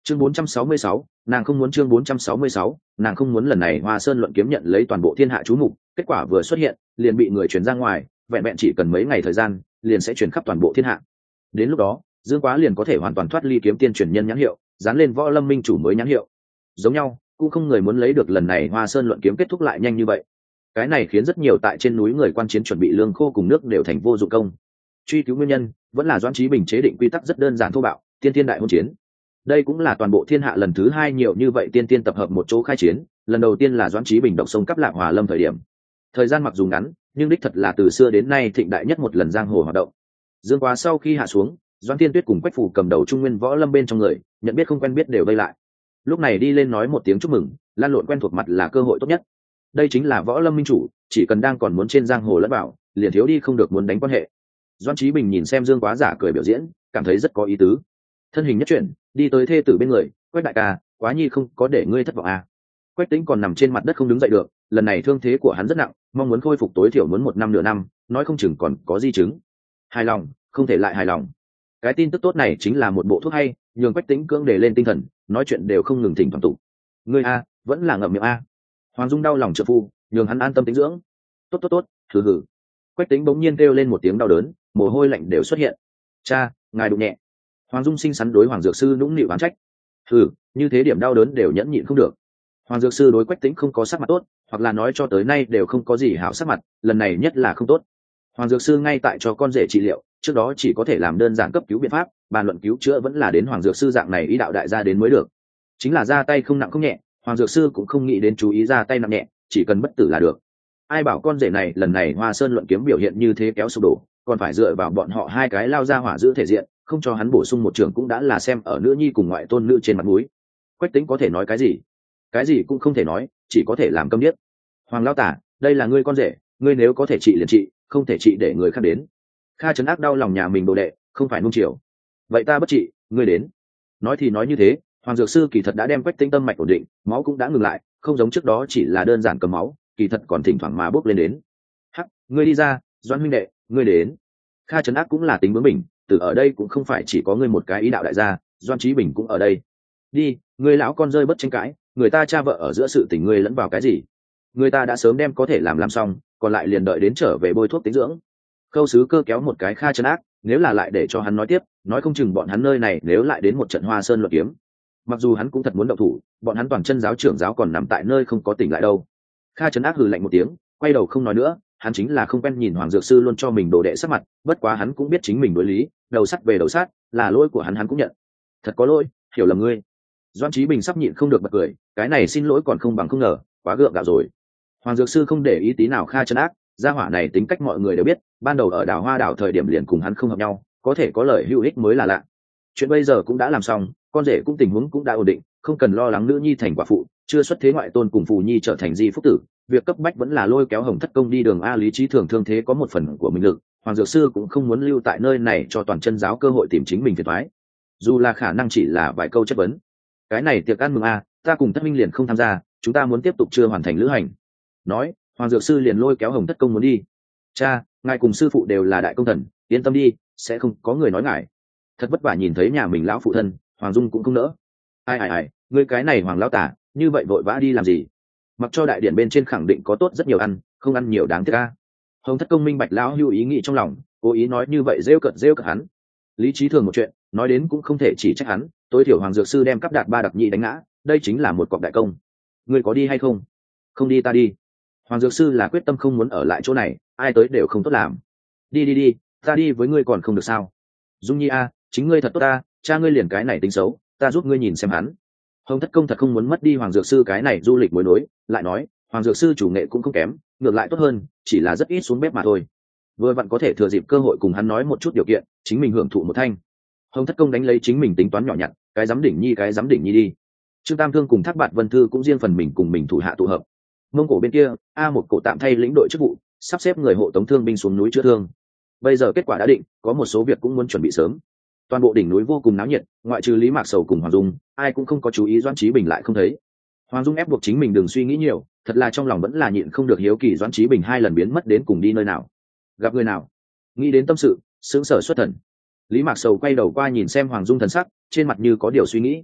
Chương 466, nàng không muốn. Chương 466, nàng không muốn. Lần này Hoa Sơn luận kiếm nhận lấy toàn bộ thiên hạ chú mục, kết quả vừa xuất hiện liền bị người truyền ra ngoài, vẹn vẹn chỉ cần mấy ngày thời gian liền sẽ truyền khắp toàn bộ thiên hạ. Đến lúc đó Dương Quá liền có thể hoàn toàn thoát ly kiếm tiên truyền nhân nhãn hiệu, dán lên Võ Lâm minh chủ mới nhãn hiệu. Giống nhau cũng không người muốn lấy được lần này Hoa Sơn luận kiếm kết thúc lại nhanh như vậy. Cái này khiến rất nhiều tại trên núi người quan chiến chuẩn bị lương khô cùng nước đều thành vô dụng công. Truy cứu nguyên nhân vẫn là Doãn Chí Bình chế định quy tắc rất đơn giản thô bạo, tiên tiên đại hôn chiến. Đây cũng là toàn bộ thiên hạ lần thứ hai nhiều như vậy tiên tiên tập hợp một chỗ khai chiến, lần đầu tiên là Doãn Chí Bình độc sông cắp Lạc Hòa Lâm thời điểm. Thời gian mặc dù ngắn, nhưng đích thật là từ xưa đến nay thịnh đại nhất một lần giang hồ hoạt động. Dương Quá sau khi hạ xuống, Doãn Tiên Tuyết cùng Quách Phủ cầm đầu Trung Nguyên Võ Lâm bên trong người, nhận biết không quen biết đều vây lại. Lúc này đi lên nói một tiếng chúc mừng, lan lộn quen thuộc mặt là cơ hội tốt nhất. Đây chính là Võ Lâm minh chủ, chỉ cần đang còn muốn trên giang hồ lẫn vào, liền thiếu đi không được muốn đánh quan hệ. Doãn Chí Bình nhìn xem Dương Quá giả cười biểu diễn, cảm thấy rất có ý tứ. Thân hình nhất chuyển, đi tới thê tử bên người, Quách đại ca, Quá nhi không có để ngươi thất vọng à. Quách Tĩnh còn nằm trên mặt đất không đứng dậy được, lần này thương thế của hắn rất nặng, mong muốn khôi phục tối thiểu muốn 1 năm nửa năm, nói không chừng còn có di chứng. Hài lòng, không thể lại hài lòng. Cái tin tức tốt này chính là một bộ thuốc hay, nhường Quách Tĩnh cưỡng để lên tinh thần, nói chuyện đều không ngừng thỉnh thoảng tụ. Ngươi a, vẫn là ngậm miệng a. Hoàng Dung đau lòng trợ phu, nhường hắn an tâm tĩnh dưỡng. Tốt, hừ hừ. Quách Tĩnh bỗng nhiên kêu lên một tiếng đau đớn, mồ hôi lạnh đều xuất hiện. Cha, ngài đụng nhẹ. Hoàng Dung xinh xắn đối Hoàng Dược Sư nũng nịu oán trách. Hừ, như thế điểm đau đớn đều nhẫn nhịn không được. Hoàng Dược Sư đối Quách Tĩnh không có sắc mặt tốt, hoặc là nói cho tới nay đều không có gì hảo sắc mặt, lần này nhất là không tốt. Hoàng Dược Sư ngay tại cho con rể trị liệu, trước đó chỉ có thể làm đơn giản cấp cứu biện pháp, bàn luận cứu chữa vẫn là đến Hoàng Dược Sư dạng này ý đạo đại gia đến mới được. Chính là ra tay không nặng không nhẹ, Hoàng Dược Sư cũng không nghĩ đến chú ý ra tay nặng nhẹ, chỉ cần bất tử là được. Ai bảo con rể này lần này Hoa Sơn luận kiếm biểu hiện như thế kéo sụp đổ, còn phải dựa vào bọn họ hai cái lao ra hỏa giữ thể diện, không cho hắn bổ sung một trường cũng đã là xem ở nữ nhi cùng ngoại tôn nữ trên mặt mũi. Quách Tĩnh có thể nói cái gì? Cái gì cũng không thể nói, chỉ có thể làm câm điếc. Hoàng lão tả, đây là ngươi con rể, ngươi nếu có thể trị liền trị, không thể trị để người khác đến. Kha Trấn Ác đau lòng nhà mình đồ đệ, không phải nung chiều. Vậy ta bất trị, ngươi đến. Nói thì nói như thế, Hoàng Dược Sư kỳ thật đã đem Quách Tĩnh tâm mạch ổn định, máu cũng đã ngừng lại, không giống trước đó chỉ là đơn giản cầm máu, kỳ thật còn thỉnh thoảng mà bốc lên đến. Hắc, ngươi đi ra, Doãn huynh đệ, ngươi đến. Kha Trấn Ác cũng là tính bướng mình, từ ở đây cũng không phải chỉ có ngươi một cái ý đạo đại gia, Doãn Chí Bình cũng ở đây. Đi, ngươi lão con rơi bất tranh cãi, người ta cha vợ ở giữa sự tình ngươi lẫn vào cái gì? Người ta đã sớm đem có thể làm xong, còn lại liền đợi đến trở về bôi thuốc tĩnh dưỡng. Khâu Sứ Cơ kéo một cái Kha Trấn Ác, nếu là lại để cho hắn nói tiếp, nói không chừng bọn hắn nơi này nếu lại đến một trận Hoa Sơn luận kiếm. Mặc dù hắn cũng thật muốn động thủ, bọn hắn toàn chân giáo trưởng giáo còn nằm tại nơi không có tỉnh lại đâu. Kha Trấn Ác hừ lạnh một tiếng, quay đầu không nói nữa, hắn chính là không quen nhìn Hoàng Dược Sư luôn cho mình đồ đệ sắc mặt, bất quá hắn cũng biết chính mình đối lý, đầu sắt về đầu sát, là lỗi của hắn cũng nhận. Thật có lỗi, hiểu lầm ngươi. Doãn Chí Bình sắp nhịn không được bật cười, cái này xin lỗi còn không bằng không ngờ, quá gượng gạo rồi. Hoàng Dược Sư không để ý tí nào Kha Trấn Ác, gia hỏa này tính cách mọi người đều biết, ban đầu ở Đào Hoa đảo thời điểm liền cùng hắn không hợp nhau, có thể có lời hữu ích mới là lạ. Chuyện bây giờ cũng đã làm xong, con rể cũng tình huống cũng đã ổn định, không cần lo lắng nữ nhi thành quả phụ, chưa xuất thế ngoại tôn cùng phù nhi trở thành di phúc tử, việc cấp bách vẫn là lôi kéo Hồng Thất Công đi đường a. Lý Trí Thường thương thế có một phần của mình lực, Hoàng Dược Sư cũng không muốn lưu tại nơi này cho toàn chân giáo cơ hội tìm chính mình phiền toái, dù là khả năng chỉ là vài câu chất vấn. Cái này tiệc ăn mừng a, ta cùng Thất Minh liền không tham gia, chúng ta muốn tiếp tục chưa hoàn thành lữ hành. Nói, Hoàng Dược Sư liền lôi kéo Hồng Thất Công muốn đi. Cha, ngài cùng sư phụ đều là đại công thần, yên tâm đi, sẽ không có người nói ngài. Thật vất vả nhìn thấy nhà mình lão phụ thân, Hoàng Dung cũng không nỡ. Ai, ngươi cái này Hoàng lão tả, như vậy vội vã đi làm gì? Mặc cho đại điển bên trên khẳng định có tốt rất nhiều ăn, không ăn nhiều đáng tiếc a. Hồng Thất Công minh bạch lão hưu ý nghĩ trong lòng, cố ý nói như vậy rêu cợt hắn. Lý Trí Thường một chuyện, nói đến cũng không thể chỉ trách hắn, tối thiểu Hoàng Dược Sư đem Cáp Đạt Ba Đặc Nhị đánh ngã, đây chính là một cọc đại công. Ngươi có đi hay không? Không đi ta đi. Hoàng Dược Sư là quyết tâm không muốn ở lại chỗ này, ai tới đều không tốt làm. Đi, ta đi với ngươi còn không được sao? Dung Nhi a, chính ngươi thật tốt ta, cha ngươi liền cái này tính xấu, ta giúp ngươi nhìn xem hắn. Hồng Thất Công thật không muốn mất đi Hoàng Dược Sư cái này du lịch mối nối, lại nói Hoàng Dược Sư chủ nghệ cũng không kém, ngược lại tốt hơn, chỉ là rất ít xuống bếp mà thôi. Vừa vặn có thể thừa dịp cơ hội cùng hắn nói một chút điều kiện, chính mình hưởng thụ một thanh. Hồng Thất Công đánh lấy chính mình tính toán nhỏ nhặt, cái dám đỉnh nhi đi. Trương Tam Thương cùng Thác Bạt Vân Thư cũng riêng phần mình cùng mình thủ hạ tụ hợp. Mông Cổ bên kia, một cổ tạm thay lĩnh đội chức vụ, sắp xếp người hộ tống thương binh xuống núi chữa thương. Bây giờ kết quả đã định, có một số việc cũng muốn chuẩn bị sớm. Toàn bộ đỉnh núi vô cùng náo nhiệt, ngoại trừ Lý Mạc Sầu cùng Hoàng Dung, ai cũng không có chú ý. Doãn Chí Bình lại không thấy. Hoàng Dung ép buộc chính mình đừng suy nghĩ nhiều, thật là trong lòng vẫn là nhịn không được hiếu kỳ Doãn Chí Bình 2 lần biến mất đến cùng đi nơi nào, gặp người nào. Nghĩ đến tâm sự, sững sờ xuất thần. Lý Mạc Sầu quay đầu qua nhìn xem Hoàng Dung thần sắc, trên mặt như có điều suy nghĩ.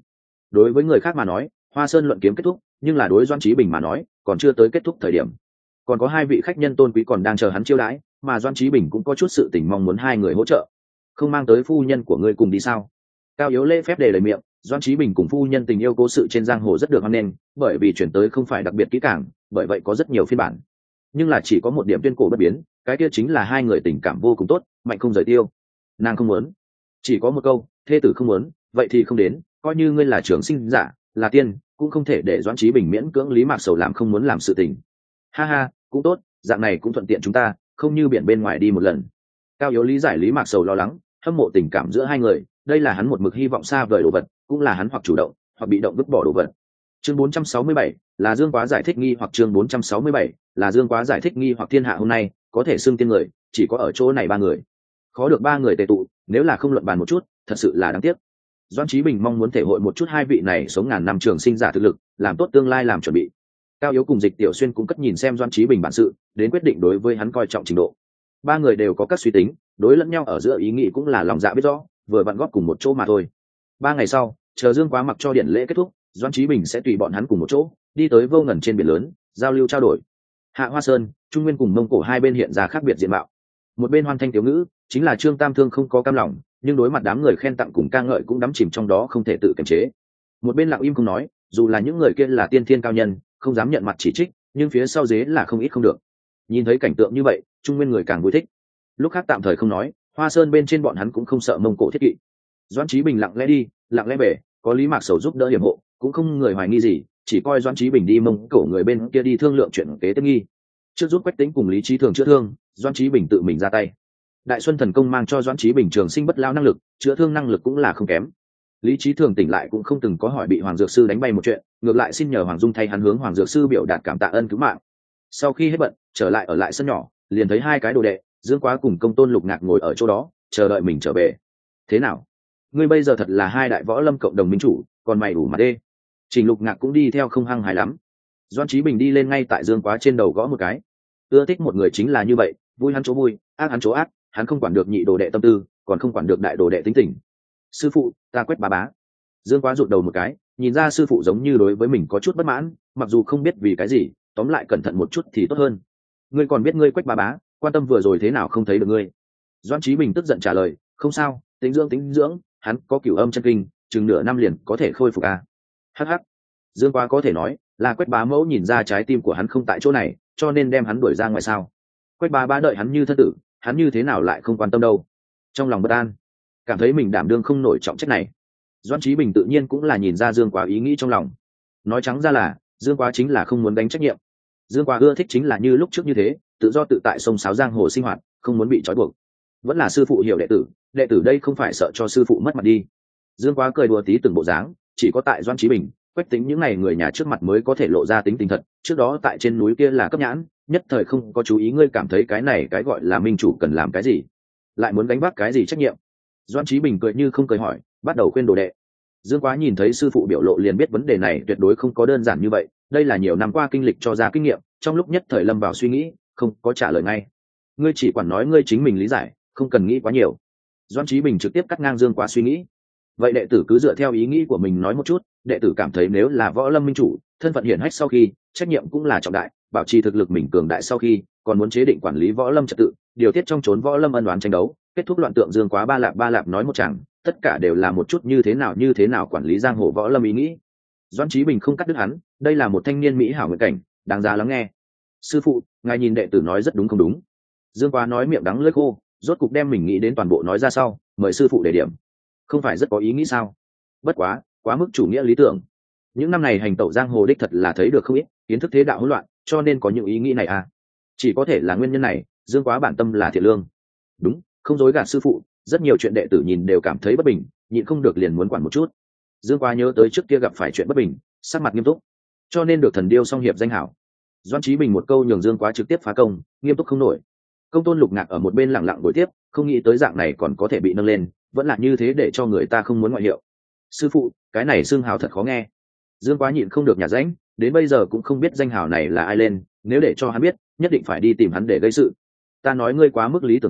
đối với người khác mà nói Hoa Sơn luận kiếm kết thúc, nhưng là đối Doãn Chí Bình mà nói còn chưa tới kết thúc thời điểm. Còn có hai vị khách nhân tôn quý còn đang chờ hắn chiêu đãi, mà Doãn Chí Bình cũng có chút sự tình mong muốn hai người hỗ trợ. Không mang tới phu nhân của ngươi cùng đi sao? Cao Yếu lễ phép để lời miệng. Doãn Chí Bình cùng phu nhân tình yêu cố sự trên giang hồ rất được hoan nghênh, bởi vì chuyển tới không phải đặc biệt kỹ càng, bởi vậy có rất nhiều phiên bản. Nhưng là chỉ có một điểm tuyên cổ bất biến, cái kia chính là hai người tình cảm vô cùng tốt, mạnh không rời tiêu. Nàng không muốn, chỉ có một câu, thê tử không muốn, vậy thì không đến, coi như ngươi là trưởng sinh giả, là tiên, cũng không thể để Doãn Chí Bình miễn cưỡng Lý Mạc Sầu làm không muốn làm sự tình. Ha ha, cũng tốt, dạng này cũng thuận tiện chúng ta, không như biển bên ngoài đi một lần. Cao Yếu lý giải Lý Mạc Sầu lo lắng, hâm mộ tình cảm giữa hai người, đây là hắn một mực hy vọng xa vời đồ vật, cũng là hắn hoặc chủ động hoặc bị động vứt bỏ đồ vật. Chương 467 là Dương Quá giải thích nghi hoặc chương 467 là Dương Quá giải thích nghi hoặc thiên hạ hôm nay có thể xưng tiên người, chỉ có ở chỗ này ba người. Khó được ba người tề tụ, nếu là không luận bàn một chút, thật sự là đáng tiếc. Doãn Chí Bình mong muốn thể hội một chút hai vị này sống ngàn năm trường sinh giả thực lực, làm tốt tương lai làm chuẩn bị. Cao Yếu cùng Dịch Tiểu Xuyên cũng cất nhìn xem Doãn Chí Bình bản sự, đến quyết định đối với hắn coi trọng trình độ. Ba người đều có các suy tính, đối lẫn nhau ở giữa ý nghĩ cũng là lòng dạ biết rõ, vừa vặn góp cùng một chỗ mà thôi. 3 ngày sau, chờ Dương Quá mặc cho điện lễ kết thúc, Doãn Chí Bình sẽ tùy bọn hắn cùng một chỗ đi tới Vô Ngần trên biển lớn, giao lưu trao đổi. Hạ Hoa Sơn, Trung Nguyên cùng Mông Cổ hai bên hiện ra khác biệt diện mạo. Một bên hoan thanh tiểu ngữ, chính là Trương Tam Thương không có cam lòng, nhưng đối mặt đám người khen tặng cùng ca ngợi cũng đắm chìm trong đó không thể tự kiềm chế. Một bên lặng im không nói, dù là những người kia là tiên thiên cao nhân, không dám nhận mặt chỉ trích, nhưng phía sau dế là không ít không được. Nhìn thấy cảnh tượng như vậy, Trung Nguyên người càng vui thích. Lúc khác tạm thời không nói, Hoa Sơn bên trên bọn hắn cũng không sợ Mông Cổ thiết kỵ. Doãn Chí Bình lặng lẽ đi, lặng lẽ về, có Lý Mạc Sầu giúp đỡ hiểm hộ, cũng không người hoài nghi gì, chỉ coi Doãn Chí Bình đi Mông Cổ người bên kia đi thương lượng chuyện kế tiếp nghi. Trước giúp Quách Tĩnh cùng Lý Chí Thường chữa thương, Doãn Chí Bình tự mình ra tay. Đại Xuân Thần Công mang cho Doãn Chí Bình trường sinh bất lao năng lực, chữa thương năng lực cũng là không kém. Lý Chí Thường tỉnh lại cũng không từng có hỏi bị Hoàng Dược Sư đánh bay một chuyện, ngược lại xin nhờ Hoàng Dung thay hắn hướng Hoàng Dược Sư biểu đạt cảm tạ ân cứu mạng. Sau khi hết bận, trở lại ở lại sân nhỏ, liền thấy hai cái đồ đệ, Dương Quá cùng Công Tôn Lục Ngạc ngồi ở chỗ đó, chờ đợi mình trở về. Thế nào? Ngươi bây giờ thật là hai đại võ lâm cộng đồng minh chủ, còn mày ủ mặt đê. Trình Lục Ngạc cũng đi theo không hăng hài lắm. Doãn Chí Bình đi lên ngay tại Dương Quá trên đầu gõ một cái. Ưa thích một người chính là như vậy, vui hắn chỗ vui, ác hắn chỗ ác, hắn không quản được nhị đồ đệ tâm tư, còn không quản được đại đồ đệ tính tình. Sư phụ, ta Quách bá bá. Dương Quá rụt đầu một cái, nhìn ra sư phụ giống như đối với mình có chút bất mãn, mặc dù không biết vì cái gì, tóm lại cẩn thận một chút thì tốt hơn. Ngươi còn biết ngươi Quách bá bá, quan tâm vừa rồi thế nào không thấy được ngươi. Doãn Chí Bình tức giận trả lời, không sao, tính dưỡng, hắn có cửu âm chân kinh, chừng nửa năm liền có thể khôi phục à. Hắc hắc. Dương Quá có thể nói là Quách bá mẫu nhìn ra trái tim của hắn không tại chỗ này, cho nên đem hắn đuổi ra ngoài sao. Quách bá bá đợi hắn như thân tử, hắn như thế nào lại không quan tâm đâu. Trong lòng bất an, cảm thấy mình đảm đương không nổi trọng trách này. Doãn Chí Bình tự nhiên cũng là nhìn ra Dương Quá ý nghĩ trong lòng. Nói trắng ra là Dương Quá chính là không muốn gánh trách nhiệm. Dương Quá ưa thích chính là như lúc trước như thế, tự do tự tại sông sáo giang hồ sinh hoạt, không muốn bị trói buộc. Vẫn là sư phụ hiểu đệ tử đây không phải sợ cho sư phụ mất mặt đi. Dương Quá cười đùa tí từng bộ dáng, chỉ có tại Doãn Chí Bình, Quách Tĩnh những ngày người nhà trước mặt mới có thể lộ ra tính tình thật, trước đó tại trên núi kia là cấp nhãn, nhất thời không có chú ý. Ngươi cảm thấy cái này cái gọi là minh chủ cần làm cái gì, lại muốn gánh vác cái gì trách nhiệm? Doãn Chí Bình cười như không cười hỏi, bắt đầu khuyên đồ đệ. Dương Quá nhìn thấy sư phụ biểu lộ liền biết vấn đề này tuyệt đối không có đơn giản như vậy, đây là nhiều năm qua kinh lịch cho ra kinh nghiệm, trong lúc nhất thời lâm vào suy nghĩ, không có trả lời ngay. Ngươi chỉ quản nói ngươi chính mình lý giải, không cần nghĩ quá nhiều. Doãn Chí Bình trực tiếp cắt ngang Dương Quá suy nghĩ. Vậy đệ tử cứ dựa theo ý nghĩ của mình nói một chút, đệ tử cảm thấy nếu là võ lâm minh chủ, thân phận hiển hách sau khi, trách nhiệm cũng là trọng đại, bảo trì thực lực mình cường đại sau khi, còn muốn chế định quản lý võ lâm trật tự, điều tiết trong chốn võ lâm ân oán tranh đấu, kết thúc loạn tượng. Dương Quá ba lạp nói một chàng, tất cả đều là một chút như thế nào quản lý giang hồ võ lâm ý nghĩ. Doãn Chí Bình không cắt đứt hắn, đây là một thanh niên mỹ hảo nguyện cảnh, đáng giá lắng nghe. Sư phụ, ngài nhìn đệ tử nói rất đúng không đúng? Dương Quá nói miệng đắng lưỡi khô, rốt cục đem mình nghĩ đến toàn bộ nói ra sau, mời sư phụ đề điểm. Không phải rất có ý nghĩ sao? Bất quá mức chủ nghĩa lý tưởng. Những năm này hành tẩu giang hồ đích thật là thấy được không ít, kiến thức thế đạo hỗn loạn, cho nên có những ý nghĩ này à? Chỉ có thể là nguyên nhân này. Dương Quá bản tâm là thiện lương. Đúng, không dối gạt sư phụ, rất nhiều chuyện đệ tử nhìn đều cảm thấy bất bình, nhịn không được liền muốn quản một chút. Dương Quá nhớ tới trước kia gặp phải chuyện bất bình, sắc mặt nghiêm túc, cho nên được thần điêu song hiệp danh hảo. Doãn Chí Bình một câu nhường Dương Quá trực tiếp phá công, nghiêm túc không nổi. Công Tôn Lục Ngạc ở một bên lặng lặng buổi tiếp, không nghĩ tới dạng này còn có thể bị nâng lên, vẫn là như thế để cho người ta không muốn ngoại hiệu. Sư phụ, cái này xưng hào thật khó nghe. Dương Quá nhịn không được nhả rãnh, đến bây giờ cũng không biết danh hào này là ai lên, nếu để cho hắn biết, nhất định phải đi tìm hắn để gây sự. Ta nói ngươi quá mức lý tưởng hóa,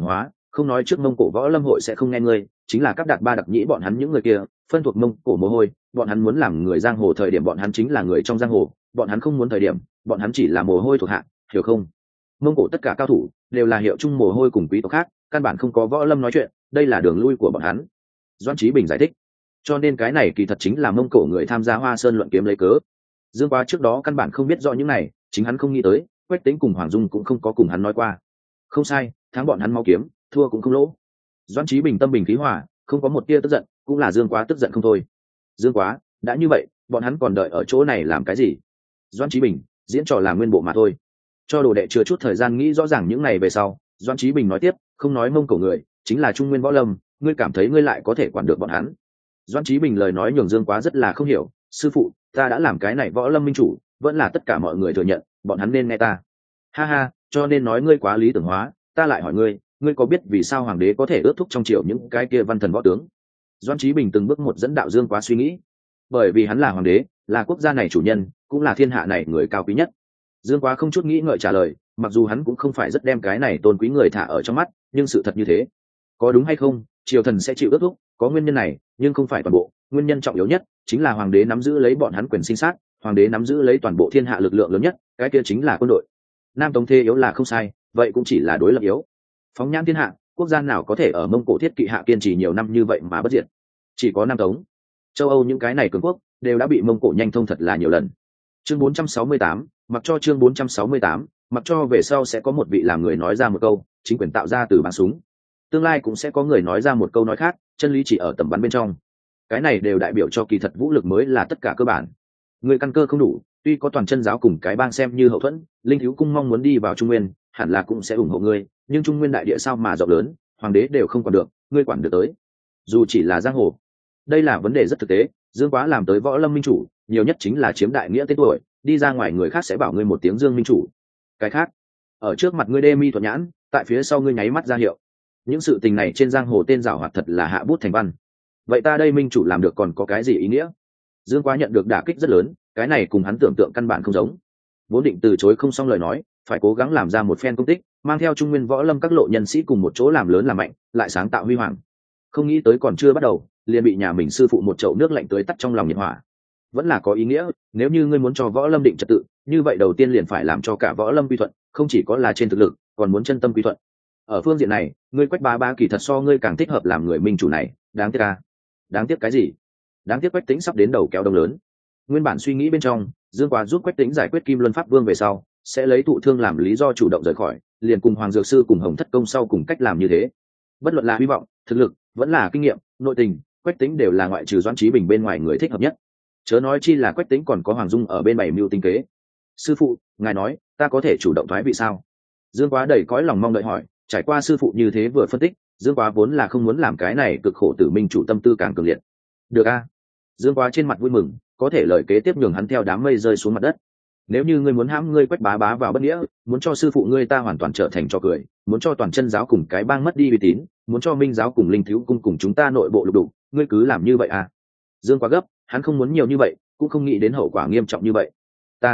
không nói trước mông cổ võ lâm hội sẽ không nghe ngươi, chính là các đạt ba đặc nhĩ bọn hắn những người kia phân thuộc mông cổ mồ hôi, bọn hắn muốn làm người giang hồ thời điểm bọn hắn chính là người trong giang hồ, bọn hắn không muốn thời điểm bọn hắn chỉ là mồ hôi thuộc hạ, hiểu không? Mông cổ tất cả cao thủ đều là hiệu chung mồ hôi cùng quý tộc khác, căn bản không có võ lâm nói chuyện, đây là đường lui của bọn hắn. Doãn Chí Bình giải thích. Cho nên cái này kỳ thật chính là mông cổ người tham gia Hoa Sơn luận kiếm lấy cớ. Dương Quá trước đó căn bản không biết rõ những này, chính hắn không nghĩ tới, Quách Tĩnh cùng Hoàng Dung cũng không có cùng hắn nói qua. Không sai, thắng bọn hắn máu kiếm, thua cũng không lỗ. Doãn Chí Bình tâm bình khí hòa, không có một tia tức giận, cũng là Dương Quá tức giận không thôi. Dương Quá, đã như vậy, bọn hắn còn đợi ở chỗ này làm cái gì? Doãn Chí Bình, diễn trò làm nguyên bộ mà thôi. Cho đồ đệ chưa chút thời gian nghĩ rõ ràng những này về sau, Doãn Chí Bình nói tiếp, không nói mông cổ người, chính là Trung Nguyên võ lâm, ngươi cảm thấy ngươi lại có thể quản được bọn hắn? Doãn Chí Bình lời nói nhường Dương Quá rất là không hiểu, sư phụ, ta đã làm cái này võ lâm minh chủ, vẫn là tất cả mọi người thừa nhận, bọn hắn nên nghe ta. Ha ha, cho nên nói ngươi quá lý tưởng hóa, ta lại hỏi ngươi, ngươi có biết vì sao hoàng đế có thể ước thúc trong triều những cái kia văn thần võ tướng? Doãn Chí Bình từng bước một dẫn đạo Dương Quá suy nghĩ. Bởi vì hắn là hoàng đế, là quốc gia này chủ nhân, cũng là thiên hạ này người cao quý nhất. Dương Quá không chút nghĩ ngợi trả lời, mặc dù hắn cũng không phải rất đem cái này tôn quý người thả ở trong mắt, nhưng sự thật như thế. Có đúng hay không, triều thần sẽ chịu ước thúc, có nguyên nhân này, nhưng không phải toàn bộ, nguyên nhân trọng yếu nhất chính là hoàng đế nắm giữ lấy bọn hắn quyền sinh sát, hoàng đế nắm giữ lấy toàn bộ thiên hạ lực lượng lớn nhất, cái kia chính là quân đội. Nam Tống thế yếu là không sai, vậy cũng chỉ là đối lập yếu. Phóng nhãn thiên hạ, quốc gia nào có thể ở Mông Cổ thiết kỵ hạ kiên trì nhiều năm như vậy mà bất diệt? Chỉ có Nam Tống. Châu Âu những cái này cường quốc đều đã bị Mông Cổ nhanh thông thật là nhiều lần. Chương 468, mặc cho chương 468, mặc cho về sau sẽ có một vị làm người nói ra một câu, chính quyền tạo ra từ bắn súng. Tương lai cũng sẽ có người nói ra một câu nói khác, chân lý chỉ ở tầm bắn bên trong. Cái này đều đại biểu cho kỳ thật vũ lực mới là tất cả cơ bản. Người căn cơ không đủ, tuy có toàn chân giáo cùng cái bang xem như hậu thuẫn, Linh Thiếu Cung mong muốn đi vào Trung Nguyên, hẳn là cũng sẽ ủng hộ ngươi, nhưng Trung Nguyên đại địa sao mà rộng lớn, hoàng đế đều không quản được, ngươi quản được tới. Dù chỉ là giang hồ, đây là vấn đề rất thực tế. Dương Quá làm tới võ lâm minh chủ, nhiều nhất chính là chiếm đại nghĩa tên tuổi, đi ra ngoài người khác sẽ bảo ngươi một tiếng Dương minh chủ. Cái khác, ở trước mặt ngươi đê mi thuận nhãn, tại phía sau ngươi nháy mắt ra hiệu. Những sự tình này trên giang hồ tên giảo hoạt thật là hạ bút thành văn. Vậy ta đây minh chủ làm được còn có cái gì ý nghĩa? Dương Quá nhận được đả kích rất lớn, cái này cùng hắn tưởng tượng căn bản không giống. Vốn định từ chối không xong lời nói, phải cố gắng làm ra một phen công tích, mang theo Trung Nguyên võ lâm các lộ nhân sĩ cùng một chỗ làm lớn làm mạnh, lại sáng tạo huy hoàng. Không nghĩ tới còn chưa bắt đầu, liền bị nhà mình sư phụ một chậu nước lạnh tưới tắt trong lòng nhiệt hỏa. Vẫn là có ý nghĩa, nếu như ngươi muốn cho võ lâm định trật tự, như vậy đầu tiên liền phải làm cho cả võ lâm quy thuận, không chỉ có là trên thực lực, còn muốn chân tâm quy thuận. Ở phương diện này, ngươi Quách Bá Bá kỳ thật so ngươi càng thích hợp làm người minh chủ này, đáng tiếc à? Đáng tiếc cái gì? Đáng tiếc Quách Tĩnh sắp đến đầu kéo đông lớn. Nguyên bản suy nghĩ bên trong, Dương Quá giúp Quách Tĩnh giải quyết Kim Luân Pháp Vương về sau, sẽ lấy thụ thương làm lý do chủ động rời khỏi, liền cùng Hoàng Dược Sư cùng Hồng Thất Công sau cùng cách làm như thế. Bất luận là hy vọng, thực lực, vẫn là kinh nghiệm, nội tình, Quách Tĩnh đều là ngoại trừ Doãn Chí Bình bên ngoài người thích hợp nhất. Chớ nói chi là Quách Tĩnh còn có Hoàng Dung ở bên bày mưu tinh kế. Sư phụ, ngài nói, ta có thể chủ động thoái vị sao? Dương Quá đầy cõi lòng mong đợi hỏi. Trải qua sư phụ như thế vừa phân tích, Dương Quá vốn là không muốn làm cái này cực khổ tử minh chủ tâm tư càng cường liệt. Được a? Dương Quá trên mặt vui mừng, có thể lời kế tiếp nhường hắn theo đám mây rơi xuống mặt đất. Nếu như ngươi muốn hãm ngươi Quách Bá Bá vào bất nghĩa, muốn cho sư phụ ngươi ta hoàn toàn trở thành trò cười, muốn cho toàn chân giáo cùng cái bang mất đi uy tín, muốn cho Minh giáo cùng Linh Thiếu Cung cùng chúng ta nội bộ lục đục, ngươi cứ làm như vậy à? Dương Quá gấp, hắn không muốn nhiều như vậy, cũng không nghĩ đến hậu quả nghiêm trọng như vậy.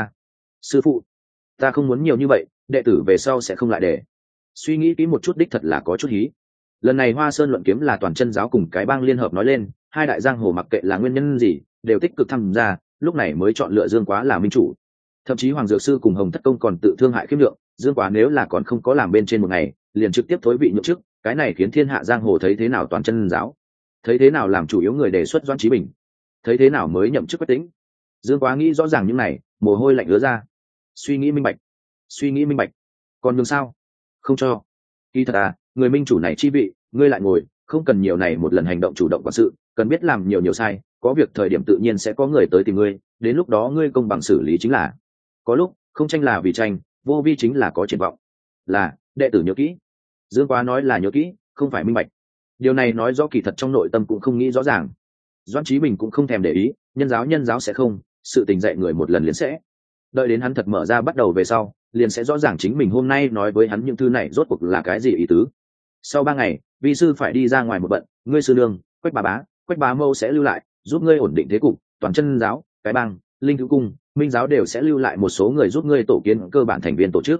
Sư phụ, ta không muốn nhiều như vậy, đệ tử về sau sẽ không lại để. Suy nghĩ kỹ một chút đích thật là có chút hí. Lần này Hoa Sơn luận kiếm là toàn chân giáo cùng cái bang liên hợp nói lên, hai đại giang hồ mặc kệ là nguyên nhân gì, đều tích cực tham gia, lúc này mới chọn lựa Dương Quá là minh chủ. Thậm chí Hoàng Dược Sư cùng Hồng Thất Công còn tự thương hại khiêm lượng, Dương Quá nếu là còn không có làm bên trên một ngày, liền trực tiếp thối vị nhượng chức, cái này khiến thiên hạ giang hồ thấy thế nào toàn chân giáo, thấy thế nào làm chủ yếu người đề xuất Doãn Chí Bình, thấy thế nào mới nhậm chức Quách Tĩnh. Dương Quá nghĩ rõ ràng những này, mồ hôi lạnh ứa ra. Suy nghĩ minh bạch, còn đường sao? Không cho. Kỳ thật à, người minh chủ này chi vị, ngươi lại ngồi, không cần nhiều này một lần hành động chủ động quản sự, cần biết làm nhiều sai, có việc thời điểm tự nhiên sẽ có người tới tìm ngươi, đến lúc đó ngươi công bằng xử lý chính là. Có lúc không tranh là vì tranh, vô vi chính là có triển vọng. Là, đệ tử nhớ kỹ. Dương Quá nói là nhớ kỹ, không phải minh bạch. Điều này nói rõ kỳ thật trong nội tâm cũng không nghĩ rõ ràng. Doãn Chí Bình cũng không thèm để ý, nhân giáo sẽ không, sự tình dạy người một lần liền sẽ. Đợi đến hắn thật mở ra bắt đầu về sau, liền sẽ rõ ràng chính mình hôm nay nói với hắn những thư này rốt cuộc là cái gì ý tứ. Sau 3 ngày, vi sư phải đi ra ngoài một bận, ngươi sư nương, Quách Bá, Quách Bá Mâu sẽ lưu lại, giúp ngươi ổn định thế cục, toàn chân giáo, cái bang, Linh Thiếu Cung, Minh giáo đều sẽ lưu lại một số người giúp ngươi tổ kiến cơ bản thành viên tổ chức.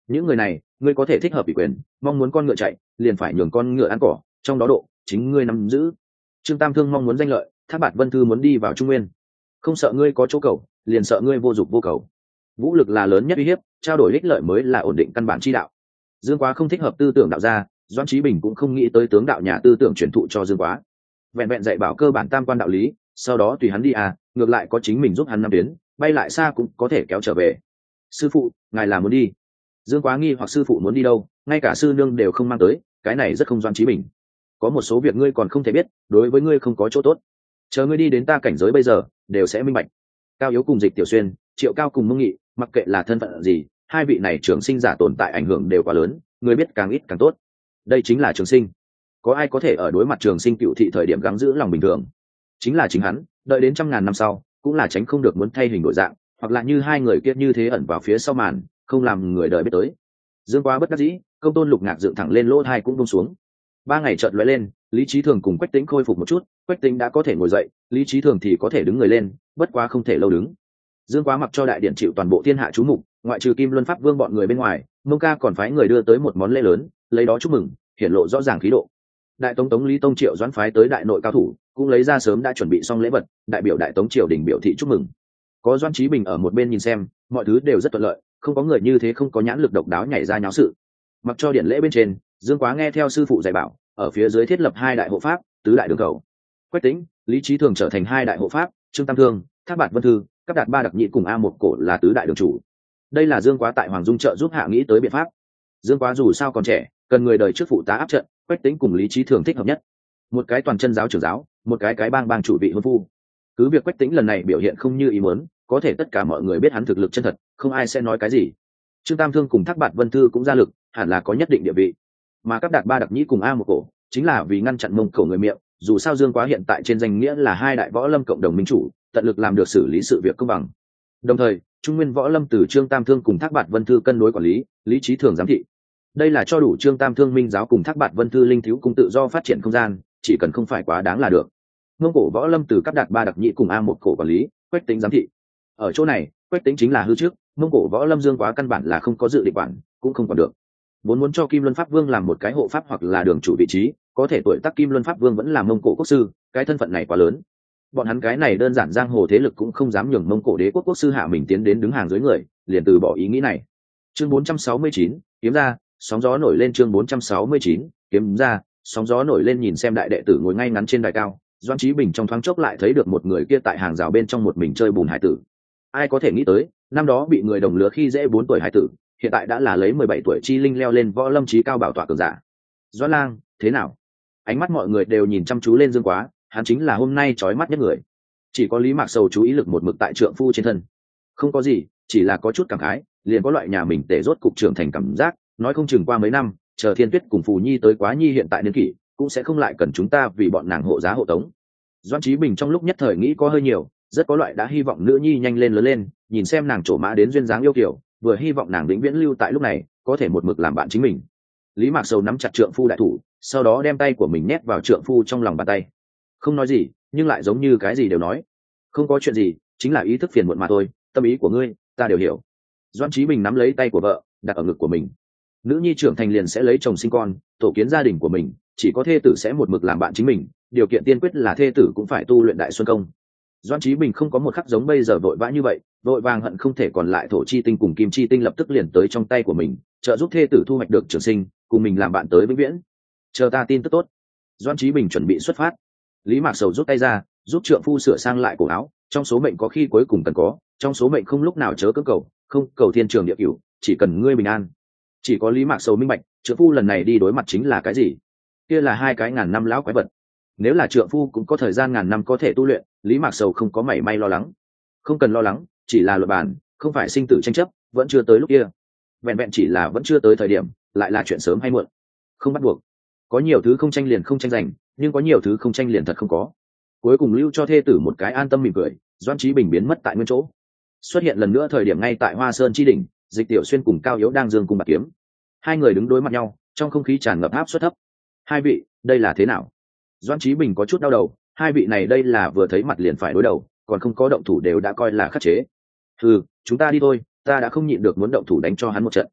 những người này ngươi có thể thích hợp ủy quyền, mong muốn con ngựa chạy liền phải nhường con ngựa ăn cỏ, trong đó độ chính ngươi nắm giữ. Trương Tam Thương mong muốn danh lợi, Thác Bạt Vân Thư muốn đi vào Trung Nguyên, không sợ ngươi có chỗ cầu, liền sợ ngươi vô dụng vô cầu. Vũ lực là lớn nhất uy hiếp, trao đổi ích lợi mới là ổn định căn bản chi đạo. Dương Quá không thích hợp tư tưởng đạo gia, Doãn Chí Bình cũng không nghĩ tới tướng đạo nhà tư tưởng truyền thụ cho Dương Quá. Vẹn vẹn dạy bảo cơ bản tam quan đạo lý, sau đó tùy hắn đi ngược lại có chính mình giúp hắn năm tuyến, bay lại xa cũng có thể kéo trở về. Sư phụ, ngài là muốn đi? Dương Quá nghi hoặc sư phụ muốn đi đâu, ngay cả sư nương đều không mang tới, cái này rất không Doãn Chí Bình. Có một số việc ngươi còn không thể biết, đối với ngươi không có chỗ tốt. Chờ ngươi đi đến ta cảnh giới bây giờ, đều sẽ minh bạch. Cao Yếu cùng Dịch Tiểu Xuyên, Triệu Cao cùng Mông Nghị, mặc kệ là thân phận gì, hai vị này trường sinh giả tồn tại ảnh hưởng đều quá lớn, người biết càng ít càng tốt. Đây chính là trường sinh. Có ai có thể ở đối mặt trường sinh cựu thị thời điểm gắng giữ lòng bình thường? Chính là chính hắn, đợi đến 100.000 năm sau, cũng là tránh không được muốn thay hình đổi dạng, hoặc là như hai người kia như thế ẩn vào phía sau màn, không làm người đời biết tới. Dương Quá bất đắc dĩ, Công Tôn Lục Ngạc dựng thẳng lên lỗ tai cũng buông xuống. 3 ngày chợt lóe lên, Lý Chí Thường cùng Quách Tĩnh khôi phục một chút, Quách Tĩnh đã có thể ngồi dậy, Lý Chí Thường thì có thể đứng người lên, bất quá không thể lâu đứng. Dương Quá mặc cho đại điện chịu toàn bộ thiên hạ chú mục, ngoại trừ Kim Luân Pháp Vương bọn người bên ngoài, Mông Ca còn phái người đưa tới một món lễ lớn, lấy đó chúc mừng, hiển lộ rõ ràng khí độ. Đại Tống Tống Lý Tông Triệu Doãn phái tới đại nội cao thủ, cũng lấy ra sớm đã chuẩn bị xong lễ vật, đại biểu đại Tống triều đình biểu thị chúc mừng. Có Doãn Chí Bình ở một bên nhìn xem, mọi thứ đều rất thuận lợi, không có người như thế không có nhãn lực độc đáo nhảy ra nháo sự. Mặc cho điện lễ bên trên, Dương Quá nghe theo sư phụ dạy bảo, ở phía dưới thiết lập 2 đại hộ pháp, tứ đại đường cầu. Quách Tĩnh, Lý Chí Thường trở thành 2 đại hộ pháp, Trương Tam Thương, Thác Bạt Vân Thư, Cấp Đạt 3 đặc nhị cùng một cổ là tứ đại đường chủ. Đây là Dương Quá tại Hoàng Dung trợ giúp hạ nghĩ tới biện pháp. Dương Quá dù sao còn trẻ, cần người đời trước phụ tá áp trận, Quách Tĩnh cùng Lý Chí Thường thích hợp nhất. Một cái toàn chân giáo trưởng giáo, một cái bang chủ vị hôn phu. Cứ việc Quách Tĩnh lần này biểu hiện không như ý muốn, có thể tất cả mọi người biết hắn thực lực chân thật, không ai sẽ nói cái gì. Trương Tam Thương cùng Thác Bạt Vân Thư cũng ra lực, hẳn là có nhất định địa vị. Mà Cấp Đạt 3 đặc nhĩ cùng một cổ, chính là vì ngăn chặn Mông Cổ người miệng, dù sao Dương Quá hiện tại trên danh nghĩa là 2 đại võ lâm cộng đồng minh chủ, tận lực làm được xử lý sự việc công bằng. Đồng thời, Trung Nguyên võ lâm từ Trương Tam Thương cùng Thác Bạt Vân Thư cân đối quản lý, Lý Chí Thường giám thị. Đây là cho đủ Trương Tam Thương minh giáo cùng Thác Bạt Vân Thư linh thiếu cung tự do phát triển không gian, chỉ cần không phải quá đáng là được. Mông Cổ võ lâm từ Cấp Đạt 3 đặc nhĩ cùng một cổ quản lý, Quách Tĩnh giám thị. Ở chỗ này, Quách Tĩnh chính là hư trước, Mông Cổ võ lâm Dương Quá căn bản là không có dự định quản, cũng không quản được. Vốn muốn cho Kim Luân Pháp Vương làm một cái hộ pháp hoặc là đường chủ vị trí, có thể tuổi tác Kim Luân Pháp Vương vẫn là Mông Cổ quốc sư, cái thân phận này quá lớn. Bọn hắn cái này đơn giản giang hồ thế lực cũng không dám nhường Mông Cổ đế quốc quốc sư hạ mình tiến đến đứng hàng dưới người, liền từ bỏ ý nghĩ này. Chương 469, kiếm ra, sóng gió nổi lên. Chương 469, kiếm ra, sóng gió nổi lên. Nhìn xem đại đệ tử ngồi ngay ngắn trên đài cao, Doãn Chí Bình trong thoáng chốc lại thấy được một người kia tại hàng rào bên trong một mình chơi bùn hải tử. Ai có thể nghĩ tới, năm đó bị người đồng lứa khi dễ 4 tuổi hải tử, hiện tại đã là lấy 17 tuổi chi linh leo lên võ lâm chí cao bảo tọa cường giả. Doãn Lang, thế nào? Ánh mắt mọi người đều nhìn chăm chú lên Dương Quá, hắn chính là hôm nay chói mắt nhất người. Chỉ có Lý Mạc Sầu chú ý lực một mực tại trượng phu trên thân. Không có gì, chỉ là có chút cảm khái, liền có loại nhà mình tể rốt cục trưởng thành cảm giác, nói không chừng qua mấy năm, chờ Thiên Tuyết cùng Phù Nhi tới Quá Nhi hiện tại niên kỷ, cũng sẽ không lại cần chúng ta vì bọn nàng hộ giá hộ tống. Doãn Chí Bình trong lúc nhất thời nghĩ có hơi nhiều, rất có loại đã hy vọng nữ nhi nhanh lên lớn lên, nhìn xem nàng trổ mã đến duyên dáng yêu kiều, vừa hy vọng nàng vĩnh viễn lưu tại lúc này, có thể một mực làm bạn chính mình. Lý Mạc Sầu nắm chặt trượng phu đại thủ, sau đó đem tay của mình nhét vào trượng phu trong lòng bàn tay. Không nói gì, nhưng lại giống như cái gì đều nói. Không có chuyện gì, chính là ý thức phiền muộn mà thôi, tâm ý của ngươi, ta đều hiểu. Doãn Chí Bình nắm lấy tay của vợ, đặt ở ngực của mình. Nữ nhi trưởng thành liền sẽ lấy chồng sinh con, tổ kiến gia đình của mình, chỉ có thê tử sẽ một mực làm bạn chính mình, điều kiện tiên quyết là thê tử cũng phải tu luyện đại xuân công. Doãn Chí Bình không có một khắc giống bây giờ vội vã như vậy, vội vàng hận không thể còn lại thổ chi tinh cùng kim chi tinh lập tức liền tới trong tay của mình, trợ giúp thê tử thu hoạch được trường sinh, cùng mình làm bạn tới vĩnh viễn. Chờ ta tin tức tốt. Doãn Chí Bình chuẩn bị xuất phát. Lý Mạc Sầu rút tay ra, giúp trượng phu sửa sang lại cổ áo, trong số mệnh có khi cuối cùng cần có, trong số mệnh không lúc nào chớ cưỡng cầu, không cầu thiên trường địa cửu, chỉ cần ngươi bình an. Chỉ có Lý Mạc Sầu minh bạch, trượng phu lần này đi đối mặt chính là cái gì? Kia là 2 cái ngàn năm lão quái vật. Nếu là trượng phu cũng có thời gian ngàn năm có thể tu luyện, Lý Mạc Sầu không có mảy may lo lắng. Không cần lo lắng, chỉ là luật bản, không phải sinh tử tranh chấp, vẫn chưa tới lúc kia. Vẹn vẹn chỉ là vẫn chưa tới thời điểm, lại là chuyện sớm hay muộn. Không bắt buộc. Có nhiều thứ không tranh liền không tranh giành, nhưng có nhiều thứ không tranh liền thật không có. Cuối cùng lưu cho thê tử một cái an tâm mỉm cười, Doãn Chí Bình biến mất tại nguyên chỗ. Xuất hiện lần nữa thời điểm ngay tại Hoa Sơn chi đỉnh, Dịch Tiểu Xuyên cùng Cao Yếu đang giương cung bạc kiếm. 2 người đứng đối mặt nhau, trong không khí tràn ngập áp suất thấp. 2 vị, đây là thế nào? Doãn Chí Bình có chút đau đầu, 2 vị này đây là vừa thấy mặt liền phải đối đầu, còn không có động thủ đều đã coi là khắc chế. Chúng ta đi thôi, ta đã không nhịn được muốn động thủ đánh cho hắn một trận.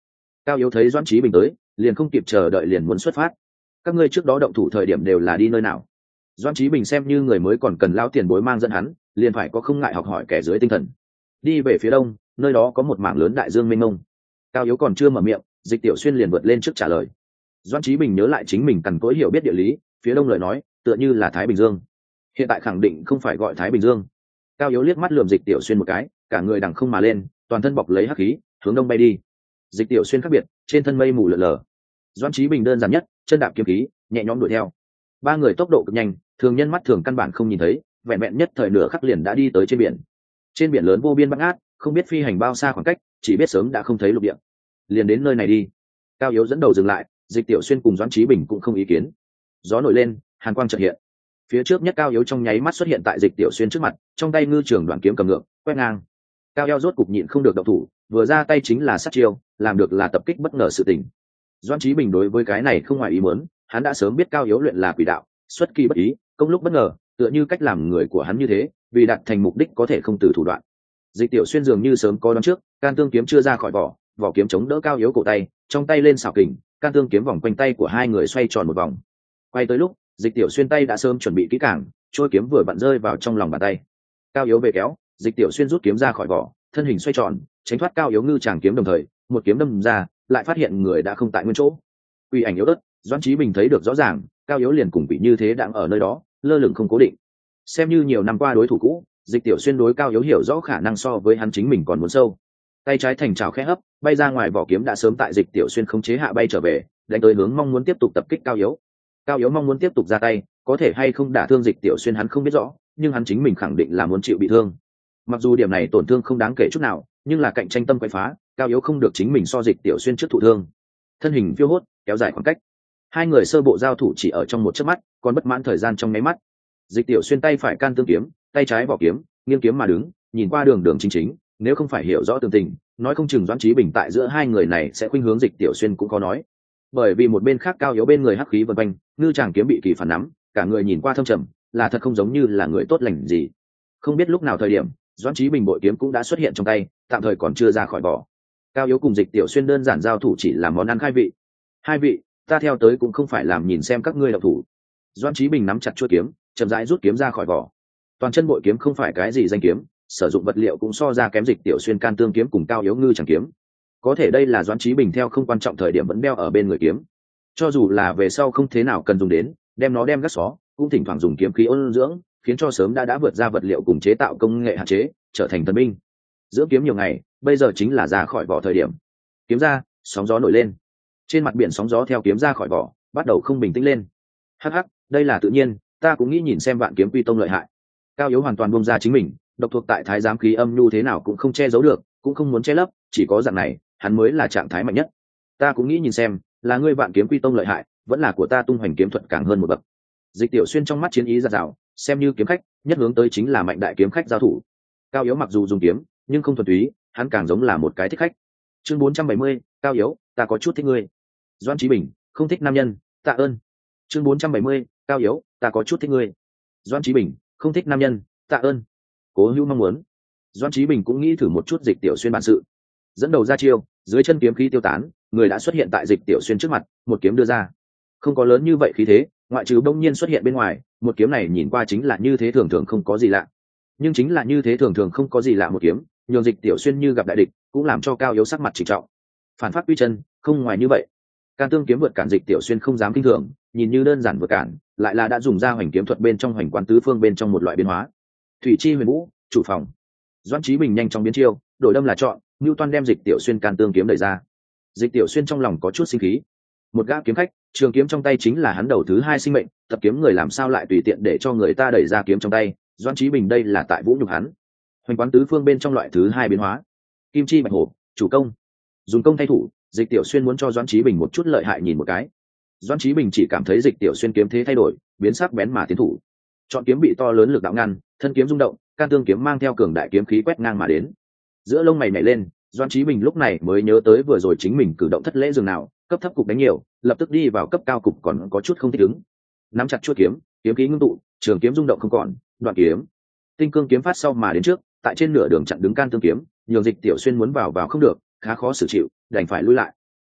Cao Yếu thấy Doãn Chí Bình tới, liền không kịp chờ đợi liền muốn xuất phát. Các ngươi trước đó động thủ thời điểm đều là đi nơi nào? Doãn Chí Bình xem như người mới còn cần lao tiền bối mang dẫn hắn, liền phải có không ngại học hỏi kẻ dưới tinh thần. Đi về phía đông, nơi đó có một mảng lớn đại dương mênh mông. Cao Yếu còn chưa mở miệng, Dịch Tiểu Xuyên liền vượt lên trước trả lời. Doãn Chí Bình nhớ lại chính mình cằn cỗi hiểu biết địa lý, phía đông lời nói tựa như là Thái Bình Dương, hiện tại khẳng định không phải gọi Thái Bình Dương. Cao Yếu liếc mắt lườm Dịch Tiểu Xuyên một cái, cả người đằng không mà lên, toàn thân bọc lấy hắc khí, hướng đông bay đi. Dịch Tiểu Xuyên khác biệt, trên thân mây mù lượn lờ. Doãn Chí Bình đơn giản nhất, chân đạp kiếm khí, nhẹ nhõm đuổi theo. Ba người tốc độ cực nhanh, thường nhân mắt thường căn bản không nhìn thấy, vẹn vẹn nhất thời nửa khắc liền đã đi tới trên biển. Trên biển lớn vô biên bát ngát, không biết phi hành bao xa khoảng cách, chỉ biết sớm đã không thấy lục địa. Liền đến nơi này đi. Cao Yếu dẫn đầu dừng lại, Dịch Tiểu Xuyên cùng Doãn Chí Bình cũng không ý kiến. Gió nổi lên, hàn quang chợt hiện. Phía trước nhất Cao Yếu trong nháy mắt xuất hiện tại Dịch Tiểu Xuyên trước mặt, trong tay ngư trường đoạn kiếm cầm ngược, quét ngang. Cao Eo rốt cục nhịn không được động thủ, vừa ra tay chính là sát chiêu, làm được là tập kích bất ngờ sự tình. Doãn Chí Bình đối với cái này không ngoài ý muốn, hắn đã sớm biết Cao Yếu luyện là quỷ đạo, xuất kỳ bất ý, công lúc bất ngờ, tựa như cách làm người của hắn như thế, vì đạt thành mục đích có thể không từ thủ đoạn. Dịch Tiểu Xuyên dường như sớm có đoán trước, can tương kiếm chưa ra khỏi vỏ, vỏ kiếm chống đỡ Cao Yếu cổ tay, trong tay lên xảo kình, can tương kiếm vòng quanh tay của hai người xoay tròn một vòng. Quay tới lúc, Dịch Tiểu Xuyên tay đã sớm chuẩn bị kỹ càng, trôi kiếm vừa vặn rơi vào trong lòng bàn tay. Cao Yếu về kéo, Dịch Tiểu Xuyên rút kiếm ra khỏi vỏ, thân hình xoay tròn, tránh thoát Cao Yếu ngư tràng kiếm đồng thời, một kiếm đâm ra, lại phát hiện người đã không tại nguyên chỗ. Quỷ ảnh yếu ớt, Doãn Chí Bình thấy được rõ ràng, Cao Yếu liền cùng bị như thế đang ở nơi đó, lơ lửng không cố định. Xem như nhiều năm qua đối thủ cũ, Dịch Tiểu Xuyên đối Cao Yếu hiểu rõ khả năng so với hắn chính mình còn muốn sâu. Tay trái thành trào khẽ hấp, bay ra ngoài vỏ kiếm đã sớm tại Dịch Tiểu Xuyên khống chế hạ bay trở về, đánh tới hướng mong muốn tiếp tục tập kích Cao Yếu. Cao Yếu mong muốn tiếp tục ra tay, có thể hay không đả thương Dịch Tiểu Xuyên hắn không biết rõ, nhưng hắn chính mình khẳng định là muốn chịu bị thương. Mặc dù điểm này tổn thương không đáng kể chút nào, nhưng là cạnh tranh tâm quậy phá, Cao Yếu không được chính mình so Dịch Tiểu Xuyên trước thụ thương. Thân hình phiêu hốt, kéo dài khoảng cách. Hai người sơ bộ giao thủ chỉ ở trong một chớp mắt, còn bất mãn thời gian trong nháy mắt. Dịch Tiểu Xuyên tay phải can tương kiếm, tay trái vỏ kiếm, nghiêng kiếm mà đứng, nhìn qua đường đường chính chính, nếu không phải hiểu rõ tường tình, nói không chừng Doãn Chí Bình tại giữa hai người này sẽ khuynh hướng Dịch Tiểu Xuyên cũng có nói. Bởi vì một bên khác Cao Yếu bên người hắc khí vần quanh, ngư tràng kiếm bị kỳ phản nắm, cả người nhìn qua thâm trầm, là thật không giống như là người tốt lành gì. Không biết lúc nào thời điểm, Doãn Chí Bình bội kiếm cũng đã xuất hiện trong tay, tạm thời còn chưa ra khỏi vỏ. Cao Yếu cùng Dịch Tiểu Xuyên đơn giản giao thủ chỉ là món ăn khai vị. Hai vị, ta theo tới cũng không phải làm nhìn xem các ngươi động thủ. Doãn Chí Bình nắm chặt chuôi kiếm, chậm rãi rút kiếm ra khỏi vỏ. Toàn chân bội kiếm không phải cái gì danh kiếm, sử dụng vật liệu cũng so ra kém Dịch Tiểu Xuyên can tương kiếm cùng Cao Yếu ngư chẳng kiếm. Có thể đây là Doãn Chí Bình theo không quan trọng thời điểm vẫn đeo ở bên người kiếm. Cho dù là về sau không thế nào cần dùng đến, đem nó đem gác xó, cũng thỉnh thoảng dùng kiếm khí ôn dưỡng, khiến cho sớm đã vượt ra vật liệu cùng chế tạo công nghệ hạn chế, trở thành thần binh. Dưỡng kiếm nhiều ngày, bây giờ chính là ra khỏi vỏ thời điểm. Kiếm ra, sóng gió nổi lên. Trên mặt biển sóng gió theo kiếm ra khỏi vỏ, bắt đầu không bình tĩnh lên. Hắc hắc, đây là tự nhiên, ta cũng nghĩ nhìn xem Vạn Kiếm Quy Tông lợi hại. Cao Yếu hoàn toàn buông ra chính mình, độc thuộc tại thái giám khí âm nhu thế nào cũng không che giấu được, cũng không muốn che lấp, chỉ có dạng này, hắn mới là trạng thái mạnh nhất. Ta cũng nghĩ nhìn xem, là ngươi Vạn Kiếm Quy Tông lợi hại, vẫn là của ta Tung Hoành kiếm thuật càng hơn một bậc. Dịch Tiểu Xuyên trong mắt chiến ý giạt rào, xem như kiếm khách, nhất hướng tới chính là mạnh đại kiếm khách giao thủ. Cao Yếu mặc dù dùng kiếm, nhưng không thuần túy, hắn càng giống là một cái thích khách. Chương 470, Cao Yếu, ta có chút thích ngươi. Doãn Chí Bình, không thích nam nhân, tạ ơn. Chương 470, Cao Yếu, ta có chút thích ngươi. Doãn Chí Bình, không thích nam nhân, tạ ơn. Cố Hữu mong muốn. Doãn Chí Bình cũng nghĩ thử một chút Dịch Tiểu Xuyên bản sự. Dẫn đầu ra chiêu, dưới chân kiếm khí tiêu tán, người đã xuất hiện tại Dịch Tiểu Xuyên trước mặt, một kiếm đưa ra. Không có lớn như vậy khí thế, ngoại trừ đông nhiên xuất hiện bên ngoài, một kiếm này nhìn qua chính là như thế thường thường không có gì lạ. Nhưng chính là như thế thường thường không có gì lạ một kiếm, nhường Dịch Tiểu Xuyên như gặp đại địch, cũng làm cho Cao Yếu sắc mặt trịnh trọng. Phản phát quy chân, không ngoài như vậy. Can tương kiếm vượt cản Dịch Tiểu Xuyên không dám kinh thường, nhìn như đơn giản vượt cản, lại là đã dùng ra hoành kiếm thuật bên trong hoành quan tứ phương bên trong một loại biến hóa. Thủy chi huyền vũ, chủ phòng. Doãn Chí Bình nhanh chóng biến chiêu, đổi đâm là chọn, Newton đem Dịch Tiểu Xuyên can tương kiếm đẩy ra. Dịch Tiểu Xuyên trong lòng có chút sinh khí. Một gã kiếm khách, trường kiếm trong tay chính là hắn đầu thứ hai sinh mệnh, tập kiếm người làm sao lại tùy tiện để cho người ta đẩy ra kiếm trong tay, Doãn Chí Bình đây là tại vũ nhục hắn. Hoành quán tứ phương bên trong loại thứ hai biến hóa. Kim chi bạch hổ, chủ công. Dùng công thay thủ, Dịch Tiểu Xuyên muốn cho Doãn Chí Bình một chút lợi hại nhìn một cái. Doãn Chí Bình chỉ cảm thấy Dịch Tiểu Xuyên kiếm thế thay đổi, biến sắc bén mà tiến thủ. Chọn kiếm bị to lớn lực đạo ngăn, thân kiếm rung động, can tương kiếm mang theo cường đại kiếm khí quét ngang mà đến. Giữa lông mày nhảy lên, Doãn Chí Bình lúc này mới nhớ tới vừa rồi chính mình cử động thất lễ dường nào, cấp thấp cục đánh nhiều, lập tức đi vào cấp cao cục còn có chút không thích ứng. Nắm chặt chuôi kiếm, kiếm khí ngưng tụ, trường kiếm rung động không còn, đoạn kiếm, tinh cương kiếm phát sau mà đến trước, tại trên nửa đường chặn đứng can tương kiếm, nhường Dịch Tiểu Xuyên muốn vào không được, khá khó xử chịu, đành phải lui lại.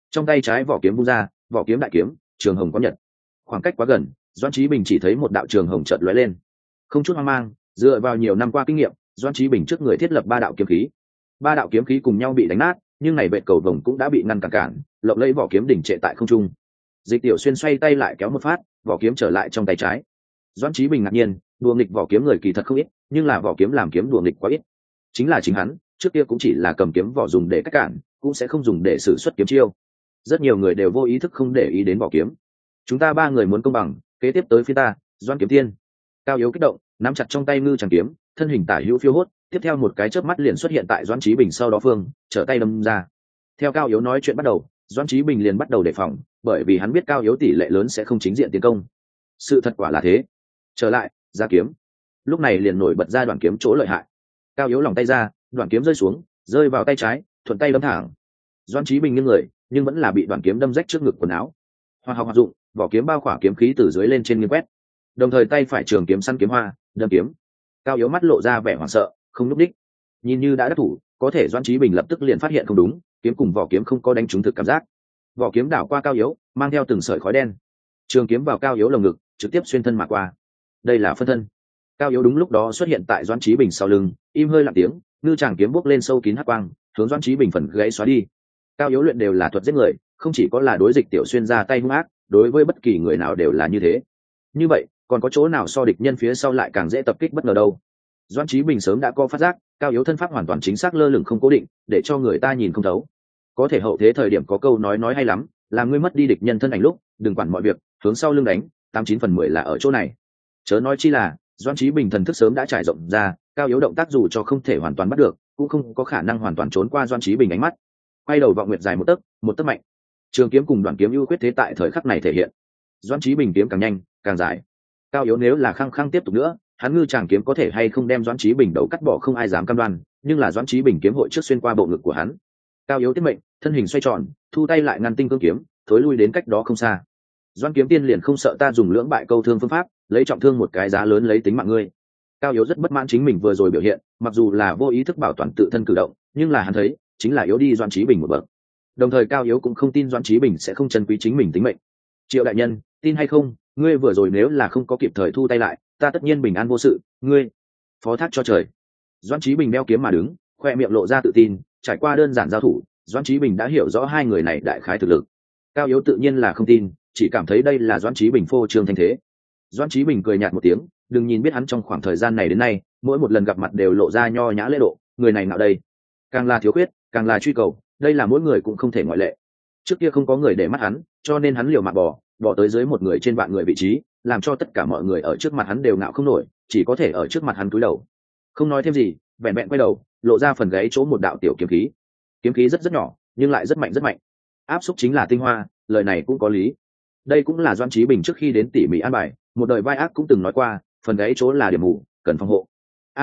trong tay trái vỏ kiếm vung ra, vỏ kiếm đại kiếm trường hồng có nhật. Khoảng cách quá gần, Doãn Chí Bình chỉ thấy một đạo trường hồng chợt lóe lên. Không chút hoang mang, dựa vào nhiều năm qua kinh nghiệm, Doãn Chí Bình trước người thiết lập 3 đạo kiếm khí. 3 đạo kiếm khí cùng nhau bị đánh nát, nhưng này vệ cầu vồng cũng đã bị ngăn cản, lộng lẫy vỏ kiếm đỉnh trệ tại không trung. Dịch Tiểu Xuyên xoay tay lại kéo một phát, vỏ kiếm trở lại trong tay trái. Doãn Chí Bình ngạc nhiên, đùa nghịch vỏ kiếm người kỳ thật không ít, nhưng là vỏ kiếm làm kiếm đùa nghịch quá ít. Chính hắn, trước kia cũng chỉ là cầm kiếm vỏ dùng để cách cản, cũng sẽ không dùng để sử xuất kiếm chiêu. Rất nhiều người đều vô ý thức không để ý đến vỏ kiếm. Chúng ta 3 người muốn công bằng, kế tiếp tới phía ta, Doãn Kiếm Tiên. Cao Yếu kích động, nắm chặt trong tay ngư tràng kiếm, thân hình tả hữu phiêu hốt, tiếp theo một cái chớp mắt liền xuất hiện tại Doãn Chí Bình sau đó phương, trở tay đâm ra. Theo Cao Yếu nói chuyện bắt đầu, Doãn Chí Bình liền bắt đầu đề phòng, bởi vì hắn biết Cao Yếu tỷ lệ lớn sẽ không chính diện tiến công. Sự thật quả là thế. Trở lại, ra kiếm. Lúc này liền nổi bật ra đoạn kiếm chỗ lợi hại. Cao Yếu lòng tay ra, đoạn kiếm rơi xuống, rơi vào tay trái, thuận tay đâm thẳng. Doãn Chí Bình nghiêng người, nhưng vẫn là bị đoạn kiếm đâm rách trước ngực quần áo. Hoạt học hoạt dụng, vỏ kiếm bao khỏa kiếm khí từ dưới lên trên nghiêng quét. Đồng thời tay phải trường kiếm săn kiếm hoa, đâm kiếm. Cao Yếu mắt lộ ra vẻ hoảng sợ, không lúc đích. Nhìn như đã đắc thủ, có thể Doãn Chí Bình lập tức liền phát hiện không đúng, kiếm cùng vỏ kiếm không có đánh trúng thực cảm giác. Vỏ kiếm đảo qua Cao Yếu, mang theo từng sợi khói đen. Trường kiếm vào Cao Yếu lồng ngực, trực tiếp xuyên thân mà qua. Đây là phân thân. Cao Yếu đúng lúc đó xuất hiện tại Doãn Chí Bình sau lưng, im hơi lặng tiếng, ngư tràng kiếm bốc lên sâu kín hắc quang, hướng Doãn Chí Bình phần gãy xóa đi. Cao Yếu luyện đều là thuật giết người, không chỉ có là đối Dịch Tiểu Xuyên ra tay hung ác, đối với bất kỳ người nào đều là như thế. Như vậy, còn có chỗ nào so địch nhân phía sau lại càng dễ tập kích bất ngờ đâu? Doãn Chí Bình sớm đã có phát giác, Cao Yếu thân pháp hoàn toàn chính xác lơ lửng không cố định, để cho người ta nhìn không thấu. Có thể hậu thế thời điểm có câu nói hay lắm, làm ngươi mất đi địch nhân thân ảnh lúc, đừng quản mọi việc, hướng sau lưng đánh, 89/10 là ở chỗ này. Chớ nói chi là, Doãn Chí Bình thần thức sớm đã trải rộng ra, Cao Yếu động tác dù cho không thể hoàn toàn bắt được, cũng không có khả năng hoàn toàn trốn qua Doãn Chí Bình ánh mắt. Quay đầu vọng nguyệt dài một tấc mạnh. Trường kiếm cùng đoạn kiếm ưu quyết thế tại thời khắc này thể hiện. Doãn Chí Bình kiếm càng nhanh, càng dài. Cao Yếu nếu là khăng khăng tiếp tục nữa, hắn ngư tràng kiếm có thể hay không đem Doãn Chí Bình đầu cắt bỏ không ai dám cam đoan, nhưng là Doãn Chí Bình kiếm hội trước xuyên qua bộ ngực của hắn. Cao Yếu tiết mệnh, thân hình xoay tròn, thu tay lại ngăn tinh cương kiếm, thối lui đến cách đó không xa. Doãn Kiếm Tiên liền không sợ ta dùng lưỡng bại câu thương phương pháp, lấy trọng thương một cái giá lớn lấy tính mạng ngươi. Cao Yếu rất bất mãn chính mình vừa rồi biểu hiện, mặc dù là vô ý thức bảo toàn tự thân cử động, nhưng là hắn thấy, chính là yếu đi Doãn Chí Bình một bậc. Đồng thời Cao Yếu cũng không tin Doãn Chí Bình sẽ không trân quý chính mình tính mệnh. Triệu đại nhân, tin hay không, ngươi vừa rồi nếu là không có kịp thời thu tay lại, ta tất nhiên bình an vô sự, ngươi phó thác cho trời. Doãn Chí Bình đeo kiếm mà đứng, khoe miệng lộ ra tự tin, trải qua đơn giản giao thủ, Doãn Chí Bình đã hiểu rõ hai người này đại khái thực lực. Cao Yếu tự nhiên là không tin, chỉ cảm thấy đây là Doãn Chí Bình phô trương thanh thế. Doãn Chí Bình cười nhạt một tiếng, đừng nhìn biết hắn trong khoảng thời gian này đến nay, mỗi một lần gặp mặt đều lộ ra nho nhã lễ độ, người này nào đây? Càng là thiếu khuyết, càng là truy cầu, đây là mỗi người cũng không thể ngoại lệ. Trước kia không có người để mắt hắn, cho nên hắn liều mạng bỏ tới dưới một người trên vạn người vị trí, làm cho tất cả mọi người ở trước mặt hắn đều ngạo không nổi, chỉ có thể ở trước mặt hắn cúi đầu. Không nói thêm gì, vẹn vẹn quay đầu, lộ ra phần gáy chỗ một đạo tiểu kiếm khí. Kiếm khí rất nhỏ, nhưng lại rất mạnh. Áp xúc chính là tinh hoa, lời này cũng có lý. Đây cũng là Doãn Chí Bình trước khi đến tỉ mỉ an bài, một đời vai ác cũng từng nói qua, phần gáy chỗ là điểm mù, cần phòng hộ.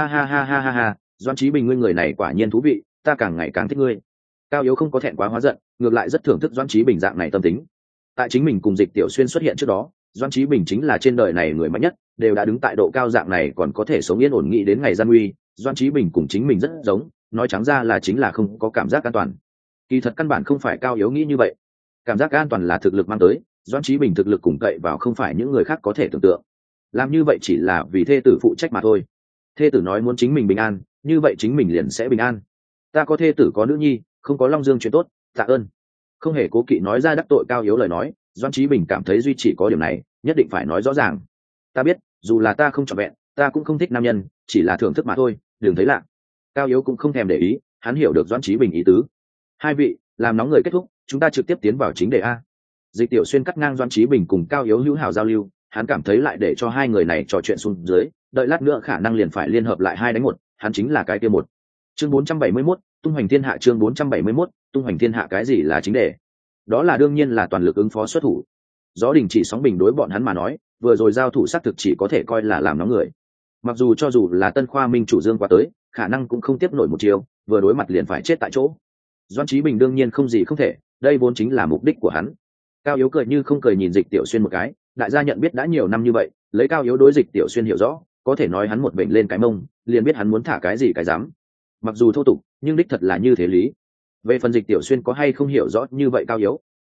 Ha, Doãn Chí Bình ngươi người này quả nhiên thú vị, ta càng ngày càng thích ngươi. Cao Yếu không có thẹn quá hóa giận, ngược lại rất thưởng thức Doãn Chí Bình dạng này tâm tính. Tại chính mình cùng Dịch Tiểu Xuyên xuất hiện trước đó, Doãn Chí Bình chính là trên đời này người mạnh nhất, đều đã đứng tại độ cao dạng này còn có thể sống yên ổn nghĩ đến ngày gian nguy. Doãn Chí Bình cùng chính mình rất giống, nói trắng ra là chính là không có cảm giác an toàn. Kỳ thật căn bản không phải Cao Yếu nghĩ như vậy, cảm giác an toàn là thực lực mang tới, Doãn Chí Bình thực lực cùng cậy vào không phải những người khác có thể tưởng tượng. Làm như vậy chỉ là vì thê tử phụ trách mà thôi. Thê tử nói muốn chính mình bình an, như vậy chính mình liền sẽ bình an. Ta có thê tử có nữ nhi, không có Long Dương chuyện tốt, tạ ơn. Không hề cố kỵ nói ra đắc tội Cao Yếu lời nói, Doãn Chí Bình cảm thấy duy chỉ có điểm này, nhất định phải nói rõ ràng. Ta biết, dù là ta không trọn vẹn, ta cũng không thích nam nhân, chỉ là thưởng thức mà thôi, đừng thấy lạ. Cao Yếu cũng không thèm để ý, hắn hiểu được Doãn Chí Bình ý tứ. Hai vị, làm nóng người kết thúc, chúng ta trực tiếp tiến vào chính đề a. Dịch Tiểu Xuyên cắt ngang Doãn Chí Bình cùng Cao Yếu hữu hảo giao lưu, hắn cảm thấy lại để cho hai người này trò chuyện xuống dưới, đợi lát nữa khả năng liền phải liên hợp lại 2 đánh 1, hắn chính là cái kia một. Chương 471, tung hoành thiên hạ. Chương 471, tung hoành thiên hạ. Cái gì là chính đề? Đó là đương nhiên là toàn lực ứng phó xuất thủ. Gió đình chỉ sóng bình đối bọn hắn mà nói, vừa rồi giao thủ xác thực chỉ có thể coi là làm nóng người. Mặc dù cho dù là Tân Khoa Minh chủ Dương qua tới, khả năng cũng không tiếp nổi một chiều, vừa đối mặt liền phải chết tại chỗ. Doãn Chí Bình đương nhiên không gì không thể, đây vốn chính là mục đích của hắn. Cao Yếu cười như không cười nhìn Dịch Tiểu Xuyên một cái, đại gia nhận biết đã nhiều năm như vậy, lấy Cao Yếu đối Dịch Tiểu Xuyên hiểu rõ, có thể nói hắn một bệnh lên cái mông, liền biết hắn muốn thả cái gì cái dám. Mặc dù thô tục, nhưng đích thật là như thế lý. Về phần Dịch Tiểu Xuyên có hay không hiểu rõ như vậy Cao Yếu,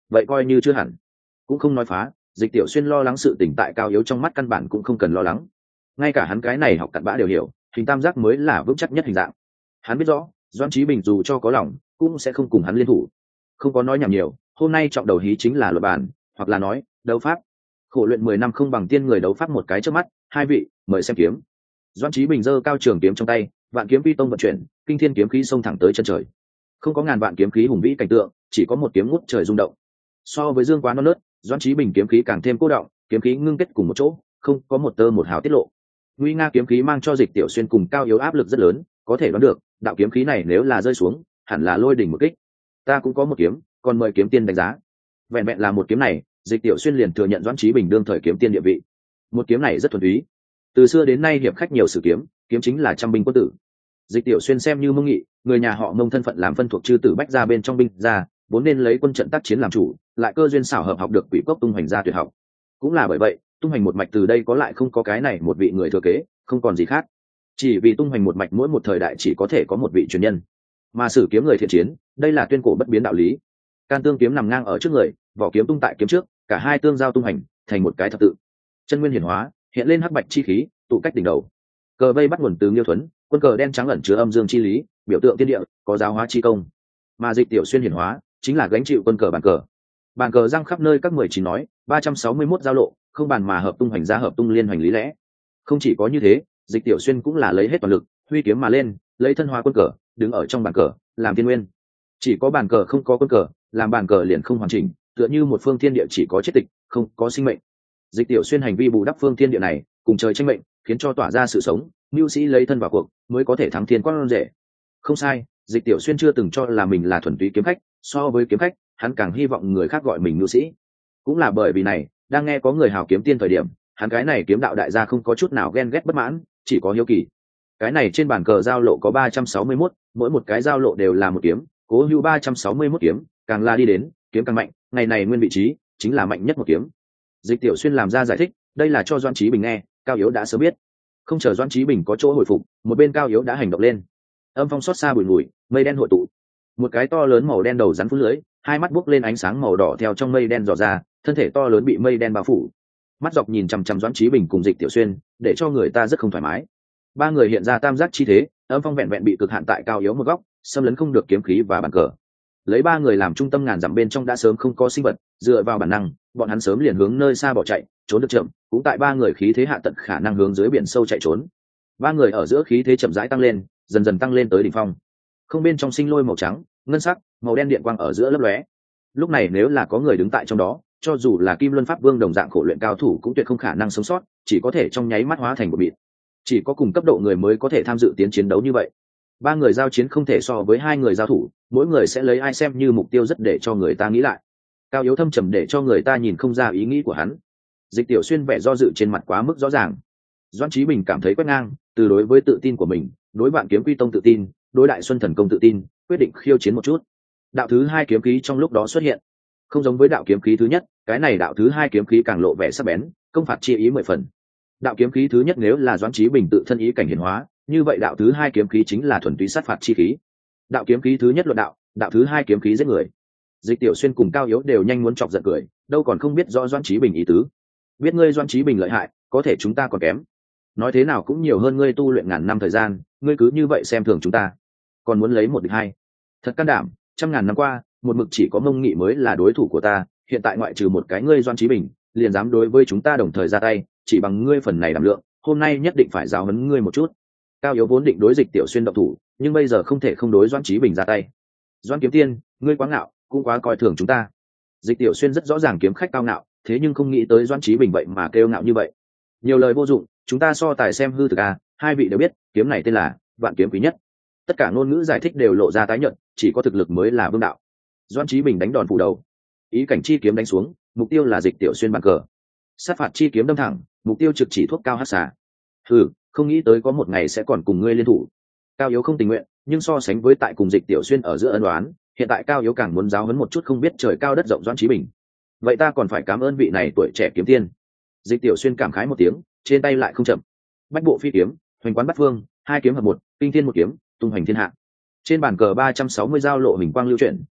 vậy coi như chưa hẳn. Cũng không nói phá, Dịch Tiểu Xuyên lo lắng sự tỉnh tại Cao Yếu trong mắt căn bản cũng không cần lo lắng. Ngay cả hắn cái này học cặn bã đều hiểu, hình tam giác mới là vững chắc nhất hình dạng. Hắn biết rõ, Doãn Chí Bình dù cho có lòng, cũng sẽ không cùng hắn liên thủ. Không có nói nhảm nhiều, hôm nay trọng đầu hí chính là luật bản, hoặc là nói, đấu pháp. Khổ luyện 10 năm không bằng tiên người đấu pháp một cái trước mắt, hai vị, mời xem kiếm. Doãn Chí Bình giơ cao trường kiếm trong tay, vạn kiếm vi tông vận chuyển, kinh thiên kiếm khí xông thẳng tới chân trời. Không có ngàn vạn kiếm khí hùng vĩ cảnh tượng, chỉ có một kiếm ngút trời rung động. So với dương quá non nớt, Doãn Chí Bình kiếm khí càng thêm cô đọng, kiếm khí ngưng kết cùng một chỗ, không có một tơ một hào tiết lộ. Nguy nga kiếm khí mang cho Dịch Tiểu Xuyên cùng Cao Yếu áp lực rất lớn, có thể đoán được, đạo kiếm khí này nếu là rơi xuống, hẳn là lôi đỉnh một kích. Ta cũng có một kiếm, còn mời kiếm tiên đánh giá. Vẹn vẹn là một kiếm này, Dịch Tiểu Xuyên liền thừa nhận Doãn Chí Bình đương thời kiếm tiên địa vị. Một kiếm này rất thuần túy. Từ xưa đến nay hiệp khách nhiều sử kiếm, kiếm chính là trăm binh quân tử. Dịch Tiểu Xuyên xem như Mông Nghị, người nhà họ Mông thân phận làm phân thuộc chư tử bách gia bên trong binh gia, vốn nên lấy quân trận tác chiến làm chủ, lại cơ duyên xảo hợp học được Quỷ Cốc tung hoành gia tuyệt học. Cũng là bởi vậy, tung hoành một mạch từ đây có lại không có cái này một vị người thừa kế, không còn gì khác. Chỉ vì tung hoành một mạch mỗi một thời đại chỉ có thể có một vị truyền nhân, mà sử kiếm người thiện chiến, đây là tuyên cổ bất biến đạo lý. Can tương kiếm nằm ngang ở trước người, vỏ kiếm tung tại kiếm trước, cả hai tương giao tung hành, thành một cái thập tự. Chân nguyên hiển hóa, hiện lên hắc bạch chi khí, tụ cách đỉnh đầu. Cờ vây bắt nguồn từ Nghiêu Thuấn, quân cờ đen trắng ẩn chứa âm dương chi lý, biểu tượng tiên địa, có giáo hóa chi công. Mà Dịch Tiểu Xuyên hiển hóa, chính là gánh chịu quân cờ bàn cờ. Bàn cờ răng khắp nơi các 19 nói, 361 giao lộ, không bàn mà hợp tung hành ra hợp tung liên hoành lý lẽ. Không chỉ có như thế, Dịch Tiểu Xuyên cũng là lấy hết toàn lực, huy kiếm mà lên, lấy thân hóa quân cờ, đứng ở trong bàn cờ, làm thiên nguyên. Chỉ có bàn cờ không có quân cờ, làm bàn cờ liền không hoàn chỉnh, tựa như một phương thiên địa chỉ có chết tịch, không có sinh mệnh. Dịch Tiểu Xuyên hành vi bù đắp phương thiên địa này, cùng trời tranh mệnh, khiến cho tỏa ra sự sống, mưu sĩ lấy thân vào cuộc, mới có thể thắng thiên quan rể. Không sai, Dịch Tiểu Xuyên chưa từng cho là mình là thuần túy kiếm khách, so với kiếm khách, hắn càng hy vọng người khác gọi mình mưu sĩ. Cũng là bởi vì này, đang nghe có người hào kiếm tiên thời điểm, hắn cái này kiếm đạo đại gia không có chút nào ghen ghét bất mãn, chỉ có hiếu kỳ. Cái này trên bàn cờ giao lộ có 361, mỗi một cái giao lộ đều là một kiếm, Cố Hữu 361 kiếm, càng là đi đến, kiếm càng mạnh, ngày này nguyên vị trí chính là mạnh nhất một kiếm. Dịch Tiểu Xuyên làm ra giải thích, đây là cho Doãn Chí Bình nghe, Cao Yếu đã sớm biết. Không chờ Doãn Chí Bình có chỗ hồi phục, một bên Cao Yếu đã hành động lên. Âm phong xót xa bùi ngùi, mây đen hội tụ. Một cái to lớn màu đen đầu rắn phun lưới, hai mắt bốc lên ánh sáng màu đỏ theo trong mây đen dò ra, thân thể to lớn bị mây đen bao phủ. Mắt dọc nhìn chằm chằm Doãn Chí Bình cùng Dịch Tiểu Xuyên, để cho người ta rất không thoải mái. Ba người hiện ra tam giác chi thế, âm phong vẹn vẹn bị cực hạn tại Cao Yếu một góc, xâm lấn không được kiếm khí và bàn cờ. Lấy ba người làm trung tâm ngàn dặm bên trong đã sớm không có sinh vật, dựa vào bản năng, bọn hắn sớm liền hướng nơi xa bỏ chạy, trốn được chậm, cũng tại ba người khí thế hạ tận khả năng hướng dưới biển sâu chạy trốn. Ba người ở giữa khí thế chậm rãi tăng lên, dần dần tăng lên tới đỉnh phong. Không bên trong sinh lôi màu trắng, ngân sắc, màu đen điện quang ở giữa lấp lóe. Lúc này nếu là có người đứng tại trong đó, cho dù là Kim Luân Pháp Vương đồng dạng khổ luyện cao thủ cũng tuyệt không khả năng sống sót, chỉ có thể trong nháy mắt hóa thành một mịn. Chỉ có cùng cấp độ người mới có thể tham dự tiến chiến đấu như vậy. Ba người giao chiến không thể so với hai người giao thủ, mỗi người sẽ lấy ai xem như mục tiêu rất để cho người ta nghĩ lại. Cao Yếu thâm trầm để cho người ta nhìn không ra ý nghĩ của hắn. Dịch Tiểu Xuyên vẻ do dự trên mặt quá mức rõ ràng. Doãn Chí Bình cảm thấy quét ngang, từ đối với tự tin của mình, đối Vạn Kiếm Quy Tông tự tin, đối Đại Xuân Thần Công tự tin, quyết định khiêu chiến một chút. Đạo thứ hai kiếm khí trong lúc đó xuất hiện, không giống với đạo kiếm khí thứ nhất, cái này đạo thứ hai kiếm khí càng lộ vẻ sắc bén, công phạt chi ý 10 phần. Đạo kiếm khí thứ nhất nếu là Doãn Chí Bình tự thân ý cảnh hiển hóa, như vậy đạo thứ hai kiếm khí chính là thuần túy sát phạt chi khí. Đạo kiếm khí thứ nhất luận đạo, đạo thứ hai kiếm khí giết người. Dịch Tiểu Xuyên cùng Cao Yếu đều nhanh muốn chọc giận cười, đâu còn không biết rõ Doãn Chí Bình ý tứ. Biết ngươi Doãn Chí Bình lợi hại, có thể chúng ta còn kém. Nói thế nào cũng nhiều hơn ngươi tu luyện ngàn năm thời gian, ngươi cứ như vậy xem thường chúng ta, còn muốn lấy một địch hai. Thật can đảm, trăm ngàn năm qua, một mực chỉ có Mông Nghị mới là đối thủ của ta, hiện tại ngoại trừ một cái ngươi Doãn Chí Bình, liền dám đối với chúng ta đồng thời ra tay, chỉ bằng ngươi phần này đảm lượng, hôm nay nhất định phải giáo huấn ngươi một chút. Cao Yếu vốn định đối Dịch Tiểu Xuyên động thủ, nhưng bây giờ không thể không đối Doãn Chí Bình ra tay. Doãn kiếm tiên, ngươi quá ngạo, cũng quá coi thường chúng ta. Dịch Tiểu Xuyên rất rõ ràng kiếm khách cao ngạo, thế nhưng không nghĩ tới Doãn Chí Bình vậy mà kêu ngạo như vậy. Nhiều lời vô dụng, chúng ta so tài xem hư thực à, hai vị đều biết, kiếm này tên là Vạn Kiếm Quý Nhất. Tất cả ngôn ngữ giải thích đều lộ ra tái nhận, chỉ có thực lực mới là vương đạo. Doãn Chí Bình đánh đòn phủ đầu, ý cảnh chi kiếm đánh xuống, mục tiêu là Dịch Tiểu Xuyên bàn cờ. Sát phạt chi kiếm đâm thẳng, mục tiêu trực chỉ thuốc cao hắc xà. Không nghĩ tới có một ngày sẽ còn cùng ngươi liên thủ. Cao Yếu không tình nguyện, nhưng so sánh với tại cùng Dịch Tiểu Xuyên ở giữa ân đoán, hiện tại Cao Yếu càng muốn giáo huấn một chút không biết trời cao đất rộng Doãn Chí Bình. Vậy ta còn phải cảm ơn vị này tuổi trẻ kiếm tiên. Dịch Tiểu Xuyên cảm khái một tiếng, trên tay lại không chậm. Bách bộ phi kiếm, hoành quán bắt phương, hai kiếm hợp một, kinh thiên một kiếm, tung hoành thiên hạ. Trên bàn cờ 360 giao lộ hình quang lưu chuyển,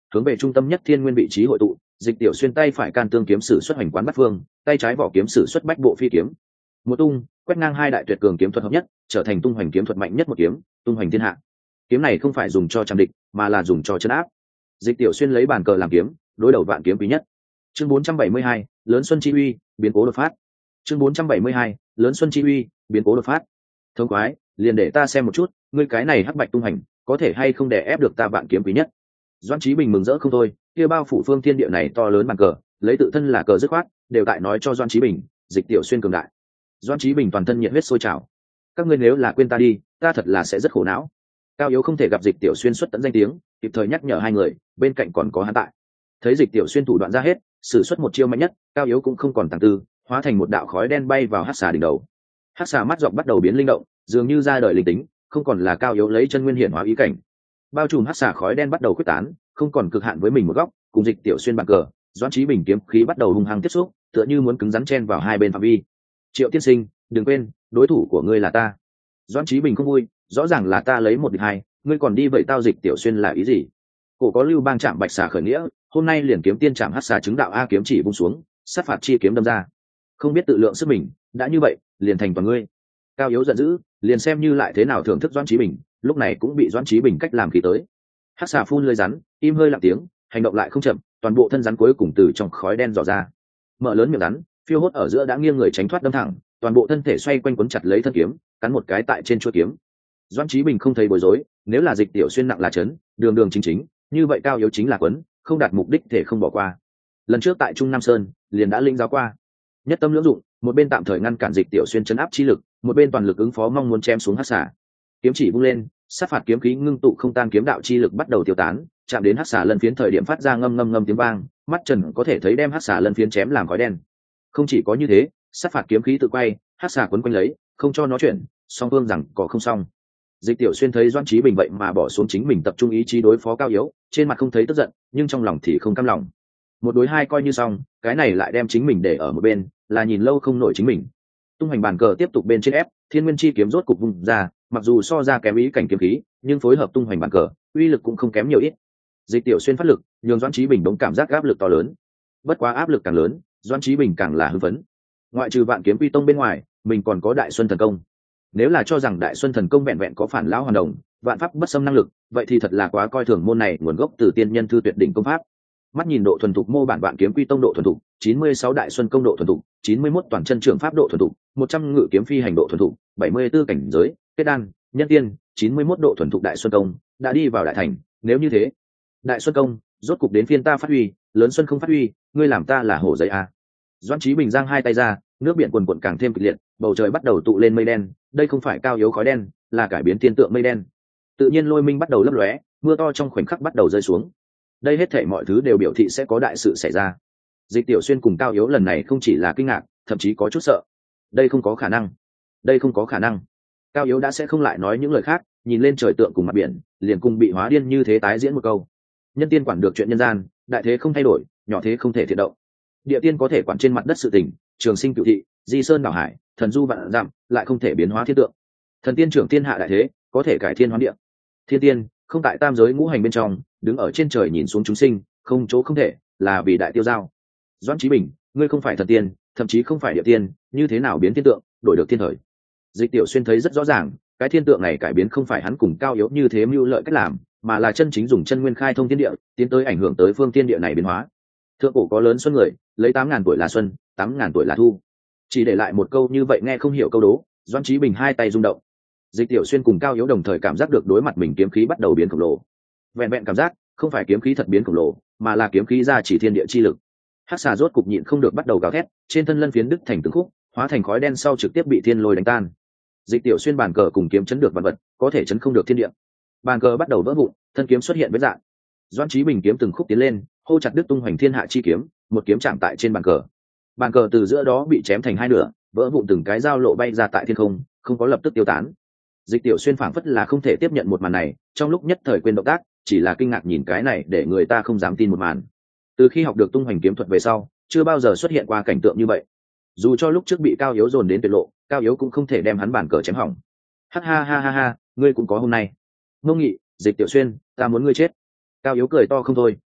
hướng về trung tâm nhất thiên nguyên vị trí hội tụ. Dịch Tiểu Xuyên tay phải can tương kiếm sử xuất hành quán bắt phương, tay trái vỏ kiếm sử xuất bách bộ phi kiếm. Một tung, quét ngang hai đại tuyệt cường kiếm thuật hợp nhất, trở thành tung hoành kiếm thuật mạnh nhất một kiếm, tung hoành thiên hạ. Kiếm này không phải dùng cho chạm địch, mà là dùng cho chấn áp. Dịch Tiểu Xuyên lấy bàn cờ làm kiếm, đối đầu vạn kiếm quý nhất. Chương 472, lớn xuân chi uy, biến cố đột phát. Chương 472, lớn xuân chi uy, biến cố đột phát. Thông quái, liền để ta xem một chút, ngươi cái này hắc bạch tung hành, có thể hay không đè ép được ta vạn kiếm quý nhất. Doãn Chí Bình mừng rỡ không thôi, kia bao phủ phương thiên địa này to lớn bàn cờ, lấy tự thân là cờ dứt khoát, đều tại nói cho Doãn Chí Bình, Dịch Tiểu Xuyên cường đại. Doãn Chí Bình toàn thân nhiệt huyết sôi trào. Các ngươi nếu là quên ta đi, ta thật là sẽ rất khổ não. Cao Yếu không thể gặp Dịch Tiểu Xuyên xuất tận danh tiếng, kịp thời nhắc nhở hai người, bên cạnh còn có hắn tại. Thấy Dịch Tiểu Xuyên thủ đoạn ra hết, sử xuất một chiêu mạnh nhất, Cao Yếu cũng không còn tàng tư, hóa thành một đạo khói đen bay vào hắc xà đỉnh đầu. Hắc xà mắt dọc bắt đầu biến linh động, dường như ra đời linh tính, không còn là Cao Yếu lấy chân nguyên hiển hóa ý cảnh. Bao trùm hắc xà khói đen bắt đầu khuếch tán, không còn cực hạn với mình một góc, cùng Dịch Tiểu Xuyên bàn cờ, Doãn Chí Bình kiếm khí bắt đầu hung hăng tiếp xúc, tựa như muốn cứng rắn chen vào hai bên phạm vi. Triệu tiên sinh, đừng quên, đối thủ của ngươi là ta. Doãn Chí Bình không vui, rõ ràng là ta lấy một địch hai, ngươi còn đi vậy tao Dịch Tiểu Xuyên là ý gì? Cổ có lưu bang chạm bạch xà khởi nghĩa, hôm nay liền kiếm tiên chạm hắc xà chứng đạo a kiếm chỉ vung xuống, sát phạt chi kiếm đâm ra. Không biết tự lượng sức mình, đã như vậy, liền thành toàn ngươi. Cao Yếu giận dữ, liền xem như lại thế nào thưởng thức Doãn Chí Bình, lúc này cũng bị Doãn Chí Bình cách làm khí tới. Hắc xà phun lưỡi rắn, im hơi lặng tiếng, hành động lại không chậm, toàn bộ thân rắn cuối cùng từ trong khói đen dò ra. Mở lớn miệng rắn, phiêu hốt ở giữa đã nghiêng người tránh thoát đâm thẳng, toàn bộ thân thể xoay quanh quấn chặt lấy thân kiếm, cắn một cái tại trên chuôi kiếm. Doãn Chí Bình không thấy bối rối, nếu là Dịch Tiểu Xuyên nặng là chấn, đường đường chính chính, như vậy Cao Yếu chính là quấn, không đạt mục đích thể không bỏ qua. Lần trước tại Trung Nam Sơn, liền đã linh giáo qua. Nhất tâm lưỡng dụng, một bên tạm thời ngăn cản Dịch Tiểu Xuyên chấn áp chi lực, một bên toàn lực ứng phó mong muốn chém xuống hắc xà. Kiếm chỉ vung lên, sát phạt kiếm khí ngưng tụ không tan kiếm đạo chi lực bắt đầu tiêu tán, chạm đến hắc xà lân phiến thời điểm phát ra ngâm ngâm ngâm tiếng vang, mắt trần có thể thấy đem hắc xà lân phiến chém làm khói đen. Không chỉ có như thế, sát phạt kiếm khí tự quay, hắc xà quấn quanh lấy, không cho nó chuyển, song phương rằng có không xong. Dịch Tiểu Xuyên thấy Doãn Chí Bình vậy mà bỏ xuống chính mình tập trung ý chí đối phó Cao Yếu, trên mặt không thấy tức giận, nhưng trong lòng thì không cam lòng. Một đối hai coi như xong, cái này lại đem chính mình để ở một bên, là nhìn lâu không nổi chính mình. Tung hành bàn cờ tiếp tục bên trên ép, Thiên Nguyên chi kiếm rốt cục vung ra, mặc dù so ra kém ý cảnh kiếm khí, nhưng phối hợp tung hoành bàn cờ, uy lực cũng không kém nhiều ít. Dịch Tiểu Xuyên phát lực, nhường Doãn Chí Bình đống cảm giác áp lực to lớn. Bất quá áp lực càng lớn, Doãn Chí Bình càng là hưng phấn. Ngoại trừ Vạn Kiếm Quy Tông bên ngoài, mình còn có Đại Xuân Thần Công. Nếu là cho rằng Đại Xuân Thần Công vẹn vẹn có phản lão hoàn đồng, vạn pháp bất xâm năng lực, vậy thì thật là quá coi thường môn này nguồn gốc từ tiên nhân thư tuyệt đỉnh công pháp. Mắt nhìn độ thuần thục mô bản Vạn Kiếm Quy Tông độ thuần thục, 96 Đại Xuân Công độ thuần thục, 91 toàn chân trưởng pháp độ thuần thục, 100 ngự kiếm phi hành độ thuần thục, 74 cảnh giới, kết đan, nhân tiên, 91 độ thuần thục Đại Xuân Công, đã đi vào đại thành. Nếu như thế, Đại Xuân Công rốt cục đến phiên ta phát huy, lớn xuân không phát huy, ngươi làm ta là hổ giấy à? Doãn Chí Bình giang hai tay ra, nước biển cuồn cuộn càng thêm kịch liệt, bầu trời bắt đầu tụ lên mây đen, đây không phải Cao Yếu khói đen, là cải biến thiên tượng mây đen. Tự nhiên lôi minh bắt đầu lấp lóe, mưa to trong khoảnh khắc bắt đầu rơi xuống. Đây hết thảy mọi thứ đều biểu thị sẽ có đại sự xảy ra. Dịch Tiểu Xuyên cùng Cao Yếu lần này không chỉ là kinh ngạc, thậm chí có chút sợ. Đây không có khả năng, đây không có khả năng. Cao Yếu đã sẽ không lại nói những lời khác, nhìn lên trời tượng cùng mặt biển, liền cùng bị hóa điên như thế tái diễn một câu. Nhân tiên quản được chuyện nhân gian, đại thế không thay đổi, nhỏ thế không thể thiện động. Địa tiên có thể quản trên mặt đất sự tình, trường sinh cửu thị, di sơn đảo hải, thần du vạn dặm, lại không thể biến hóa thiên tượng. Thần tiên trưởng thiên hạ đại thế, có thể cải thiên hóa địa. Thiên tiên không tại tam giới ngũ hành bên trong, đứng ở trên trời nhìn xuống chúng sinh, không chỗ không thể, là vì đại tiêu giao. Doãn Chí Bình, ngươi không phải thần tiên, thậm chí không phải địa tiên, như thế nào biến thiên tượng, đổi được thiên thời? Dịch Tiểu Xuyên thấy rất rõ ràng, cái thiên tượng này cải biến không phải hắn cùng Cao Yếu như thế mưu lợi cách làm, mà là chân chính dùng chân nguyên khai thông thiên địa, tiến tới ảnh hưởng tới phương thiên địa này biến hóa. Thượng cổ có lớn xuân người, lấy 8.000 tuổi là xuân, 8.000 tuổi là thu. Chỉ để lại một câu như vậy nghe không hiểu câu đố, Doãn Chí Bình hai tay rung động. Dịch Tiểu Xuyên cùng Cao Yếu đồng thời cảm giác được đối mặt mình kiếm khí bắt đầu biến khổng lồ. Vẹn vẹn cảm giác, không phải kiếm khí thật biến khổng lồ, mà là kiếm khí ra chỉ thiên địa chi lực. Hắc xà rốt cục nhịn không được bắt đầu gào thét, trên thân lân phiến đứt thành từng khúc, hóa thành khói đen sau trực tiếp bị thiên lôi đánh tan. Dịch Tiểu Xuyên bàn cờ cùng kiếm chấn được vật vật, có thể chấn không được thiên địa. Bàn cờ bắt đầu vỡ vụn, thân kiếm xuất hiện vết rạn. Doãn Chí Bình kiếm từng khúc tiến lên, hô chặt đứt tung hoành thiên hạ chi kiếm, một kiếm chạm tại trên bàn cờ. Bàn cờ từ giữa đó bị chém thành hai nửa, vỡ vụn từng cái dao lộ bay ra tại thiên không, không có lập tức tiêu tán. Dịch Tiểu Xuyên phảng phất là không thể tiếp nhận một màn này, trong lúc nhất thời quên động tác, chỉ là kinh ngạc nhìn cái này để người ta không dám tin một màn. Từ khi học được tung hoành kiếm thuật về sau, chưa bao giờ xuất hiện qua cảnh tượng như vậy. Dù cho lúc trước bị Cao Yếu dồn đến tuyệt lộ, Cao Yếu cũng không thể đem hắn bàn cờ chém hỏng. Ha ha ha ha ha, ngươi cũng có hôm nay. Ngông Nghị, Dịch Tiểu Xuyên, ta muốn ngươi chết. Cao Yếu cười to không thôi,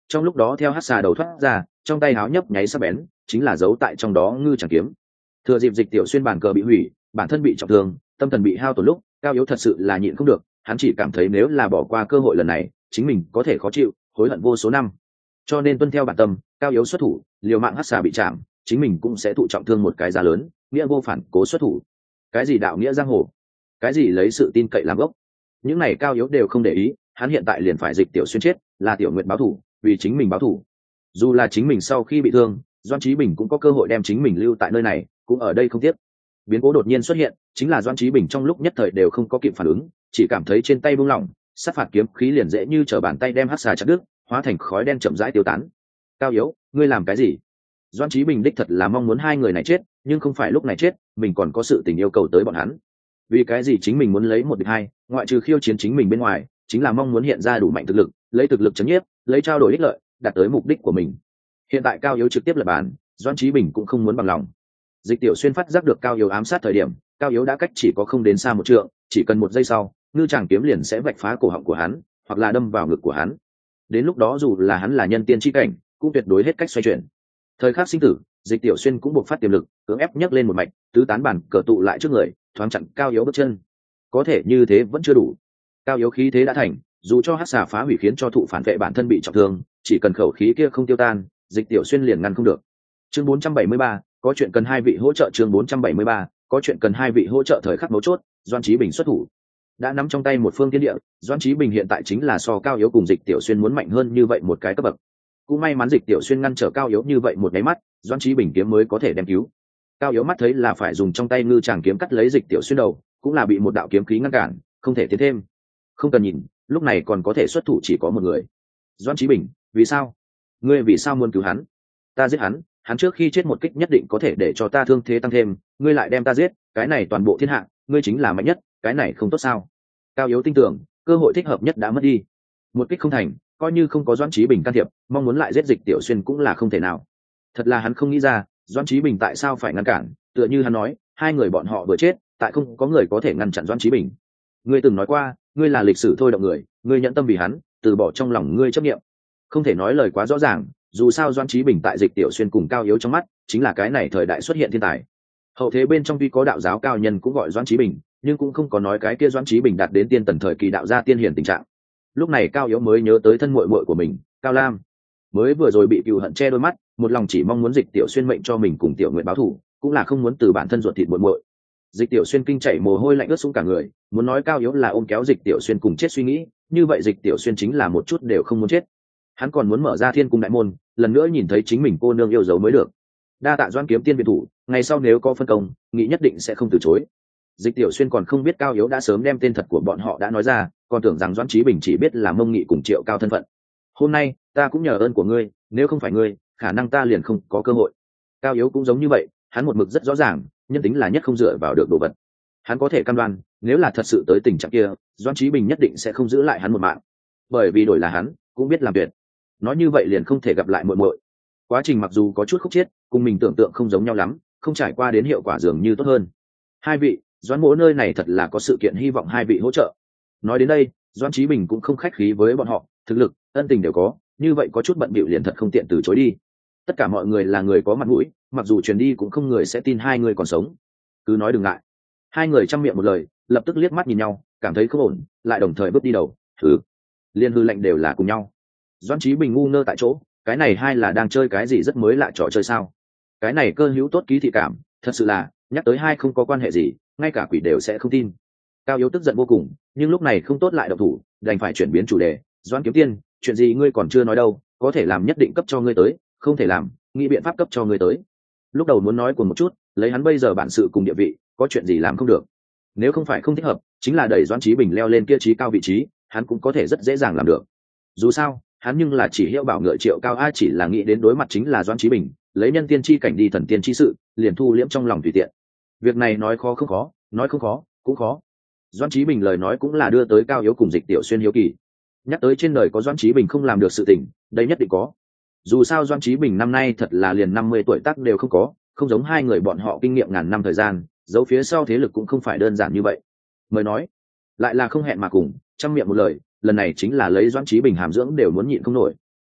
trong lúc đó theo hắc xà đầu thoát ra, trong tay háo nhấp nháy sắc bén, chính là giấu tại trong đó ngư chẳng kiếm. Thừa dịp Dịch Tiểu Xuyên bàn cờ bị hủy, bản thân bị trọng thương, tâm thần bị hao tổn lúc, Cao Yếu thật sự là nhịn không được, hắn chỉ cảm thấy nếu là bỏ qua cơ hội lần này, chính mình có thể khó chịu, hối hận vô số năm. Cho nên tuân theo bản tâm, Cao Yếu xuất thủ, liều mạng hắc xà bị chạm, chính mình cũng sẽ thụ trọng thương một cái giá lớn, nghĩa vô phản cố xuất thủ. Cái gì đạo nghĩa giang hồ, cái gì lấy sự tin cậy làm gốc, những này Cao Yếu đều không để ý, hắn hiện tại liền phải Dịch Tiểu Xuyên chết, là Tiểu Nguyệt báo thù, vì chính mình báo thù. Dù là chính mình sau khi bị thương, Doan Chí Bình cũng có cơ hội đem chính mình lưu tại nơi này, cũng ở đây không tiếc. Biến cố đột nhiên xuất hiện, chính là Doan Chí Bình trong lúc nhất thời đều không có kịp phản ứng, chỉ cảm thấy trên tay buông lỏng, sát phạt kiếm khí liền dễ như trở bàn tay đem hắc xà chặt đứt, hóa thành khói đen chậm rãi tiêu tán. Cao Yếu, ngươi làm cái gì? Doan Chí Bình đích thật là mong muốn hai người này chết, nhưng không phải lúc này chết, mình còn có sự tình yêu cầu tới bọn hắn. Vì cái gì chính mình muốn lấy một địch hai, ngoại trừ khiêu chiến chính mình bên ngoài, chính là mong muốn hiện ra đủ mạnh thực lực, lấy thực lực chấn nhiếp, lấy trao đổi ích lợi, đạt tới mục đích của mình. Hiện tại Cao Yếu trực tiếp lập bàn, Doan Chí Bình cũng không muốn bằng lòng. Dịch Tiểu Xuyên phát giác được Cao Yếu ám sát thời điểm, Cao Yếu đã cách chỉ có không đến xa một trượng, chỉ cần một giây sau, ngư tràng kiếm liền sẽ vạch phá cổ họng của hắn, hoặc là đâm vào ngực của hắn. Đến lúc đó dù là hắn là nhân tiên chi cảnh, cũng tuyệt đối hết cách xoay chuyển. Thời khắc sinh tử, Dịch Tiểu Xuyên cũng buộc phát tiềm lực, cưỡng ép nhấc lên một mạch, tứ tán bản cờ tụ lại trước người, thoáng chặn Cao Yếu bước chân. Có thể như thế vẫn chưa đủ. Cao Yếu khí thế đã thành, dù cho hắc xà phá hủy khiến cho thụ phản vệ bản thân bị trọng thương, chỉ cần khẩu khí kia không tiêu tan, Dịch Tiểu Xuyên liền ngăn không được. Chương 473, có chuyện cần hai vị hỗ trợ. Chương 473, có chuyện cần hai vị hỗ trợ. Thời khắc mấu chốt, Doan Chí Bình xuất thủ, đã nắm trong tay một phương thiên địa. Doan Chí Bình hiện tại chính là so Cao Yếu cùng Dịch Tiểu Xuyên muốn mạnh hơn như vậy một cái cấp bậc. Cũng may mắn Dịch Tiểu Xuyên ngăn trở Cao Yếu như vậy một cái mắt, Doan Chí Bình kiếm mới có thể đem cứu. Cao Yếu mắt thấy là phải dùng trong tay ngư tràng kiếm cắt lấy Dịch Tiểu Xuyên đầu, cũng là bị một đạo kiếm khí ngăn cản, không thể tiến thêm. Không cần nhìn, lúc này còn có thể xuất thủ chỉ có một người. Doan Chí Bình, vì sao? Ngươi vì sao muốn cứu hắn? Ta giết hắn, hắn trước khi chết một kích nhất định có thể để cho ta thương thế tăng thêm, ngươi lại đem ta giết, cái này toàn bộ thiên hạ, ngươi chính là mạnh nhất, cái này không tốt sao? Cao Yếu tin tưởng, cơ hội thích hợp nhất đã mất đi. Một kích không thành, coi như không có Doan Chí Bình can thiệp, mong muốn lại giết Dịch Tiểu Xuyên cũng là không thể nào. Thật là hắn không nghĩ ra, Doan Chí Bình tại sao phải ngăn cản, tựa như hắn nói, hai người bọn họ vừa chết, tại không có người có thể ngăn chặn Doan Chí Bình. Ngươi từng nói qua, ngươi là lịch sử thôi động người, ngươi nhận tâm vì hắn, từ bỏ trong lòng ngươi chấp niệm. Không thể nói lời quá rõ ràng, dù sao Doan Chí Bình tại Dịch Tiểu Xuyên cùng Cao Yếu trong mắt, chính là cái này thời đại xuất hiện thiên tài. Hậu thế bên trong tuy có đạo giáo cao nhân cũng gọi Doan Chí Bình, nhưng cũng không có nói cái kia Doan Chí Bình đạt đến tiên tần thời kỳ đạo gia tiên hiển tình trạng. Lúc này Cao Yếu mới nhớ tới thân muội muội của mình, Cao Lam, mới vừa rồi bị cừu hận che đôi mắt, một lòng chỉ mong muốn Dịch Tiểu Xuyên mệnh cho mình cùng Tiểu Nguyệt báo thù, cũng là không muốn từ bản thân ruột thịt muội muội. Dịch Tiểu Xuyên kinh chảy mồ hôi lạnh ướt sũng cả người, muốn nói Cao Yếu là ôm kéo Dịch Tiểu Xuyên cùng chết suy nghĩ, như vậy Dịch Tiểu Xuyên chính là một chút đều không muốn chết. Hắn còn muốn mở ra Thiên Cung đại môn, lần nữa nhìn thấy chính mình cô nương yêu dấu mới được. Đa tạ Doan kiếm tiên biệt thủ, ngày sau nếu có phân công, nghĩ nhất định sẽ không từ chối. Dịch Tiểu Xuyên còn không biết Cao Yếu đã sớm đem tên thật của bọn họ đã nói ra, còn tưởng rằng Doan Chí Bình chỉ biết là Mông Nghị cùng Triệu Cao thân phận. Hôm nay ta cũng nhờ ơn của ngươi, nếu không phải ngươi, khả năng ta liền không có cơ hội. Cao Yếu cũng giống như vậy, hắn một mực rất rõ ràng, nhân tính là nhất không dựa vào được đồ vật. Hắn có thể cam đoan, nếu là thật sự tới tình trạng kia, Doan Chí Bình nhất định sẽ không giữ lại hắn một mạng, bởi vì đổi là hắn, cũng biết làm tuyệt. Nói như vậy liền không thể gặp lại muội muội. Quá trình mặc dù có chút khúc chiết, cùng mình tưởng tượng không giống nhau lắm, không trải qua đến hiệu quả dường như tốt hơn. Hai vị, Doan mỗ nơi này thật là có sự kiện hy vọng hai vị hỗ trợ. Nói đến đây, Doan Chí Bình cũng không khách khí với bọn họ, thực lực, ân tình đều có, như vậy có chút bận bịu liền thật không tiện từ chối đi. Tất cả mọi người là người có mặt mũi, mặc dù truyền đi cũng không người sẽ tin hai người còn sống. Cứ nói đừng ngại. Hai người trăm miệng một lời, lập tức liếc mắt nhìn nhau, cảm thấy không ổn, lại đồng thời bước đi đầu. Liên hư lệnh đều là cùng nhau. Doan Chí Bình ngu ngơ tại chỗ, cái này hai là đang chơi cái gì rất mới lạ trò chơi sao? Cái này cơ hữu tốt ký thị cảm, thật sự là nhắc tới hai không có quan hệ gì, ngay cả quỷ đều sẽ không tin. Cao Yếu tức giận vô cùng, nhưng lúc này không tốt lại động thủ, đành phải chuyển biến chủ đề. Doan kiếm tiên, chuyện gì ngươi còn chưa nói đâu, có thể làm nhất định cấp cho ngươi tới, không thể làm, nghĩ biện pháp cấp cho ngươi tới. Lúc đầu muốn nói của một chút, lấy hắn bây giờ bản sự cùng địa vị, có chuyện gì làm không được. Nếu không phải không thích hợp, chính là đẩy Doan Chí Bình leo lên kia trí cao vị trí, hắn cũng có thể rất dễ dàng làm được. Dù sao, hắn nhưng là chỉ hiệu bảo ngựa Triệu Cao ai chỉ là nghĩ đến đối mặt chính là Doan Chí Bình, lấy nhân tiên chi cảnh đi thần tiên chi sự, liền thu liễm trong lòng tùy tiện. Việc này nói khó không khó, nói không khó cũng khó. Doan Chí Bình lời nói cũng là đưa tới Cao Yếu cùng Dịch Tiểu Xuyên hiếu kỳ. Nhắc tới trên đời có Doan Chí Bình không làm được sự tình, đây nhất định có. Dù sao Doan Chí Bình năm nay thật là liền 50 tuổi tác đều không có, không giống hai người bọn họ kinh nghiệm ngàn năm thời gian, dấu phía sau thế lực cũng không phải đơn giản như vậy. Mới nói, lại là không hẹn mà cùng, trăm miệng một lời, lần này chính là lấy Doan Chí Bình hàm dưỡng đều muốn nhịn không nổi.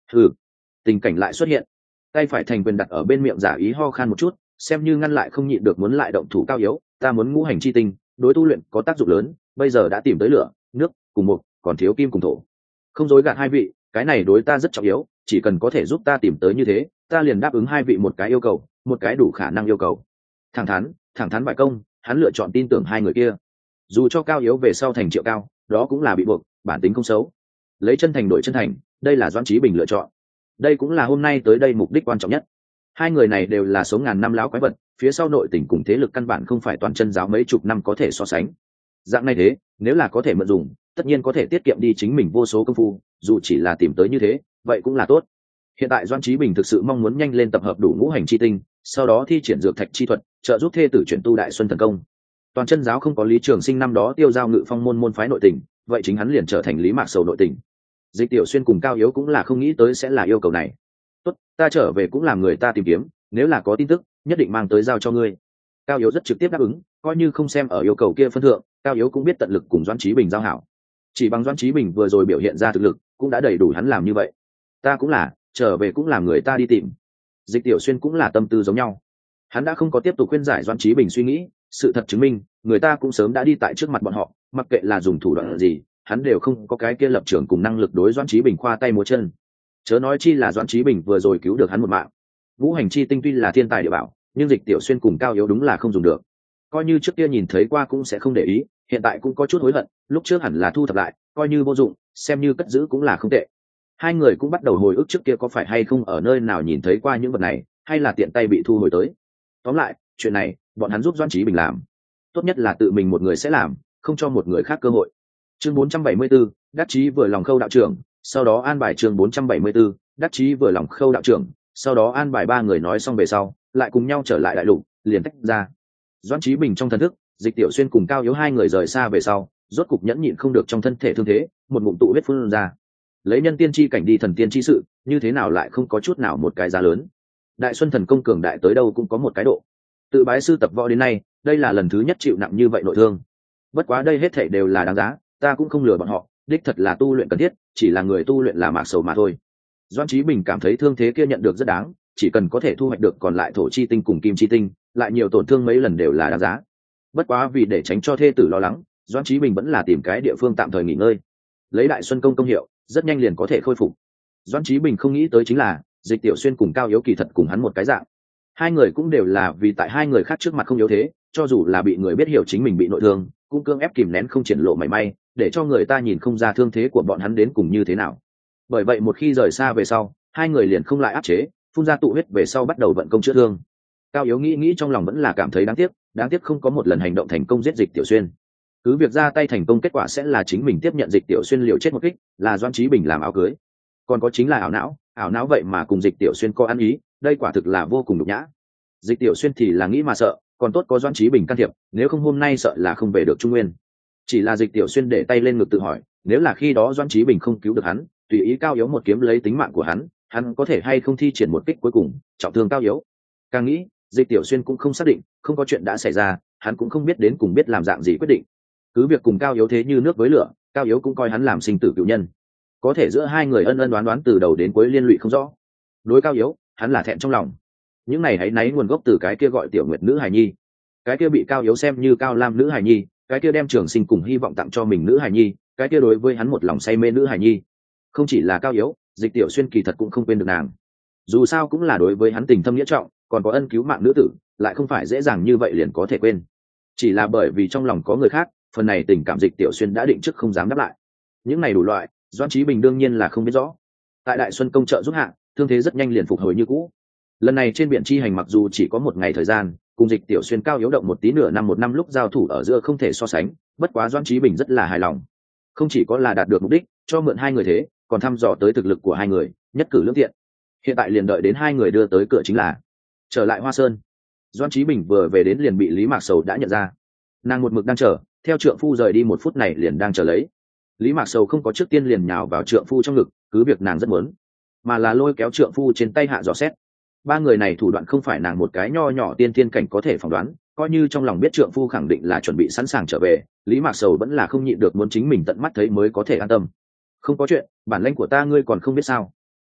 Ừ, tình cảnh lại xuất hiện, tay phải thành quyền đặt ở bên miệng giả ý ho khan một chút, xem như ngăn lại không nhịn được muốn lại động thủ Cao Yếu. Ta muốn ngũ hành chi tinh, đối tu luyện có tác dụng lớn, bây giờ đã tìm tới lửa nước cùng một, còn thiếu kim cùng thổ. Không dối gạt hai vị, cái này đối ta rất trọng yếu, chỉ cần có thể giúp ta tìm tới như thế, ta liền đáp ứng hai vị một cái yêu cầu, một cái đủ khả năng yêu cầu. Thẳng thắn bại công, hắn lựa chọn tin tưởng hai người kia. Dù cho Cao Yếu về sau thành Triệu Cao, đó cũng là bị buộc, bản tính không xấu. Lấy chân thành đổi chân thành, đây là Doãn Chí Bình lựa chọn. Đây cũng là hôm nay tới đây mục đích quan trọng nhất. Hai người này đều là sống ngàn năm lão quái vật, phía sau nội tình cùng thế lực căn bản không phải toàn chân giáo mấy chục năm có thể so sánh. Dạng này thế, nếu là có thể mượn dùng, tất nhiên có thể tiết kiệm đi chính mình vô số công phu, dù chỉ là tìm tới như thế, vậy cũng là tốt. Hiện tại Doãn Chí Bình thực sự mong muốn nhanh lên tập hợp đủ ngũ hành chi tinh, sau đó thi triển dược thạch chi thuật, trợ giúp thê tử chuyển tu Đại Xuân thần công. Toàn chân giáo không có Lý Trường Sinh năm đó tiêu giao ngự phong môn phái nội tình, vậy chính hắn liền trở thành Lý Mạc Sầu nội tình. Dịch Tiểu Xuyên cùng Cao Yếu cũng là không nghĩ tới sẽ là yêu cầu này. Tốt, ta trở về cũng làm người ta tìm kiếm, nếu là có tin tức, nhất định mang tới giao cho ngươi. Cao Yếu rất trực tiếp đáp ứng, coi như không xem ở yêu cầu kia phân thượng, Cao Yếu cũng biết tận lực cùng Doãn Chí Bình giao hảo. Chỉ bằng Doãn Chí Bình vừa rồi biểu hiện ra thực lực, cũng đã đầy đủ hắn làm như vậy. Ta cũng là, trở về cũng làm người ta đi tìm. Dịch Tiểu Xuyên cũng là tâm tư giống nhau. Hắn đã không có tiếp tục khuyên giải Doãn Chí Bình suy nghĩ, sự thật chứng minh, người ta cũng sớm đã đi tại trước mặt bọn họ, mặc kệ là dùng thủ đoạn gì, hắn đều không có cái kia lập trường cùng năng lực đối Doãn Chí Bình khoa tay múa chân. Chớ nói chi là Doãn Chí Bình vừa rồi cứu được hắn một mạng. Ngũ hành chi tinh tuy là thiên tài địa bảo, nhưng Dịch Tiểu Xuyên cùng Cao Yếu đúng là không dùng được. Coi như trước kia nhìn thấy qua cũng sẽ không để ý, hiện tại cũng có chút hối hận, lúc trước hẳn là thu thập lại, coi như vô dụng, xem như cất giữ cũng là không tệ. Hai người cũng bắt đầu hồi ức trước kia có phải hay không ở nơi nào nhìn thấy qua những vật này, hay là tiện tay bị thu hồi tới. Tóm lại, chuyện này, bọn hắn giúp Doãn Chí Bình làm. Tốt nhất là tự mình một người sẽ làm, không cho một người khác cơ hội. Chương 474, đắc chí vừa lòng Khâu đạo trưởng, sau đó an bài chương 474, đắc chí vừa lòng Khâu đạo trưởng, sau đó an bài ba người nói xong về sau, lại cùng nhau trở lại đại lục, liền tách ra. Doãn Chí Bình trong thần thức, Dịch Tiểu Xuyên cùng Cao Yếu hai người rời xa về sau, rốt cục nhẫn nhịn không được trong thân thể thương thế, một ngụm tụ huyết phun ra. Lấy nhân tiên chi cảnh đi thần tiên chi sự, như thế nào lại không có chút nào một cái giá lớn. Đại Xuân thần công cường đại tới đâu cũng có một cái độ. Tự bái sư tập võ đến nay, đây là lần thứ nhất chịu nặng như vậy nội thương. Bất quá đây hết thảy đều là đáng giá, ta cũng không lừa bọn họ, đích thật là tu luyện cần thiết, chỉ là người tu luyện là Mạc Sầu mà thôi. Doãn Chí Bình cảm thấy thương thế kia nhận được rất đáng, chỉ cần có thể thu hoạch được còn lại thổ chi tinh cùng kim chi tinh, lại nhiều tổn thương mấy lần đều là đáng giá. Bất quá vì để tránh cho thê tử lo lắng, Doãn Chí Bình vẫn là tìm cái địa phương tạm thời nghỉ ngơi. Lấy Đại Xuân công công hiệu, rất nhanh liền có thể khôi phục. Doãn Chí Bình không nghĩ tới chính là, Dịch Tiểu Xuyên cùng Cao Yếu kỳ thật cùng hắn một cái dạng. Hai người cũng đều là vì tại hai người khác trước mặt không yếu thế, cho dù là bị người biết hiểu chính mình bị nội thương, cũng cưỡng ép kìm nén không triển lộ mảy may, để cho người ta nhìn không ra thương thế của bọn hắn đến cùng như thế nào. Bởi vậy một khi rời xa về sau, hai người liền không lại áp chế, phun ra tụ huyết về sau bắt đầu vận công chữa thương. Cao Yếu nghĩ trong lòng vẫn là cảm thấy đáng tiếc không có một lần hành động thành công giết Dịch Tiểu Xuyên. Cứ việc ra tay thành công kết quả sẽ là chính mình tiếp nhận Dịch Tiểu Xuyên liều chết một kích, là Doãn Chí Bình làm áo cưới. Còn có chính là ảo não vậy mà cùng Dịch Tiểu Xuyên có ăn ý, đây quả thực là vô cùng nhục nhã. Dịch Tiểu Xuyên thì là nghĩ mà sợ, còn tốt có Doãn Chí Bình can thiệp, nếu không hôm nay sợ là không về được Trung Nguyên. Chỉ là Dịch Tiểu Xuyên để tay lên ngực tự hỏi, nếu là khi đó Doãn Chí Bình không cứu được hắn, tùy ý Cao Yếu một kiếm lấy tính mạng của hắn có thể hay không thi triển một kích cuối cùng trọng thương Cao Yếu. Càng nghĩ, Dịch Tiểu Xuyên cũng không xác định, không có chuyện đã xảy ra, hắn cũng không biết đến cùng biết làm dạng gì quyết định. Cứ việc cùng Cao Yếu thế như nước với lửa, Cao Yếu cũng coi hắn làm sinh tử cựu nhân. Có thể giữa hai người ân ân đoán đoán từ đầu đến cuối liên lụy không rõ. Đối Cao Yếu, hắn là thẹn trong lòng. Những này hãy náy nguồn gốc từ cái kia gọi Tiểu Nguyệt nữ hài nhi, cái kia bị Cao Yếu xem như Cao Lam nữ hài nhi, cái kia đem trường sinh cùng hy vọng tặng cho mình nữ hài nhi, cái kia đối với hắn một lòng say mê nữ hài nhi. Không chỉ là Cao Yếu, Dịch Tiểu Xuyên kỳ thật cũng không quên được nàng. Dù sao cũng là đối với hắn tình thâm nghĩa trọng, còn có ân cứu mạng nữ tử, lại không phải dễ dàng như vậy liền có thể quên. Chỉ là bởi vì trong lòng có người khác, phần này tình cảm Dịch Tiểu Xuyên đã định trước không dám đáp lại. Những này đủ loại, Doãn Chí Bình đương nhiên là không biết rõ. Tại Đại Xuân công trợ giúp hạ, thương thế rất nhanh liền phục hồi như cũ. Lần này trên biển chi hành mặc dù chỉ có một ngày thời gian, cùng Dịch Tiểu Xuyên Cao Yếu động một tí nửa năm một năm lúc giao thủ ở giữa không thể so sánh, bất quá Doãn Chí Bình rất là hài lòng. Không chỉ có là đạt được mục đích, cho mượn hai người thế, còn thăm dò tới thực lực của hai người, nhất cử lưỡng tiện. Hiện tại liền đợi đến hai người đưa tới cửa chính là trở lại Hoa Sơn. Doãn Chí Bình vừa về đến liền bị Lý Mạc Sầu đã nhận ra. Nàng một mực đang chờ, theo trượng phu rời đi một phút này liền đang chờ lấy. Lý Mạc Sầu không có trước tiên liền nhào vào trượng phu trong ngực, cứ việc nàng rất muốn, mà là lôi kéo trượng phu trên tay hạ dò xét. Ba người này thủ đoạn không phải nàng một cái nho nhỏ tiên thiên cảnh có thể phỏng đoán, coi như trong lòng biết trượng phu khẳng định là chuẩn bị sẵn sàng trở về, Lý Mạc Sầu vẫn là không nhịn được muốn chính mình tận mắt thấy mới có thể an tâm. Không có chuyện, bản lĩnh của ta ngươi còn không biết sao?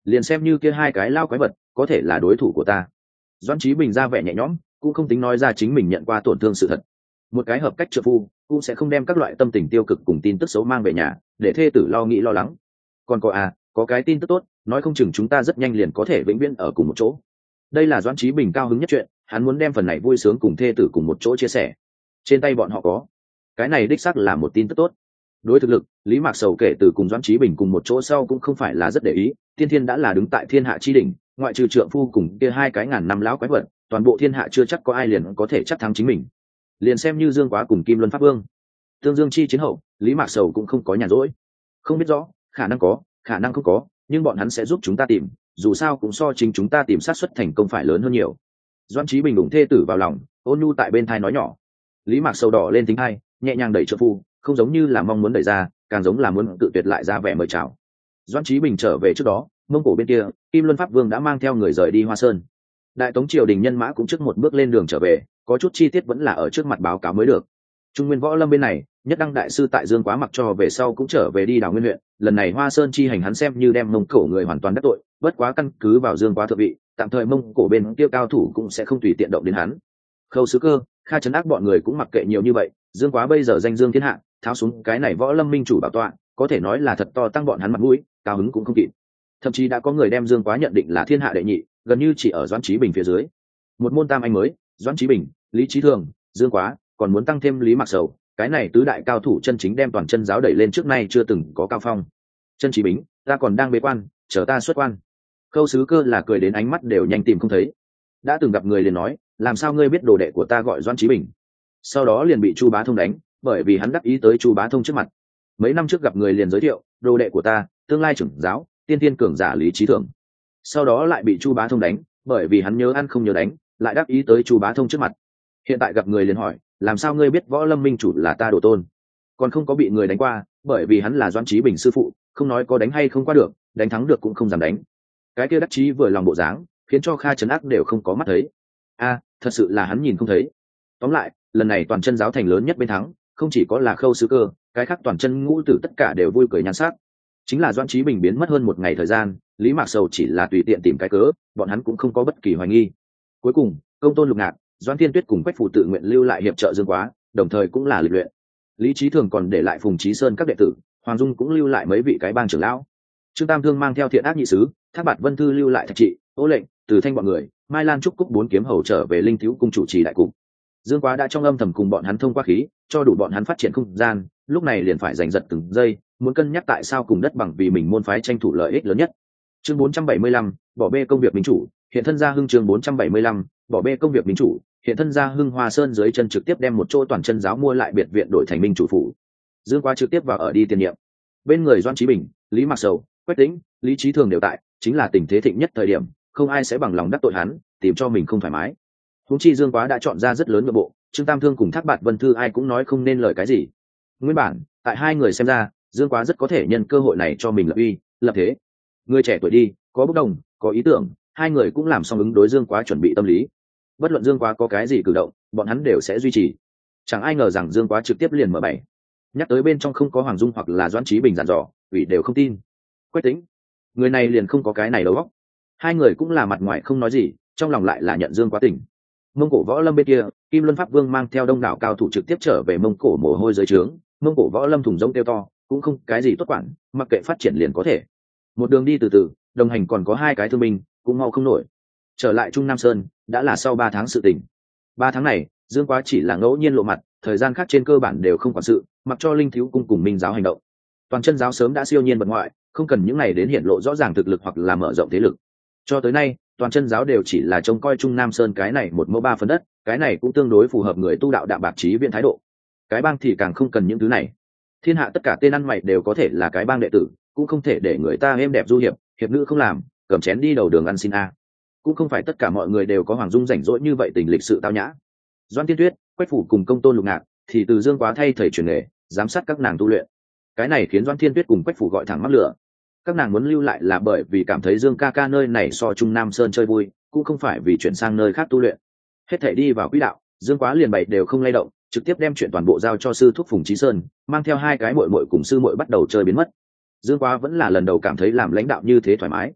liền xem như kia hai cái lao quái vật có thể là đối thủ của ta. Doãn Chí Bình ra vẻ nhẹ nhõm, cũng không tính nói ra chính mình nhận qua tổn thương sự thật. Một cái hợp cách trợ phu cũng sẽ không đem các loại tâm tình tiêu cực cùng tin tức xấu mang về nhà để thê tử lo nghĩ lo lắng. Còn có cái tin tức tốt, nói không chừng chúng ta rất nhanh liền có thể vĩnh viễn ở cùng một chỗ. Đây là Doãn Chí Bình cao hứng nhất chuyện, hắn muốn đem phần này vui sướng cùng thê tử cùng một chỗ chia sẻ. Trên tay bọn họ có cái này đích xác là một tin tức tốt. Đối thực lực, Lý Mạc Sầu kể từ cùng Doãn Chí Bình cùng một chỗ sau cũng không phải là rất để ý, tiên thiên đã là đứng tại thiên hạ chi đỉnh, ngoại trừ trượng phu cùng kia hai cái ngàn năm lão quái vật, toàn bộ thiên hạ chưa chắc có ai liền có thể chắc thắng chính mình. Liền xem như Dương Quá cùng Kim Luân Pháp Vương, tương dương chi chiến hậu, Lý Mạc Sầu cũng không có nhàn rỗi. Không biết rõ, khả năng có, khả năng không có, nhưng bọn hắn sẽ giúp chúng ta tìm, dù sao cũng so chính chúng ta tìm sát suất thành công phải lớn hơn nhiều. Doãn Chí Bình đụng thê tử vào lòng, ôn nhu tại bên thai nói nhỏ. Lý Mạc Sầu đỏ lên tính hai, nhẹ nhàng đẩy trợ phu, không giống như là mong muốn đẩy ra, càng giống là muốn tự tuyệt lại ra vẻ mời chào. Doãn Chí Bình trở về trước đó, Mông Cổ bên kia, Kim Luân Pháp Vương đã mang theo người rời đi Hoa Sơn. Đại Tống triều đình nhân mã cũng trước một bước lên đường trở về, có chút chi tiết vẫn là ở trước mặt báo cáo mới được. Trung Nguyên Võ Lâm bên này, Nhất Đăng đại sư tại Dương Quá mặc cho về sau cũng trở về đi Đào Nguyên huyện, lần này Hoa Sơn chi hành hắn xem như đem Mông Cổ người hoàn toàn đắc tội, bất quá căn cứ vào Dương Quá thượng vị, tạm thời Mông Cổ bên kia cao thủ cũng sẽ không tùy tiện động đến hắn. Khâu Sứ Cơ, Kha Trấn Ác bọn người cũng mặc kệ nhiều như vậy, Dương Quá bây giờ danh dương thiên hạ, tháo xuống cái này Võ Lâm minh chủ bảo tọa, có thể nói là thật to tăng bọn hắn mặt mũi, cao hứng cũng không kịp. Thậm chí đã có người đem Dương Quá nhận định là thiên hạ đệ nhị, gần như chỉ ở Doãn Chí Bình phía dưới. Một môn tam anh mới, Doãn Chí Bình, Lý Chí Thường, Dương Quá, còn muốn tăng thêm Lý Mạc Sầu, cái này tứ đại cao thủ chân chính đem toàn chân giáo đẩy lên trước nay chưa từng có cao phong. Chân Chí Bình, ta còn đang bế quan, chờ ta xuất quan. Khâu Sứ Cơ là cười đến ánh mắt đều nhanh tìm không thấy. Đã từng gặp người liền nói, làm sao ngươi biết đồ đệ của ta gọi Doãn Chí Bình? Sau đó liền bị Chu Bá Thông đánh, bởi vì hắn đắc ý tới Chu Bá Thông trước mặt. Mấy năm trước gặp người liền giới thiệu, đồ đệ của ta, tương lai trưởng giáo, tiên tiên cường giả Lý Chí Thường. Sau đó lại bị Chu Bá Thông đánh, bởi vì hắn nhớ ăn không nhớ đánh, lại đắc ý tới Chu Bá Thông trước mặt. Hiện tại gặp người liền hỏi, làm sao ngươi biết Võ Lâm minh chủ là ta đồ tôn? Còn không có bị người đánh qua, bởi vì hắn là Doãn Chí Bình sư phụ, không nói có đánh hay không qua được, đánh thắng được cũng không dám đánh. Cái kia đắc chí vừa lòng bộ dáng, khiến cho Kha Trấn Ác đều không có mắt thấy. Thật sự là hắn nhìn không thấy. Tóm lại, lần này toàn chân giáo thành lớn nhất bên thắng, không chỉ có là Khâu Sứ Cơ, cái khác toàn chân ngũ tử tất cả đều vui cười nhan sắc. Chính là Doãn Chí Bình biến mất hơn một ngày thời gian, Lý Mạc Sầu chỉ là tùy tiện tìm cái cớ, bọn hắn cũng không có bất kỳ hoài nghi. Cuối cùng, Công Tôn Lục Ngạn, Doãn Thiên Tuyết cùng Quách Phủ tự nguyện lưu lại hiệp trợ Dương Quá, đồng thời cũng là lịch luyện. Lý Chí Thường còn để lại Phùng Chí Sơn các đệ tử, Hoàng Dung cũng lưu lại mấy vị cái bang trưởng lão. Trương Tam Thương mang theo Thiện Ác nhị sứ, Thác Bạt Vân Thư lưu lại Thạch Trị, Ô Lệnh, Từ Thanh bọn người, Mai Lan Trúc Cúc bốn kiếm hầu trở về Linh Thiếu cung chủ trì đại cục. Dương Quá đã trong âm thầm cùng bọn hắn thông qua khí, cho đủ bọn hắn phát triển không gian, lúc này liền phải giành giật từng giây, muốn cân nhắc tại sao cùng đất bằng vì mình môn phái tranh thủ lợi ích lớn nhất. Chương 475, bỏ bê công việc minh chủ, hiện thân gia hưng. Chương 475, bỏ bê công việc minh chủ, hiện thân gia hưng. Hoa Sơn dưới chân trực tiếp đem một chỗ toàn chân giáo mua lại biệt viện đổi thành minh chủ phủ. Dương Quá trực tiếp vào ở đi tiền nhiệm. Bên người Doãn Chí Bình, Lý Mạc Sầu, Quách Tĩnh, Lý Chí Thường đều tại, chính là tình thế thịnh nhất thời điểm, không ai sẽ bằng lòng đắc tội hắn, tìm cho mình không thoải mái. Huống chi Dương Quá đã chọn ra rất lớn nội bộ, Trương Tam Thương cùng Thác Bạt Vân Thư ai cũng nói không nên lời cái gì. Nguyên bản, tại hai người xem ra, Dương Quá rất có thể nhân cơ hội này cho mình lập uy, lập thế. Người trẻ tuổi đi, có bất đồng, có ý tưởng, hai người cũng làm xong ứng đối Dương Quá chuẩn bị tâm lý. Bất luận Dương Quá có cái gì cử động, bọn hắn đều sẽ duy trì. Chẳng ai ngờ rằng Dương Quá trực tiếp liền mở bày. Nhắc tới bên trong không có Hoàng Dung hoặc là Doãn Chí Bình dặn dò, ủy đều không tin. Quách Tĩnh, người này liền không có cái này đầu óc. Hai người cũng là mặt ngoài không nói gì, trong lòng lại là nhận Dương Quá tình. Mông Cổ Võ Lâm bên kia, Kim Luân Pháp Vương mang theo đông đảo cao thủ trực tiếp trở về Mông Cổ mồ hôi dưới trướng. Mông Cổ Võ Lâm thùng rỗng tiêu to, cũng không cái gì tốt quản, mặc kệ phát triển liền có thể. Một đường đi từ từ, đồng hành còn có hai cái thương binh, cũng mau không nổi. Trở lại Trung Nam Sơn, đã là sau 3 tháng sự tình. 3 tháng này, Dương Quá chỉ là ngẫu nhiên lộ mặt, thời gian khác trên cơ bản đều không quản sự, mặc cho Linh Thiếu cung cùng Minh giáo hành động. Toàn chân giáo sớm đã siêu nhiên bật ngoại, không cần những này đến hiện lộ rõ ràng thực lực hoặc là mở rộng thế lực. Cho tới nay, toàn chân giáo đều chỉ là trông coi Trung Nam Sơn cái này một mẫu 3 phần đất, cái này cũng tương đối phù hợp người tu đạo đạm bạc trí viện thái độ. Cái bang thì càng không cần những thứ này. Thiên hạ tất cả tên ăn mày đều có thể là cái bang đệ tử, cũng không thể để người ta êm đẹp du hiệp nữ không làm, cầm chén đi đầu đường ăn xin a. Cũng không phải tất cả mọi người đều có Hoàng Dung rảnh rỗi như vậy tình lịch sự tao nhã. Doãn Thiên Tuyết, Quách Phủ cùng Công Tôn Lục Ngạn thì từ Dương Quá thay thầy truyền nghề, giám sát các nàng tu luyện. Cái này khiến Doãn Thiên Tuyết cùng Quách Phủ gọi thẳng mắc lửa. Các nàng muốn lưu lại là bởi vì cảm thấy Dương ca ca nơi này so Trung Nam Sơn chơi vui, cũng không phải vì chuyển sang nơi khác tu luyện. Hết thảy đi vào quỹ đạo, Dương Quá liền bày đều không lay động, trực tiếp đem chuyện toàn bộ giao cho sư thúc Phùng Chí Sơn, mang theo hai cái muội muội cùng sư muội bắt đầu chơi biến mất. Dương Quá vẫn là lần đầu cảm thấy làm lãnh đạo như thế thoải mái.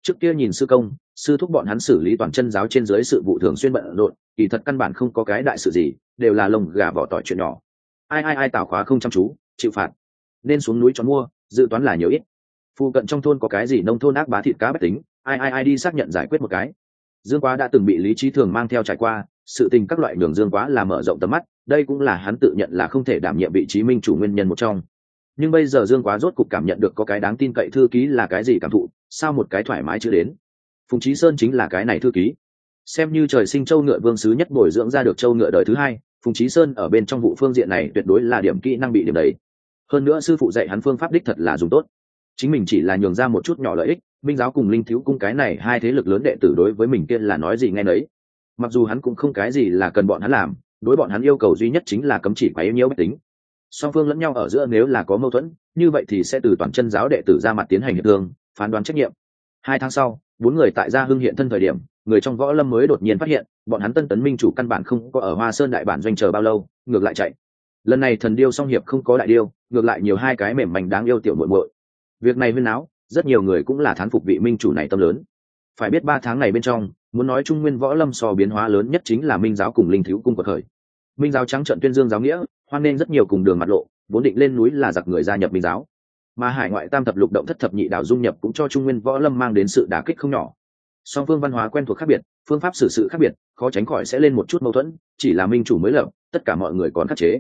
Trước kia nhìn sư công sư thúc bọn hắn xử lý toàn chân giáo trên dưới sự vụ thường xuyên bận rộn, kỳ thật căn bản không có cái đại sự gì, đều là lồng gà vỏ tỏi chuyện nhỏ. Ai tảo khóa không chăm chú chịu phạt, nên xuống núi cho mua, dự toán là nhiều ít. Phụ cận trong thôn có cái gì nông thôn ác bá thịt cá bách tính, ai đi xác nhận giải quyết một cái. Dương Quá đã từng bị Lý Trí Thường mang theo trải qua, sự tình các loại đường Dương Quá là mở rộng tầm mắt, đây cũng là hắn tự nhận là không thể đảm nhiệm vị trí minh chủ nguyên nhân một trong. Nhưng bây giờ Dương Quá rốt cục cảm nhận được có cái đáng tin cậy thư ký là cái gì cảm thụ, sao một cái thoải mái chưa đến. Phùng Chí Sơn chính là cái này thư ký. Xem như trời sinh châu ngựa vương sứ nhất bồi dưỡng ra được châu ngựa đời thứ hai, Phùng Chí Sơn ở bên trong vụ phương diện này tuyệt đối là điểm kỹ năng bị điểm đấy. Hơn nữa sư phụ dạy hắn phương pháp đích thật là dùng tốt. Chính mình chỉ là nhường ra một chút nhỏ lợi ích, Minh giáo cùng Linh thiếu cung cái này hai thế lực lớn đệ tử đối với mình kia là nói gì nghe nấy. Mặc dù hắn cũng không cái gì là cần bọn hắn làm, đối bọn hắn yêu cầu duy nhất chính là cấm chỉ quấy nhiễu bách tính. Song phương lẫn nhau ở giữa nếu là có mâu thuẫn, như vậy thì sẽ từ toàn chân giáo đệ tử ra mặt tiến hành hiệp thương, phán đoán trách nhiệm. 2 tháng sau, 4 người tại Gia Hưng hiện thân thời điểm, người trong võ lâm mới đột nhiên phát hiện, bọn hắn Tân Tấn Minh chủ căn bản không có ở Hoa Sơn đại bản doanh chờ bao lâu, ngược lại chạy. Lần này thần điêu song hiệp không có đại điêu, ngược lại nhiều hai cái mềm mảnh đáng yêu tiểu muội muội. Việc này huyên náo, rất nhiều người cũng là thán phục vị minh chủ này tâm lớn. Phải biết 3 tháng này bên trong, muốn nói trung nguyên võ lâm so biến hóa lớn nhất chính là Minh giáo cùng Linh thiếu cung quật khởi. Minh giáo trắng trợn tuyên dương giáo nghĩa, hoan nên rất nhiều cùng đường mặt lộ, vốn định lên núi là giặc người gia nhập Minh giáo. Mà hải ngoại tam thập lục động thất thập nhị đảo dung nhập cũng cho trung nguyên võ lâm mang đến sự đả kích không nhỏ. Song phương văn hóa quen thuộc khác biệt, phương pháp xử sự khác biệt, khó tránh khỏi sẽ lên một chút mâu thuẫn, chỉ là minh chủ mới lập, tất cả mọi người còn khắc chế.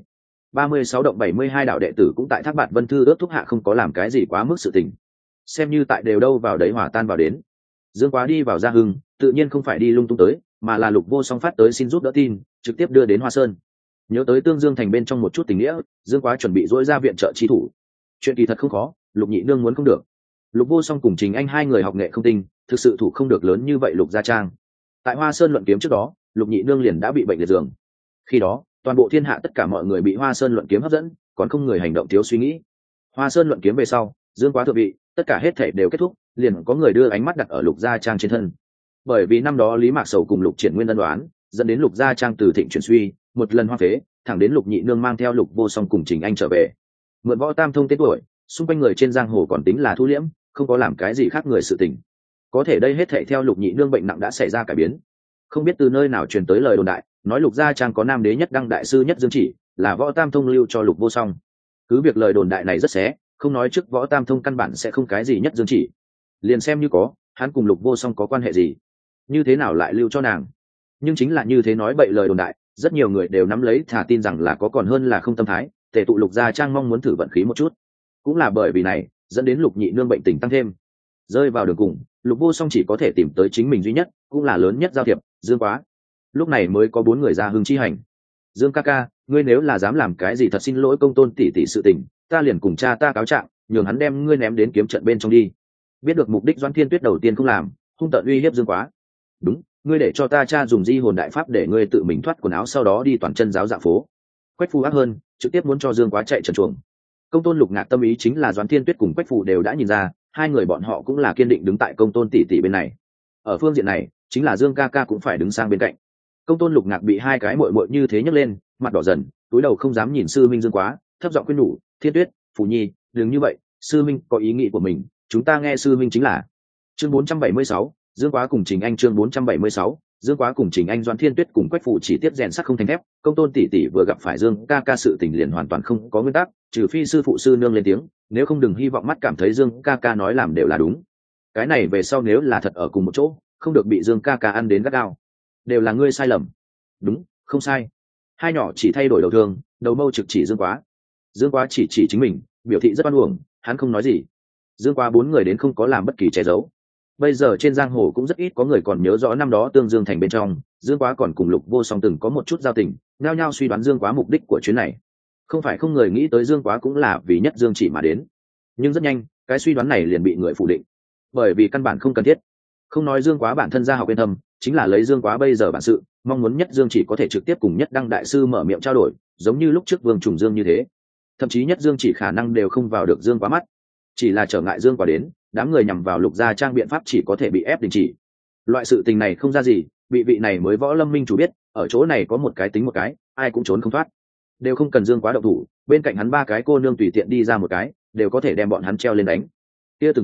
36 động 72 đạo đệ tử cũng tại Thác Bạt Vân Thư ước thúc hạ không có làm cái gì quá mức sự tình. Xem như tại đều đâu vào đấy hòa tan vào đến. Dương Quá đi vào Gia Hưng, tự nhiên không phải đi lung tung tới, mà là Lục Vô Song phát tới xin giúp đỡ tin, trực tiếp đưa đến Hoa Sơn. Nhớ tới Tương Dương thành bên trong một chút tình nghĩa, Dương Quá chuẩn bị dỗi ra viện trợ chi thủ. Chuyện kỳ thật không khó, Lục Nhị Nương muốn không được. Lục Vô Song cùng Trình Anh hai người học nghệ không tinh, thực sự thủ không được lớn như vậy Lục Gia Trang. Tại Hoa Sơn luận kiếm trước đó, Lục Nhị Nương liền đã bị bệnh liệt giường. Khi đó, toàn bộ thiên hạ tất cả mọi người bị Hoa Sơn luận kiếm hấp dẫn, còn không người hành động thiếu suy nghĩ. Hoa Sơn luận kiếm về sau, Dương Quá thượng vị, tất cả hết thảy đều kết thúc, liền có người đưa ánh mắt đặt ở Lục Gia Trang trên thân. Bởi vì năm đó Lý Mạc Sầu cùng Lục Triển Nguyên ân đoán, dẫn đến Lục Gia Trang từ thịnh chuyển suy, một lần hoang phế, thẳng đến Lục Nhị Nương mang theo Lục Vô Song cùng Trình Anh trở về. Mượn Võ Tam Thông tên tuổi, xung quanh người trên giang hồ còn tính là thu liễm, không có làm cái gì khác người sự tình. Có thể đây hết thảy theo Lục Nhị Nương bệnh nặng đã xảy ra cải biến. Không biết từ nơi nào truyền tới lời đồn đại, nói Lục Gia Trang có nam đế nhất đăng đại sư nhất dương chỉ, là Võ Tam Thông lưu cho Lục Vô Song. Cứ việc lời đồn đại này rất xé, không nói trước Võ Tam Thông căn bản sẽ không cái gì nhất dương chỉ, liền xem như có, hắn cùng Lục Vô Song có quan hệ gì, như thế nào lại lưu cho nàng. Nhưng chính là như thế nói bậy lời đồn đại, rất nhiều người đều nắm lấy thả tin rằng là có còn hơn là không tâm thái, tề tụ Lục Gia Trang mong muốn thử vận khí một chút. Cũng là bởi vì này, dẫn đến Lục Nhị Nương bệnh tình tăng thêm. Rơi vào đường cùng, Lục Vô Song chỉ có thể tìm tới chính mình duy nhất, cũng là lớn nhất giao thiệp, Dương Quá. Lúc này mới có 4 người ra hưng chi hành. Dương ca ca, ngươi nếu là dám làm cái gì thật xin lỗi công tôn tỷ tỷ sự tình, ta liền cùng cha ta cáo trạng, nhường hắn đem ngươi ném đến kiếm trận bên trong đi. Biết được mục đích Doãn Thiên Tuyết đầu tiên không làm, hung tợn uy hiếp Dương Quá. Đúng, ngươi để cho ta cha dùng di hồn đại pháp để ngươi tự mình thoát quần áo sau đó đi toàn chân giáo dạo phố. Quách Phù ác hơn, trực tiếp muốn cho Dương Quá chạy trần truồng. Công tôn Lục Ngạc tâm ý chính là Doãn Thiên Tuyết cùng Quách Phù đều đã nhìn ra, hai người bọn họ cũng là kiên định đứng tại công tôn tỷ tỷ bên này. Ở phương diện này, chính là Dương ca ca cũng phải đứng sang bên cạnh. Công tôn Lục Ngạc bị hai cái muội muội như thế nhấc lên, mặt đỏ dần, túi đầu không dám nhìn sư minh Dương Quá, thấp giọng khuyên nhủ, Thiên Tuyết, Phù Nhi, đừng như vậy, sư minh có ý nghĩ của mình, chúng ta nghe sư minh chính là. Chương 476, Dương Quá cùng Trình Anh. Chương 476, Dương Quá cùng Trình Anh. Doãn Thiên Tuyết cùng Quách Phù chỉ tiếp rèn sắt không thành thép, công tôn tỷ tỷ vừa gặp phải Dương ca ca sự tình liền hoàn toàn không có nguyên tắc, trừ phi sư phụ sư nương lên tiếng, nếu không đừng hy vọng mắt cảm thấy Dương ca ca nói làm đều là đúng. Cái này về sau nếu là thật ở cùng một chỗ, không được bị Dương ca ca ăn đến gắt gao. Đều là ngươi sai lầm. Đúng, không sai. Hai nhỏ chỉ thay đổi đầu thương, đầu mâu trực chỉ Dương Quá. Dương Quá chỉ chính mình, biểu thị rất oan uổng, hắn không nói gì. Dương Quá 4 người đến không có làm bất kỳ che giấu. Bây giờ trên giang hồ cũng rất ít có người còn nhớ rõ năm đó Tương Dương thành bên trong, Dương Quá còn cùng Lục Vô Song từng có một chút giao tình, nhao nhao suy đoán Dương Quá mục đích của chuyến này. Không phải không người nghĩ tới Dương Quá cũng là vì nhất Dương chỉ mà đến, nhưng rất nhanh, cái suy đoán này liền bị người phủ định, bởi vì căn bản không cần thiết. Không nói Dương Quá bản thân ra học yên thâm, chính là lấy Dương Quá bây giờ bản sự, mong muốn nhất Dương chỉ có thể trực tiếp cùng nhất đăng đại sư mở miệng trao đổi, giống như lúc trước Vương Trùng Dương như thế. Thậm chí nhất Dương chỉ khả năng đều không vào được Dương Quá mắt, chỉ là trở ngại Dương Quá đến, đám người nhằm vào Lục Gia Trang biện pháp chỉ có thể bị ép đình chỉ. Loại sự tình này không ra gì, bị vị này mới võ lâm minh chủ biết, ở chỗ này có một cái tính một cái, ai cũng trốn không thoát. Đều không cần Dương Quá động thủ, bên cạnh hắn 3 cái cô nương tùy tiện đi ra một cái, đều có thể đem bọn hắn treo lên đánh. Kia từng cái,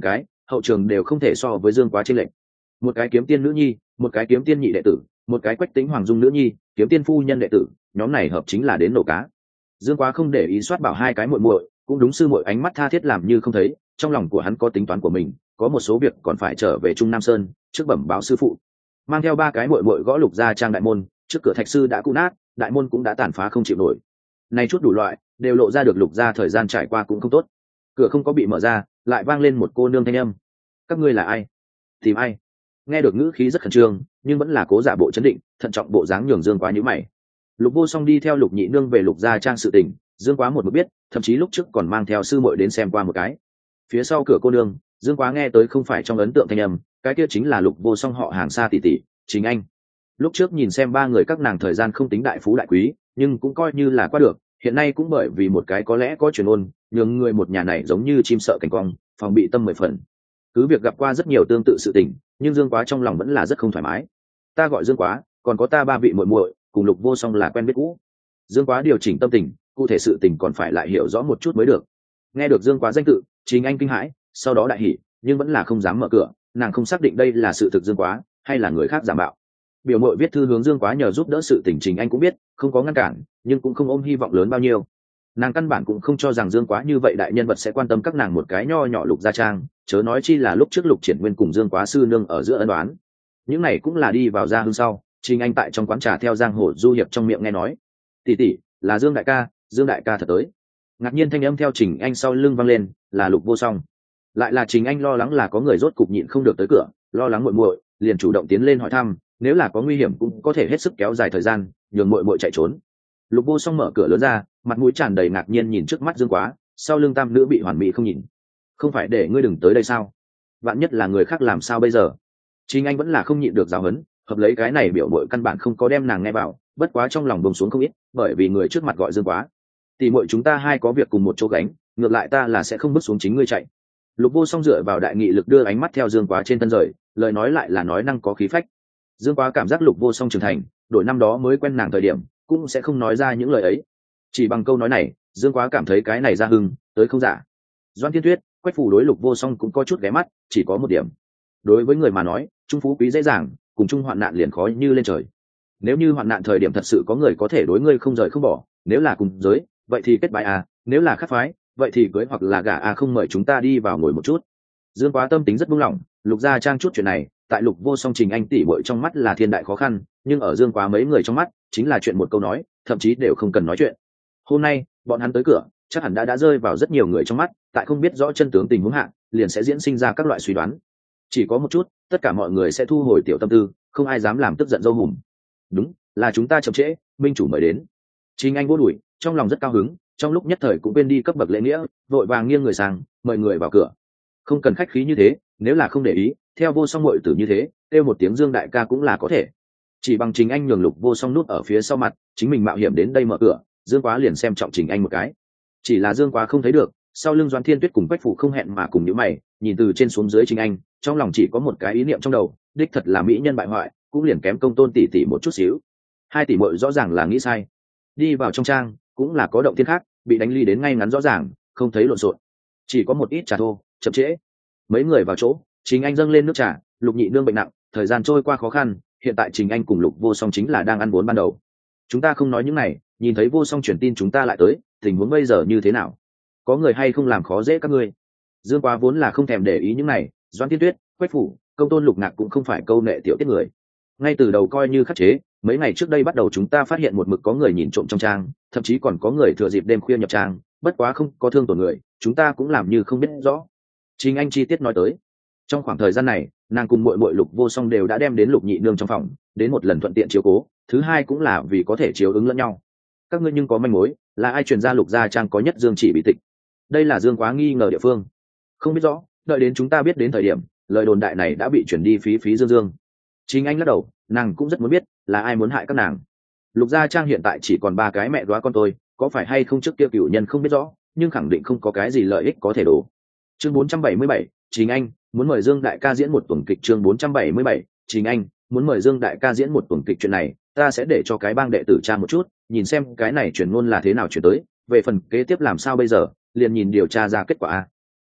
hậu trường đều không thể so với Dương Quá trên lệnh. Một cái kiếm tiên nữ nhi, một cái kiếm tiên nhị đệ tử, một cái Quách Tĩnh Hoàng Dung nữ nhi, kiếm tiên phu nhân đệ tử, nhóm này hợp chính là đến nổ cá. Dương Quá không để ý soát bảo hai cái muội muội, cũng đúng sư muội ánh mắt tha thiết làm như không thấy, trong lòng của hắn có tính toán của mình, có một số việc còn phải trở về Trung Nam Sơn, trước bẩm báo sư phụ. Mang theo ba cái muội muội gõ Lục Gia Trang đại môn, trước cửa thạch sư đã cũ nát, đại môn cũng đã tàn phá không chịu nổi. Này chút đủ loại, đều lộ ra được Lục Gia thời gian trải qua cũng không tốt. Cửa không có bị mở ra, lại vang lên một cô nương thanh âm. Các ngươi là ai? Tìm ai? Nghe được ngữ khí rất khẩn trương, nhưng vẫn là cố giả bộ chấn định, thận trọng bộ dáng nhường Dương Quá nhíu mày. Lục Vô Song đi theo Lục Nhị Nương về Lục Gia Trang sự tình, Dương Quá một mực biết, thậm chí lúc trước còn mang theo sư muội đến xem qua một cái. Phía sau cửa cô nương, Dương Quá nghe tới không phải trong ấn tượng thanh âm, cái kia chính là Lục Vô Song họ hàng xa tỷ tỷ, chính anh. Lúc trước nhìn xem ba người các nàng thời gian không tính đại phú đại quý, nhưng cũng coi như là qua được, hiện nay cũng bởi vì một cái có lẽ có truyền ôn, nhường người một nhà này giống như chim sợ cảnh quang, phòng bị tâm 10 phần. Cứ việc gặp qua rất nhiều tương tự sự tình, nhưng Dương Quá trong lòng vẫn là rất không thoải mái. Ta gọi Dương Quá, còn có ta ba vị muội muội, cùng Lục Vô Song là quen biết cũ. Dương Quá điều chỉnh tâm tình, cụ thể sự tình còn phải lại hiểu rõ một chút mới được. Nghe được Dương Quá danh tự, Trình Anh kinh hãi, sau đó đại hỉ, nhưng vẫn là không dám mở cửa, nàng không xác định đây là sự thực Dương Quá hay là người khác giả mạo. Biểu mội viết thư hướng Dương Quá nhờ giúp đỡ sự tình Trình Anh cũng biết, không có ngăn cản, nhưng cũng không ôm hy vọng lớn bao nhiêu. Nàng căn bản cũng không cho rằng Dương Quá như vậy đại nhân vật sẽ quan tâm các nàng một cái nho nhỏ Lục Gia Trang, chớ nói chi là lúc trước Lục Triển Nguyên cùng Dương Quá sư nương ở giữa ân đoán. Những này cũng là đi vào gia hưng sau, Trình Anh tại trong quán trà theo giang hồ du hiệp trong miệng nghe nói. Tỷ tỷ, là Dương đại ca, Dương đại ca thật tới. Ngạc nhiên thanh âm theo Trình Anh sau lưng vang lên, là Lục Vô Song. Lại là Trình Anh lo lắng là có người rốt cục nhịn không được tới cửa, lo lắng muội muội, liền chủ động tiến lên hỏi thăm, nếu là có nguy hiểm cũng có thể hết sức kéo dài thời gian, nhường muội muội chạy trốn. Lục Vô Song mở cửa lớn ra, mặt mũi tràn đầy ngạc nhiên nhìn trước mắt Dương Quá, sau lưng tam nữ bị hoàn mỹ không nhìn. Không phải để ngươi đừng tới đây sao? Vạn nhất là người khác làm sao bây giờ? Trình Anh vẫn là không nhịn được giáo huấn, hợp lấy cái này biểu muội căn bản không có đem nàng nghe vào, bất quá trong lòng bông xuống không ít, bởi vì người trước mặt gọi Dương Quá. Tỷ muội chúng ta hai có việc cùng một chỗ gánh, ngược lại ta là sẽ không bước xuống chính ngươi chạy. Lục Vô Song dựa vào đại nghị lực đưa ánh mắt theo Dương Quá trên thân rời, lời nói lại là nói năng có khí phách. Dương Quá cảm giác Lục Vô Song trưởng thành, đổi năm đó mới quen nàng thời điểm, cũng sẽ không nói ra những lời ấy. Chỉ bằng câu nói này, Dương Quá cảm thấy cái này ra hưng, tới không giả. Doan Thiên Tuyết, Quách Phủ đối Lục Vô Song cũng có chút ghé mắt, chỉ có một điểm. Đối với người mà nói, trung phú quý dễ dàng, cùng chung hoạn nạn liền khó như lên trời. Nếu như hoạn nạn thời điểm thật sự có người có thể đối ngươi không rời không bỏ, nếu là cùng giới, vậy thì kết bái à, nếu là khác phái, vậy thì cưới hoặc là gả à, không mời chúng ta đi vào ngồi một chút. Dương Quá tâm tính rất buông lỏng, Lục Gia Trang chút chuyện này, tại Lục Vô Song Trình Anh tỷ muội trong mắt là thiên đại khó khăn, nhưng ở Dương Quá mấy người trong mắt, chính là chuyện một câu nói, thậm chí đều không cần nói chuyện. Hôm nay, bọn hắn tới cửa, chắc hẳn đã rơi vào rất nhiều người trong mắt, tại không biết rõ chân tướng tình huống hạ, liền sẽ diễn sinh ra các loại suy đoán. Chỉ có một chút, tất cả mọi người sẽ thu hồi tiểu tâm tư, không ai dám làm tức giận dâu hùm. Đúng, là chúng ta chậm trễ, minh chủ mời đến. Trình Anh vô đuổi, trong lòng rất cao hứng, trong lúc nhất thời cũng quên đi cấp bậc lễ nghĩa, vội vàng nghiêng người sang, mời người vào cửa. Không cần khách khí như thế, nếu là không để ý, theo Vô Song muội tử như thế, kêu một tiếng Dương đại ca cũng là có thể. Chỉ bằng Trình Anh nhường Lục Vô Song nút ở phía sau mặt, chính mình mạo hiểm đến đây mở cửa, Dương Quá liền xem trọng Trình Anh một cái. Chỉ là Dương Quá không thấy được, sau lưng Doãn Thiên Tuyết cùng Quách Phủ không hẹn mà cùng nhíu mày, nhìn từ trên xuống dưới Trình Anh, trong lòng chỉ có một cái ý niệm trong đầu, đích thật là mỹ nhân bại hoại, cũng liền kém Công Tôn tỷ tỷ một chút xíu. Hai tỷ muội rõ ràng là nghĩ sai. Đi vào trong trang, cũng là có động thiên khác, bị đánh ly đến ngay ngắn rõ ràng, không thấy lộn xộn. Chỉ có một ít trà thô, chậm trễ. Mấy người vào chỗ, Trình Anh dâng lên nước trà, Lục Nhị Nương bệnh nặng, thời gian trôi qua khó khăn, hiện tại Trình Anh cùng Lục Vô Song chính là đang ăn vốn ban đầu. Chúng ta không nói những này, nhìn thấy Vô Song truyền tin chúng ta lại tới, tình huống bây giờ như thế nào? Có người hay không làm khó dễ các ngươi? Dương Quá vốn là không thèm để ý những này, Doãn Thiên Tuyết, Quách Phủ, Công Tôn Lục Ngạc cũng không phải câu nệ tiểu tiết người. Ngay từ đầu coi như khắc chế, mấy ngày trước đây bắt đầu chúng ta phát hiện một mực có người nhìn trộm trong trang, thậm chí còn có người thừa dịp đêm khuya nhập trang, bất quá không có thương tổn người, chúng ta cũng làm như không biết rõ. Trình Anh chi tiết nói tới, trong khoảng thời gian này, nàng cùng muội muội Lục Vô Song đều đã đem đến Lục Nhị Nương trong phòng, đến một lần thuận tiện chiếu cố, thứ hai cũng là vì có thể chiếu ứng lẫn nhau. Các ngươi nhưng có manh mối, là ai truyền ra Lục Gia Trang có nhất Dương chỉ bị tịch? Đây là Dương Quá nghi ngờ địa phương. Không biết rõ, đợi đến chúng ta biết đến thời điểm, lời đồn đại này đã bị chuyển đi phí phí dương dương. Trình Anh lắc đầu, nàng cũng rất muốn biết là ai muốn hại các nàng. Lục Gia Trang hiện tại chỉ còn 3 cái mẹ đóa con tôi, có phải hay không trước kia cửu nhân không biết rõ, nhưng khẳng định không có cái gì lợi ích có thể đổ. Chương 477, Trình Anh muốn mời Dương đại ca diễn một tuần kịch. Chương 477, Trình Anh muốn mời Dương đại ca diễn một tuần kịch. Chuyện này ta sẽ để cho cái bang đệ tử tra một chút, nhìn xem cái này truyền ngôn là thế nào truyền tới, về phần kế tiếp làm sao bây giờ, liền nhìn điều tra ra kết quả a.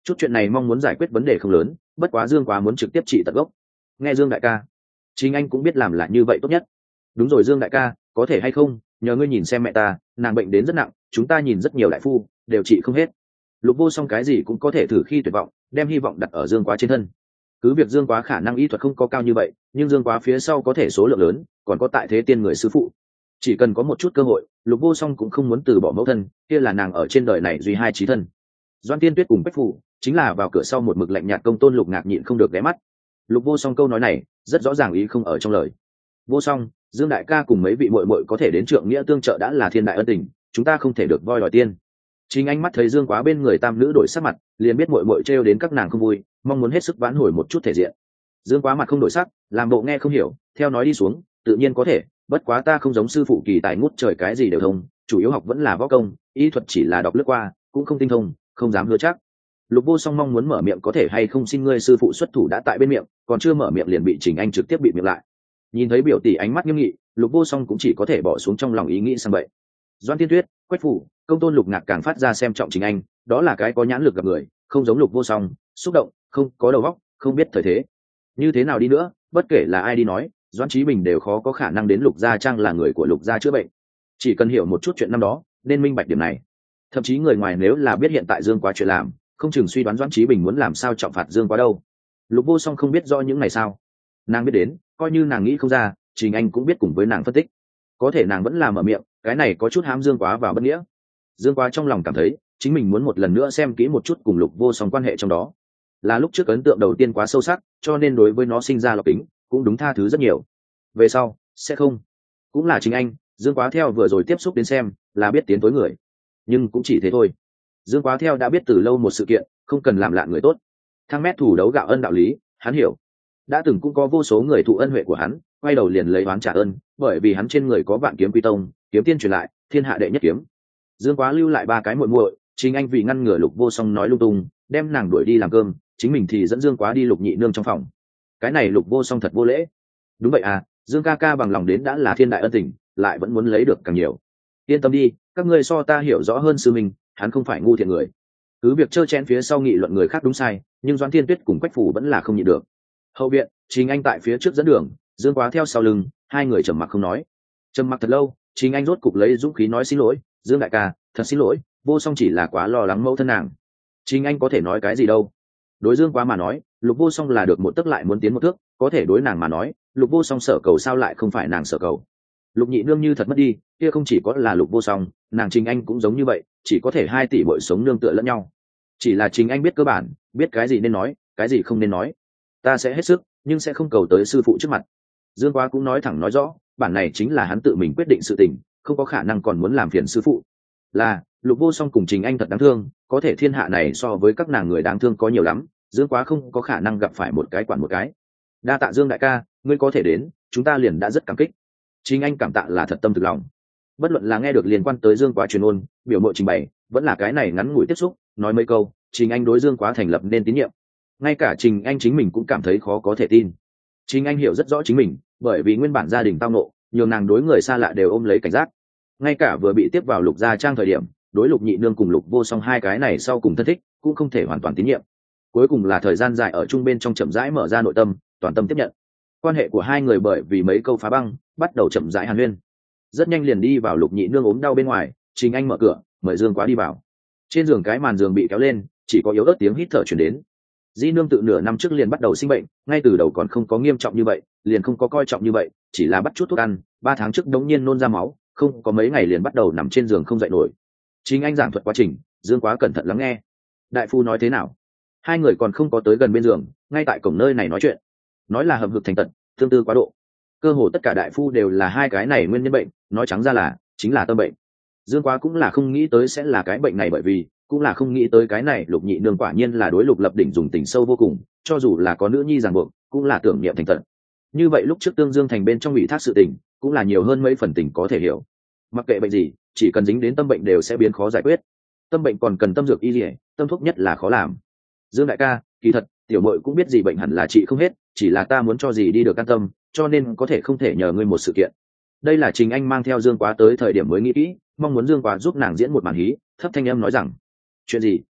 chút chuyện này mong muốn giải quyết vấn đề không lớn, bất quá Dương Quá muốn trực tiếp trị tận gốc. Nghe Dương đại ca, chính anh cũng biết làm là như vậy tốt nhất. Đúng rồi Dương đại ca, có thể hay không nhờ ngươi nhìn xem mẹ ta, nàng bệnh đến rất nặng, chúng ta nhìn rất nhiều đại phu đều trị không hết. Lục Vô Song cái gì cũng có thể thử khi tuyệt vọng, đem hy vọng đặt ở Dương Quá trên thân. Cứ việc Dương Quá khả năng y thuật không có cao như vậy, nhưng Dương Quá phía sau có thể số lượng lớn, còn có tại thế tiên người sư phụ, chỉ cần có một chút cơ hội, Lục Vô Song cũng không muốn từ bỏ mẫu thân, kia là nàng ở trên đời này duy hai chí thân. Doan Tiên Tuyết cùng Bách Phụ chính là vào cửa sau một mực lạnh nhạt công tôn Lục Ngạc nhịn không được ghé mắt. Lục Vô Song câu nói này rất rõ ràng ý không ở trong lời. Vô Song, Dương đại ca cùng mấy vị muội muội có thể đến trượng nghĩa tương trợ đã là thiên đại ân tình, chúng ta không thể được voi đòi tiên. Chính ánh mắt thấy Dương Quá bên người tam nữ đổi sắc mặt, liền biết muội muội trêu đến các nàng không vui, mong muốn hết sức vãn hồi một chút thể diện. Dương Quá mặt không đổi sắc, làm bộ nghe không hiểu, theo nói đi xuống, tự nhiên có thể, bất quá ta không giống sư phụ kỳ tài ngút trời cái gì đều thông, chủ yếu học vẫn là võ công, y thuật chỉ là đọc lướt qua, cũng không tinh thông, không dám hứa chắc. Lục Vô Song mong muốn mở miệng có thể hay không xin ngươi sư phụ xuất thủ đã tại bên miệng, còn chưa mở miệng liền bị Trình Anh trực tiếp bị miệng lại. Nhìn thấy biểu tỷ ánh mắt nghiêm nghị, Lục Vô Song cũng chỉ có thể bỏ xuống trong lòng ý nghĩ sang vậy. Doan Tiên Tuyết, Quách Phủ, công tôn Lục Ngạc càng phát ra xem trọng Trình Anh, đó là cái có nhãn lực gặp người, không giống Lục Vô Song, xúc động, không có đầu óc, không biết thời thế. Như thế nào đi nữa, bất kể là ai đi nói, Doãn Chí Bình đều khó có khả năng đến Lục gia trang là người của Lục gia chữa bệnh. Chỉ cần hiểu một chút chuyện năm đó, nên minh bạch điểm này. Thậm chí người ngoài nếu là biết hiện tại Dương Quá chuyện làm, không chừng suy đoán Doãn Chí Bình muốn làm sao trọng phạt Dương Quá đâu. Lục Vô Song không biết rõ những này sao? Nàng biết đến, coi như nàng nghĩ không ra, Trình Anh cũng biết cùng với nàng phân tích. Có thể nàng vẫn làm mở miệng, cái này có chút hám Dương Quá vào bất nghĩa. Dương Quá trong lòng cảm thấy, chính mình muốn một lần nữa xem kỹ một chút cùng Lục Vô Song quan hệ trong đó. Là lúc trước ấn tượng đầu tiên quá sâu sắc, cho nên đối với nó sinh ra lọc kính, cũng đúng tha thứ rất nhiều. Về sau sẽ không. Cũng là chính anh, Dương Quá theo vừa rồi tiếp xúc đến xem, là biết tiến tối người, nhưng cũng chỉ thế thôi. Dương Quá theo đã biết từ lâu một sự kiện, không cần làm lạ người tốt. Thang mét thủ đấu gạo ân đạo lý, hắn hiểu. Đã từng cũng có vô số người thụ ân huệ của hắn, quay đầu liền lấy oán trả ơn, bởi vì hắn trên người có vạn kiếm quy tông, kiếm tiên truyền lại, thiên hạ đệ nhất kiếm. Dương Quá lưu lại ba cái muội muội, chính anh vì ngăn ngừa Lục Vô Song nói lung tung, đem nàng đuổi đi làm cơm, chính mình thì dẫn Dương Quá đi Lục nhị nương trong phòng. Cái này Lục Vô Song thật vô lễ. Đúng vậy à, Dương ca ca bằng lòng đến đã là thiên đại ân tình, lại vẫn muốn lấy được càng nhiều. Yên tâm đi, các ngươi so ta hiểu rõ hơn sư mình, hắn không phải ngu thiện người. Cứ việc trơ chen phía sau nghị luận người khác đúng sai, nhưng Doãn Thiên Tuyết cùng Quách Phủ vẫn là không nhịn được. Hậu viện, Trình Anh tại phía trước dẫn đường, Dương Quá theo sau lưng, hai người trầm mặc không nói. Trầm mặc thật lâu, Trình Anh rốt cục lấy dũng khí nói xin lỗi, Dương đại ca, thật xin lỗi, Vô Song chỉ là quá lo lắng mẫu thân nàng. Trình Anh có thể nói cái gì đâu? Đối Dương Quá mà nói, Lục Vô Song là được một tấc lại muốn tiến một thước, có thể đối nàng mà nói, Lục Vô Song sở cầu sao lại không phải nàng sở cầu. Lục nhị nương như thật mất đi, kia không chỉ có là Lục Vô Song, nàng Trình Anh cũng giống như vậy, chỉ có thể hai tỷ muội sống nương tựa lẫn nhau. Chỉ là Trình Anh biết cơ bản, biết cái gì nên nói, cái gì không nên nói. Ta sẽ hết sức, nhưng sẽ không cầu tới sư phụ trước mặt. Dương Quá cũng nói thẳng nói rõ, bản này chính là hắn tự mình quyết định sự tình, không có khả năng còn muốn làm phiền sư phụ. Là Lục Vô Song cùng Trình Anh thật đáng thương, có thể thiên hạ này so với các nàng người đáng thương có nhiều lắm, Dương Quá không có khả năng gặp phải một cái quản một cái. Đa tạ Dương đại ca, ngươi có thể đến, chúng ta liền đã rất cảm kích. Trình Anh cảm tạ là thật tâm thực lòng. Bất luận là nghe được liên quan tới Dương Quá truyền ôn, biểu mội trình bày, vẫn là cái này ngắn ngủi tiếp xúc, nói mấy câu, Trình Anh đối Dương Quá thành lập nên tín nhiệm. Ngay cả Trình Anh chính mình cũng cảm thấy khó có thể tin. Trình Anh hiểu rất rõ chính mình, bởi vì nguyên bản gia đình tao nộ, nhiều nàng đối người xa lạ đều ôm lấy cảnh giác. Ngay cả vừa bị tiếp vào Lục gia trang thời điểm, đối Lục nhị nương cùng Lục Vô Song hai cái này sau cùng thân thích, cũng không thể hoàn toàn tín nhiệm. Cuối cùng là thời gian dài ở chung bên trong chậm rãi mở ra nội tâm, toàn tâm tiếp nhận. Quan hệ của hai người bởi vì mấy câu phá băng, bắt đầu chậm rãi hàn huyên. Rất nhanh liền đi vào Lục nhị nương ốm đau bên ngoài, Trình Anh mở cửa, mời Dương Quá đi vào. Trên giường cái màn giường bị kéo lên, chỉ có yếu ớt tiếng hít thở truyền đến. Di nương tự nửa năm trước liền bắt đầu sinh bệnh, ngay từ đầu còn không có nghiêm trọng như vậy, liền không có coi trọng như vậy, chỉ là bắt chút thuốc ăn, 3 tháng trước đống nhiên nôn ra máu, không có mấy ngày liền bắt đầu nằm trên giường không dậy nổi. Chính anh giảng thuật quá trình, Dương Quá cẩn thận lắng nghe. Đại phu nói thế nào? Hai người còn không có tới gần bên giường, ngay tại cổng nơi này nói chuyện. Nói là hầm hực thành tật, tương tư quá độ. Cơ hồ tất cả đại phu đều là hai cái này nguyên nhân bệnh, nói trắng ra là chính là tâm bệnh. Dương Quá cũng là không nghĩ tới sẽ là cái bệnh này, bởi vì cũng là không nghĩ tới cái này Lục nhị nương quả nhiên là đối Lục Lập Đỉnh dùng tình sâu vô cùng, cho dù là có nữ nhi ràng buộc, cũng là tưởng niệm thành tận. Như vậy lúc trước Tương Dương thành bên trong ủy thác sự tình, cũng là nhiều hơn mấy phần tình có thể hiểu. Mặc kệ bệnh gì, chỉ cần dính đến tâm bệnh đều sẽ biến khó giải quyết. Tâm bệnh còn cần tâm dược y liễu, tâm thuốc nhất là khó làm. Dương đại ca, kỳ thật tiểu muội cũng biết gì bệnh hẳn là trị không hết, chỉ là ta muốn cho gì đi được an tâm, cho nên có thể không thể nhờ ngươi một sự kiện. Đây là Trình Anh mang theo Dương Quá tới thời điểm mới nghĩ kỹ, mong muốn Dương Quá giúp nàng diễn một màn hí, thấp thanh âm nói rằng: chuyện gì?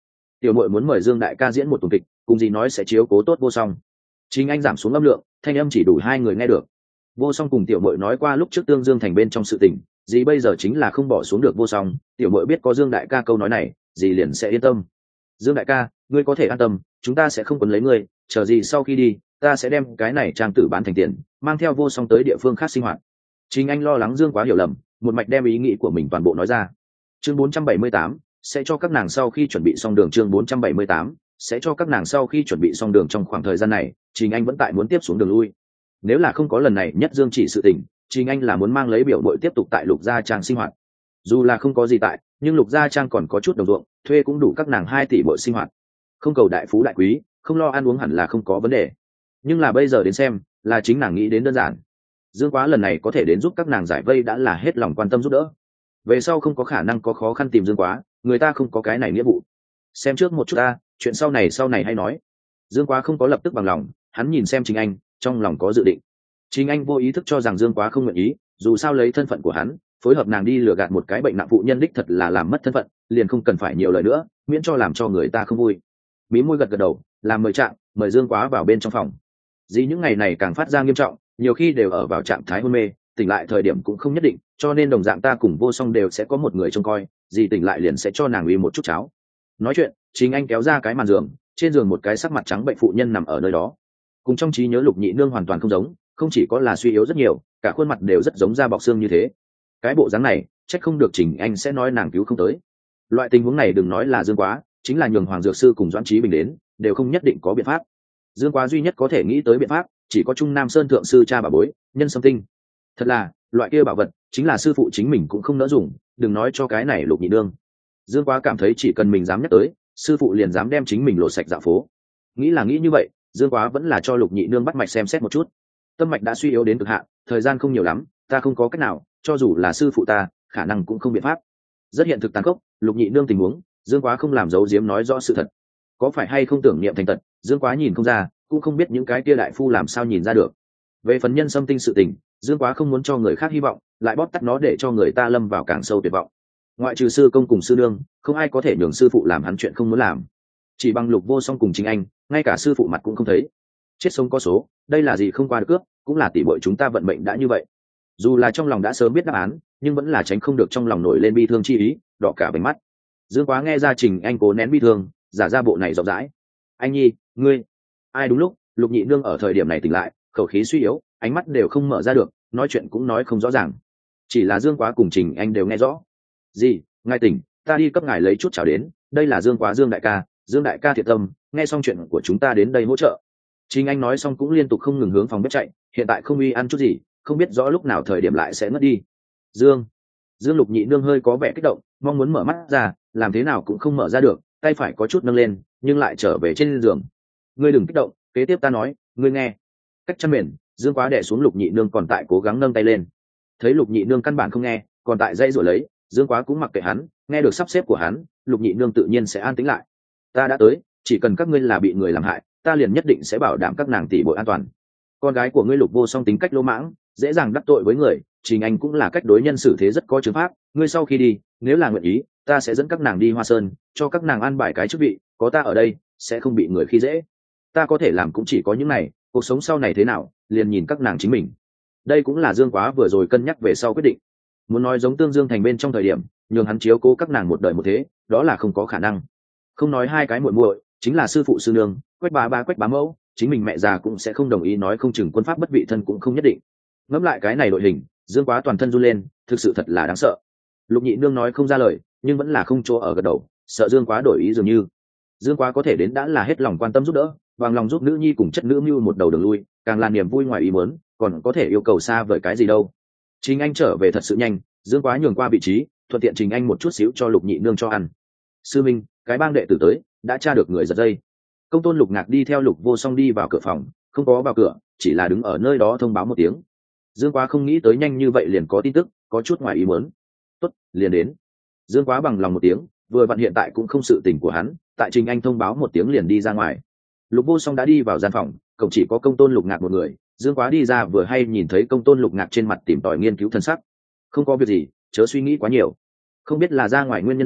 tiểu muội muốn mời Dương đại ca diễn một tuần kịch, cùng gì nói sẽ chiếu cố tốt Vô Song. Trình Anh giảm xuống âm lượng, thanh âm chỉ đủ hai người nghe được. Vô Song cùng tiểu muội nói qua lúc trước Tương Dương thành bên trong sự tình, gì bây giờ chính là không bỏ xuống được Vô Song, tiểu muội biết có Dương đại ca câu nói này, gì liền sẽ yên tâm. Dương đại ca, ngươi có thể an tâm, chúng ta sẽ không quấn lấy ngươi, chờ gì sau khi đi, ta sẽ đem cái này trang tử bán thành tiền, mang theo Vô Song tới địa phương khác sinh hoạt. Trình Anh lo lắng Dương Quá hiểu lầm, một mạch đem ý nghĩ của mình toàn bộ nói ra. Chương 478 sẽ cho các nàng sau khi chuẩn bị xong đường. Chương 478 sẽ cho các nàng sau khi chuẩn bị xong đường. Trong khoảng thời gian này, Trình Anh vẫn tại muốn tiếp xuống đường lui. Nếu là không có lần này nhất Dương chỉ sự tình, Trình Anh là muốn mang lấy biểu bội tiếp tục tại Lục Gia Trang sinh hoạt. Dù là không có gì tại, nhưng Lục Gia Trang còn có chút đồng ruộng, thuê cũng đủ các nàng 2 tỷ bội sinh hoạt. Không cầu đại phú đại quý, không lo ăn uống hẳn là không có vấn đề. Nhưng là bây giờ đến xem, là chính nàng nghĩ đến đơn giản. Dương Quá lần này có thể đến giúp các nàng giải vây đã là hết lòng quan tâm giúp đỡ. Về sau không có khả năng có khó khăn tìm Dương Quá, người ta không có cái này nghĩa vụ. Xem trước một chút ta, chuyện sau này hay nói. Dương Quá không có lập tức bằng lòng, hắn nhìn xem Trình Anh, trong lòng có dự định. Trình Anh vô ý thức cho rằng Dương Quá không nguyện ý, dù sao lấy thân phận của hắn, phối hợp nàng đi lừa gạt một cái bệnh nặng phụ nhân đích thật là làm mất thân phận, liền không cần phải nhiều lời nữa, miễn cho làm cho người ta không vui. Mí môi gật đầu, làm mời trạng, mời Dương Quá vào bên trong phòng. Dĩ những ngày này càng phát ra nghiêm trọng, nhiều khi đều ở vào trạng thái hôn mê, tỉnh lại thời điểm cũng không nhất định, cho nên đồng dạng ta cùng Vô Song đều sẽ có một người trông coi, dì tỉnh lại liền sẽ cho nàng uy một chút cháo. Nói chuyện, Trình Anh kéo ra cái màn giường, trên giường một cái sắc mặt trắng bệnh phụ nhân nằm ở nơi đó. Cùng trong trí nhớ Lục Nhị Nương hoàn toàn không giống, không chỉ có là suy yếu rất nhiều, cả khuôn mặt đều rất giống da bọc xương như thế. Cái bộ dáng này, chắc không được Trình Anh sẽ nói nàng cứu không tới. Loại tình huống này đừng nói là Dương Quá, chính là nhường Hoàng Dược Sư cùng Doãn Trí Bình đến, đều không nhất định có biện pháp. Dương Quá duy nhất có thể nghĩ tới biện pháp, chỉ có Trung Nam Sơn thượng sư cha bà bối, Nhân Sâm Tinh. Thật là, loại kia bảo vật, chính là sư phụ chính mình cũng không nỡ dùng, đừng nói cho cái này Lục Nhị Nương. Dương Quá cảm thấy chỉ cần mình dám nhắc tới, sư phụ liền dám đem chính mình lột sạch dạo phố. Nghĩ là nghĩ như vậy, Dương Quá vẫn là cho Lục Nhị Nương bắt mạch xem xét một chút. Tâm mạch đã suy yếu đến cực hạn, thời gian không nhiều lắm, ta không có cách nào, cho dù là sư phụ ta, khả năng cũng không biện pháp. Rất hiện thực tàn khốc, Lục Nhị Nương tình huống, Dương Quá không làm giấu giếm nói rõ sự thật. Có phải hay không tưởng niệm thành tật, Dương Quá nhìn không ra, cũng không biết những cái kia đại phu làm sao nhìn ra được. Về phần Nhân Sâm Tinh sự tình, Dương Quá không muốn cho người khác hy vọng, lại bóp tắt nó để cho người ta lâm vào càng sâu tuyệt vọng. Ngoại trừ sư công cùng sư nương, không ai có thể nhường sư phụ làm hắn chuyện không muốn làm. Chỉ bằng Lục Vô Song cùng Chính Anh, ngay cả sư phụ mặt cũng không thấy. Chết sống có số, đây là gì không qua được cướp, cũng là tỷ muội chúng ta vận mệnh đã như vậy. Dù là trong lòng đã sớm biết đáp án, nhưng vẫn là tránh không được trong lòng nổi lên bi thương chi ý, đỏ cả bánh mắt. Dương Quá nghe ra Trình Anh cố nén bi thương, giả ra bộ này rộng rãi. Anh nhi, ngươi. Ai đúng lúc, Lục Nhị Nương ở thời điểm này tỉnh lại, khẩu khí suy yếu, ánh mắt đều không mở ra được, nói chuyện cũng nói không rõ ràng. Chỉ là Dương Quá cùng Trình Anh đều nghe rõ. Gì, ngài tỉnh, ta đi cấp ngài lấy chút cháo đến, đây là Dương Quá Dương đại ca thiệt tâm, nghe xong chuyện của chúng ta đến đây hỗ trợ. Trình Anh nói xong cũng liên tục không ngừng hướng phòng bếp chạy, hiện tại không uy ăn chút gì, không biết rõ lúc nào thời điểm lại sẽ ngất đi. Dương Lục Nhị Nương hơi có vẻ kích động, mong muốn mở mắt ra, làm thế nào cũng không mở ra được, tay phải có chút nâng lên, nhưng lại trở về trên giường. Ngươi đừng kích động, kế tiếp ta nói, ngươi nghe. Cách chăn mền, Dương Quá đè xuống Lục Nhị Nương còn tại cố gắng nâng tay lên. Thấy Lục Nhị Nương căn bản không nghe, còn tại dây rồi lấy, Dương Quá cũng mặc kệ hắn, nghe được sắp xếp của hắn, Lục Nhị Nương tự nhiên sẽ an tĩnh lại. Ta đã tới, chỉ cần các ngươi là bị người làm hại, ta liền nhất định sẽ bảo đảm các nàng tỷ muội an toàn. Con gái của ngươi Lục Vô Song tính cách lỗ mãng, dễ dàng đắc tội với người, Trình Anh cũng là cách đối nhân xử thế rất có chứng pháp, ngươi sau khi đi, nếu là nguyện ý, ta sẽ dẫn các nàng đi Hoa Sơn, cho các nàng an bài cái chức vị, có ta ở đây, sẽ không bị người khi dễ. Ta có thể làm cũng chỉ có những này, cuộc sống sau này thế nào, liền nhìn các nàng chính mình. Đây cũng là Dương Quá vừa rồi cân nhắc về sau quyết định. Muốn nói giống Tương Dương thành bên trong thời điểm, nhường hắn chiếu cố các nàng một đời một thế, đó là không có khả năng. Không nói hai cái muội muội, chính là sư phụ sư nương, Quách bá mẫu, chính mình mẹ già cũng sẽ không đồng ý, nói không chừng quân pháp bất vị thân cũng không nhất định. Ngẫm lại cái này đội hình, Dương Quá toàn thân run lên, thực sự thật là đáng sợ. Lục Nhị Nương nói không ra lời, nhưng vẫn là không chỗ ở gật đầu, sợ Dương Quá đổi ý dường như. Dương Quá có thể đến đã là hết lòng quan tâm giúp đỡ, bằng lòng giúp nữ nhi cùng chất nữ mưu một đầu đường lui, càng là niềm vui ngoài ý muốn, còn có thể yêu cầu xa vời cái gì đâu. Trình Anh trở về thật sự nhanh, Dương Quá nhường qua vị trí, thuận tiện Trình Anh một chút xíu cho Lục Nhị Nương cho ăn. Sư minh, cái bang đệ tử tới, đã tra được người giật dây. Công tôn Lục Ngạc đi theo Lục Vô Song đi vào cửa phòng, không có vào cửa, chỉ là đứng ở nơi đó thông báo một tiếng. Dương Quá không nghĩ tới nhanh như vậy liền có tin tức, có chút ngoài ý muốn. Tốt, liền đến. Dương Quá bằng lòng một tiếng, vừa vặn hiện tại cũng không sự tình của hắn, tại Trình Anh thông báo một tiếng liền đi ra ngoài. Lục Vô Song đã đi vào gian phòng, cổng chỉ có công tôn Lục Ngạc một người. Dương Quá đi ra vừa hay nhìn thấy công tôn Lục Ngạc trên mặt tìm tòi nghiên cứu thân sắc. Không có việc gì, chớ suy nghĩ quá nhiều. Không biết là ra ngoài nguyên nhân gì,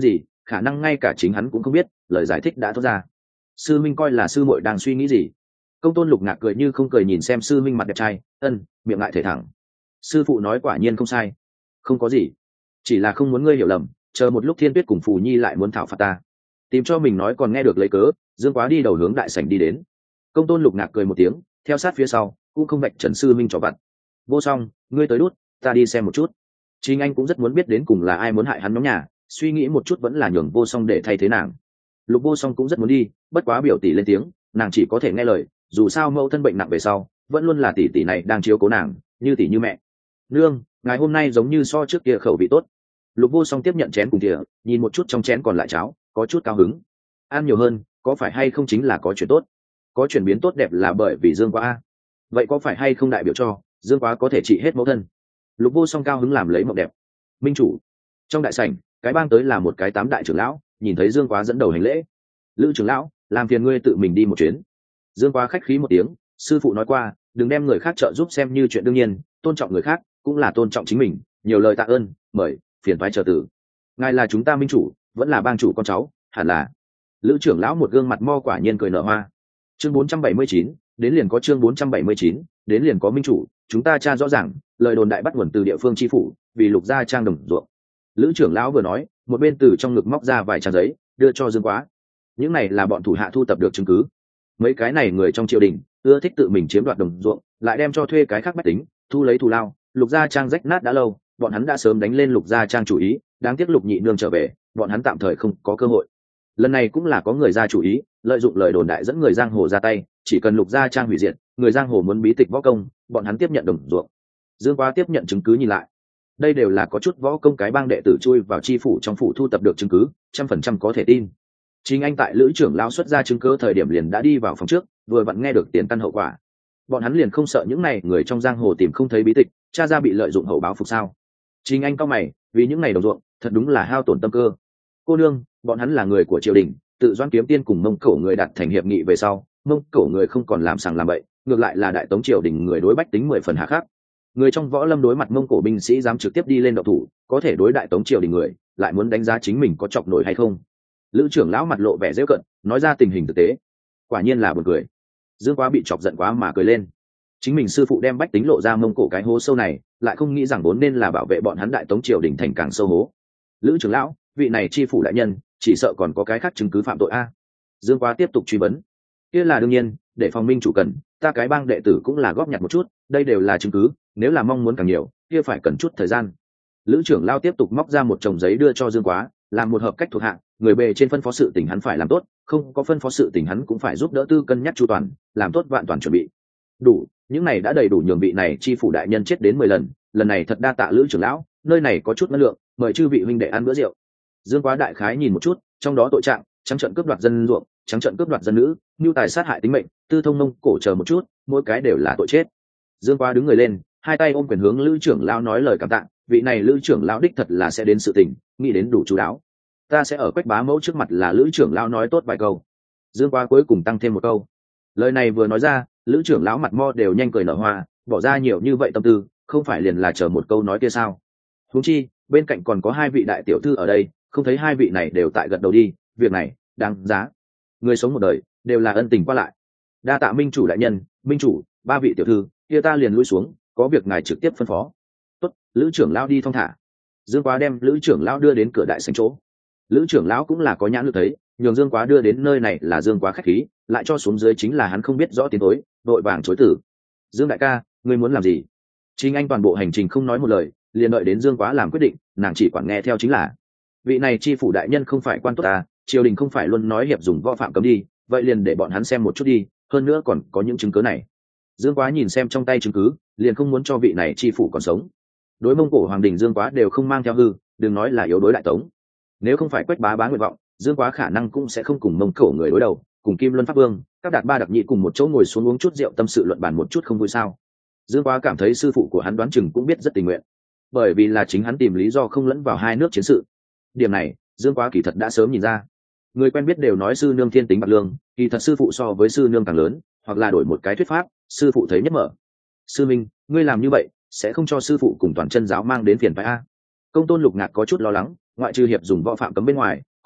khả năng ngay cả chính hắn cũng không biết lời giải thích đã thốt ra. Sư minh coi là sư muội đang suy nghĩ gì? Công tôn lục ngạc cười như không cười nhìn xem sư minh mặt đẹp trai, miệng ngại thể thẳng. Sư phụ nói quả nhiên không sai. Không có gì, chỉ là không muốn ngươi hiểu lầm, chờ một lúc Thiên Tuyết cùng Phù Nhi lại muốn thảo phạt ta, tìm cho mình nói còn nghe được lấy cớ. Dương Quá đi đầu hướng đại sảnh đi đến. Công tôn lục ngạc cười một tiếng, theo sát phía sau, cũng không vạch trần sư minh trò vặt. Vô Song, ngươi tới đút, ta đi xem một chút. Chính anh cũng rất muốn biết đến cùng là ai muốn hại hắn nhóm nhà, suy nghĩ một chút vẫn là nhường Vô Song để thay thế nàng. Lục Vô Song cũng rất muốn đi, bất quá biểu tỷ lên tiếng, nàng chỉ có thể nghe lời, dù sao mẫu thân bệnh nặng về sau, vẫn luôn là tỷ tỷ này đang chiếu cố nàng, như tỷ như mẹ. Nương, ngày hôm nay giống như so trước kia khẩu vị tốt. Lục Vô Song tiếp nhận chén cùng thìa, nhìn một chút trong chén còn lại cháo, có chút cao hứng. Ăn nhiều hơn, có phải hay không chính là có chuyện tốt? Có chuyển biến tốt đẹp là bởi vì Dương Quá a. Vậy có phải hay không đại biểu cho Dương Quá có thể trị hết mẫu thân? Lục Vô Song cao hứng làm lấy mộng đẹp. Minh chủ. Trong đại sảnh, cái bang tới là một cái 8 đại trưởng lão, nhìn thấy Dương Quá dẫn đầu hành lễ. Lữ trưởng lão, làm phiền ngươi tự mình đi một chuyến. Dương Quá khách khí một tiếng, sư phụ nói qua, đừng đem người khác trợ giúp xem như chuyện đương nhiên, tôn trọng người khác cũng là tôn trọng chính mình, nhiều lời tạ ơn, mời, phiền toái chờ tử. Ngài là chúng ta minh chủ, vẫn là bang chủ con cháu, hẳn là. Lữ trưởng lão một gương mặt mo quả nhiên cười nở hoa. Chương 479, đến liền có chương 479, đến liền có minh chủ, chúng ta tra rõ ràng, lời đồn đại bắt nguồn từ địa phương chi phủ, vì Lục gia trang đồng ruộng. Lữ trưởng lão vừa nói, một bên từ trong ngực móc ra vài trang giấy, đưa cho Dương Quá. Những này là bọn thủ hạ thu tập được chứng cứ. Mấy cái này người trong triều đình ưa thích tự mình chiếm đoạt đồng ruộng, lại đem cho thuê cái khác bách tính, thu lấy thù lao. Lục gia trang rách nát đã lâu, bọn hắn đã sớm đánh lên Lục gia trang chủ ý, đáng tiếc Lục nhị nương trở về, bọn hắn tạm thời không có cơ hội. Lần này cũng là có người ra chủ ý, lợi dụng lời đồn đại dẫn người giang hồ ra tay, chỉ cần Lục gia trang hủy diệt, người giang hồ muốn bí tịch võ công, bọn hắn tiếp nhận đồng ruộng. Dương Quá tiếp nhận chứng cứ nhìn lại, đây đều là có chút võ công cái bang đệ tử chui vào chi phủ trong phủ thu tập được chứng cứ, 100% có thể tin. Chính anh tại Lữ trưởng lão xuất ra chứng cứ thời điểm liền đã đi vào phòng trước, vừa vặn nghe được tiền căn hậu quả. Bọn hắn liền không sợ những này người trong giang hồ tìm không thấy bí tịch, cha ra bị lợi dụng hậu báo phục sao? Chính anh cao mày, vì những này đồng ruộng, thật đúng là hao tổn tâm cơ. Cô nương, bọn hắn là người của triều đình, tự Doãn Kiếm Tiên cùng Mông Cổ người đặt thành hiệp nghị về sau, Mông Cổ người không còn làm sàng làm bậy, ngược lại là Đại Tống triều đình người đối bách tính 10 phần hà khắc. Người trong võ lâm đối mặt Mông Cổ binh sĩ dám trực tiếp đi lên động thủ, có thể đối Đại Tống triều đình người, lại muốn đánh giá chính mình có chọc nổi hay không. Lữ trưởng lão mặt lộ vẻ giễu cận, nói ra tình hình thực tế. Quả nhiên là buồn cười. Dương Quá bị chọc giận quá mà cười lên. Chính mình sư phụ đem bách tính lộ ra Mông Cổ cái hố sâu này, lại không nghĩ rằng vốn nên là bảo vệ bọn hắn Đại Tống triều đình thành càng sâu hố. Lữ trưởng lão, vị này chi phủ đại nhân, chỉ sợ còn có cái khác chứng cứ phạm tội a. Dương Quá tiếp tục truy vấn. Kia là đương nhiên, để phòng minh chủ cần, ta cái bang đệ tử cũng là góp nhặt một chút, đây đều là chứng cứ, nếu là mong muốn càng nhiều, kia phải cần chút thời gian. Lữ trưởng lao tiếp tục móc ra một chồng giấy đưa cho Dương Quá, làm một hợp cách thuộc hạng, người bề trên phân phó sự tình hắn phải làm tốt, không có phân phó sự tình hắn cũng phải giúp đỡ tư cân nhắc chu toàn, làm tốt vạn toàn chuẩn bị. Đủ, những này đã đầy đủ nhường vị này chi phủ đại nhân chết đến 10 lần, lần này thật đa tạ Lữ trưởng lão, nơi này có chút ngân lượng, mời chư vị huynh đệ ăn bữa rượu. Dương Quá đại khái nhìn một chút, trong đó tội trạng, trắng trợn cướp đoạt dân ruộng, trắng trợn cướp đoạt dân nữ, nhu tài sát hại tính mệnh, tư thông Mông Cổ chờ một chút, mỗi cái đều là tội chết. Dương Quá đứng người lên, hai tay ôm quyền hướng Lữ trưởng lão nói lời cảm tạ, vị này Lữ trưởng lão đích thật là sẽ đến sự tình, nghĩ đến đủ chú đáo. Ta sẽ ở Quách bá mẫu trước mặt là Lữ trưởng lão nói tốt vài câu. Dương Quá cuối cùng tăng thêm một câu. Lời này vừa nói ra, Lữ trưởng lão mặt mo đều nhanh cười nở hoa, bỏ ra nhiều như vậy tâm tư, không phải liền là chờ một câu nói kia sao? Huống chi, bên cạnh còn có hai vị đại tiểu thư ở đây, không thấy hai vị này đều tại gật đầu đi, việc này đáng giá. Người sống một đời đều là ân tình qua lại. Đa tạ minh chủ đại nhân, minh chủ, ba vị tiểu thư, kia ta liền lui xuống, có việc ngài trực tiếp phân phó. Tốt, Lữ trưởng lão đi thong thả. Dương Quá đem Lữ trưởng lão đưa đến cửa đại sảnh chỗ. Lữ trưởng lão cũng là có nhãn lực thấy, nhường Dương Quá đưa đến nơi này là Dương Quá khách khí, lại cho xuống dưới chính là hắn không biết rõ tiến tối, đội vàng chối tử. Dương đại ca, ngươi muốn làm gì? Chính anh toàn bộ hành trình không nói một lời, liền đợi đến Dương Quá làm quyết định, nàng chỉ quản nghe theo chính là. Vị này chi phủ đại nhân không phải quan tốt ta, triều đình không phải luôn nói hiệp dùng võ phạm cấm đi, vậy liền để bọn hắn xem một chút đi, hơn nữa còn có những chứng cứ này. Dương Quá nhìn xem trong tay chứng cứ, liền không muốn cho vị này chi phủ còn sống. Đối Mông Cổ hoàng đình Dương Quá đều không mang theo hư, đừng nói là yếu đối Đại Tống. Nếu không phải Quách bá nguyện vọng, Dương Quá khả năng cũng sẽ không cùng Mông Cổ người đối đầu, cùng Kim Luân Pháp Vương, các đạt ba đặc nhị cùng một chỗ ngồi xuống uống chút rượu tâm sự luận bàn một chút không vui sao? Dương Quá cảm thấy sư phụ của hắn đoán chừng cũng biết rất tình nguyện, bởi vì là chính hắn tìm lý do không lẫn vào hai nước chiến sự. Điểm này, Dương Quá kỳ thật đã sớm nhìn ra. Người quen biết đều nói sư nương thiên tính bạc lương, kỳ thật sư phụ so với sư nương càng lớn, hoặc là đổi một cái thuyết pháp, sư phụ thấy nhất mở. Sư Minh, ngươi làm như vậy sẽ không cho sư phụ cùng toàn chân giáo mang đến phiền phái a? Công tôn Lục Ngạc có chút lo lắng, ngoại trừ hiệp dùng võ phạm cấm bên ngoài,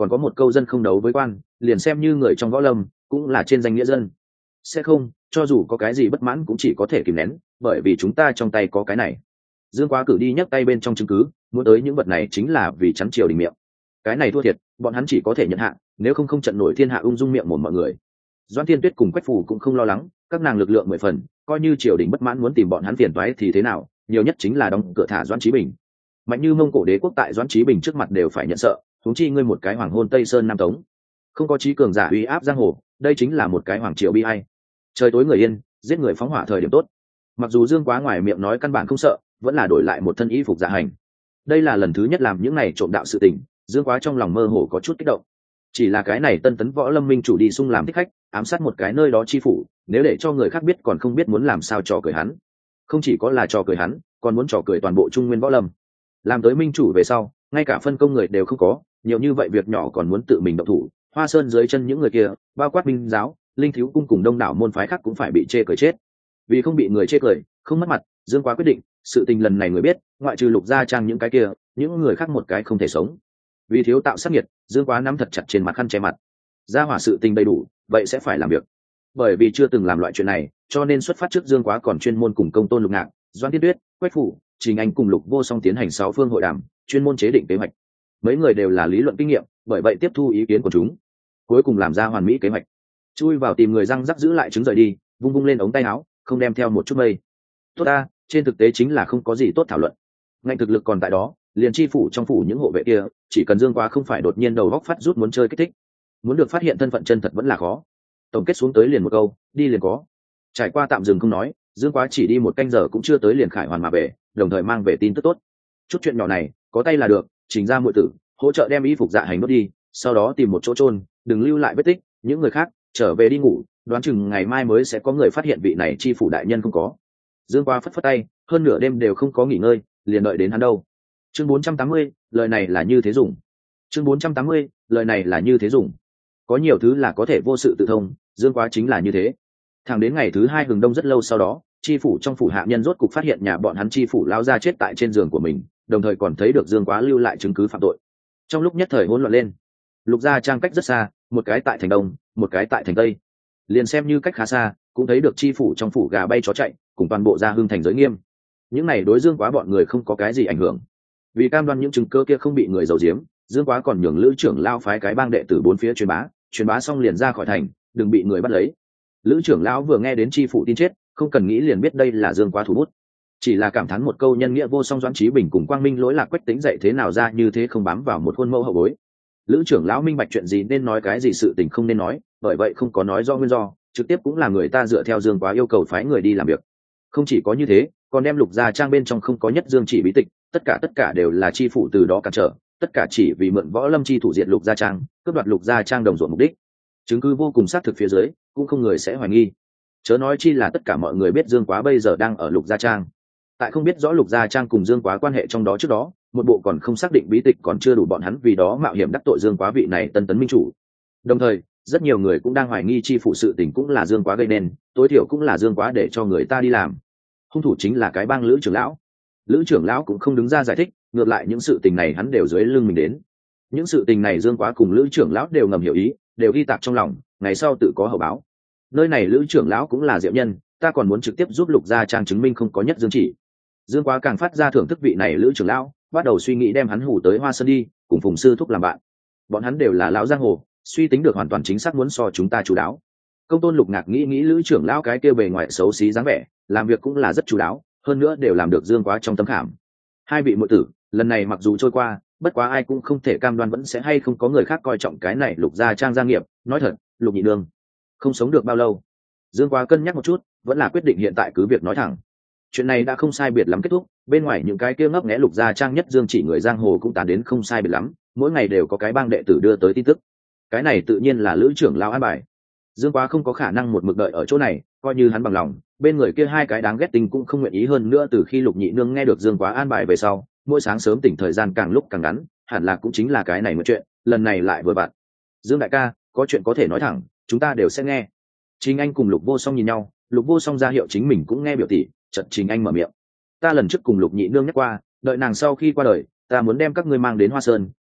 còn có một câu dân không đấu với quan, liền xem như người trong võ lâm cũng là trên danh nghĩa dân. Sẽ không, cho dù có cái gì bất mãn cũng chỉ có thể kìm nén, bởi vì chúng ta trong tay có cái này. Dương Quá cử đi nhấc tay bên trong chứng cứ, muốn tới những vật này chính là vì chắn triều đình miệng. Cái này thua thiệt, bọn hắn chỉ có thể nhận hạ, nếu không trận nổi thiên hạ ung dung miệng một mọi người. Doãn Thiên Tuyết cùng Quách Phù cũng không lo lắng, các nàng lực lượng 10 phần, coi như triều đình bất mãn muốn tìm bọn hắn phiền toái thì thế nào, nhiều nhất chính là đóng cửa thả Doãn Chí Bình. Mạnh như Mông Cổ đế quốc tại Doãn Chí Bình trước mặt đều phải nhận sợ, huống chi ngươi một cái hoàng hôn Tây Sơn Nam Tống, không có trí cường giả uy áp giang hồ, đây chính là một cái hoàng triều bi ai. Trời tối người yên, giết người phóng hỏa thời điểm tốt. Mặc dù Dương Quá ngoài miệng nói căn bản không sợ, vẫn là đổi lại một thân y phục dạ hành. Đây là lần thứ nhất làm những này trộm đạo sự tình, Dương Quá trong lòng mơ hồ có chút kích động. Chỉ là cái này Tân Tấn Võ Lâm minh chủ đi xung làm thích khách, ám sát một cái nơi đó chi phủ, nếu để cho người khác biết còn không biết muốn làm sao trò cười hắn. Không chỉ có là trò cười hắn, còn muốn trò cười toàn bộ Trung Nguyên Võ Lâm. Làm tới minh chủ về sau, ngay cả phân công người đều không có, nhiều như vậy việc nhỏ còn muốn tự mình động thủ. Hoa Sơn dưới chân những người kia, bao quát Minh giáo, Linh Thiếu cung cùng đông đảo môn phái khác cũng phải bị chê cười chết. Vì không bị người chê cười, không mất mặt, Dương Quá quyết định, sự tình lần này người biết, ngoại trừ Lục Gia Trang những cái kia, những người khác một cái không thể sống. Vì thiếu tạo sát nhiệt, Dương Quá nắm thật chặt trên mặt khăn che mặt. Gia hỏa sự tình đầy đủ, vậy sẽ phải làm việc. Bởi vì chưa từng làm loại chuyện này, cho nên xuất phát trước Dương Quá còn chuyên môn cùng Công Tôn Lục Ngạn, Doãn Thiên Tuyết, Quách Phủ, Trình Anh cùng Lục Vô Song tiến hành 6 phương hội đàm, chuyên môn chế định kế hoạch. Mấy người đều là lý luận kinh nghiệm, bởi vậy tiếp thu ý kiến của chúng, cuối cùng làm ra hoàn mỹ kế hoạch. Chui vào tìm người răng rắc giữ lại trứng rời đi, vung vung lên ống tay áo, không đem theo một chút mây. Tốt ta, trên thực tế chính là không có gì tốt thảo luận. Ngành thực lực còn tại đó, liền chi phủ trong phủ những hộ vệ kia, chỉ cần Dương Quá không phải đột nhiên đầu góc phát rút muốn chơi kích thích, muốn được phát hiện thân phận chân thật vẫn là khó. Tổng kết xuống tới liền một câu, đi liền có. Trải qua tạm dừng không nói, Dương Quá chỉ đi 1 canh giờ cũng chưa tới liền khải hoàn mà về, đồng thời mang về tin tức tốt. Chút chuyện nhỏ này, có tay là được, Trình ra muội tử, hỗ trợ đem y phục dạ hành đốt đi, sau đó tìm một chỗ chôn, đừng lưu lại vết tích, những người khác trở về đi ngủ, đoán chừng ngày mai mới sẽ có người phát hiện vị này chi phủ đại nhân không có. Dương Quá phất phất tay, hơn nửa đêm đều không có nghỉ ngơi, liền đợi đến hắn đâu. Chương 480, lời này là như thế dùng. Chương 480, lời này là như thế dùng. Có nhiều thứ là có thể vô sự tự thông, Dương Quá chính là như thế. Thẳng đến ngày thứ 2 hừng đông rất lâu sau đó, chi phủ trong phủ hạ nhân rốt cục phát hiện nhà bọn hắn chi phủ lao ra chết tại trên giường của mình, đồng thời còn thấy được Dương Quá lưu lại chứng cứ phạm tội. Trong lúc nhất thời hỗn loạn lên. Lục Gia Trang cách rất xa, một cái tại thành đông, một cái tại thành tây, liền xem như cách khá xa cũng thấy được chi phủ trong phủ gà bay chó chạy, cùng toàn bộ Gia Hưng thành giới nghiêm. Những này đối Dương Quá bọn người không có cái gì ảnh hưởng, vì cam đoan những chứng cơ kia không bị người giấu giếm, Dương Quá còn nhường Lữ trưởng lao phái cái bang đệ tử 4 phía truyền bá xong liền ra khỏi thành, đừng bị người bắt lấy. Lữ trưởng lão vừa nghe đến chi phủ tin chết, không cần nghĩ liền biết đây là Dương Quá thủ bút, chỉ là cảm thán một câu nhân nghĩa vô song. Doãn Chí Bình cùng Quang Minh lỗi lạc Quách Tĩnh dậy thế nào ra như thế không bám vào một khuôn mẫu hậu bối. Lữ trưởng lão minh bạch chuyện gì nên nói, cái gì sự tình không nên nói, bởi vậy không có nói do nguyên do, trực tiếp cũng là người ta dựa theo Dương Quá yêu cầu phái người đi làm việc. Không chỉ có như thế, còn đem Lục Gia Trang bên trong không có nhất Dương chỉ bí tịch, tất cả đều là chi phủ từ đó cản trở, tất cả chỉ vì mượn võ lâm chi thủ diệt Lục Gia Trang, cướp đoạt Lục Gia Trang đồng ruộng mục đích. Chứng cứ vô cùng xác thực phía dưới, cũng không người sẽ hoài nghi. Chớ nói chi là tất cả mọi người biết Dương Quá bây giờ đang ở Lục Gia Trang. Tại không biết rõ Lục Gia Trang cùng Dương Quá quan hệ trong đó trước đó, một bộ còn không xác định bí tịch còn chưa đủ bọn hắn vì đó mạo hiểm đắc tội Dương Quá vị này tân tấn minh chủ. Đồng thời, rất nhiều người cũng đang hoài nghi chi phụ sự tình cũng là Dương Quá gây nên, tối thiểu cũng là Dương Quá để cho người ta đi làm. Hung thủ chính là cái bang Lữ trưởng lão. Lữ trưởng lão cũng không đứng ra giải thích, ngược lại những sự tình này hắn đều dưới lưng mình đến. Những sự tình này Dương Quá cùng Lữ trưởng lão đều ngầm hiểu ý, đều ghi tạc trong lòng, ngày sau tự có hậu báo. Nơi này Lữ trưởng lão cũng là diệu nhân, ta còn muốn trực tiếp giúp Lục Gia Trang chứng minh không có nhất Dương chỉ. Dương Quá càng phát ra thưởng thức vị này Lữ trưởng lão, bắt đầu suy nghĩ đem hắn hù tới Hoa Sơn đi, cùng Phùng sư thúc làm bạn. Bọn hắn đều là lão giang hồ, suy tính được hoàn toàn chính xác, muốn so chúng ta chú đáo. Công Tôn Lục Ngạc nghĩ Lữ trưởng lão cái kia bề ngoài xấu xí dáng vẻ, làm việc cũng là rất chú đáo, hơn nữa đều làm được Dương Quá trong tấm khảm. Hai vị muội tử, lần này mặc dù trôi qua, bất quá ai cũng không thể cam đoan vẫn sẽ hay không có người khác coi trọng cái này Lục Gia Trang gia nghiệp. Nói thật, Lục nhị nương không sống được bao lâu. Dương Quá cân nhắc một chút, vẫn là quyết định hiện tại cứ việc nói thẳng. Chuyện này đã không sai biệt lắm kết thúc, bên ngoài những cái kia ngấp nghé Lục Gia Trang nhất Dương chỉ người giang hồ cũng tán đến không sai biệt lắm, mỗi ngày đều có cái bang đệ tử đưa tới tin tức. Cái này tự nhiên là Lữ trưởng lão an bài. Dương Quá không có khả năng một mực đợi ở chỗ này, coi như hắn bằng lòng, bên người kia hai cái đáng ghét tình cũng không nguyện ý. Hơn nữa từ khi Lục nhị nương nghe được Dương Quá an bài về sau, mỗi sáng sớm tỉnh thời gian càng lúc càng ngắn, hẳn là cũng chính là cái này một chuyện, lần này lại vừa bạn. Dương đại ca, có chuyện có thể nói thẳng, chúng ta đều sẽ nghe. Trình Anh cùng Lục Vô Song nhìn nhau, Lục Vô Song ra hiệu chính mình cũng nghe biểu tỷ, chợt Trình Anh mở miệng. Ta lần trước cùng Lục nhị nương nhắc qua, đợi nàng sau khi qua đời, ta muốn đem các ngươi mang đến Hoa Sơn,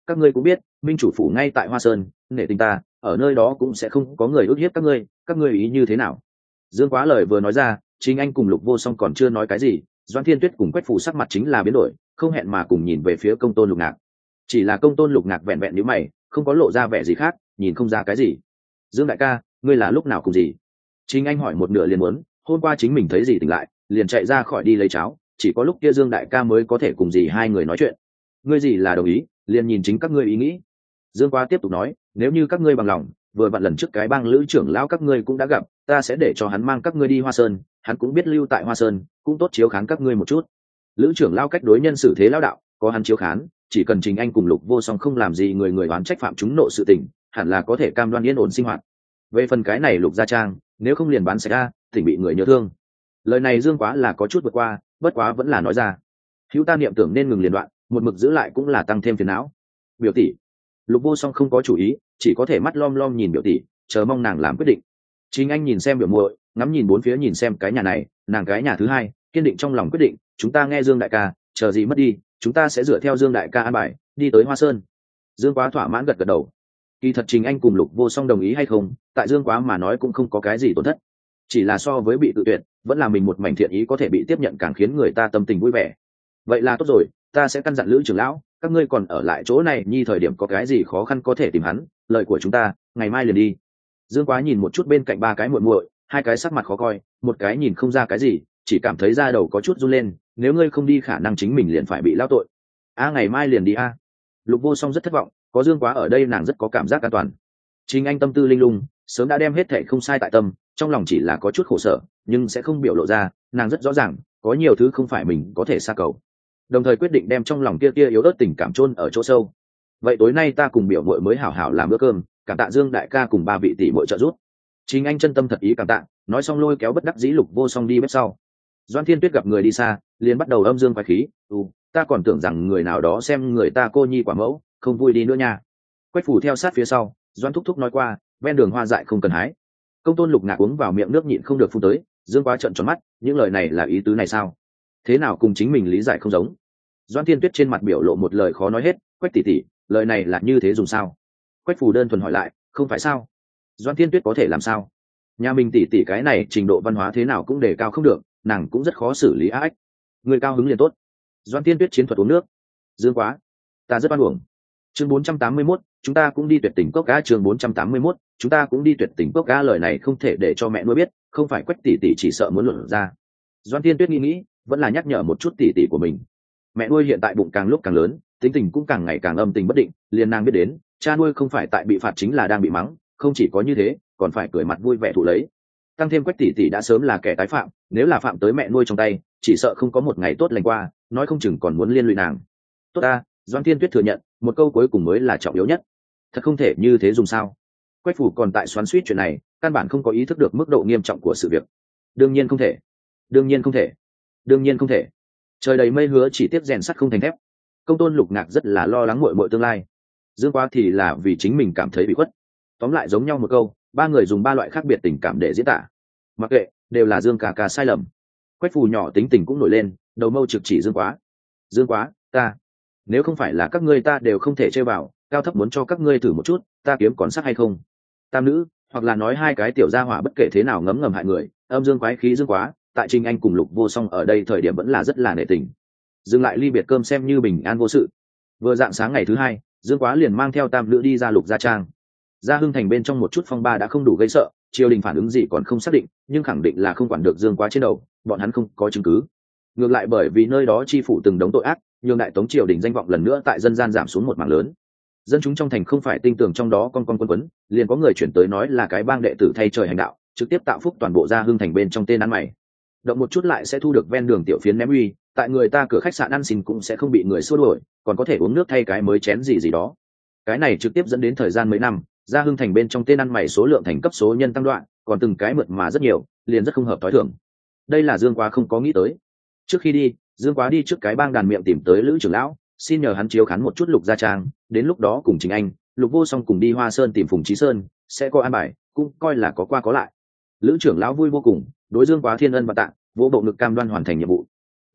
các ngươi cũng biết minh chủ phủ ngay tại Hoa Sơn, nể tình ta ở nơi đó cũng sẽ không có người ức hiếp các ngươi ý như thế nào? Dương Quá lời vừa nói ra, chính anh cùng Lục Vô Song còn chưa nói cái gì, Doãn Thiên Tuyết cùng Quách Phù sắc mặt chính là biến đổi, không hẹn mà cùng nhìn về phía Công Tôn Lục Ngạc. Chỉ là Công Tôn Lục Ngạc vẹn vẹn nhíu mày, không có lộ ra vẻ gì khác, nhìn không ra cái gì. Dương đại ca, ngươi là lúc nào cùng gì? Chính anh hỏi một nửa liền muốn, hôm qua chính mình thấy gì tỉnh lại, liền chạy ra khỏi đi lấy cháo, chỉ có lúc kia Dương đại ca mới có thể cùng gì hai người nói chuyện. Ngươi gì là đồng ý, liền nhìn chính các ngươi ý nghĩ. Dương Quá tiếp tục nói, nếu như các ngươi bằng lòng, vừa vặn lần trước cái bang lữ trưởng lão các ngươi cũng đã gặp, ta sẽ để cho hắn mang các ngươi đi Hoa Sơn, hắn cũng biết lưu tại Hoa Sơn, cũng tốt chiếu khán các ngươi một chút. Lữ trưởng lão cách đối nhân xử thế lão đạo, có hắn chiếu khán, chỉ cần Trình Anh cùng Lục Vô Song không làm gì người người oán trách phạm chúng nộ sự tình, hẳn là có thể cam đoan yên ổn sinh hoạt. Về phần cái này Lục gia trang, nếu không liền bán sạch ra, tỉnh bị người nhớ thương. Lời này Dương Quá là có chút vượt qua, bất quá vẫn là nói ra. Hữu ta niệm tưởng nên ngừng liền đoạn, một mực giữ lại cũng là tăng thêm phiền não. Biểu tỷ. Lục Vô Song không có chủ ý, chỉ có thể mắt lom lom nhìn biểu tỷ, chờ mong nàng làm quyết định. Chính anh nhìn xem biểu muội, ngắm nhìn bốn phía nhìn xem cái nhà này, nàng cái nhà thứ hai, kiên định trong lòng quyết định, chúng ta nghe Dương đại ca, chờ gì mất đi, chúng ta sẽ dựa theo Dương đại ca an bài, đi tới Hoa Sơn. Dương Quá thỏa mãn gật gật đầu. Kỳ thật Trình Anh cùng Lục Vô Song đồng ý hay không, tại Dương Quá mà nói cũng không có cái gì tổn thất. Chỉ là so với bị tự tuyệt, vẫn là mình một mảnh thiện ý có thể bị tiếp nhận càng khiến người ta tâm tình vui vẻ. Vậy là tốt rồi, ta sẽ căn dặn Lữ trưởng lão, các ngươi còn ở lại chỗ này nhi thời điểm có cái gì khó khăn có thể tìm hắn, lời của chúng ta, ngày mai liền đi. Dương Quá nhìn một chút bên cạnh ba cái muội muội, hai cái sắc mặt khó coi, một cái nhìn không ra cái gì, chỉ cảm thấy da đầu có chút run lên, nếu ngươi không đi khả năng chính mình liền phải bị lao tội. Ngày mai liền đi a. Lục Vô Song rất thất vọng, có Dương Quá ở đây nàng rất có cảm giác an toàn. Chính anh tâm tư linh lung, sớm đã đem hết thảy không sai tại tâm, trong lòng chỉ là có chút khổ sở, nhưng sẽ không biểu lộ ra, nàng rất rõ ràng, có nhiều thứ không phải mình có thể xa cầu. Đồng thời quyết định đem trong lòng kia yếu ớt tình cảm chôn ở chỗ sâu. Vậy tối nay ta cùng biểu muội mới hảo hảo làm bữa cơm, cảm tạ Dương đại ca cùng ba vị tỷ muội trợ giúp. Chính anh chân tâm thật ý cảm tạ, nói xong lôi kéo bất đắc dĩ Lục Vô Song đi bếp sau. Doan Thiên Tuyết gặp người đi xa, liền bắt đầu âm dương quái khí, ta còn tưởng rằng người nào đó xem người ta cô nhi quả mẫu, không vui đi nữa nha. Quách Phủ theo sát phía sau, Doan thúc thúc nói qua, ven đường hoa dại không cần hái. Công Tôn Lục Ngạc uống vào miệng nước nhịn không được phun tới, Dương Quá trợn tròn mắt, những lời này là ý tứ này sao? Thế nào cùng chính mình lý giải không giống? Doan Thiên Tuyết trên mặt biểu lộ một lời khó nói hết, Quách tỷ tỷ, lời này là như thế dùng sao? Quách Phủ đơn thuần hỏi lại, không phải sao? Doan Thiên Tuyết có thể làm sao? Nhà mình tỷ tỷ cái này trình độ văn hóa thế nào cũng đề cao không được, nàng cũng rất khó xử lý ách. Người cao hứng liền tốt. Doan Thiên Tuyết chiến thuật uống nước. Dương Quá, ta rất oan uổng. Chương 481, chúng ta cũng đi tuyệt tình cốc cá. Chương 481, chúng ta cũng đi tuyệt tình cốc cá. Lời này không thể để cho mẹ nuôi biết, không phải Quách tỷ tỷ chỉ sợ muốn luận ra. Doan Thiên Tuyết nghĩ, vẫn là nhắc nhở một chút tỷ tỷ của mình. Mẹ nuôi hiện tại bụng càng lúc càng lớn, tính tình cũng càng ngày càng âm tình bất định, liền nàng biết đến, cha nuôi không phải tại bị phạt chính là đang bị mắng, không chỉ có như thế, còn phải cười mặt vui vẻ thụ lấy. Tăng thêm Quách tỷ tỷ đã sớm là kẻ tái phạm, nếu là phạm tới mẹ nuôi trong tay, chỉ sợ không có một ngày tốt lành qua, nói không chừng còn muốn liên lụy nàng. Tốt ta, Doan Thiên Tuyết thừa nhận, một câu cuối cùng mới là trọng yếu nhất. Thật không thể như thế dùng sao? Quách Phủ còn tại xoắn xuýt chuyện này, căn bản không có ý thức được mức độ nghiêm trọng của sự việc. Đương nhiên không thể, đương nhiên không thể, đương nhiên không thể. Trời đầy mây hứa chỉ tiếp rèn sắt không thành thép. Công Tôn Lục Ngạc rất là lo lắng muội muội tương lai. Dương Quá thì là vì chính mình cảm thấy bị khuất. Tóm lại giống nhau một câu, ba người dùng ba loại khác biệt tình cảm để diễn tả. Mặc kệ, đều là Dương ca sai lầm. Quách Phù nhỏ tính tình cũng nổi lên, đầu mâu trực chỉ Dương Quá. Dương Quá, ta, nếu không phải là các ngươi ta đều không thể chơi vào, cao thấp muốn cho các ngươi thử một chút, ta kiếm còn sắc hay không? Tam nữ, hoặc là nói hai cái tiểu gia hỏa bất kể thế nào ngấm ngầm hại người, âm dương quái khí Dương Quá, tại Trình Anh cùng Lục Vô Song ở đây thời điểm vẫn là rất là nể tình. Dừng lại ly biệt cơm xem như bình an vô sự. Vừa dạng sáng ngày thứ hai, Dương Quá liền mang theo tam nữ đi ra Lục gia trang. Gia Hưng thành bên trong một chút phong ba đã không đủ gây sợ, triều đình phản ứng gì còn không xác định, nhưng khẳng định là không quản được Dương Quá trên đầu, bọn hắn không có chứng cứ. Ngược lại bởi vì nơi đó chi phủ từng đống tội ác, nhường đại tống triều đình danh vọng lần nữa tại dân gian giảm xuống một mảng lớn. Dân chúng trong thành không phải tin tưởng trong đó con quân quấn, liền có người chuyển tới nói là cái bang đệ tử thay trời hành đạo, trực tiếp tạo phúc toàn bộ Gia Hưng thành bên trong tên ăn mày. Động một chút lại sẽ thu được ven đường tiểu phiến ném uy, tại người ta cửa khách sạn ăn xin cũng sẽ không bị người xua đuổi, còn có thể uống nước thay cái mới chén gì đó. Cái này trực tiếp dẫn đến thời gian mấy năm, Gia Hưng thành bên trong tên ăn mày số lượng thành cấp số nhân tăng đoạn, còn từng cái mượt mà rất nhiều, liền rất không hợp thói thường. Đây là Dương Quá không có nghĩ tới. Trước khi đi, Dương Quá đi trước cái bang đàn miệng tìm tới Lữ trưởng lão, xin nhờ hắn chiếu khán một chút Lục gia trang, đến lúc đó cùng Trình Anh, Lục Vô Song cùng đi Hoa Sơn tìm Phùng Chí Sơn, sẽ có an bài, cũng coi là có qua có lại. Lữ trưởng lão vui vô cùng, đối Dương Quá thiên ân và tạ, vỗ bộ ngực cam đoan hoàn thành nhiệm vụ.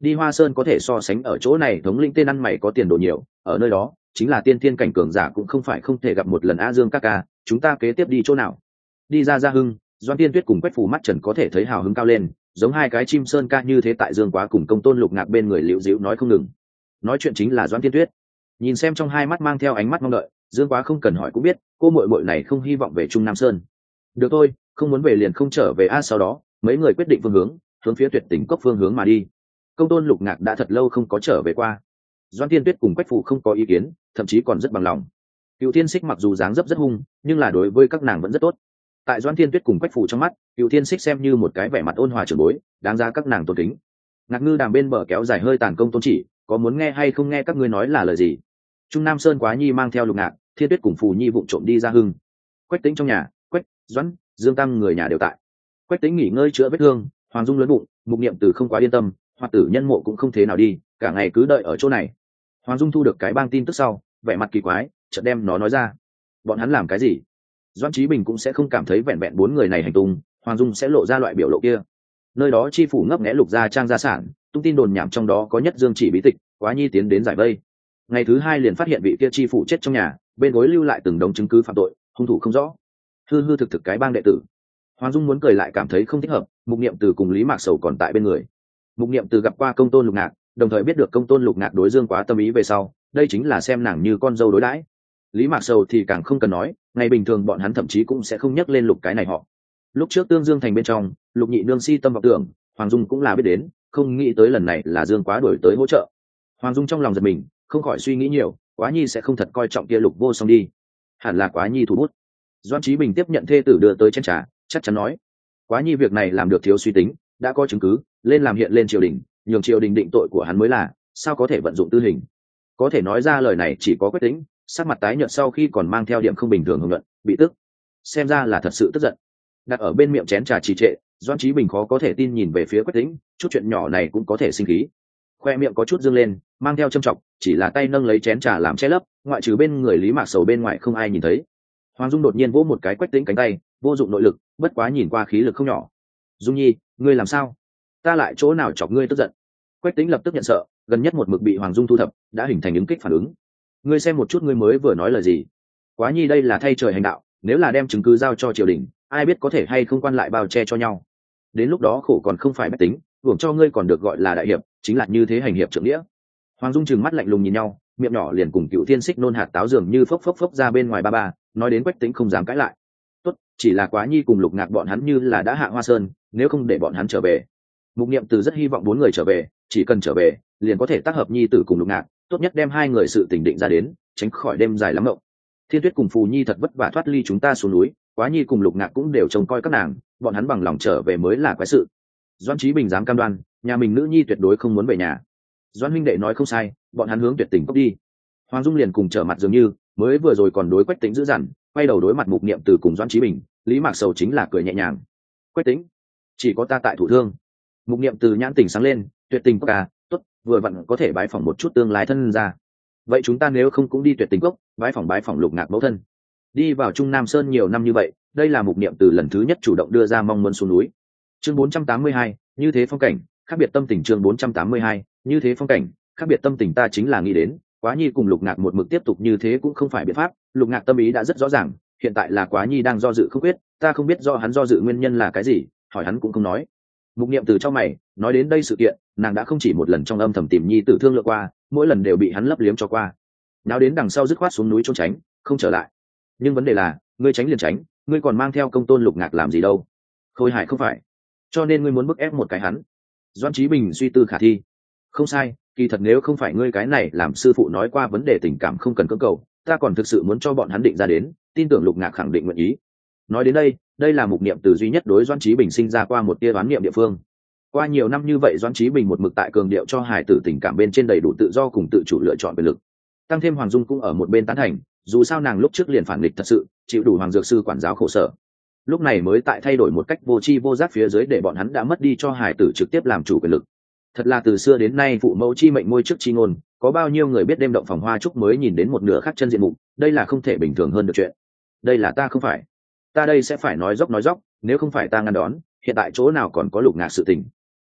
đi Hoa Sơn có thể so sánh ở chỗ này thống lĩnh tên ăn mày có tiền đồ nhiều, ở nơi đó chính là tiên thiên cảnh cường giả cũng không phải không thể gặp một lần. A Dương ca ca, chúng ta kế tiếp đi chỗ nào? Đi ra Gia Hưng, Doan Tiên Tuyết cùng Quách Phù mắt trần có thể thấy hào hứng cao lên, giống hai cái chim sơn ca như thế tại Dương Quá cùng Công Tôn Lục Ngạc bên người liễu dĩu nói không ngừng. Nói chuyện chính là Doan Tiên Tuyết, nhìn xem trong hai mắt mang theo ánh mắt mong đợi. Dương Quá không cần hỏi cũng biết cô muội muội này không hy vọng về Trung Nam Sơn. Được thôi, không muốn về liền không trở về. Sau đó mấy người quyết định phương hướng phía Tuyệt Tình Cốc phương hướng mà đi. Công Tôn Lục Ngạc đã thật lâu không có trở về qua. Doan Tiên Tuyết cùng Quách Phù không có ý kiến, thậm chí còn rất bằng lòng. Cựu Thiên Xích mặc dù dáng dấp rất hung, nhưng là đối với các nàng vẫn rất tốt. Tại Doan Tiên Tuyết cùng Quách Phù trong mắt, Cựu Thiên Xích xem như một cái vẻ mặt ôn hòa trưởng bối, đáng giá các nàng tôn kính. Ngạc Ngư Đàm bên bờ kéo dài hơi tàn công tôn chỉ, có muốn nghe hay không nghe các ngươi nói là lời gì? Trung Nam Sơn Quá Nhi mang theo Lục Ngạc, Thiên Tuyết cùng Phù Nhi vụng trộm đi Gia Hưng. Quách Tĩnh trong nhà, Quách, Doãn, Dương Tăng người nhà đều tại. Quách Tĩnh nghỉ ngơi chữa vết thương, Hoàng Dung lớn bụng, Mục Niệm Từ không quá yên tâm, Hoạt Tử Nhân Mộ cũng không thế nào đi, cả ngày cứ đợi ở chỗ này. Hoàng Dung thu được cái bang tin tức sau, vẻ mặt kỳ quái, chợt đem nó nói ra. Bọn hắn làm cái gì? Doãn Chí Bình cũng sẽ không cảm thấy vẹn vẹn bốn người này hành tung, Hoàng Dung sẽ lộ ra loại biểu lộ kia. Nơi đó chi phủ ngấp nghé Lục gia trang gia sản, tung tin đồn nhảm trong đó có nhất Dương Chỉ bí tịch, Quá Nhi tiến đến giải vây. Ngày thứ hai liền phát hiện vị kia chi phủ chết trong nhà, bên gối lưu lại từng đống chứng cứ phạm tội, hung thủ không rõ. Hư hư thực thực cái bang đệ tử. Hoàng Dung muốn cười lại cảm thấy không thích hợp. Mục Niệm Từ cùng Lý Mạc Sầu còn tại bên người. Mục Niệm Từ gặp qua Công Tôn Lục Ngạc, đồng thời biết được Công Tôn Lục Ngạc đối Dương Quá tâm ý về sau, đây chính là xem nàng như con dâu đối đãi. Lý Mạc Sầu thì càng không cần nói, ngày bình thường bọn hắn thậm chí cũng sẽ không nhắc lên Lục cái này họ. Lúc trước Tương Dương thành bên trong, Lục nhị nương si tâm vọng tưởng, Hoàng Dung cũng là biết đến, không nghĩ tới lần này là Dương Quá đuổi tới hỗ trợ. Hoàng Dung trong lòng giật mình, không khỏi suy nghĩ nhiều, Quá Nhi sẽ không thật coi trọng kia Lục Vô Song đi, hẳn là Quá Nhi thủ bút. Doan Chí Bình tiếp nhận thê tử đưa tới chén trà, chắc chắn nói, Quá Nhi việc này làm được thiếu suy tính, đã có chứng cứ, lên làm hiện lên triều đình, nhường triều đình định tội của hắn mới là, sao có thể vận dụng tư hình. Có thể nói ra lời này chỉ có Quách Tĩnh, sắc mặt tái nhợt sau khi còn mang theo điểm không bình thường hưng luận, bị tức, xem ra là thật sự tức giận. Đặt ở bên miệng chén trà trì trệ, Doan Chí Bình khó có thể tin nhìn về phía Quách Tĩnh, chút chuyện nhỏ này cũng có thể sinh khí. Khoe miệng có chút dương lên, mang theo châm trọng, chỉ là tay nâng lấy chén trà làm che lấp, ngoại trừ bên người Lý Mạc Sầu bên ngoài không ai nhìn thấy. Hoàng Dung đột nhiên vỗ một cái Quách Tĩnh cánh tay, vô dụng nội lực, bất quá nhìn qua khí lực không nhỏ. Dung Nhi, ngươi làm sao? Ta lại chỗ nào chọc ngươi tức giận? Quách Tĩnh lập tức nhận sợ, gần nhất một mực bị Hoàng Dung thu thập, đã hình thành ứng kích phản ứng. Ngươi xem một chút ngươi mới vừa nói lời gì? Quá Nhi đây là thay trời hành đạo, nếu là đem chứng cứ giao cho triều đình, ai biết có thể hay không quan lại bao che cho nhau. Đến lúc đó khổ còn không phải bách tính, hưởng cho ngươi còn được gọi là đại hiệp, chính là như thế hành hiệp trượng nghĩa. Hoàng Dung trừng mắt lạnh lùng nhìn nhau, miệng nhỏ liền cùng Cựu Thiên Xích nôn hạt táo dường như phốc phốc phốc ra bên ngoài ba, nói đến Quách Tĩnh không dám cãi lại. Tốt, chỉ là Quá Nhi cùng Lục Ngạc bọn hắn như là đã hạ Hoa Sơn, nếu không để bọn hắn trở về. Mục Niệm Từ rất hy vọng bốn người trở về, chỉ cần trở về, liền có thể tác hợp Nhi tử cùng Lục Ngạc, tốt nhất đem hai người sự tình định ra đến, tránh khỏi đêm dài lắm mộng. Thiên Tuyết cùng Phù Nhi thật vất vả thoát ly chúng ta xuống núi, Quá Nhi cùng Lục Ngạc cũng đều trông coi các nàng, bọn hắn bằng lòng trở về mới là quái sự. Doãn Chí Bình dám cam đoan, nhà mình nữ nhi tuyệt đối không muốn về nhà. Doãn huynh đệ nói không sai, bọn hắn hướng Tuyệt Tình Cốc đi. Hoàng Dung liền cùng trở mặt dường như, mới vừa rồi còn đối Quách Tĩnh dữ dằn, quay đầu đối mặt Mục Niệm Từ cùng Doãn Chí Bình, Lý Mạc Sầu chính là cười nhẹ nhàng. Quách Tĩnh, chỉ có ta tại thủ thương. Mục Niệm Từ nhãn tỉnh sáng lên, Tuyệt Tình Cốc à, tốt, vừa vặn có thể bái phỏng một chút tương lai thân ra. Vậy chúng ta nếu không cũng đi Tuyệt Tình Cốc, bái phỏng Lục Ngạc mẫu thân. Đi vào Trung Nam Sơn nhiều năm như vậy, đây là Mục Niệm Từ lần thứ nhất chủ động đưa ra mong muốn xuống núi. Chương 482, như thế phong cảnh, khác biệt tâm tình. Chương 482, như thế phong cảnh, khác biệt tâm tình. Ta chính là nghĩ đến, Quá Nhi cùng Lục Ngạc một mực tiếp tục như thế cũng không phải biện pháp. Lục Ngạc tâm ý đã rất rõ ràng, hiện tại là Quá Nhi đang do dự không quyết, ta không biết do hắn do dự nguyên nhân là cái gì, hỏi hắn cũng không nói. Mục Niệm Từ trong mày, nói đến đây sự kiện, nàng đã không chỉ một lần trong âm thầm tìm Nhi tử thương lượng qua, mỗi lần đều bị hắn lấp liếm cho qua. Nào đến đằng sau dứt khoát xuống núi trốn tránh, không trở lại. Nhưng vấn đề là, ngươi tránh liền tránh, ngươi còn mang theo Công Tôn Lục Ngạc làm gì đâu? Khôi hài không phải, cho nên ngươi muốn bức ép một cái hắn. Doãn Chí Bình suy tư khả thi. Không sai, kỳ thật nếu không phải ngươi cái này làm sư phụ nói qua vấn đề tình cảm không cần cưỡng cầu, ta còn thực sự muốn cho bọn hắn định ra đến, tin tưởng Lục Ngạc khẳng định nguyện ý. Nói đến đây, đây là Mục Niệm Từ duy nhất đối Doãn Chí Bình sinh ra qua một tia đoán niệm địa phương. Qua nhiều năm như vậy, Doãn Chí Bình một mực tại cường điệu cho hài tử tình cảm bên trên đầy đủ tự do cùng tự chủ lựa chọn quyền lực. Tăng thêm Hoàng Dung cũng ở một bên tán thành, dù sao nàng lúc trước liền phản nghịch thật sự, chịu đủ Hoàng dược sư quản giáo khổ sở. Lúc này mới tại thay đổi một cách vô tri vô giác phía dưới để bọn hắn đã mất đi cho hài tử trực tiếp làm chủ quyền lực. Thật là từ xưa đến nay phụ mẫu chi mệnh môi trước chi ngôn, có bao nhiêu người biết đêm động phòng hoa trúc mới nhìn đến một nửa khác chân diện mục, đây là không thể bình thường hơn được chuyện. Đây là ta không phải, ta đây sẽ phải nói dốc, nếu không phải ta ngăn đón, hiện tại chỗ nào còn có Lục Ngạc sự tình.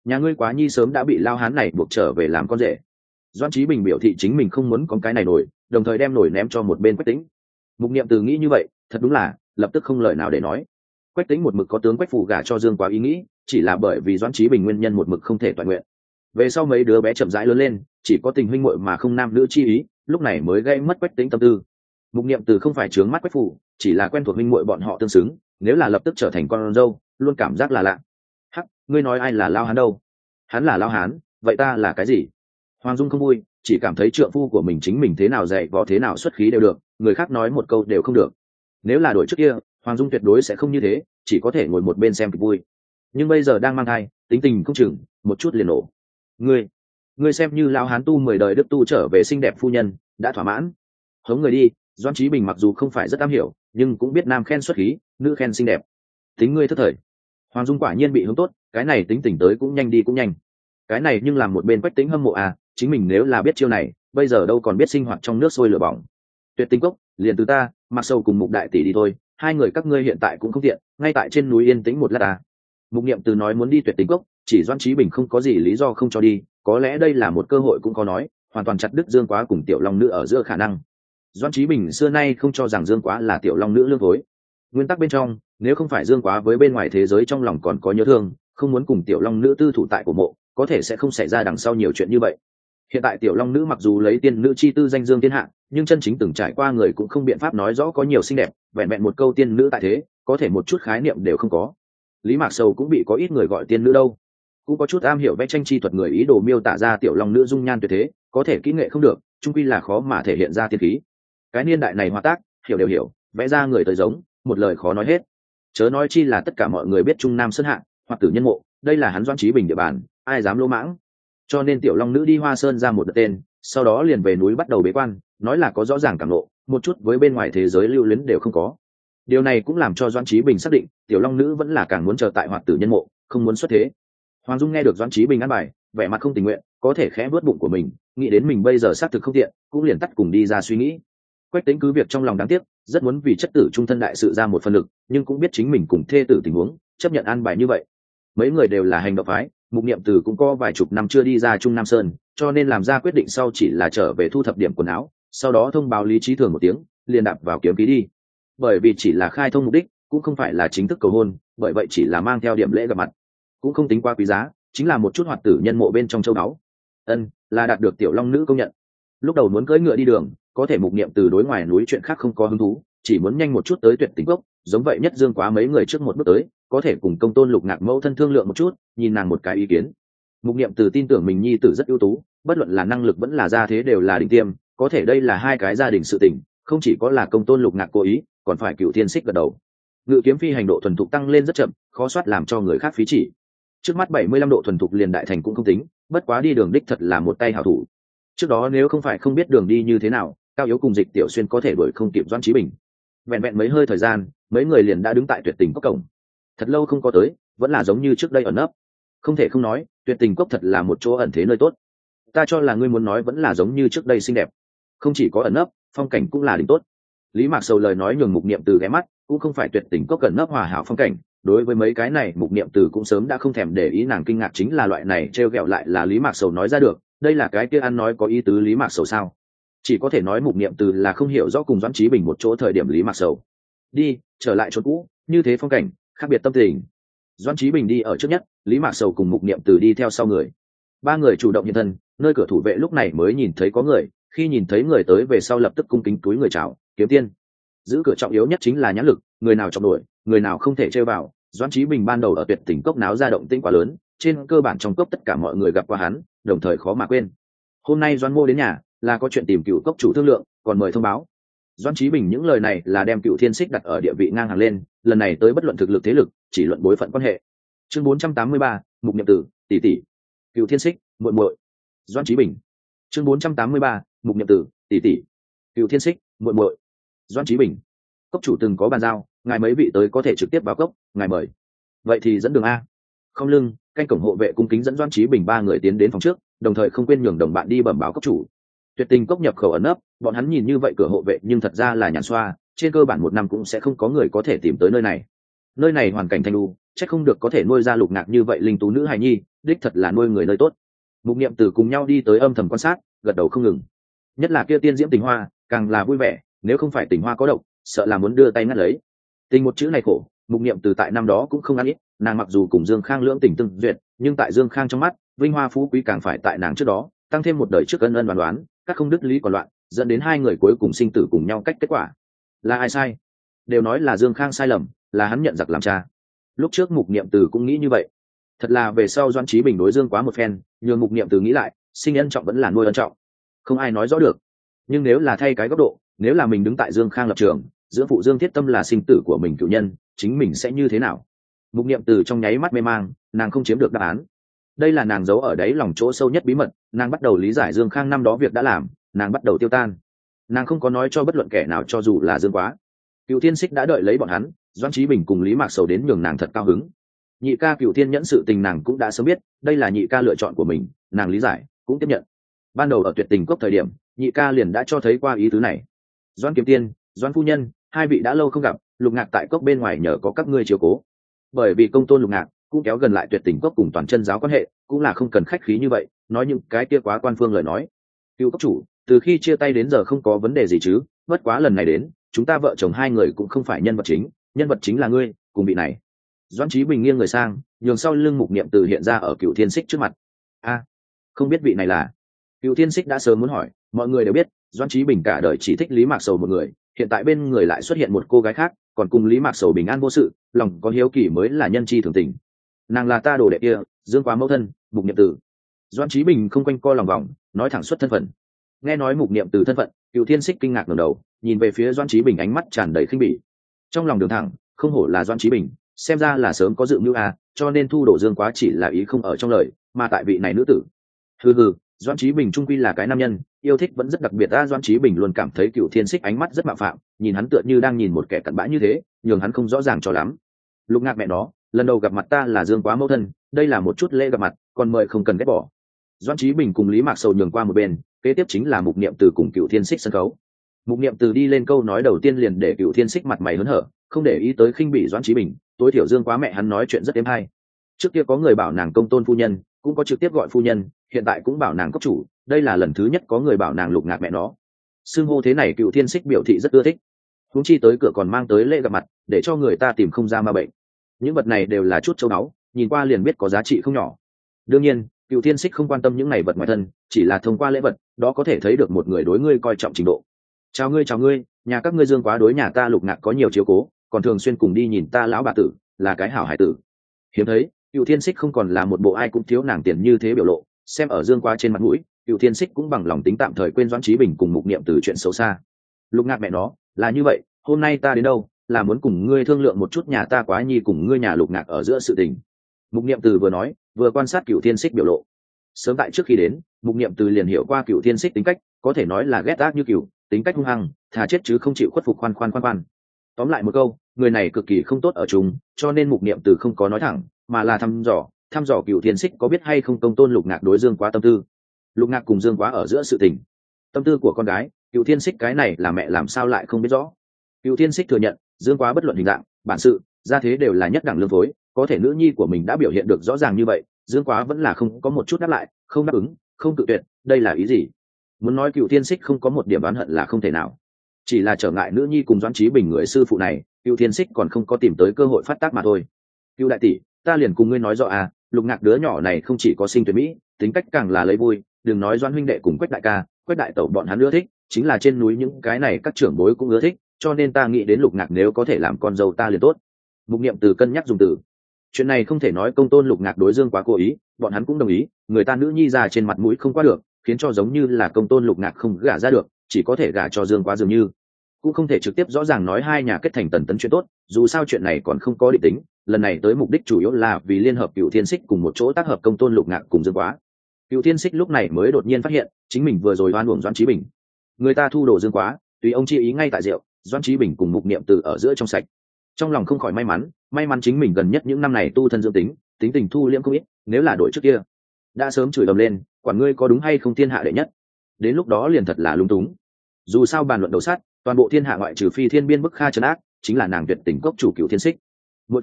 nhà ngươi quá nhi sớm đã bị lao hán này buộc trở về làm con rể. Doãn Chí Bình biểu thị chính mình không muốn có cái này nổi, đồng thời đem nổi ném cho một bên Quách Tĩnh. Mục Niệm Từ nghĩ như vậy, thật đúng là lập tức không lời nào để nói. Quách Tĩnh một mực có tướng Quách Phủ gả cho Dương Quá ý nghĩ, chỉ là bởi vì Doãn Chí Bình nguyên nhân một mực không thể toàn nguyện. Về sau mấy đứa bé chậm rãi lớn lên, chỉ có tình huynh muội mà không nam nữ chi ý, lúc này mới gây mất Quách Tĩnh tâm tư. Mục Niệm Từ không phải trướng mắt Quách Phủ, chỉ là quen thuộc huynh muội bọn họ tương xứng, nếu là lập tức trở thành con dâu, luôn cảm giác là lạ. Hắc, ngươi nói ai là lao hán đâu? Hắn là lao hán, vậy ta là cái gì? Hoàng Dung không vui, chỉ cảm thấy trượng phu của mình chính mình thế nào dạy võ thế nào xuất khí đều được, người khác nói một câu đều không được. Nếu là đổi trước kia, Hoàng Dung tuyệt đối sẽ không như thế, chỉ có thể ngồi một bên xem kịch vui. Nhưng bây giờ đang mang thai, tính tình không chừng, một chút liền nổ. Ngươi xem như lao hán tu 10 đời đức tu trở về xinh đẹp phu nhân, đã thỏa mãn. Hống người đi, Doãn Chí Bình mặc dù không phải rất am hiểu, nhưng cũng biết nam khen xuất khí, nữ khen xinh đẹp. Tính ngươi thất thời. Hoàng Dung quả nhiên bị hướng tốt, cái này tính tình tới cũng nhanh đi cũng nhanh. Cái này nhưng làm một bên Quách Tĩnh hâm mộ à, chính mình nếu là biết chiêu này, bây giờ đâu còn biết sinh hoạt trong nước sôi lửa bỏng. Tuyệt Tình Cốc, liền từ ta, Mặc Sầu cùng Mục đại tỷ đi thôi, hai người các ngươi hiện tại cũng không tiện, ngay tại trên núi yên tĩnh một lát à. Mục Niệm Từ nói muốn đi Tuyệt Tình Cốc, chỉ Doãn Chí Bình không có gì lý do không cho đi, có lẽ đây là một cơ hội cũng có nói, hoàn toàn chặt đứt Dương Quá cùng Tiểu Long Nữ ở giữa khả năng. Doãn Chí Bình xưa nay không cho rằng Dương Quá là Tiểu Long Nữ lương phối. Nguyên tắc bên trong, nếu không phải Dương Quá với bên ngoài thế giới trong lòng còn có nhớ thương, không muốn cùng Tiểu Long Nữ tư thủ tại cổ mộ, có thể sẽ không xảy ra đằng sau nhiều chuyện như vậy. Hiện tại Tiểu Long Nữ mặc dù lấy tiên nữ chi tư danh dương thiên hạ, nhưng chân chính từng trải qua người cũng không biện pháp nói rõ có nhiều xinh đẹp, vẹn vẹn một câu tiên nữ tại thế, có thể một chút khái niệm đều không có. Lý Mạc Sầu cũng bị có ít người gọi tiên nữ đâu, cũng có chút am hiểu vẽ tranh chi thuật người ý đồ miêu tả ra Tiểu Long Nữ dung nhan tuyệt thế, có thể kỹ nghệ không được, chung quy là khó mà thể hiện ra tiên khí. Cái niên đại này hòa tác, hiểu đều hiểu, vẽ ra người tới giống, một lời khó nói hết. Chớ nói chi là tất cả mọi người biết Trung Nam Sơn Hạ, hoặc Tử Nhân Mộ, đây là hắn Doãn Chí Bình địa bàn, ai dám lỗ mãng. Cho nên Tiểu Long Nữ đi Hoa Sơn ra một đợt tên, sau đó liền về núi bắt đầu bế quan, nói là có rõ ràng cảm ngộ, một chút với bên ngoài thế giới lưu luyến đều không có. Điều này cũng làm cho Doãn Chí Bình xác định, Tiểu Long Nữ vẫn là càng muốn chờ tại Hoặc Tử Nhân Mộ, không muốn xuất thế. Hoàng Dung nghe được Doãn Chí Bình ăn bài, vẻ mặt không tình nguyện, có thể khẽ vuốt bụng của mình, nghĩ đến mình bây giờ xác thực không tiện, cũng liền tắt cùng đi ra suy nghĩ. Quách Tĩnh cứ việc trong lòng đáng tiếc, rất muốn vì chất tử trung thân đại sự ra một phần lực, nhưng cũng biết chính mình cùng thê tử tình huống, chấp nhận an bài như vậy. Mấy người đều là hành động phái, Mục Niệm Từ cũng có vài chục năm chưa đi ra Trung Nam Sơn, cho nên làm ra quyết định sau chỉ là trở về thu thập điểm quần áo, sau đó thông báo Lý Chí Thường một tiếng, liền đạp vào kiếm ký đi. Bởi vì chỉ là khai thông mục đích, cũng không phải là chính thức cầu hôn, bởi vậy chỉ là mang theo điểm lễ gặp mặt, cũng không tính quá quý giá, chính là một chút hoạt tử nhân mộ bên trong châu báu. Là đạt được Tiểu Long Nữ công nhận. Lúc đầu muốn cưỡi ngựa đi đường, có thể Mục Niệm Từ đối ngoài núi chuyện khác không có hứng thú, chỉ muốn nhanh một chút tới Tuyệt Tình Cốc, giống vậy nhất Dương Quá mấy người trước một bước tới, có thể cùng Công Tôn Lục Ngạc mẫu thân thương lượng một chút, nhìn nàng một cái ý kiến. Mục Niệm Từ tin tưởng mình nhi tử rất ưu tú, bất luận là năng lực vẫn là gia thế đều là đỉnh tiêm, có thể đây là hai cái gia đình sự tình, không chỉ có là Công Tôn Lục Ngạc cố ý, còn phải Cửu Thiên Xích gật đầu. Ngự kiếm phi hành độ thuần thục tăng lên rất chậm, khó soát làm cho người khác phí chỉ. Trước mắt 75 độ thuần thục liền đại thành cũng không tính, bất quá đi đường đích thật là một tay hảo thủ. Trước đó nếu không phải không biết đường đi như thế nào, Cao Yếu cùng Dịch Tiểu Xuyên có thể đuổi không kịp Doãn Chí Bình. Vẹn vẹn mấy hơi thời gian, mấy người liền đã đứng tại Tuyệt Tình Cốc cổng. Thật lâu không có tới, vẫn là giống như trước đây ẩn nấp. Không thể không nói, Tuyệt Tình Cốc thật là một chỗ ẩn thế nơi tốt. Ta cho là ngươi muốn nói vẫn là giống như trước đây xinh đẹp. Không chỉ có ẩn nấp, phong cảnh cũng là đỉnh tốt. Lý Mạc Sầu lời nói nhường Mục Niệm Từ ghé mắt, cũng không phải Tuyệt Tình Cốc ẩn nấp hòa hảo phong cảnh. Đối với mấy cái này Mục Niệm Từ cũng sớm đã không thèm để ý, nàng kinh ngạc chính là loại này trêu ghẹo lại là Lý Mạc Sầu nói ra được, đây là cái kia ăn nói có ý tứ Lý Mạc Sầu sao? Chỉ có thể nói Mục Niệm Từ là không hiểu rõ cùng Doãn Chí Bình một chỗ thời điểm Lý Mạc Sầu. Đi, trở lại chỗ cũ, như thế phong cảnh, khác biệt tâm tình. Doãn Chí Bình đi ở trước nhất, Lý Mạc Sầu cùng Mục Niệm Từ đi theo sau người. Ba người chủ động hiện thân, nơi cửa thủ vệ lúc này mới nhìn thấy có người, khi nhìn thấy người tới về sau lập tức cung kính túi người chào, kiếm tiên. Giữ cửa trọng yếu nhất chính là nhãn lực, người nào trọng đuổi, người nào không thể chơi vào. Doãn Chí Bình ban đầu ở Tuyệt Tình Cốc náo ra động tĩnh quá lớn, trên cơ bản trong cốc tất cả mọi người gặp qua hắn, đồng thời khó mà quên. Hôm nay Doãn Mô đến nhà, là có chuyện tìm Cựu Cốc chủ thương lượng, còn mời thông báo. Doãn Chí Bình những lời này là đem Cựu Thiên Xích đặt ở địa vị ngang hàng lên, lần này tới bất luận thực lực thế lực, chỉ luận bối phận quan hệ. Chương 483, Mục Niệm Tử, tỷ tỷ. Cựu Thiên Xích, muội muội. Doãn Chí Bình. Chương 483, Mục Niệm Tử, tỷ tỷ. Cựu Thiên Xích, muội muội. Doãn Chí Bình. Cốc chủ từng có bàn giao, ngài mấy vị tới có thể trực tiếp vào cốc, ngài mời. Vậy thì dẫn đường a. Không lưng, canh cổng hộ vệ cung kính dẫn Doãn Chí Bình ba người tiến đến phòng trước, đồng thời không quên nhường đồng bạn đi bẩm báo cốc chủ. Tuyệt Tình Cốc nhập khẩu ẩn nấp, bọn hắn nhìn như vậy cửa hộ vệ nhưng thật ra là nhàn xoa, trên cơ bản một năm cũng sẽ không có người có thể tìm tới nơi này. Nơi này hoàn cảnh thanh lưu, chắc không được có thể nuôi ra Lục Ngạc như vậy linh tú nữ hài nhi, đích thật là nuôi người nơi tốt. Mục Niệm Từ cùng nhau đi tới âm thầm quan sát, gật đầu không ngừng. Nhất là kia tiên diễm Tình Hoa, càng là vui vẻ, nếu không phải Tình Hoa có độc, sợ là muốn đưa tay ngắt lấy. Tình một chữ này khổ, Mục Niệm Từ tại năm đó cũng không ăn ít, nàng mặc dù cùng Dương Khang lưỡng tình tương duyệt, nhưng tại Dương Khang trong mắt, vinh hoa phú quý càng phải tại nàng trước đó, tăng thêm một đời trước ân ân đoán đoán, các không đứt lý còn loạn, dẫn đến hai người cuối cùng sinh tử cùng nhau cách kết quả. Là ai sai? Đều nói là Dương Khang sai lầm, là hắn nhận giặc làm cha. Lúc trước Mục Niệm Từ cũng nghĩ như vậy. Thật là về sau Doãn Chí Bình đối Dương Quá một phen, nhường Mục Niệm Từ nghĩ lại, sinh ân trọng vẫn là nuôi ân trọng. Không ai nói rõ được. Nhưng nếu là thay cái góc độ, nếu là mình đứng tại Dương Khang lập trường, giữa phụ Dương Thiết Tâm là sinh tử của mình cựu nhân, chính mình sẽ như thế nào? Mục Niệm Từ trong nháy mắt mê mang, nàng không chiếm được đáp án. Đây là nàng giấu ở đáy lòng chỗ sâu nhất bí mật, nàng bắt đầu lý giải Dương Khang năm đó việc đã làm, nàng bắt đầu tiêu tan. Nàng không có nói cho bất luận kẻ nào, cho dù là Dương Quá. Cựu Thiên Xích đã đợi lấy bọn hắn, Doãn Chí Bình cùng Lý Mạc Sầu đến nhường nàng thật cao hứng. Nhị ca Cựu Thiên Nhẫn sự tình nàng cũng đã sớm biết, đây là nhị ca lựa chọn của mình, nàng lý giải, cũng tiếp nhận. Ban đầu ở Tuyệt Tình Cốc thời điểm, nhị ca liền đã cho thấy qua ý tứ này. Doãn Kiếm Tiên, Doãn phu nhân, hai vị đã lâu không gặp, Lục Ngạc tại cốc bên ngoài nhờ có các ngươi chiếu cố. Bởi vì công tôn Lục Ngạc cũng kéo gần lại Tuyệt Tình Cốc cùng toàn chân giáo quan hệ, cũng là không cần khách khí như vậy, nói những cái kia quá quan phương lời nói. Cựu cốc chủ, từ khi chia tay đến giờ không có vấn đề gì chứ? Bất quá lần này đến, chúng ta vợ chồng hai người cũng không phải nhân vật chính là ngươi cùng vị này. Doãn Chí Bình nghiêng người sang, nhường sau lưng Mục Niệm Từ hiện ra ở Cựu Thiên Xích trước mặt. A, không biết vị này là? Cựu Thiên Xích đã sớm muốn hỏi, mọi người đều biết, Doãn Chí Bình cả đời chỉ thích Lý Mạc Sầu một người, hiện tại bên người lại xuất hiện một cô gái khác, còn cùng Lý Mạc Sầu bình an vô sự, lòng có hiếu kỳ mới là nhân chi thường tình. Nàng là ta đồ đệ kia, Dương Quá mẫu thân, Mục Niệm Từ. Doãn Chí Bình không quanh co lòng vòng, nói thẳng xuất thân phận. Nghe nói Mục Niệm Từ thân phận, Cựu Thiên Xích kinh ngạc ngẩng đầu, nhìn về phía Doãn Chí Bình, ánh mắt tràn đầy khinh bỉ. Trong lòng đường thẳng, không hổ là Doãn Chí Bình, xem ra là sớm có dự mưu cho nên thu đổ Dương Quá chỉ là ý không ở trong lời, mà tại vị này nữ tử. Hừ, Doãn Chí Bình trung quy là cái nam nhân, yêu thích vẫn rất đặc biệt. Doãn Chí Bình luôn cảm thấy Cựu Thiên Xích ánh mắt rất mạo phạm, nhìn hắn tựa như đang nhìn một kẻ cặn bã như thế, nhường hắn không rõ ràng cho lắm. Lục Ngạc mẹ nó, lần đầu gặp mặt ta là Dương Quá mẫu thân, đây là một chút lễ gặp mặt, còn mời không cần ghét bỏ. Doãn Chí Bình cùng Lý Mạc Sầu nhường qua một bên, kế tiếp chính là Mục Niệm Từ cùng Cựu Thiên Xích sân khấu. Mục Niệm Từ đi lên câu nói đầu tiên liền để Cựu Thiên Xích mặt mày hớn hở, không để ý tới khinh bỉ Doãn Chí Bình, tối thiểu Dương Quá mẹ hắn nói chuyện rất êm hay. Trước kia có người bảo nàng công tôn phu nhân, cũng có trực tiếp gọi phu nhân, hiện tại cũng bảo nàng cốc chủ, đây là lần thứ nhất có người bảo nàng Lục Ngạc mẹ nó. Xưng hô thế này Cựu Thiên Xích biểu thị rất ưa thích. Huống chi tới cửa còn mang tới lễ gặp mặt, để cho người ta tìm không ra ma bệnh. Những vật này đều là chút châu báu, nhìn qua liền biết có giá trị không nhỏ. Đương nhiên, Cựu Thiên Xích không quan tâm những này vật ngoài thân, chỉ là thông qua lễ vật, đó có thể thấy được một người đối ngươi coi trọng trình độ. Chào ngươi, nhà các ngươi Dương Quá đối nhà ta Lục Ngạc có nhiều chiếu cố, còn thường xuyên cùng đi nhìn ta lão bà tử, là cái hảo hải tử. Hiếm thấy, Cựu Thiên Xích không còn là một bộ ai cũng thiếu nàng tiền như thế biểu lộ, xem ở Dương Quá trên mặt mũi, Cựu Thiên Xích cũng bằng lòng tính tạm thời quên Doãn Chí Bình cùng Mục Niệm Từ chuyện xấu xa. Lục Ngạc mẹ nó, là như vậy, hôm nay ta đến đâu, là muốn cùng ngươi thương lượng một chút nhà ta Quá nhi cùng ngươi nhà Lục Ngạc ở giữa sự tình. Mục Niệm Từ vừa nói, vừa quan sát Cựu Thiên Xích biểu lộ. Sớm tại trước khi đến, Mục Niệm Từ liền hiểu qua Cựu Thiên Xích tính cách, có thể nói là ghét ác như cừu, tính cách hung hăng, thà chết chứ không chịu khuất phục. Khoan. Tóm lại một câu, người này cực kỳ không tốt ở chúng, cho nên Mục Niệm Từ không có nói thẳng, mà là thăm dò Cựu Thiên Xích có biết hay không công tôn Lục Ngạc đối Dương Quá tâm tư. Lục Ngạc cùng Dương Quá ở giữa sự tình, tâm tư của con gái, Cựu Thiên Xích cái này là mẹ làm sao lại không biết rõ. Cựu Thiên Xích thừa nhận, Dương Quá bất luận hình dạng, bản sự, gia thế đều là nhất đẳng lương phối, có thể nữ nhi của mình đã biểu hiện được rõ ràng như vậy, Dương Quá vẫn là không có một chút đáp lại, không đáp ứng, không tự tuyệt, đây là ý gì? Muốn nói Cựu Thiên Xích không có một điểm oán hận là không thể nào, chỉ là trở ngại nữ nhi cùng Doãn Chí Bình người sư phụ này, Cựu Thiên Xích còn không có tìm tới cơ hội phát tác mà thôi. Cựu đại tỷ, ta liền cùng ngươi nói rõ Lục Ngạc đứa nhỏ này không chỉ có sinh tuyệt mỹ, tính cách càng là lấy vui, đừng nói Doãn huynh đệ cùng Quách đại ca, Quách đại tẩu bọn hắn ưa thích, chính là trên núi những cái này các trưởng bối cũng ưa thích, cho nên ta nghĩ đến Lục Ngạc nếu có thể làm con dâu ta liền tốt. Mục Niệm Từ cân nhắc dùng từ. Chuyện này không thể nói công tôn Lục Ngạc đối Dương Quá cố ý, bọn hắn cũng đồng ý, người ta nữ nhi già trên mặt mũi không qua được, khiến cho giống như là công tôn Lục Ngạc không gả ra được, chỉ có thể gả cho Dương Quá dường như. Cũng không thể trực tiếp rõ ràng nói hai nhà kết thành tần tấn chuyện tốt, dù sao chuyện này còn không có định tính, lần này tới mục đích chủ yếu là vì liên hợp Cựu Thiên Xích cùng một chỗ tác hợp công tôn Lục Ngạc cùng Dương Quá. Cựu Thiên Xích lúc này mới đột nhiên phát hiện, chính mình vừa rồi oan uổng Doãn Chí Bình. Người ta thu đồ Dương Quá, tùy ông chi ý ngay tại rượu, Doãn Chí Bình cùng Mục Niệm Từ ở giữa trong sạch. Trong lòng không khỏi may mắn chính mình gần nhất những năm này tu thân dưỡng tính, tính tình thu liễm không ít, nếu là đổi trước kia, đã sớm chửi ầm lên, quản ngươi có đúng hay không thiên hạ đệ nhất. Đến lúc đó liền thật là lung túng. Dù sao bàn luận đầu sát, toàn bộ thiên hạ ngoại trừ Phi Thiên Biên bức Kha trấn ác, chính là nàng tuyệt tình cốc chủ Cựu Thiên Xích. Muội tử,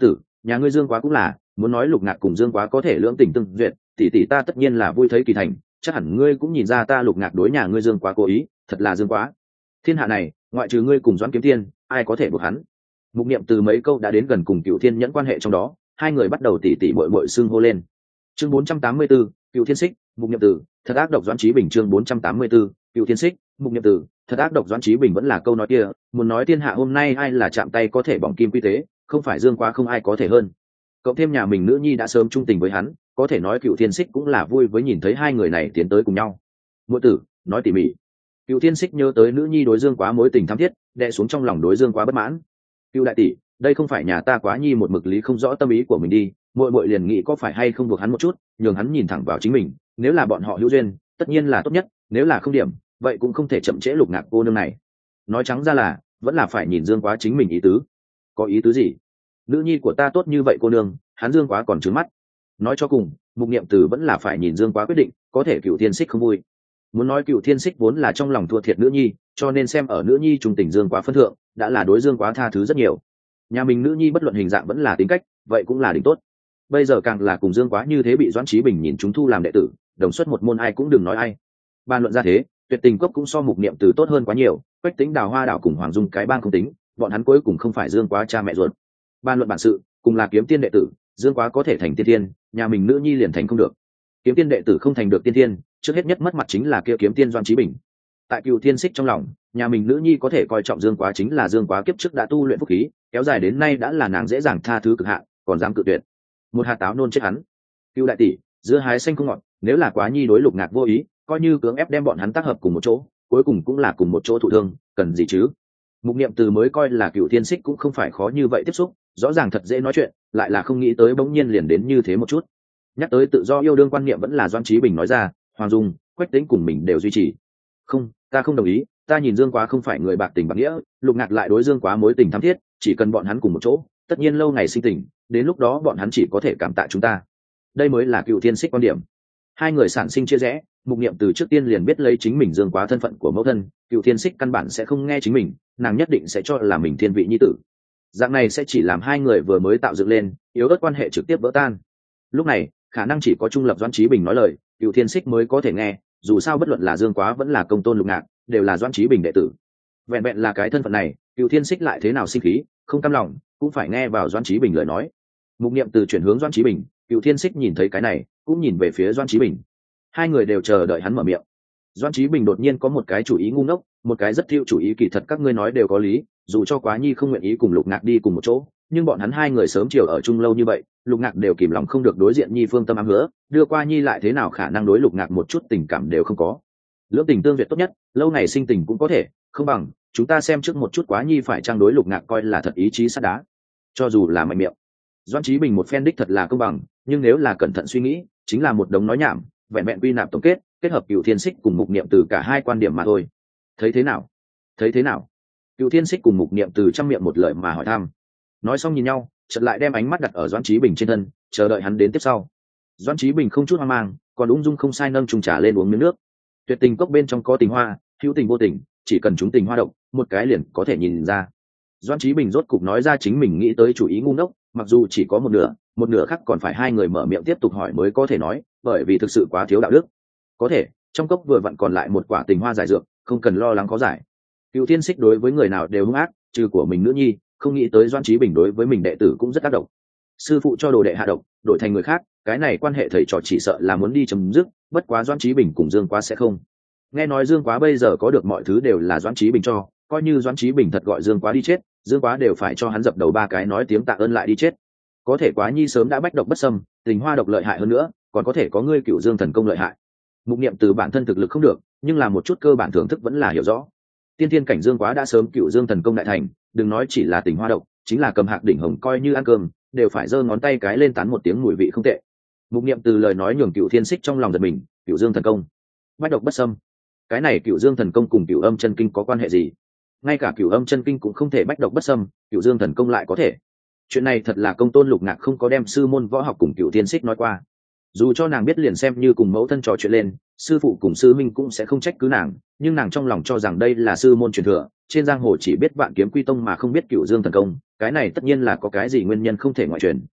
nhà ngươi Dương Quá cũng là, muốn nói Lục Ngạc cùng Dương Quá có thể lưỡng tình tương duyệt, tỷ tỷ ta tất nhiên là vui thấy kỳ thành, chắc hẳn ngươi cũng nhìn ra ta Lục Ngạc đối nhà ngươi Dương Quá cố ý, thật là Dương Quá. Thiên hạ này, ngoại trừ ngươi cùng Doãn Kiếm Tiên, ai có thể buộc hắn? Mục Niệm từ mấy câu đã đến gần cùng Cựu Thiên Nhẫn quan hệ trong đó, hai người bắt đầu tỉ tỉ muội muội xưng hô lên. Chương 484, Cựu Thiên Xích, Mục Niệm từ, thật ác độc Doãn Chí Bình. Chương 484, Cựu Thiên Xích, Mục Niệm từ, thật ác độc Doãn Chí Bình vẫn là câu nói kia, muốn nói thiên hạ hôm nay ai là chạm tay có thể bỏng kim quy tế, không phải Dương Quá không ai có thể hơn. Cộng thêm nhà mình nữ nhi đã sớm trung tình với hắn, có thể nói Cựu Thiên Xích cũng là vui với nhìn thấy hai người này tiến tới cùng nhau. Muội tử, nói tỉ mỉ. Cựu Thiên Xích nhớ tới nữ nhi đối Dương Quá mối tình thắm thiết, đè xuống trong lòng đối Dương Quá bất mãn. Cựu đại tỷ, đây không phải nhà ta Quá nhi một mực lý không rõ tâm ý của mình đi, muội muội liền nghĩ có phải hay không buộc hắn một chút, nhường hắn nhìn thẳng vào chính mình, nếu là bọn họ hữu duyên, tất nhiên là tốt nhất, nếu là không điểm, vậy cũng không thể chậm trễ Lục Ngạc cô nương này. Nói trắng ra là, vẫn là phải nhìn Dương Quá chính mình ý tứ. Có ý tứ gì? Nữ nhi của ta tốt như vậy cô nương, hắn Dương Quá còn trướng mắt. Nói cho cùng, Mục Niệm Từ vẫn là phải nhìn Dương Quá quyết định, có thể Cựu Thiên Xích không vui. Muốn nói Cựu Thiên Xích vốn là trong lòng thua thiệt nữ nhi, cho nên xem ở nữ nhi trung tình Dương Quá phân thượng, đã là đối Dương Quá tha thứ rất nhiều. Nhà mình nữ nhi bất luận hình dạng vẫn là tính cách, vậy cũng là đỉnh tốt. Bây giờ càng là cùng Dương Quá như thế bị Doãn Chí Bình nhìn chúng thu làm đệ tử, đồng xuất một môn ai cũng đừng nói ai. Bàn luận ra thế, Tuyệt Tình Cốc cũng so Mục Niệm Từ tốt hơn quá nhiều, Quách Tĩnh Đào Hoa Đảo cùng Hoàng Dung cái bang không tính, bọn hắn cuối cùng không phải Dương Quá cha mẹ ruột. Bàn luận bản sự, cùng là kiếm tiên đệ tử, Dương Quá có thể thành tiên tiên, nhà mình nữ nhi liền thành không được. Kiếm tiên đệ tử không thành được tiên tiên, trước hết nhất mất mặt chính là kia kiếm tiên Doãn Chí Bình. Tại Cựu Thiên Xích trong lòng, nhà mình nữ nhi có thể coi trọng Dương Quá chính là Dương Quá kiếp trước đã tu luyện phúc khí, kéo dài đến nay đã là nàng dễ dàng tha thứ cực hạn, còn dám cự tuyệt. Một hạt táo nôn chết hắn. Cựu đại tỷ, giữa hái xanh không ngọt, nếu là Quá nhi đối Lục Ngạc vô ý, coi như cưỡng ép đem bọn hắn tác hợp cùng một chỗ, cuối cùng cũng là cùng một chỗ thụ thương, cần gì chứ? Mục Niệm Từ mới coi là Cựu Thiên Xích cũng không phải khó như vậy tiếp xúc, rõ ràng thật dễ nói chuyện, lại là không nghĩ tới bỗng nhiên liền đến như thế một chút. Nhắc tới tự do yêu đương quan niệm vẫn là Doãn Chí Bình nói ra, Hoàng Dung, Quách Tĩnh cùng mình đều duy trì. Không, ta không đồng ý, ta nhìn Dương Quá không phải người bạc tình bạc nghĩa, Lục Ngạc lại đối Dương Quá mối tình thắm thiết, chỉ cần bọn hắn cùng một chỗ, tất nhiên lâu ngày sinh tình, đến lúc đó bọn hắn chỉ có thể cảm tạ chúng ta. Đây mới là Cựu Thiên Xích quan điểm. Hai người sản sinh chia rẽ, Mục Niệm từ trước tiên liền biết lấy chính mình Dương Quá thân phận của mẫu thân, Cựu Thiên Xích căn bản sẽ không nghe chính mình, nàng nhất định sẽ cho là mình thiên vị nhi tử. Dạng này sẽ chỉ làm hai người vừa mới tạo dựng lên, yếu ớt quan hệ trực tiếp vỡ tan. Lúc này, khả năng chỉ có trung lập Doãn Chí Bình nói lời, Cựu Thiên Xích mới có thể nghe, dù sao bất luận là Dương Quá vẫn là Công Tôn Lục Ngạc, đều là Doãn Chí Bình đệ tử. Vẹn vẹn là cái thân phận này, Cựu Thiên Xích lại thế nào sinh khí, không cam lòng, cũng phải nghe vào Doãn Chí Bình lời nói. Mục Niệm từ chuyển hướng Doãn Chí Bình, Cựu Thiên Xích nhìn thấy cái này, cũng nhìn về phía Doãn Chí Bình. Hai người đều chờ đợi hắn mở miệng. Doãn Chí Bình đột nhiên có một cái chủ ý ngu ngốc, một cái rất thiệu chủ ý kỳ thật các ngươi nói đều có lý, dù cho Quá nhi không nguyện ý cùng Lục Ngạc đi cùng một chỗ, nhưng bọn hắn hai người sớm chiều ở chung lâu như vậy, Lục Ngạc đều kìm lòng không được đối diện nhi phương tâm ám hứa, đưa qua nhi lại thế nào khả năng đối Lục Ngạc một chút tình cảm đều không có. Lưỡng tình tương duyệt tốt nhất, lâu ngày sinh tình cũng có thể, không bằng chúng ta xem trước một chút Quá nhi phải trang đối Lục Ngạc coi là thật ý chí sắt đá. Cho dù là mạnh miệng, Doãn Chí Bình một phen đích thật là công bằng, nhưng nếu là cẩn thận suy nghĩ, chính là một đống nói nhảm, vẹn vẹn quy nạp tổng kết, kết hợp Cựu Thiên Xích cùng Mục Niệm từ cả hai quan điểm mà thôi. Thấy thế nào? Thấy thế nào? Cựu Thiên Xích cùng Mục Niệm từ trăm miệng một lời mà hỏi thăm. Nói xong nhìn nhau, chợt lại đem ánh mắt đặt ở Doãn Chí Bình trên thân, chờ đợi hắn đến tiếp sau. Doãn Chí Bình không chút hoang mang, còn ung dung không sai nâng chung trà lên uống miếng nước. Tuyệt tình cốc bên trong có tình hoa, hữu tình vô tình, chỉ cần chúng tình hoa động, một cái liền có thể nhìn ra. Doãn Chí Bình rốt cục nói ra chính mình nghĩ tới chủ ý ngu ngốc, mặc dù chỉ có một nửa khác còn phải hai người mở miệng tiếp tục hỏi mới có thể nói, bởi vì thực sự quá thiếu đạo đức. Có thể, trong cốc vừa vặn còn lại một quả tình hoa giải dược, không cần lo lắng khó giải. Cựu Thiên Xích đối với người nào đều hung ác, trừ của mình nữ nhi, không nghĩ tới Doãn Chí Bình đối với mình đệ tử cũng rất ác độc. Sư phụ cho đồ đệ hạ độc, đổi thành người khác, cái này quan hệ thầy trò chỉ sợ là muốn đi chấm dứt, bất quá Doãn Chí Bình cùng Dương Quá sẽ không. Nghe nói Dương Quá bây giờ có được mọi thứ đều là Doãn Chí Bình cho, coi như Doãn Chí Bình thật gọi Dương Quá đi chết, Dương Quá đều phải cho hắn dập đầu ba cái nói tiếng tạ ơn lại đi chết. Có thể Quá nhi sớm đã bách độc bất xâm, tình hoa độc lợi hại hơn nữa, còn có thể có ngươi Cựu Dương thần công lợi hại. Mục Niệm từ bản thân thực lực không được, nhưng là một chút cơ bản thưởng thức vẫn là hiểu rõ. Tiên thiên cảnh Dương Quá đã sớm Cựu Dương thần công đại thành, đừng nói chỉ là tình hoa độc, chính là cầm hạc đỉnh hồng coi như ăn cơm, đều phải giơ ngón tay cái lên tán một tiếng mùi vị không tệ. Mục Niệm từ lời nói nhường Cựu Thiên Xích trong lòng giật mình, Cựu Dương thần công, bách độc bất xâm. Cái này Cựu Dương thần công cùng Cựu Âm chân kinh có quan hệ gì? Ngay cả Cựu Âm chân kinh cũng không thể bách độc bất xâm, Cựu Dương thần công lại có thể. Chuyện này thật là Công Tôn Lục Ngạc không có đem sư môn võ học cùng Cựu Thiên Xích nói qua. Dù cho nàng biết liền xem như cùng mẫu thân trò chuyện lên, sư phụ cùng sư minh cũng sẽ không trách cứ nàng, nhưng nàng trong lòng cho rằng đây là sư môn truyền thừa, trên giang hồ chỉ biết Vạn Kiếm Quy Tông mà không biết Cựu Dương thần công, cái này tất nhiên là có cái gì nguyên nhân không thể ngoại truyền,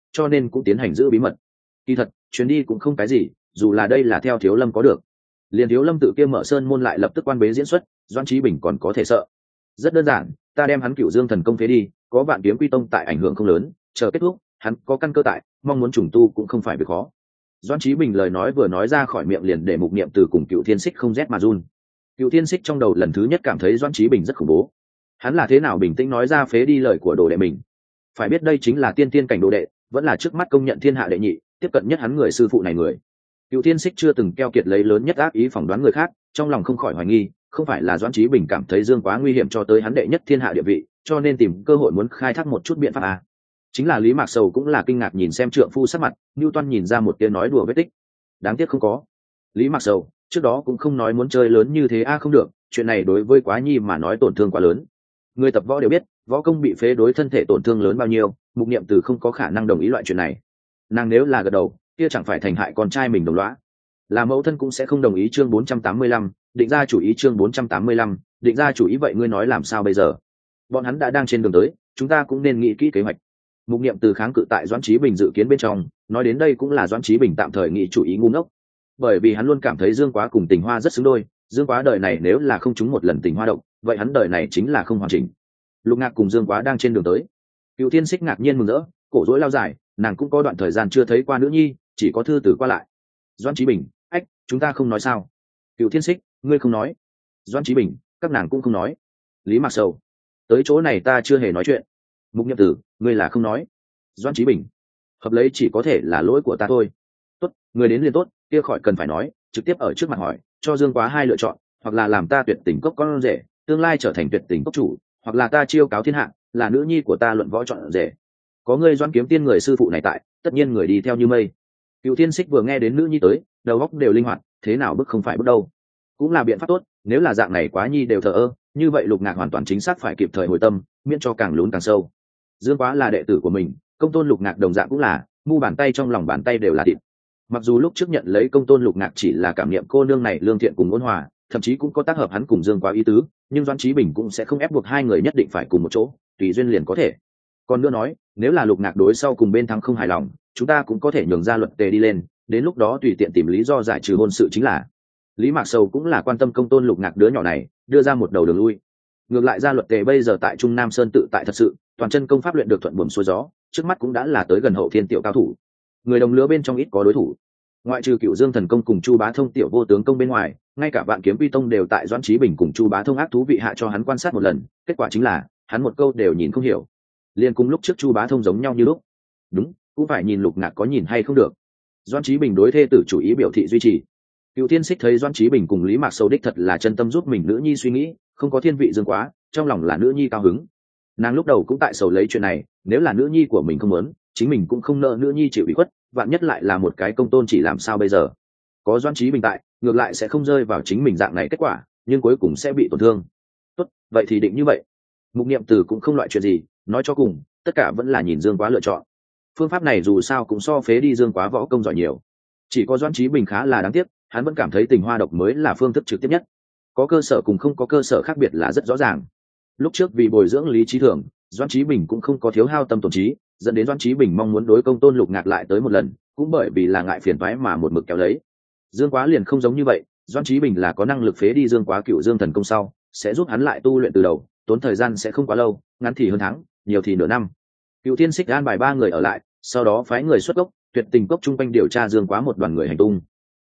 cho nên cũng tiến hành giữ bí mật. Kỳ thật chuyến đi cũng không cái gì, dù là đây là theo Thiếu Lâm có được. Liền Thiếu Lâm tự kia mở sơn môn lại lập tức quan bế diễn xuất, Doãn Chí Bình còn có thể sợ. Rất đơn giản, ta đem hắn Cửu Dương thần công phế đi, có Vạn Kiếm Quy Tông tại ảnh hưởng không lớn, chờ kết thúc, hắn có căn cơ tại, mong muốn trùng tu cũng không phải việc khó. Doãn Chí Bình lời nói vừa nói ra khỏi miệng liền để Mục Niệm từ cùng Cựu Thiên Xích không rét mà run. Cựu Thiên Xích trong đầu lần thứ nhất cảm thấy Doãn Chí Bình rất khủng bố. Hắn là thế nào bình tĩnh nói ra phế đi lời của đồ đệ mình? Phải biết đây chính là tiên tiên cảnh đồ đệ, vẫn là trước mắt công nhận thiên hạ đệ nhị, tiếp cận nhất hắn người sư phụ này người. Cựu Thiên Xích chưa từng keo kiệt lấy lớn nhất ác ý phỏng đoán người khác, trong lòng không khỏi hoài nghi, không phải là Doãn Chí Bình cảm thấy Dương Quá nguy hiểm cho tới hắn đệ nhất thiên hạ địa vị, cho nên tìm cơ hội muốn khai thác một chút biện pháp à? Chính là Lý Mạc Sầu cũng là kinh ngạc nhìn xem trượng phu sắc mặt, Newton nhìn ra một tia nói đùa vết tích. Đáng tiếc không có. Lý Mạc Sầu trước đó cũng không nói muốn chơi lớn như thế a, không được, chuyện này đối với Quá Nhi mà nói tổn thương quá lớn. Người tập võ đều biết, võ công bị phế đối thân thể tổn thương lớn bao nhiêu, Mục Niệm từ không có khả năng đồng ý loại chuyện này. Nàng nếu là gật đầu, kia chẳng phải thành hại con trai mình đồng lõa. Là mẫu thân cũng sẽ không đồng ý. Chương 485, định ra chủ ý. Chương 485, định ra chủ ý. Vậy ngươi nói làm sao bây giờ? Bọn hắn đã đang trên đường tới, chúng ta cũng nên nghĩ kỹ kế hoạch. Mục Niệm từ kháng cự tại Doãn Chí Bình dự kiến bên trong, nói đến đây cũng là Doãn Chí Bình tạm thời nghĩ chủ ý ngu ngốc. Bởi vì hắn luôn cảm thấy Dương Quá cùng Tình Hoa rất xứng đôi, Dương Quá đời này nếu là không trúng một lần Tình Hoa độc, vậy hắn đời này chính là không hoàn chỉnh. Lục Ngạc cùng Dương Quá đang trên đường tới. Cựu Thiên Xích ngạc nhiên mừng rỡ, cổ rối lao dài, nàng cũng có đoạn thời gian chưa thấy qua nữ nhi, chỉ có thư tử qua lại. Doãn Chí Bình, ách, chúng ta không nói sao? Cựu Thiên Xích, ngươi không nói. Doãn Chí Bình, các nàng cũng không nói. Lý Mạc Sầu, tới chỗ này ta chưa hề nói chuyện. Mục Niệm Tử, ngươi là không nói. Doãn Chí Bình, hợp lấy chỉ có thể là lỗi của ta thôi. Tốt, người đến liền tốt, kia khỏi cần phải nói, trực tiếp ở trước mặt hỏi, cho Dương Quá hai lựa chọn, hoặc là làm ta tuyệt tình cốc con rể, tương lai trở thành tuyệt tình cốc chủ, hoặc là ta chiêu cáo thiên hạ, là nữ nhi của ta luận võ chọn rể. Có ngươi Doãn Kiếm Tiên người sư phụ này tại, tất nhiên người đi theo như mây. Cựu Thiên Xích vừa nghe đến nữ nhi tới, đầu óc đều linh hoạt, thế nào bức không phải bức đâu. Cũng là biện pháp tốt, nếu là dạng này Quá Nhi đều thờ ơ, như vậy Lục Ngạc hoàn toàn chính xác phải kịp thời hồi tâm, miễn cho càng lún càng sâu. Dương Quá là đệ tử của mình, công tôn Lục Ngạc đồng dạng cũng là, mu bàn tay trong lòng bàn tay đều là thịt. Mặc dù lúc trước nhận lấy công tôn Lục Ngạc chỉ là cảm niệm cô nương này lương thiện cùng ôn hòa, thậm chí cũng có tác hợp hắn cùng Dương Quá ý tứ, nhưng Doãn Chí Bình cũng sẽ không ép buộc hai người nhất định phải cùng một chỗ, tùy duyên liền có thể. Còn nữa nói, nếu là Lục Ngạc đối sau cùng bên thắng không hài lòng, chúng ta cũng có thể nhường ra luật tề đi lên, đến lúc đó tùy tiện tìm lý do giải trừ hôn sự chính là. Lý Mạc Sầu cũng là quan tâm công tôn Lục Ngạc đứa nhỏ này, đưa ra một đầu đường lui. Ngược lại ra luật tề bây giờ tại Trung Nam Sơn tự tại thật sự, toàn chân công pháp luyện được thuận buồm xuôi gió, trước mắt cũng đã là tới gần hậu thiên tiểu cao thủ. Người đồng lứa bên trong ít có đối thủ. Ngoại trừ Cựu Dương thần công cùng Chu Bá Thông tiểu vô tướng công bên ngoài, ngay cả Vạn Kiếm Quy Tông đều tại Doãn Chí Bình cùng Chu Bá Thông ác thú vị hạ cho hắn quan sát một lần, kết quả chính là hắn một câu đều nhìn không hiểu. Liên cùng lúc trước Chu Bá Thông giống nhau như lúc. Đúng, cũng phải nhìn Lục Ngạc có nhìn hay không được. Doãn Chí Bình đối thê tử chủ ý biểu thị duy trì. Cựu Thiên Xích thấy Doãn Chí Bình cùng Lý Mạc Sầu đích thật là chân tâm giúp mình nữ nhi suy nghĩ, không có thiên vị Dương Quá, trong lòng là nữ nhi cao hứng. Nàng lúc đầu cũng tại sầu lấy chuyện này, nếu là nữ nhi của mình không muốn, chính mình cũng không nợ nữ nhi chịu ủy khuất, vạn nhất lại là một cái công tôn chỉ làm sao bây giờ. Có Doãn Chí Bình tại, ngược lại sẽ không rơi vào chính mình dạng này kết quả, nhưng cuối cùng sẽ bị tổn thương. Tốt, vậy thì định như vậy. Mục Niệm Từ cũng không loại chuyện gì, nói cho cùng, tất cả vẫn là nhìn Dương Quá lựa chọn. Phương pháp này dù sao cũng so phế đi Dương Quá võ công giỏi nhiều. Chỉ có Doãn Chí Bình khá là đáng tiếc, hắn vẫn cảm thấy Tình Hoa độc mới là phương thức trực tiếp nhất. Có cơ sở cùng không có cơ sở khác biệt là rất rõ ràng. Lúc trước vì bồi dưỡng lý trí thường, Doãn Chí Bình cũng không có thiếu hao tâm tổn trí, dẫn đến Doãn Chí Bình mong muốn đối công tôn Lục Ngạc lại tới một lần, cũng bởi vì là ngại phiền toái mà một mực kéo lấy. Dương Quá liền không giống như vậy, Doãn Chí Bình là có năng lực phế đi Dương Quá Cựu Dương thần công sau, sẽ giúp hắn lại tu luyện từ đầu, tốn thời gian sẽ không quá lâu, ngắn thì hơn tháng, nhiều thì nửa năm. Cựu Thiên Xích an bài ba người ở lại, sau đó phái người xuất gốc, tuyệt tình cốc trung quanh điều tra Dương Quá một đoàn người hành tung.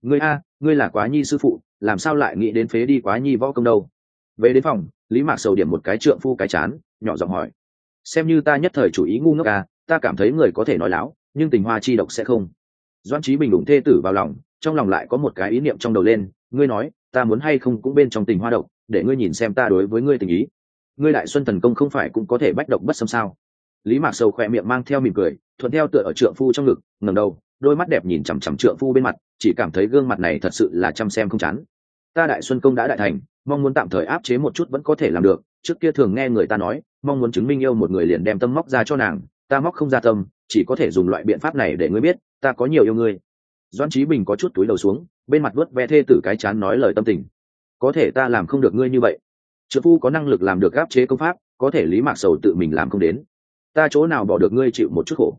Ngươi là Quá Nhi sư phụ, làm sao lại nghĩ đến phế đi Quá Nhi võ công đâu? Về đến phòng, Lý Mạc Sầu điểm một cái trượng phu cái chán, nhỏ giọng hỏi: xem như ta nhất thời chủ ý ngu ngốc à, ta cảm thấy người có thể nói láo, nhưng Tình Hoa chi độc sẽ không. Doãn Chí Bình đụng thê tử vào lòng, trong lòng lại có một cái ý niệm trong đầu lên, ngươi nói, ta muốn hay không cũng bên trong Tình Hoa độc, để ngươi nhìn xem ta đối với ngươi tình ý. Ngươi Đại Xuân thần công không phải cũng có thể bách độc bất xâm sao? Lý Mạc Sầu khỏe miệng mang theo mỉm cười, thuận theo tựa ở trượng phu trong ngực, ngẩng đầu, đôi mắt đẹp nhìn chằm chằm trượng phu bên mặt, chỉ cảm thấy gương mặt này thật sự là chăm xem không chán. Ta Đại Xuân công đã đại thành, mong muốn tạm thời áp chế một chút vẫn có thể làm được, trước kia thường nghe người ta nói, mong muốn chứng minh yêu một người liền đem tâm móc ra cho nàng, ta móc không ra tâm, chỉ có thể dùng loại biện pháp này để ngươi biết ta có nhiều yêu ngươi. Doãn Chí Bình có chút túi đầu xuống, bên mặt vuốt ve thê tử cái chán nói lời tâm tình. Có thể ta làm không được ngươi như vậy. Trợ phu có năng lực làm được áp chế công pháp, có thể Lý Mạc Sầu tự mình làm không đến. Ta chỗ nào bỏ được ngươi chịu một chút khổ.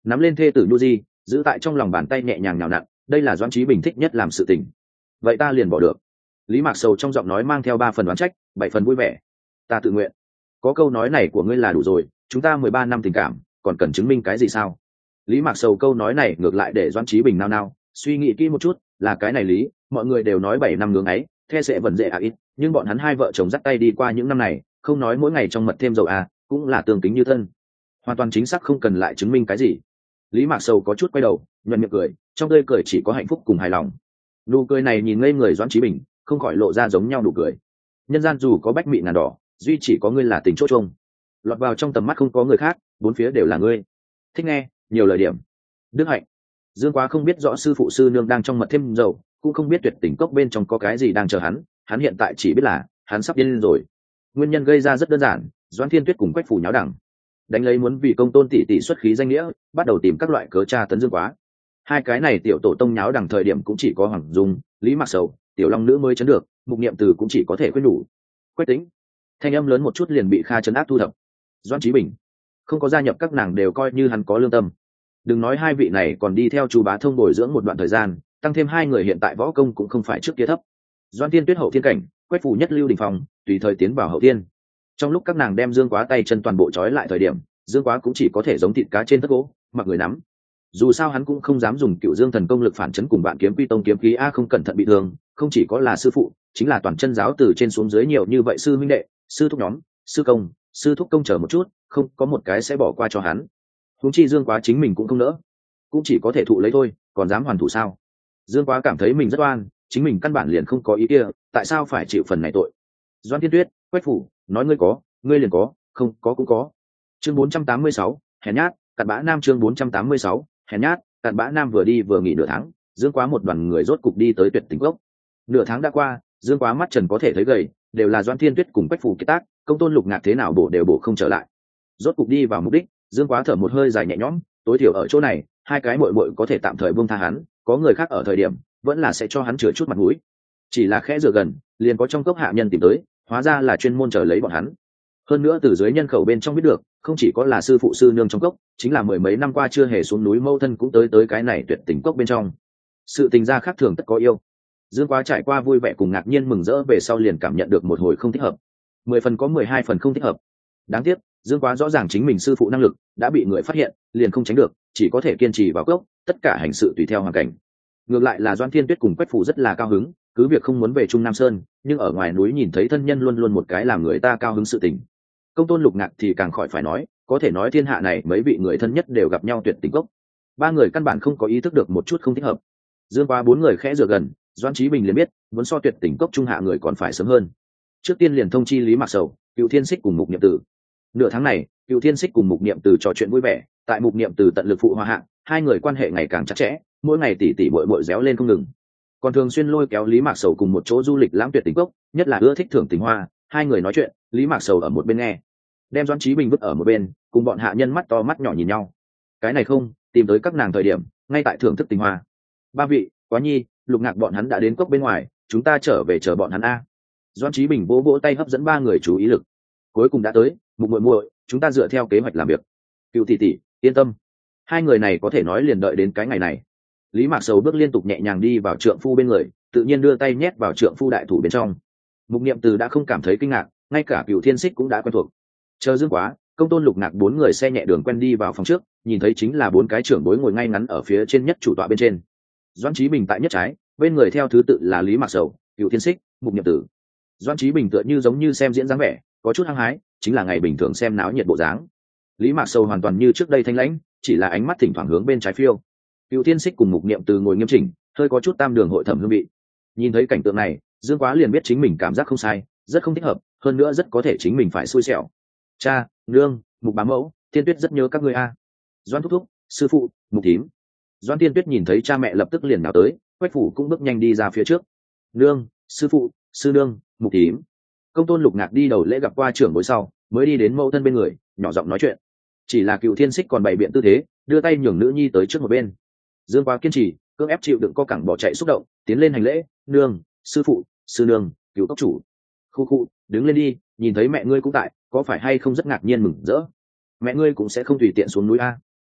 nắm lên thê tử nhu di giữ tại trong lòng bàn tay nhẹ nhàng nhào nặn, đây là Doãn Chí Bình thích nhất làm sự tình. Vậy ta liền bỏ được. Lý Mạc Sầu trong giọng nói mang theo 3 phần đoán trách, 7 phần vui vẻ. Ta tự nguyện. Có câu nói này của ngươi là đủ rồi, chúng ta 13 năm tình cảm, còn cần chứng minh cái gì sao? Lý Mạc Sầu câu nói này ngược lại để Doãn Chí Bình nao nao, suy nghĩ kỹ một chút, là cái này lý, mọi người đều nói 7 năm ngưỡng ấy, the sẽ vẫn dễ ít, nhưng bọn hắn hai vợ chồng dắt tay đi qua những năm này, không nói mỗi ngày trong mật thêm dầu cũng là tương kính như thân. Hoàn toàn chính xác không cần lại chứng minh cái gì. Lý Mạc Sầu có chút quay đầu, nhuận miệng cười, trong tươi cười chỉ có hạnh phúc cùng hài lòng. Nụ cười này nhìn ngây người Doãn Chí Bình, không khỏi lộ ra giống nhau nụ cười. Nhân gian dù có bách mị ngàn đỏ, duy chỉ có ngươi là tình chỗ chung. Lọt vào trong tầm mắt không có người khác, bốn phía đều là ngươi. Thích nghe, nhiều lời điểm. Đức hạnh. Dương Quá không biết rõ sư phụ sư nương đang trong mật thêm dầu, cũng không biết tuyệt tình cốc bên trong có cái gì đang chờ hắn hiện tại chỉ biết là hắn sắp điên lên rồi. Nguyên nhân gây ra rất đơn giản, Doãn Thiên Tuyết cùng Quách Phủ nháo đẳng, đánh lấy muốn vì công tôn tỷ tỷ xuất khí danh nghĩa, bắt đầu tìm các loại cớ tra tấn Dương Quá. Hai cái này tiểu tổ tông nháo đẳng thời điểm cũng chỉ có Hoàng Dung, Lý Mạc Sầu, tiểu long nữ mới chấn được, Mục Niệm Từ cũng chỉ có thể khuyên nhủ. Quách Tĩnh, thanh âm lớn một chút liền bị Kha trấn áp thu thập. Doãn Chí Bình không có gia nhập các nàng đều coi như hắn có lương tâm. Đừng nói hai vị này còn đi theo Chu Bá Thông bồi dưỡng một đoạn thời gian, tăng thêm hai người hiện tại võ công cũng không phải trước kia thấp. Doãn Thiên Tuyết hậu thiên cảnh, Quách Phủ nhất lưu đỉnh phòng, tùy thời tiến vào hậu thiên. Trong lúc các nàng đem Dương Quá tay chân toàn bộ trói lại thời điểm, Dương Quá cũng chỉ có thể giống thịt cá trên tất gỗ, mặc người nắm. Dù sao hắn cũng không dám dùng Cựu Dương thần công lực phản chấn cùng bạn kiếm quy tông kiếm khí không cẩn thận bị thương, không chỉ có là sư phụ, chính là toàn chân giáo từ trên xuống dưới nhiều như vậy sư huynh đệ, sư thúc nhóm, sư công, sư thúc công chờ một chút, không có một cái sẽ bỏ qua cho hắn. Huống chi Dương Quá chính mình cũng không nỡ, cũng chỉ có thể thụ lấy thôi, còn dám hoàn thủ sao? Dương Quá cảm thấy mình rất oan, chính mình căn bản liền không có ý kia, tại sao phải chịu phần này tội? Doãn Thiên Tuyết, Quách Phủ, nói ngươi có, ngươi liền có, không có cũng có. Chương 486, hèn nhát, cặn bã nam. Chương 486, hèn nhát, cặn bã nam. Vừa đi vừa nghỉ nửa tháng, Dương Quá một đoàn người rốt cục đi tới Tuyệt Tình Cốc. Nửa tháng đã qua, Dương Quá mắt trần có thể thấy gầy, đều là Doãn Thiên Tuyết cùng Quách Phủ kết tác, công tôn Lục Ngạc thế nào bổ đều bổ không trở lại. Rốt cục đi vào mục đích, Dương Quá thở một hơi dài nhẹ nhõm, tối thiểu ở chỗ này, hai cái muội muội có thể tạm thời buông tha hắn, có người khác ở thời điểm, vẫn là sẽ cho hắn chừa chút mặt mũi. Chỉ là khẽ dựa gần, liền có trong cốc hạ nhân tìm tới, hóa ra là chuyên môn chờ lấy bọn hắn. Hơn nữa từ dưới nhân khẩu bên trong biết được, không chỉ có là sư phụ sư nương trong cốc, chính là 10 mấy năm qua chưa hề xuống núi mâu thân cũng tới cái này Tuyệt Tình Cốc bên trong. Sự tình gia khác thường tất có yêu. Dương Quá trải qua vui vẻ cùng ngạc nhiên mừng rỡ về sau liền cảm nhận được một hồi không thích hợp. 10 phần có 12 phần không thích hợp. Đáng tiếc, Dương Quá rõ ràng chính mình sư phụ năng lực đã bị người phát hiện, liền không tránh được, chỉ có thể kiên trì vào cốc, tất cả hành sự tùy theo hoàn cảnh. Ngược lại là Doãn Thiên Tuyết cùng Quách Phủ rất là cao hứng, cứ việc không muốn về Trung Nam Sơn, nhưng ở ngoài núi nhìn thấy thân nhân luôn luôn một cái làm người ta cao hứng sự tình. Công tôn Lục Ngạc thì càng khỏi phải nói, có thể nói thiên hạ này mấy vị người thân nhất đều gặp nhau Tuyệt Tình Cốc. Ba người căn bản không có ý thức được một chút không thích hợp. Dương Quá bốn người khẽ dựa gần, Doãn Chí Bình liền biết, muốn so Tuyệt Tình Cốc trung hạ người còn phải sớm hơn. Trước tiên liền thông chi Lý Mạc Sầu, Cựu Thiên Xích cùng Mục Niệm Tử. Nửa tháng này, Cựu Thiên Xích cùng Mục Niệm Từ trò chuyện vui vẻ, tại Mục Niệm Từ tận lực phụ hòa hạ, hai người quan hệ ngày càng chặt chẽ, mỗi ngày tỉ tỉ muội muội réo lên không ngừng. Còn thường xuyên lôi kéo Lý Mạc Sầu cùng một chỗ du lịch lãng Tuyệt Tình Cốc, nhất là ưa thích thưởng tình hoa, hai người nói chuyện, Lý Mạc Sầu ở một bên nghe, đem Doãn Chí Bình vứt ở một bên, cùng bọn hạ nhân mắt to mắt nhỏ nhìn nhau. Cái này không, tìm tới các nàng thời điểm, ngay tại thưởng thức tình hoa. Ba vị, Quá Nhi, Lục Ngạc bọn hắn đã đến cốc bên ngoài, chúng ta trở về chờ bọn hắn a. Doãn Chí Bình vỗ vỗ tay hấp dẫn ba người chú ý lực. Cuối cùng đã tới, Mục muội muội, chúng ta dựa theo kế hoạch làm việc. Cựu tỷ tỷ, yên tâm, hai người này có thể nói liền đợi đến cái ngày này. Lý Mạc Sầu bước liên tục nhẹ nhàng đi vào trượng phu bên người, tự nhiên đưa tay nhét vào trượng phu đại thủ bên trong. Mục Niệm Từ đã không cảm thấy kinh ngạc, ngay cả Cựu Thiên Xích cũng đã quen thuộc. Chờ Dương Quá, công tôn Lục Ngạc bốn người xe nhẹ đường quen đi vào phòng trước, nhìn thấy chính là bốn cái trưởng bối ngồi ngay ngắn ở phía trên nhất chủ tọa bên trên. Doãn Chí Bình tại nhất trái, bên người theo thứ tự là Lý Mạc Sầu, Cựu Thiên Xích, Mục Niệm Tử. Doãn Chí Bình tựa như giống như xem diễn dáng vẻ, có chút hăng hái, chính là ngày bình thường xem náo nhiệt bộ dáng. Lý Mạc Sầu hoàn toàn như trước đây thanh lãnh, chỉ là ánh mắt thỉnh thoảng hướng bên trái phiêu. Cựu Thiên Xích cùng Mục Niệm Từ ngồi nghiêm chỉnh, hơi có chút tam đường hội thẩm hương vị. Nhìn thấy cảnh tượng này, Dương Quá liền biết chính mình cảm giác không sai, rất không thích hợp, hơn nữa rất có thể chính mình phải xui xẻo. Cha, nương, Mục bá mẫu, Thiên Tuyết rất nhớ các ngươi a. Doãn thúc thúc, sư phụ, Mục thím. Doãn Thiên Tuyết nhìn thấy cha mẹ lập tức liền nào tới, Quách Phủ cũng bước nhanh đi ra phía trước. Nương, sư phụ, sư nương, Mục thím. Công tôn Lục Ngạc đi đầu lễ gặp qua trưởng bối sau, mới đi đến mẫu thân bên người, nhỏ giọng nói chuyện. Chỉ là Cựu Thiên Xích còn bày biện tư thế, đưa tay nhường nữ nhi tới trước một bên. Dương Quá kiên trì, cưỡng ép chịu đựng co cẳng bỏ chạy xúc động, tiến lên hành lễ. Nương, sư phụ, sư nương, Cựu cốc chủ. Khu khu, đứng lên đi, nhìn thấy mẹ ngươi cũng tại, có phải hay không rất ngạc nhiên mừng rỡ. Mẹ ngươi cũng sẽ không tùy tiện xuống núi a.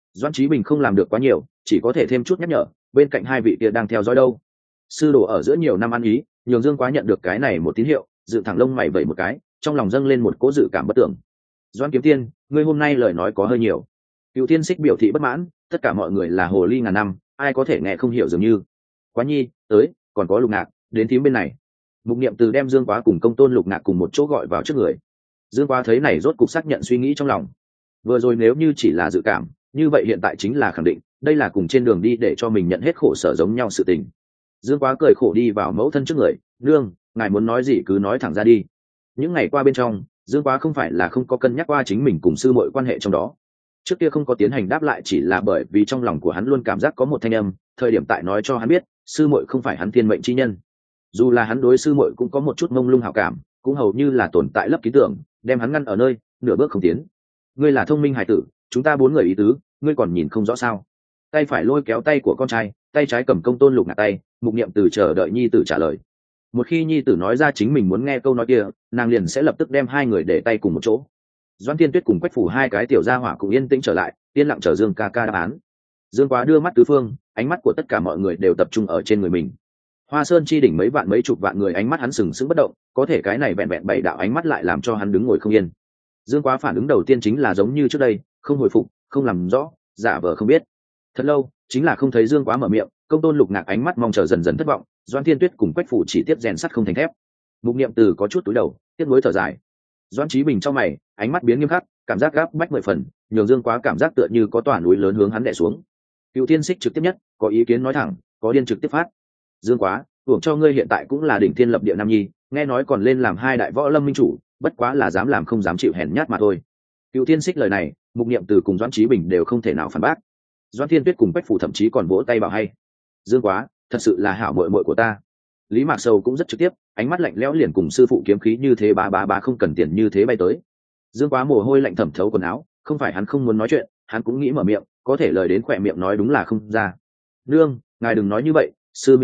Doãn Chí Bình không làm được quá nhiều, chỉ có thể thêm chút nhắc nhở, bên cạnh hai vị kia đang theo dõi đâu. Sư đồ ở giữa nhiều năm ăn ý, nhường Dương Quá nhận được cái này một tín hiệu, dựng thẳng lông mày vẩy một cái, trong lòng dâng lên một cỗ dự cảm bất tưởng. Doãn Kiếm Tiên, ngươi hôm nay lời nói có hơi nhiều. Cựu Tiên Xích biểu thị bất mãn, tất cả mọi người là hồ ly ngàn năm, ai có thể nghe không hiểu dường như. Quá Nhi, tới, còn có Lục Ngạc, đến thím bên này. Mục Niệm Từ đem Dương Quá cùng Công Tôn Lục Ngạc cùng một chỗ gọi vào trước người. Dương Quá thấy này rốt cục xác nhận suy nghĩ trong lòng. Vừa rồi nếu như chỉ là dự cảm, như vậy hiện tại chính là khẳng định, đây là cùng trên đường đi để cho mình nhận hết khổ sở giống nhau sự tình. Dương Quá cười khổ đi vào mẫu thân trước người, nương, ngài muốn nói gì cứ nói thẳng ra đi. Những ngày qua bên trong, Dương Quá không phải là không có cân nhắc qua chính mình cùng sư muội quan hệ trong đó. Trước kia không có tiến hành đáp lại chỉ là bởi vì trong lòng của hắn luôn cảm giác có một thanh âm, thời điểm tại nói cho hắn biết, sư muội không phải hắn thiên mệnh chi nhân. Dù là hắn đối sư muội cũng có một chút mông lung hảo cảm, cũng hầu như là tồn tại lấp ký tưởng, đem hắn ngăn ở nơi, nửa bước không tiến. Ngươi là thông minh hài tử, chúng ta bốn người ý tứ, ngươi còn nhìn không rõ sao? Tay phải lôi kéo tay của con trai, tay trái cầm Công Tôn Lục Ngạc tay, Mục Niệm Từ chờ đợi nhi tử trả lời. Một khi nhi tử nói ra chính mình muốn nghe câu nói kia, nàng liền sẽ lập tức đem hai người để tay cùng một chỗ. Doãn Tiên Tuyết cùng Quách Phủ hai cái tiểu gia hỏa cũng yên tĩnh trở lại, yên lặng chờ Dương ca ca đáp án. Dương Quá đưa mắt tứ phương, ánh mắt của tất cả mọi người đều tập trung ở trên người mình. Hoa Sơn chi đỉnh mấy vạn mấy chục vạn người ánh mắt hắn sừng sững bất động, có thể cái này vẹn vẹn bảy đạo ánh mắt lại làm cho hắn đứng ngồi không yên. Dương Quá phản ứng đầu tiên chính là giống như trước đây, không hồi phục, không làm rõ, giả vờ không biết. Thật lâu, chính là không thấy Dương Quá mở miệng, Công Tôn Lục Ngạc ánh mắt mong chờ dần dần thất vọng, Doãn Thiên Tuyết cùng Quách Phủ chỉ tiếp rèn sắt không thành thép. Mục Niệm Từ có chút túi đầu, tiếc nuối thở dài. Doãn Chí Bình trong mày, ánh mắt biến nghiêm khắc, cảm giác gáp bách 10 phần, nhường Dương Quá cảm giác tựa như có tòa núi lớn hướng hắn đè xuống. Cựu Tiên Xích trực tiếp nhất, có ý kiến nói thẳng, có điên trực tiếp phát. Dương Quá, hưởng cho ngươi hiện tại cũng là đỉnh thiên lập địa nam nhi, nghe nói còn lên làm hai đại võ lâm minh chủ, bất quá là dám làm không dám chịu hèn nhát mà thôi. Cựu Tiên Xích lời này, Mục Niệm Từ cùng Doãn Chí Bình đều không thể nào phản bác. Doãn Thiên Tuyết cùng Bách Phủ thậm chí còn vỗ tay bảo hay. Dương Quá, thật sự là hảo muội muội của ta. Lý Mạc Sầu cũng rất trực tiếp, ánh mắt lạnh lẽo liền cùng sư phụ kiếm khí như thế bá không cần tiền như thế bay tới. Dương Quá mồ hôi lạnh thẩm thấu quần áo, không phải hắn không muốn nói chuyện, hắn cũng nghĩ mở miệng, có thể lời đến khỏe miệng nói đúng là không ra. Nương, ngài đừng nói như vậy, sư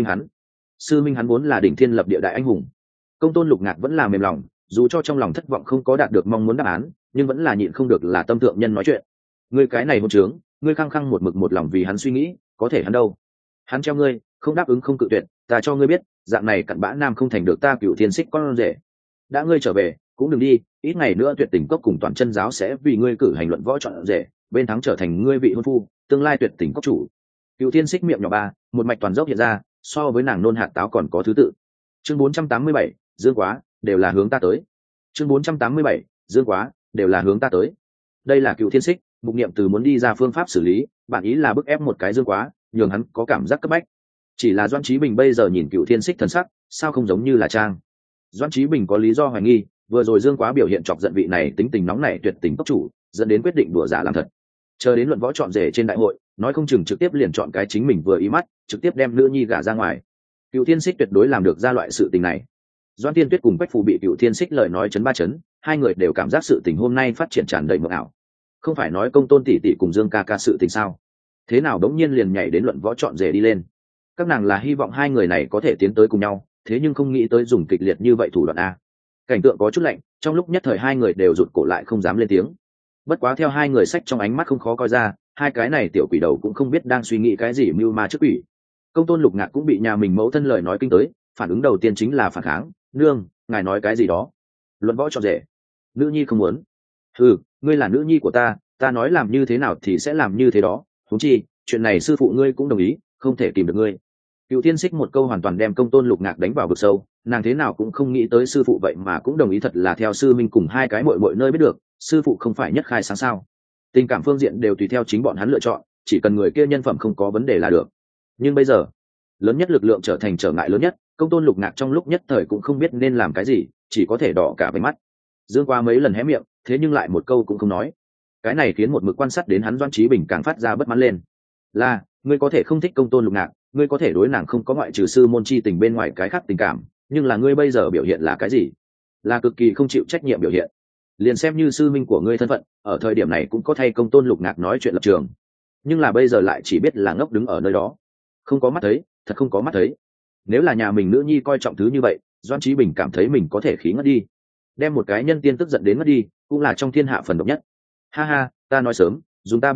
minh hắn vốn là đỉnh thiên lập địa đại anh hùng. Công Tôn Lục Ngạc vẫn là mềm lòng, dù cho trong lòng thất vọng không có đạt được mong muốn đáp án, nhưng vẫn là nhịn không được là tâm thượng nhân nói chuyện. Ngươi cái này hôn trướng, ngươi khăng khăng một mực một lòng vì hắn suy nghĩ, có thể hắn đâu? Hắn treo ngươi, không đáp ứng không cự tuyệt, ta cho ngươi biết, dạng này cặn bã nam không thành được ta Cựu Thiên Xích con rể. Đã ngươi trở về, cũng đừng đi, ít ngày nữa Tuyệt Tình Cốc cùng Toàn Chân giáo sẽ vì ngươi cử hành luận võ chọn rể, bên thắng trở thành ngươi vị hôn phu, tương lai Tuyệt Tình Cốc chủ. Cựu Thiên Xích miệng nhỏ ba, một mạch toàn dốc hiện ra, so với nàng nôn hạt táo còn có thứ tự. Chương 487, Dương Quá, đều là hướng ta tới. Chương 487, Dương Quá, đều là hướng ta tới. Đây là Cựu Thiên Xích, Mục Niệm Từ muốn đi ra phương pháp xử lý, bản ý là bức ép một cái Dương Quá, nhường hắn có cảm giác cấp bách. Chỉ là Doãn Chí Bình bây giờ nhìn Cựu Thiên Xích thần sắc, sao không giống như là trang. Doãn Chí Bình có lý do hoài nghi, vừa rồi Dương Quá biểu hiện chọc giận vị này tính tình nóng nảy Tuyệt Tình Cốc chủ, dẫn đến quyết định đùa giả làm thật. Chờ đến luận võ chọn rể trên đại hội, nói không chừng trực tiếp liền chọn cái chính mình vừa ý mắt, trực tiếp đem nữ nhi gả ra ngoài. Cựu Thiên Xích tuyệt đối làm được ra loại sự tình này. Doãn Tiên Tuyết cùng Bách Phù bị Cựu Thiên Xích lời nói chấn ba chấn, hai người đều cảm giác sự tình hôm nay phát triển tràn đầy mộng ảo. Không phải nói Công Tôn tỷ tỷ cùng Dương ca ca sự tình sao? Thế nào đống nhiên liền nhảy đến luận võ chọn rể đi lên? Các nàng là hy vọng hai người này có thể tiến tới cùng nhau, thế nhưng không nghĩ tới dùng kịch liệt như vậy thủ đoạn a. Cảnh tượng có chút lạnh, trong lúc nhất thời hai người đều rụt cổ lại không dám lên tiếng. Bất quá theo hai người sách trong ánh mắt không khó coi ra, hai cái này tiểu quỷ đầu cũng không biết đang suy nghĩ cái gì mưu ma trước quỷ. Công Tôn Lục Ngạc cũng bị nhà mình mẫu thân lời nói kinh tới, phản ứng đầu tiên chính là phản kháng. Nương, ngài nói cái gì đó? Luận võ chọn rể? Nữ nhi không muốn. Ừ, ngươi là nữ nhi của ta, ta nói làm như thế nào thì sẽ làm như thế đó. Huống chi, chuyện này sư phụ ngươi cũng đồng ý, không thể kìm được ngươi. Cựu Thiên Xích một câu hoàn toàn đem Công Tôn Lục Ngạc đánh vào vực sâu, nàng thế nào cũng không nghĩ tới sư phụ vậy mà cũng đồng ý, thật là theo sư minh cùng hai cái muội muội nơi biết được, sư phụ không phải nhất khai sáng sao? Tình cảm phương diện đều tùy theo chính bọn hắn lựa chọn, chỉ cần người kia nhân phẩm không có vấn đề là được. Nhưng bây giờ, lớn nhất lực lượng trở thành trở ngại lớn nhất, Công Tôn Lục Ngạc trong lúc nhất thời cũng không biết nên làm cái gì, chỉ có thể đỏ cả váy mắt. Dương Quá mấy lần hé miệng, thế nhưng lại một câu cũng không nói. Cái này khiến một mực quan sát đến hắn Doãn Chí Bình càng phát ra bất mãn lên. Là, ngươi có thể không thích Công Tôn Lục Ngạc, ngươi có thể đối nàng không có ngoại trừ sư môn chi tình bên ngoài cái khác tình cảm, nhưng là ngươi bây giờ biểu hiện là cái gì? Là cực kỳ không chịu trách nhiệm biểu hiện. Liền xem như sư minh của ngươi thân phận, ở thời điểm này cũng có thay Công Tôn Lục Ngạc nói chuyện lập trường, nhưng là bây giờ lại chỉ biết là ngốc đứng ở nơi đó, không có mắt thấy, thật không có mắt thấy. Nếu là nhà mình nữ nhi coi trọng thứ như vậy, Doãn Chí Bình cảm thấy mình có thể khí ngất đi, đem một cái nhân tiên tức giận đến ngất đi, cũng là trong thiên hạ phần độc nhất. Ha ha, ta nói sớm, dùng ta biện pháp,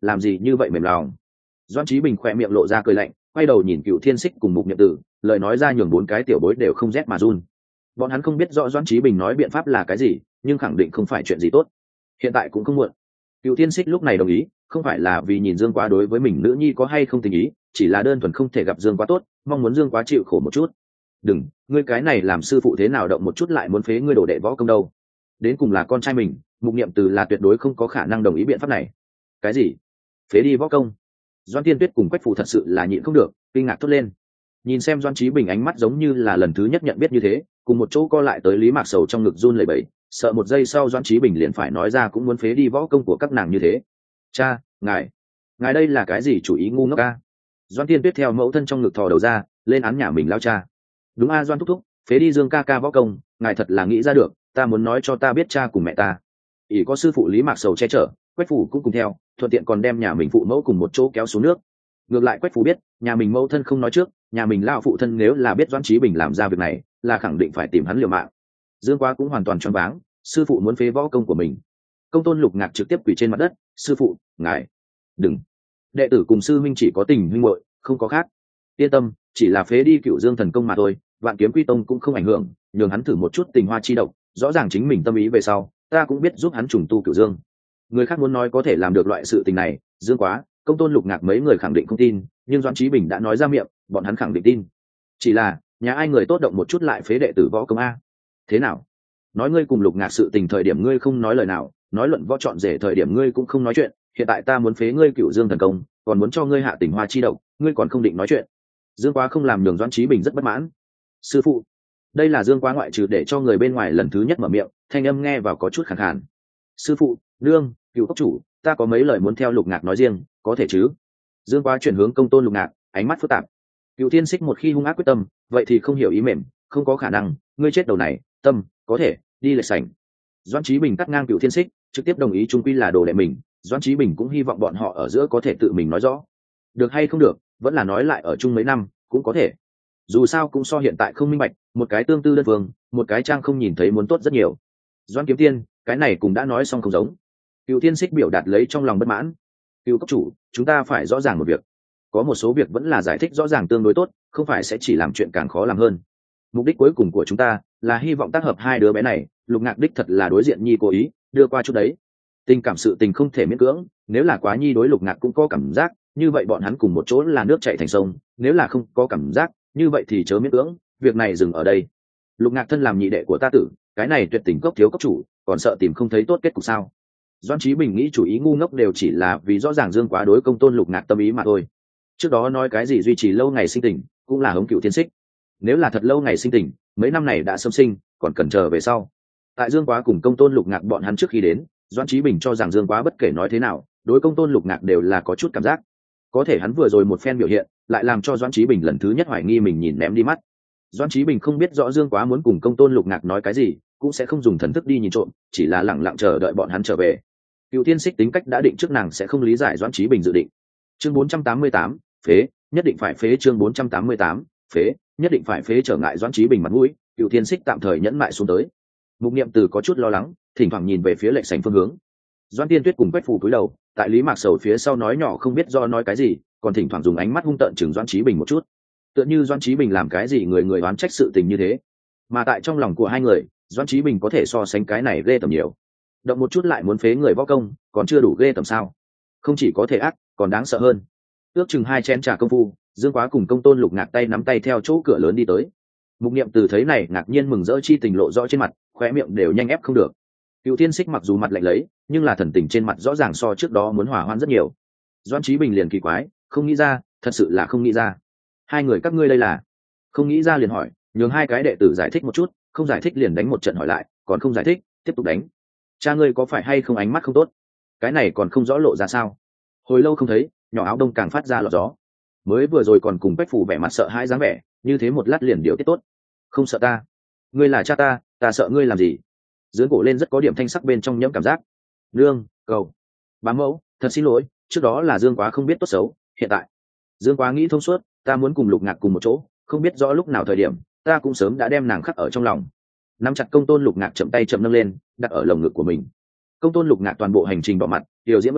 làm gì như vậy mềm lòng. Doãn Chí Bình khỏe miệng lộ ra cười lạnh, quay đầu nhìn Cựu Thiên Xích cùng Mục Niệm Tử, lời nói ra nhường bốn cái tiểu bối đều không rét mà run. Bọn hắn không biết rõ Doãn Chí Bình nói biện pháp là cái gì, nhưng khẳng định không phải chuyện gì tốt. Hiện tại cũng không muộn. Cựu Thiên Xích lúc này đồng ý, không phải là vì nhìn Dương Quá đối với mình nữ nhi có hay không tình ý, chỉ là đơn thuần không thể gặp Dương Quá tốt, mong muốn Dương Quá chịu khổ một chút. Đừng, ngươi cái này làm sư phụ thế nào động một chút lại muốn phế ngươi đổ đệ võ công đâu? Đến cùng là con trai mình, Mục Niệm Từ là tuyệt đối không có khả năng đồng ý biện pháp này. Cái gì? Phế đi võ công? Doãn Tiên Tuyết cùng Quách Phù thật sự là nhịn không được, kinh ngạc thốt lên. Nhìn xem Doãn Chí Bình ánh mắt giống như là lần thứ nhất nhận biết như thế, cùng một chỗ co lại tới Lý Mạc Sầu trong ngực run lẩy bẩy, sợ một giây sau Doãn Chí Bình liền phải nói ra cũng muốn phế đi võ công của các nàng như thế. Cha, ngài đây là cái gì chủ ý ngu ngốc a? Doãn Tiên Tuyết theo mẫu thân trong ngực thò đầu ra, lên án nhà mình lao cha. Đúng a, Doãn thúc thúc, phế đi Dương ca ca võ công, ngài thật là nghĩ ra được, ta muốn nói cho ta biết cha cùng mẹ ta. Ỷ có sư phụ Lý Mạc Sầu che chở, Quách Phủ cũng cùng theo, thuận tiện còn đem nhà mình phụ mẫu cùng một chỗ kéo xuống nước. Ngược lại Quách Phủ biết, nhà mình mẫu thân không nói trước, nhà mình lao phụ thân nếu là biết Doãn Chí Bình làm ra việc này, là khẳng định phải tìm hắn liều mạng. Dương Quá cũng hoàn toàn choáng váng, sư phụ muốn phế võ công của mình. Công tôn Lục Ngạc trực tiếp quỳ trên mặt đất, sư phụ, ngài đừng. Đệ tử cùng sư huynh chỉ có tình huynh muội, không có khác. Yên tâm, chỉ là phế đi Cựu Dương thần công mà thôi, Vạn Kiếm Quy Tông cũng không ảnh hưởng, nhường hắn thử một chút tình hoa chi độc, rõ ràng chính mình tâm ý về sau, ta cũng biết giúp hắn trùng tu Cựu Dương. Người khác muốn nói có thể làm được loại sự tình này, Dương Quá, Công tôn Lục Ngạc mấy người khẳng định không tin, nhưng Doãn Chí Bình đã nói ra miệng, bọn hắn khẳng định tin. Chỉ là, nhà ai người tốt động một chút lại phế đệ tử võ công a? Thế nào? Nói ngươi cùng Lục Ngạc sự tình thời điểm ngươi không nói lời nào, nói luận võ chọn rể thời điểm ngươi cũng không nói chuyện, hiện tại ta muốn phế ngươi Cựu Dương thần công, còn muốn cho ngươi hạ tình hoa chi độc, ngươi còn không định nói chuyện. Dương Quá không làm nhường Doãn Chí Bình rất bất mãn. Sư phụ, đây là Dương Quá ngoại trừ để cho người bên ngoài lần thứ nhất mở miệng, thanh âm nghe vào có chút khàn khàn. Sư phụ, nương, Cựu cốc chủ, ta có mấy lời muốn theo Lục Ngạc nói riêng, có thể chứ? Dương Quá chuyển hướng Công tôn Lục Ngạc, ánh mắt phức tạp. Cựu Thiên Xích một khi hung ác quyết tâm, vậy thì không hiểu ý mềm, không có khả năng, ngươi chết đầu này, tâm, có thể, đi lệch sảnh. Doãn Chí Bình cắt ngang Cựu Thiên Xích, trực tiếp đồng ý chung quy là đồ đệ mình, Doãn Chí Bình cũng hy vọng bọn họ ở giữa có thể tự mình nói rõ. Được hay không được, vẫn là nói lại ở chung mấy năm, cũng có thể. Dù sao cũng so hiện tại không minh bạch, một cái tương tư đơn phương, một cái trang không nhìn thấy muốn tốt rất nhiều. Doãn Kiếm Tiên, cái này cũng đã nói xong không giống. Cựu Thiên Xích biểu đạt lấy trong lòng bất mãn. Cựu cốc chủ, chúng ta phải rõ ràng một việc. Có một số việc vẫn là giải thích rõ ràng tương đối tốt, không phải sẽ chỉ làm chuyện càng khó làm hơn. Mục đích cuối cùng của chúng ta là hy vọng tác hợp hai đứa bé này, Lục Ngạc đích thật là đối diện nhi cố ý đưa qua chút đấy. Tình cảm sự tình không thể miễn cưỡng, nếu là quá nhi đối Lục Ngạc cũng có cảm giác, như vậy bọn hắn cùng một chỗ là nước chảy thành sông, nếu là không có cảm giác, như vậy thì chớ miễn cưỡng, việc này dừng ở đây. Lục Ngạc thân làm nhị đệ của ta tử, cái này tuyệt tình cốc thiếu cốc chủ, còn sợ tìm không thấy tốt kết cục sao? Doãn Chí Bình nghĩ chủ ý ngu ngốc đều chỉ là vì rõ ràng Dương Quá đối công tôn Lục Ngạc tâm ý mà thôi. Trước đó nói cái gì duy trì lâu ngày sinh tình, cũng là hống Cựu Thiên Xích. Nếu là thật lâu ngày sinh tình, mấy năm này đã sớm sinh, còn cần chờ về sau. Tại Dương Quá cùng công tôn Lục Ngạc bọn hắn trước khi đến, Doãn Chí Bình cho rằng Dương Quá bất kể nói thế nào, đối công tôn Lục Ngạc đều là có chút cảm giác. Có thể hắn vừa rồi một phen biểu hiện, lại làm cho Doãn Chí Bình lần thứ nhất hoài nghi mình nhìn ném đi mắt. Doãn Chí Bình không biết rõ Dương Quá muốn cùng công tôn Lục Ngạc nói cái gì, cũng sẽ không dùng thần thức đi nhìn trộm, chỉ là lặng lặng chờ đợi bọn hắn trở về. Cựu Thiên Xích tính cách đã định trước nàng sẽ không lý giải Doãn Chí Bình dự định. Chương 488, phế, nhất định phải phế. Chương 488, phế, nhất định phải phế trở ngại Doãn Chí Bình mặt mũi, Cựu Thiên Xích tạm thời nhẫn mại xuống tới. Mục Niệm Từ có chút lo lắng, thỉnh thoảng nhìn về phía lệch sảnh phương hướng. Doãn Tiên Tuyết cùng Quách Phù cúi đầu, tại Lý Mạc Sầu phía sau nói nhỏ không biết do nói cái gì, còn thỉnh thoảng dùng ánh mắt hung tợn chừng Doãn Chí Bình một chút. Tựa như Doãn Chí Bình làm cái gì người người oán trách sự tình như thế. Mà tại trong lòng của hai người, Doãn Chí Bình có thể so sánh cái này ghê tởm nhiều. Động một chút lại muốn phế người võ công, còn chưa đủ ghê tởm sao? Không chỉ có thể ác, còn đáng sợ hơn. Ước chừng 2 chén trà công phu, Dương Quá cùng công tôn Lục Ngạc tay nắm tay theo chỗ cửa lớn đi tới. Mục Niệm Từ thấy này ngạc nhiên mừng rỡ chi tình lộ rõ trên mặt, khóe miệng đều nhanh ép không được. Cựu Thiên Xích mặc dù mặt lạnh lấy, nhưng là thần tình trên mặt rõ ràng so trước đó muốn hòa hoãn rất nhiều. Doãn Chí Bình liền kỳ quái, không nghĩ ra, thật sự là không nghĩ ra. Hai người các ngươi đây là? Không nghĩ ra liền hỏi, nhường hai cái đệ tử giải thích một chút, không giải thích liền đánh một trận hỏi lại, còn không giải thích, tiếp tục đánh. Cha ngươi có phải hay không ánh mắt không tốt? Cái này còn không rõ lộ ra sao? Hồi lâu không thấy, nhỏ áo đông càng phát ra lọt gió. Mới vừa rồi còn cùng Bách Phù vẻ mặt sợ hãi dáng vẻ, như thế một lát liền điều tiết tốt. Không sợ ta? Ngươi là cha ta sợ ngươi làm gì? Dưỡng cổ lên rất có điểm thanh sắc bên trong nhẫm cảm giác. Nương, cầu, bá mẫu, thật xin lỗi, trước đó là Dương Quá không biết tốt xấu, hiện tại Dương Quá nghĩ thông suốt, ta muốn cùng Lục Ngạc cùng một chỗ, không biết rõ lúc nào thời điểm, ta cũng sớm đã đem nàng khắc ở trong lòng. Nắm chặt công tôn Lục Ngạc chậm tay chậm nâng lên, đặt ở lồng ngực của mình. Công tôn Lục Ngạc toàn bộ hành trình đỏ mặt, điều diễm bất át,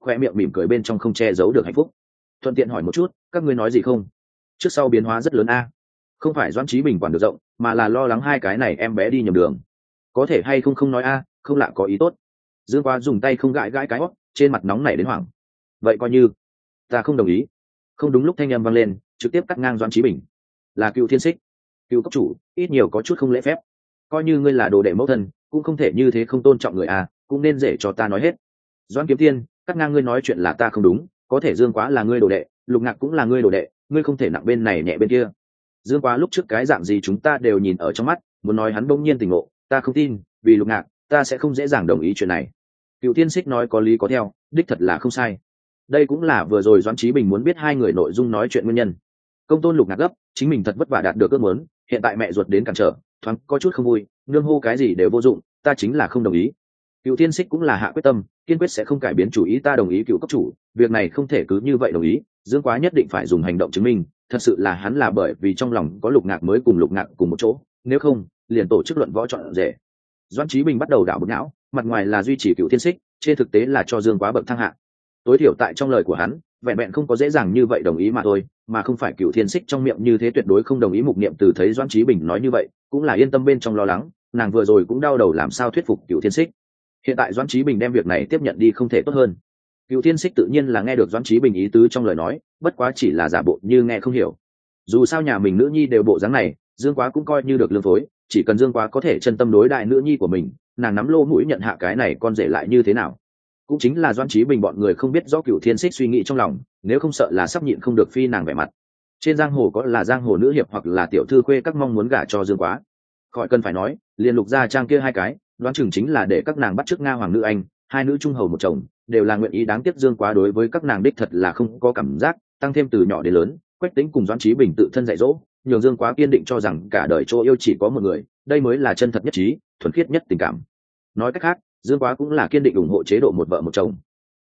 khoe miệng mỉm cười bên trong không che giấu được hạnh phúc. Thuận tiện hỏi một chút, các ngươi nói gì không? Trước sau biến hóa rất lớn a. Không phải Doãn Chí Bình quản được rộng, mà là lo lắng hai cái này em bé đi nhầm đường. Có thể hay không nói a, không lạ có ý tốt. Dương Quá dùng tay không gãi gãi cái hót, trên mặt nóng nảy đến hoảng. Vậy coi như ta không đồng ý. Không đúng lúc thanh âm vang lên, trực tiếp cắt ngang Doãn Chí Bình. Là Cựu Thiên Xích, Cựu cấp chủ, ít nhiều có chút không lễ phép. Coi như ngươi là đồ đệ mẫu thân, cũng không thể như thế không tôn trọng người a, cũng nên dễ cho ta nói hết. Doãn Kiếm Tiên, cắt ngang ngươi nói chuyện là ta không đúng, có thể Dương Quá là ngươi đồ đệ, Lục Ngạc cũng là ngươi đồ đệ, ngươi không thể nặng bên này nhẹ bên kia. Dương Quá lúc trước cái dạng gì chúng ta đều nhìn ở trong mắt, muốn nói hắn bỗng nhiên tỉnh ngộ, ta không tin, vì Lục Ngạc, ta sẽ không dễ dàng đồng ý chuyện này. Cựu Thiên Xích nói có lý có theo, đích thật là không sai. Đây cũng là vừa rồi Doãn Chí Bình muốn biết hai người nội dung nói chuyện nguyên nhân. Công tôn Lục Ngạc gấp, chính mình thật vất vả đạt được ước muốn, hiện tại mẹ ruột đến cản trở, thoáng có chút không vui, nương hô cái gì đều vô dụng, ta chính là không đồng ý. Cựu Thiên Xích cũng là hạ quyết tâm, kiên quyết sẽ không cải biến chủ ý, ta đồng ý Cựu cấp chủ, việc này không thể cứ như vậy đồng ý, Dương Quá nhất định phải dùng hành động chứng minh, thật sự là hắn là bởi vì trong lòng có Lục Ngạc mới cùng Lục Ngạc cùng một chỗ, nếu không liền tổ chức luận võ chọn rể. Doãn Chí Bình bắt đầu đảo bực não, mặt ngoài là duy trì Cựu Thiên Xích, trên thực tế là cho Dương Quá bậc thang hạ. Tối thiểu tại trong lời của hắn, vẹn vẹn không có dễ dàng như vậy đồng ý mà thôi, mà không phải Cựu Thiên Xích trong miệng như thế tuyệt đối không đồng ý. Mục Niệm từ thấy Doãn Chí Bình nói như vậy, cũng là yên tâm bên trong lo lắng, nàng vừa rồi cũng đau đầu làm sao thuyết phục Cựu Thiên Xích. Hiện tại Doãn Chí Bình đem việc này tiếp nhận đi không thể tốt hơn. Cựu Thiên Xích tự nhiên là nghe được Doãn Chí Bình ý tứ trong lời nói, bất quá chỉ là giả bộ như nghe không hiểu. Dù sao nhà mình nữ nhi đều bộ dáng này, Dương Quá cũng coi như được lương phối, chỉ cần Dương Quá có thể chân tâm đối đại nữ nhi của mình, nàng nắm lô mũi nhận hạ cái này con rể lại như thế nào. Cũng chính là Doãn Chí Bình bọn người không biết rõ Cựu Thiên Xích suy nghĩ trong lòng, nếu không sợ là sắp nhịn không được phi nàng vẻ mặt. Trên giang hồ có là giang hồ nữ hiệp hoặc là tiểu thư khuê các mong muốn gả cho Dương Quá, khỏi cần phải nói, liền Lục Gia Trang kia hai cái, đoán chừng chính là để các nàng bắt chước Nga hoàng nữ anh, hai nữ trung hầu một chồng, đều là nguyện ý. Đáng tiếc Dương Quá đối với các nàng đích thật là không có cảm giác, tăng thêm từ nhỏ đến lớn, Quách Tĩnh cùng Doãn Chí Bình tự thân dạy dỗ, nhường Dương Quá kiên định cho rằng cả đời chỗ yêu chỉ có một người, đây mới là chân thật nhất trí, thuần khiết nhất tình cảm. Nói cách khác, Dương Quá cũng là kiên định ủng hộ chế độ một vợ một chồng.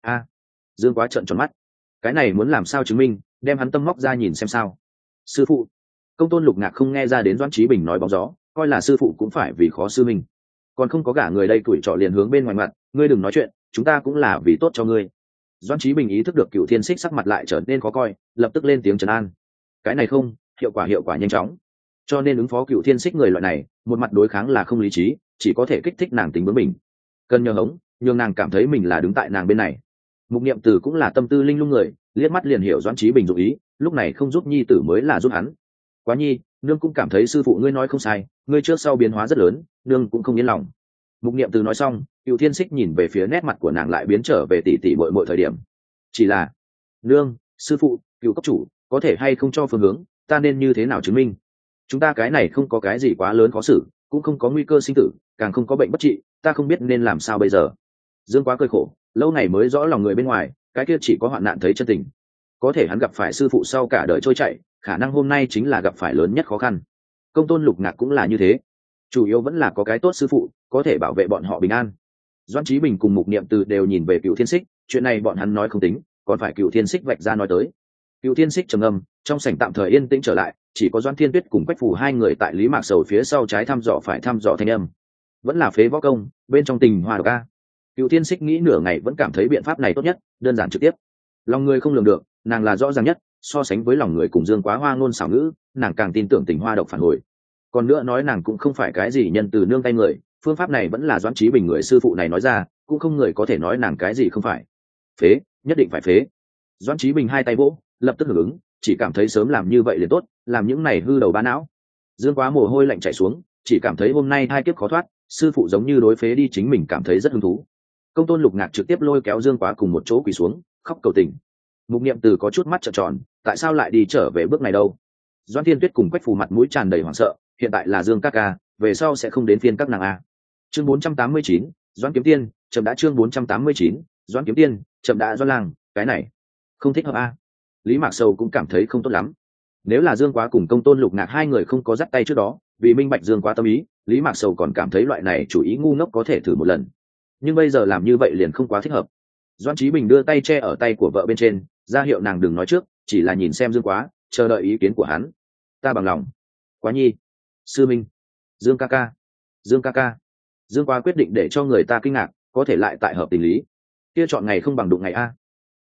Dương Quá trợn tròn mắt, cái này muốn làm sao chứng minh, đem hắn tâm móc ra nhìn xem sao. Sư phụ. Công tôn Lục Ngạc không nghe ra đến Doãn Chí Bình nói bóng gió, coi là sư phụ cũng phải vì khó sư mình, còn không có gả người đây tuổi trọ liền hướng bên ngoài mặt, ngươi đừng nói chuyện, chúng ta cũng là vì tốt cho ngươi. Doãn Chí Bình ý thức được Cựu Thiên Xích sắc mặt lại trở nên khó coi, lập tức lên tiếng trấn an. Cái này không, hiệu quả nhanh chóng, cho nên ứng phó Cựu Thiên Xích người loại này, một mặt đối kháng là không lý trí, chỉ có thể kích thích nàng tính bướng mình, cần nhờ hống, nhường nàng cảm thấy mình là đứng tại nàng bên này. Mục Niệm Từ cũng là tâm tư linh lung người, liếc mắt liền hiểu Doãn Chí Bình dụng ý, lúc này không giúp nhi tử mới là giúp hắn. Quá nhi, nương cũng cảm thấy sư phụ ngươi nói không sai, ngươi trước sau biến hóa rất lớn, nương cũng không yên lòng. Mục Niệm Từ nói xong, Cựu Thiên Xích nhìn về phía nét mặt của nàng lại biến trở về tỉ tỉ muội muội thời điểm. Chỉ là, nương, sư phụ, Cựu cấp chủ, có thể hay không cho phương hướng, ta nên như thế nào chứng minh? Chúng ta cái này không có cái gì quá lớn khó xử, cũng không có nguy cơ sinh tử, càng không có bệnh bất trị, ta không biết nên làm sao bây giờ. Dương Quá cười khổ, lâu ngày mới rõ lòng người bên ngoài, cái kia chỉ có hoạn nạn thấy chân tình. Có thể hắn gặp phải sư phụ sau cả đời trôi chảy, khả năng hôm nay chính là gặp phải lớn nhất khó khăn. Công tôn Lục Ngạc cũng là như thế, chủ yếu vẫn là có cái tốt sư phụ có thể bảo vệ bọn họ bình an. Doãn Chí Bình cùng Mục Niệm Từ đều nhìn về Cựu Thiên Xích, chuyện này bọn hắn nói không tính, còn phải Cựu Thiên Xích vạch ra nói tới. Cựu Thiên Xích trầm ngâm, trong sảnh tạm thời yên tĩnh trở lại, chỉ có Doãn Thiên Tuyết cùng Quách Phù hai người tại Lý Mạc Sầu phía sau trái thăm dò phải thăm dò thanh âm. Vẫn là phế võ công, bên trong tình hoa độc a. Cựu Thiên Xích nghĩ nửa ngày vẫn cảm thấy biện pháp này tốt nhất, đơn giản trực tiếp. Lòng người không lường được, nàng là rõ ràng nhất, so sánh với lòng người cùng Dương Quá hoa ngôn xảo ngữ, nàng càng tin tưởng tình hoa độc phản hồi. Còn nữa nói nàng cũng không phải cái gì nhân từ nương tay người, phương pháp này vẫn là Doãn Chí Bình người sư phụ này nói ra, cũng không người có thể nói nàng cái gì không phải. Phế, nhất định phải phế. Doãn Chí Bình hai tay vỗ, lập tức hưởng ứng, chỉ cảm thấy sớm làm như vậy liền tốt, làm những này hư đầu bá não. Dương Quá mồ hôi lạnh chảy xuống, chỉ cảm thấy hôm nay hai kiếp khó thoát, sư phụ giống như đối phế đi chính mình cảm thấy rất hứng thú. Công tôn Lục Ngạc trực tiếp lôi kéo Dương Quá cùng một chỗ quỳ xuống, khóc cầu tình. Mục Niệm Từ có chút mắt trợn tròn, tại sao lại đi trở về bước này đâu? Doãn Thiên Tuyết cùng Quách Phù mặt mũi tràn đầy hoảng sợ, hiện tại là Dương ca ca, về sau sẽ không đến phiên các nàng a. Chương 489, Doãn Kiếm Tiên, chậm đã. Chương 489, Doãn Kiếm Tiên, chậm đã. Doãn Lang, cái này không thích hợp a. Lý Mạc Sầu cũng cảm thấy không tốt lắm. Nếu là Dương Quá cùng Công tôn Lục Ngạc hai người không có dắt tay trước đó, vì minh bạch Dương Quá tâm ý, Lý Mạc Sầu còn cảm thấy loại này chủ ý ngu ngốc có thể thử một lần. Nhưng bây giờ làm như vậy liền không quá thích hợp. Doãn Chí Bình đưa tay che ở tay của vợ bên trên, ra hiệu nàng đừng nói trước, chỉ là nhìn xem Dương Quá, chờ đợi ý kiến của hắn. Ta bằng lòng. Quá nhi, sư minh, Dương ca ca, Dương ca ca. Dương Quá quyết định để cho người ta kinh ngạc, có thể lại tại hợp tình lý. Kia chọn ngày không bằng đụng ngày a.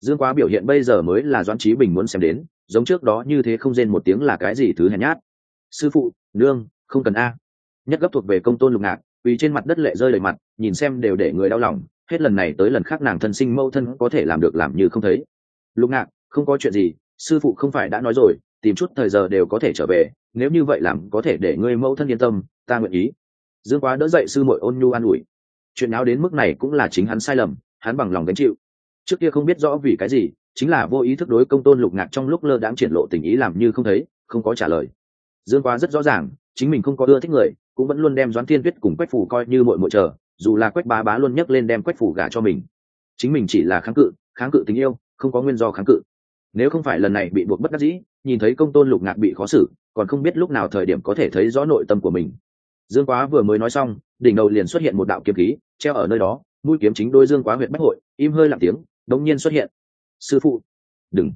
Dương Quá biểu hiện bây giờ mới là Doãn Chí Bình muốn xem đến, giống trước đó như thế không rên một tiếng là cái gì thứ hèn nhát. Sư phụ, nương, không cần a. Nhất gấp thuộc về Công Tôn Lục Ngạc, quỳ trên mặt đất lệ rơi đầy mặt, nhìn xem đều để người đau lòng, hết lần này tới lần khác nàng thân sinh mẫu thân có thể làm được làm như không thấy. Lục Ngạc, không có chuyện gì, sư phụ không phải đã nói rồi, tìm chút thời giờ đều có thể trở về, nếu như vậy làm có thể để ngươi mẫu thân yên tâm, ta nguyện ý. Dương Quá đỡ dậy sư muội ôn nhu an ủi. Chuyện nào đến mức này cũng là chính hắn sai lầm, hắn bằng lòng gánh chịu. Trước kia không biết rõ vì cái gì, chính là vô ý thức đối Công Tôn Lục Ngạc trong lúc lơ đãng triển lộ tình ý làm như không thấy, không có trả lời. Dương Quá rất rõ ràng, chính mình không có ưa thích người, cũng vẫn luôn đem Doãn Thiên Tuyết cùng Quách Phủ coi như muội muội chờ, dù là Quách bá bá luôn nhắc lên đem Quách Phủ gả cho mình, chính mình chỉ là kháng cự tình yêu, không có nguyên do kháng cự. Nếu không phải lần này bị buộc bất đắc dĩ, nhìn thấy Công Tôn Lục Ngạc bị khó xử, còn không biết lúc nào thời điểm có thể thấy rõ nội tâm của mình. Dương Quá vừa mới nói xong, đỉnh đầu liền xuất hiện một đạo kiếm khí, treo ở nơi đó, mũi kiếm chính đôi Dương Quá huyệt bách hội, im hơi lặng tiếng, đống nhiên xuất hiện. Sư phụ, đừng!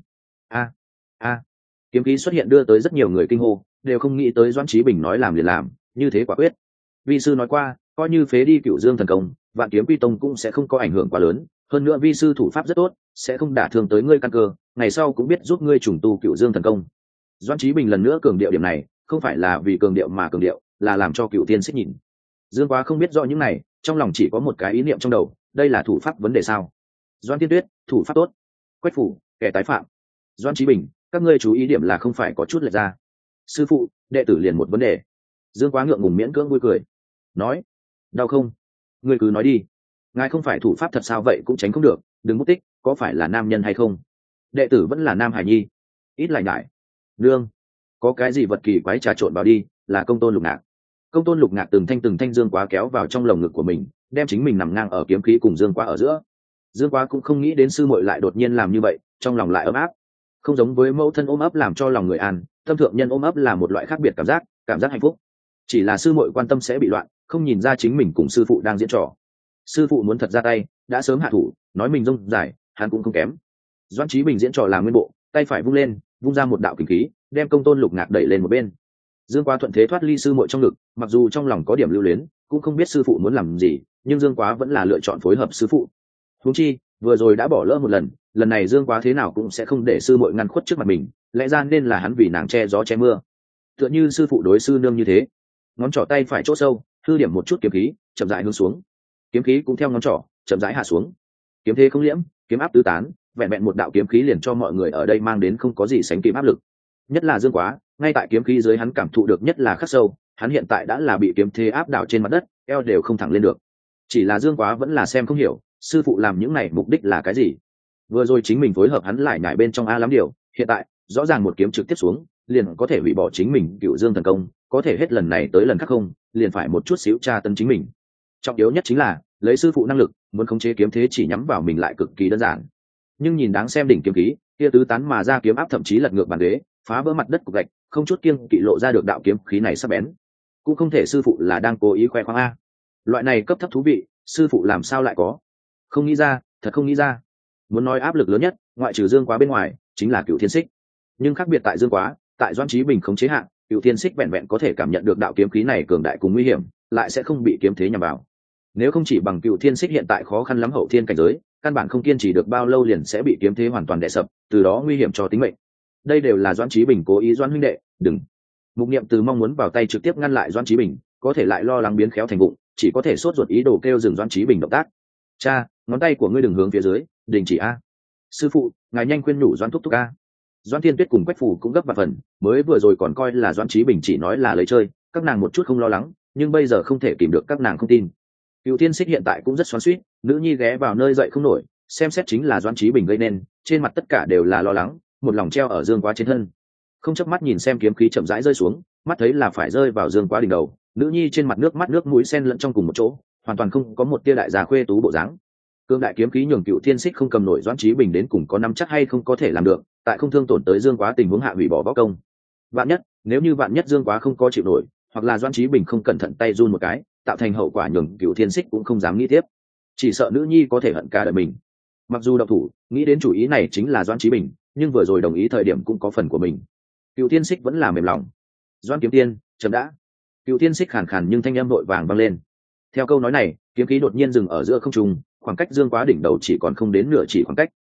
A! Kiếm khí xuất hiện đưa tới rất nhiều người kinh hô, đều không nghĩ tới Doãn Chí Bình nói làm liền làm, như thế quả quyết. Vi sư nói qua, coi như phế đi Cửu Dương thần công, Vạn Kiếm Quy Tông cũng sẽ không có ảnh hưởng quá lớn, hơn nữa vi sư thủ pháp rất tốt, sẽ không đả thương tới ngươi căn cơ, ngày sau cũng biết giúp ngươi trùng tu Cửu Dương thần công. Doãn Chí Bình lần nữa cường điệu điểm này, không phải là vì cường điệu mà cường điệu, là làm cho Cửu Tiên Xích nhìn. Dương Quá không biết rõ những này, trong lòng chỉ có một cái ý niệm trong đầu, đây là thủ pháp vấn đề sao? Doãn Tiên Tuyết, thủ pháp tốt. Quách Phủ, kẻ tái phạm. Doãn Chí Bình, các ngươi chú ý điểm là không phải có chút lệch ra. Sư phụ, đệ tử liền một vấn đề. Dương Quá ngượng ngùng miễn cưỡng vui cười, nói: đau không? Ngươi cứ nói đi. Ngài không phải thủ pháp thật sao vậy cũng tránh không được, đừng mất tích, có phải là nam nhân hay không? Đệ tử vẫn là nam hải nhi. Ít lại nhải. Nương, có cái gì vật kỳ quái trà trộn vào đi, là Công Tôn Lục Ngạc. Công Tôn Lục Ngạc từng thanh Dương Quá kéo vào trong lồng ngực của mình, đem chính mình nằm ngang ở kiếm khí cùng Dương Quá ở giữa. Dương Quá cũng không nghĩ đến sư muội lại đột nhiên làm như vậy, trong lòng lại ấm áp. Không giống với mẫu thân ôm ấp làm cho lòng người an, tâm thượng nhân ôm ấp là một loại khác biệt cảm giác hạnh phúc. Chỉ là sư muội quan tâm sẽ bị loạn, không nhìn ra chính mình cùng sư phụ đang diễn trò. Sư phụ muốn thật ra tay, đã sớm hạ thủ, nói mình rông dài, hắn cũng không kém. Doãn Chí Bình diễn trò làm nguyên bộ, tay phải vung lên, vung ra một đạo kình khí, đem Công Tôn Lục Ngạc đẩy lên một bên. Dương Quá thuận thế thoát ly sư muội trong ngực, mặc dù trong lòng có điểm lưu luyến, cũng không biết sư phụ muốn làm gì, nhưng Dương Quá vẫn là lựa chọn phối hợp sư phụ. Huống chi, vừa rồi đã bỏ lỡ một lần này Dương Quá thế nào cũng sẽ không để sư muội ngăn khuất trước mặt mình, lẽ ra nên là hắn vì nàng che gió che mưa. Tựa như sư phụ đối sư nương như thế. Ngón trỏ tay phải chỗ sâu, hư điểm một chút kiếm khí, chậm rãi hướng xuống. Kiếm khí cũng theo ngón trỏ, chậm rãi hạ xuống. Kiếm thế không liễm, kiếm áp tứ tán, vẹn vẹn một đạo kiếm khí liền cho mọi người ở đây mang đến không có gì sánh kịp áp lực. Nhất là Dương Quá, ngay tại kiếm khí dưới hắn cảm thụ được nhất là khắc sâu, hắn hiện tại đã là bị kiếm thế áp đảo trên mặt đất, eo đều không thẳng lên được. Chỉ là Dương Quá vẫn là xem không hiểu, sư phụ làm những này mục đích là cái gì. Vừa rồi chính mình phối hợp hắn lại nhảy bên trong a lắm điều, hiện tại rõ ràng một kiếm trực tiếp xuống liền có thể hủy bỏ chính mình Cửu Dương thần công, có thể hết lần này tới lần khác không, liền phải một chút xíu tra tấn chính mình. Trọng yếu nhất chính là lấy sư phụ năng lực, muốn khống chế kiếm thế chỉ nhắm vào mình lại cực kỳ đơn giản. Nhưng nhìn đáng xem đỉnh kiếm khí kia tứ tán mà ra kiếm áp thậm chí lật ngược bàn ghế, phá vỡ mặt đất cục gạch, không chút kiêng kỵ lộ ra được đạo kiếm khí này sắc bén. Cũng không thể sư phụ là đang cố ý khoe khoang a. Loại này cấp thấp thú vị, sư phụ làm sao lại có? Không nghĩ ra, thật không nghĩ ra. Muốn nói áp lực lớn nhất, ngoại trừ Dương Quá bên ngoài, chính là Cửu Thiên Xích. Nhưng khác biệt tại Dương Quá, tại Doãn Chí Bình khống chế hạn, Cửu Thiên Xích vẹn vẹn có thể cảm nhận được đạo kiếm khí này cường đại cùng nguy hiểm, lại sẽ không bị kiếm thế nhằm vào. Nếu không chỉ bằng Cửu Thiên Xích hiện tại khó khăn lắm hậu thiên cảnh giới, căn bản không kiên trì được bao lâu liền sẽ bị kiếm thế hoàn toàn đè sập, từ đó nguy hiểm cho tính mệnh. Đây đều là Doãn Chí Bình cố ý. Doãn huynh đệ, đừng. Mục Niệm từ mong muốn vào tay trực tiếp ngăn lại Doãn Chí Bình, có thể lại lo lắng biến khéo thành vụng, chỉ có thể sốt ruột ý đồ kêu dừng Doãn Chí Bình động tác. Cha, ngón tay của ngươi đừng hướng phía dưới, đình chỉ a. Sư phụ, ngài nhanh khuyên nhủ Doãn thúc thúc a. Doãn Thiên Tuyết cùng Quách Phủ cũng gấp vạn phần, mới vừa rồi còn coi là Doãn Chí Bình chỉ nói là lấy chơi, các nàng một chút không lo lắng, nhưng bây giờ không thể kìm được các nàng không tin. Cửu Thiên Xích hiện tại cũng rất xoắn xuýt, nữ nhi ghé vào nơi dậy không nổi, xem xét chính là Doãn Chí Bình gây nên, trên mặt tất cả đều là lo lắng, một lòng treo ở Dương Quá trên thân. Không chớp mắt nhìn xem kiếm khí chậm rãi rơi xuống, mắt thấy là phải rơi vào Dương Quá đỉnh đầu, nữ nhi trên mặt nước mắt nước mũi xen lẫn trong cùng một chỗ, hoàn toàn không có một tia đại già khuê tú bộ dáng. Cương đại kiếm khí nhường Cửu Thiên Xích không cầm nổi Doãn Chí Bình đến cùng có nắm chắc hay không có thể làm được, tại không thương tổn tới Dương Quá tình huống hạ hủy bỏ võ công. Vạn nhất, nếu như vạn nhất Dương Quá không có chịu nổi, hoặc là Doãn Chí Bình không cẩn thận tay run một cái, tạo thành hậu quả nhường Cửu Thiên Xích cũng không dám nghĩ tiếp, chỉ sợ nữ nhi có thể hận cả đời mình. Mặc dù độc thủ, nghĩ đến chủ ý này chính là Doãn Chí Bình, nhưng vừa rồi đồng ý thời điểm cũng có phần của mình. Cửu Thiên Xích vẫn là mềm lòng. Doãn kiếm tiên, chậm đã. Cửu Thiên Xích khàn khàn nhưng thanh âm vội vàng vang lên. Theo câu nói này, kiếm khí đột nhiên dừng ở giữa không trung, khoảng cách Dương Quá đỉnh đầu chỉ còn không đến nửa chỉ khoảng cách.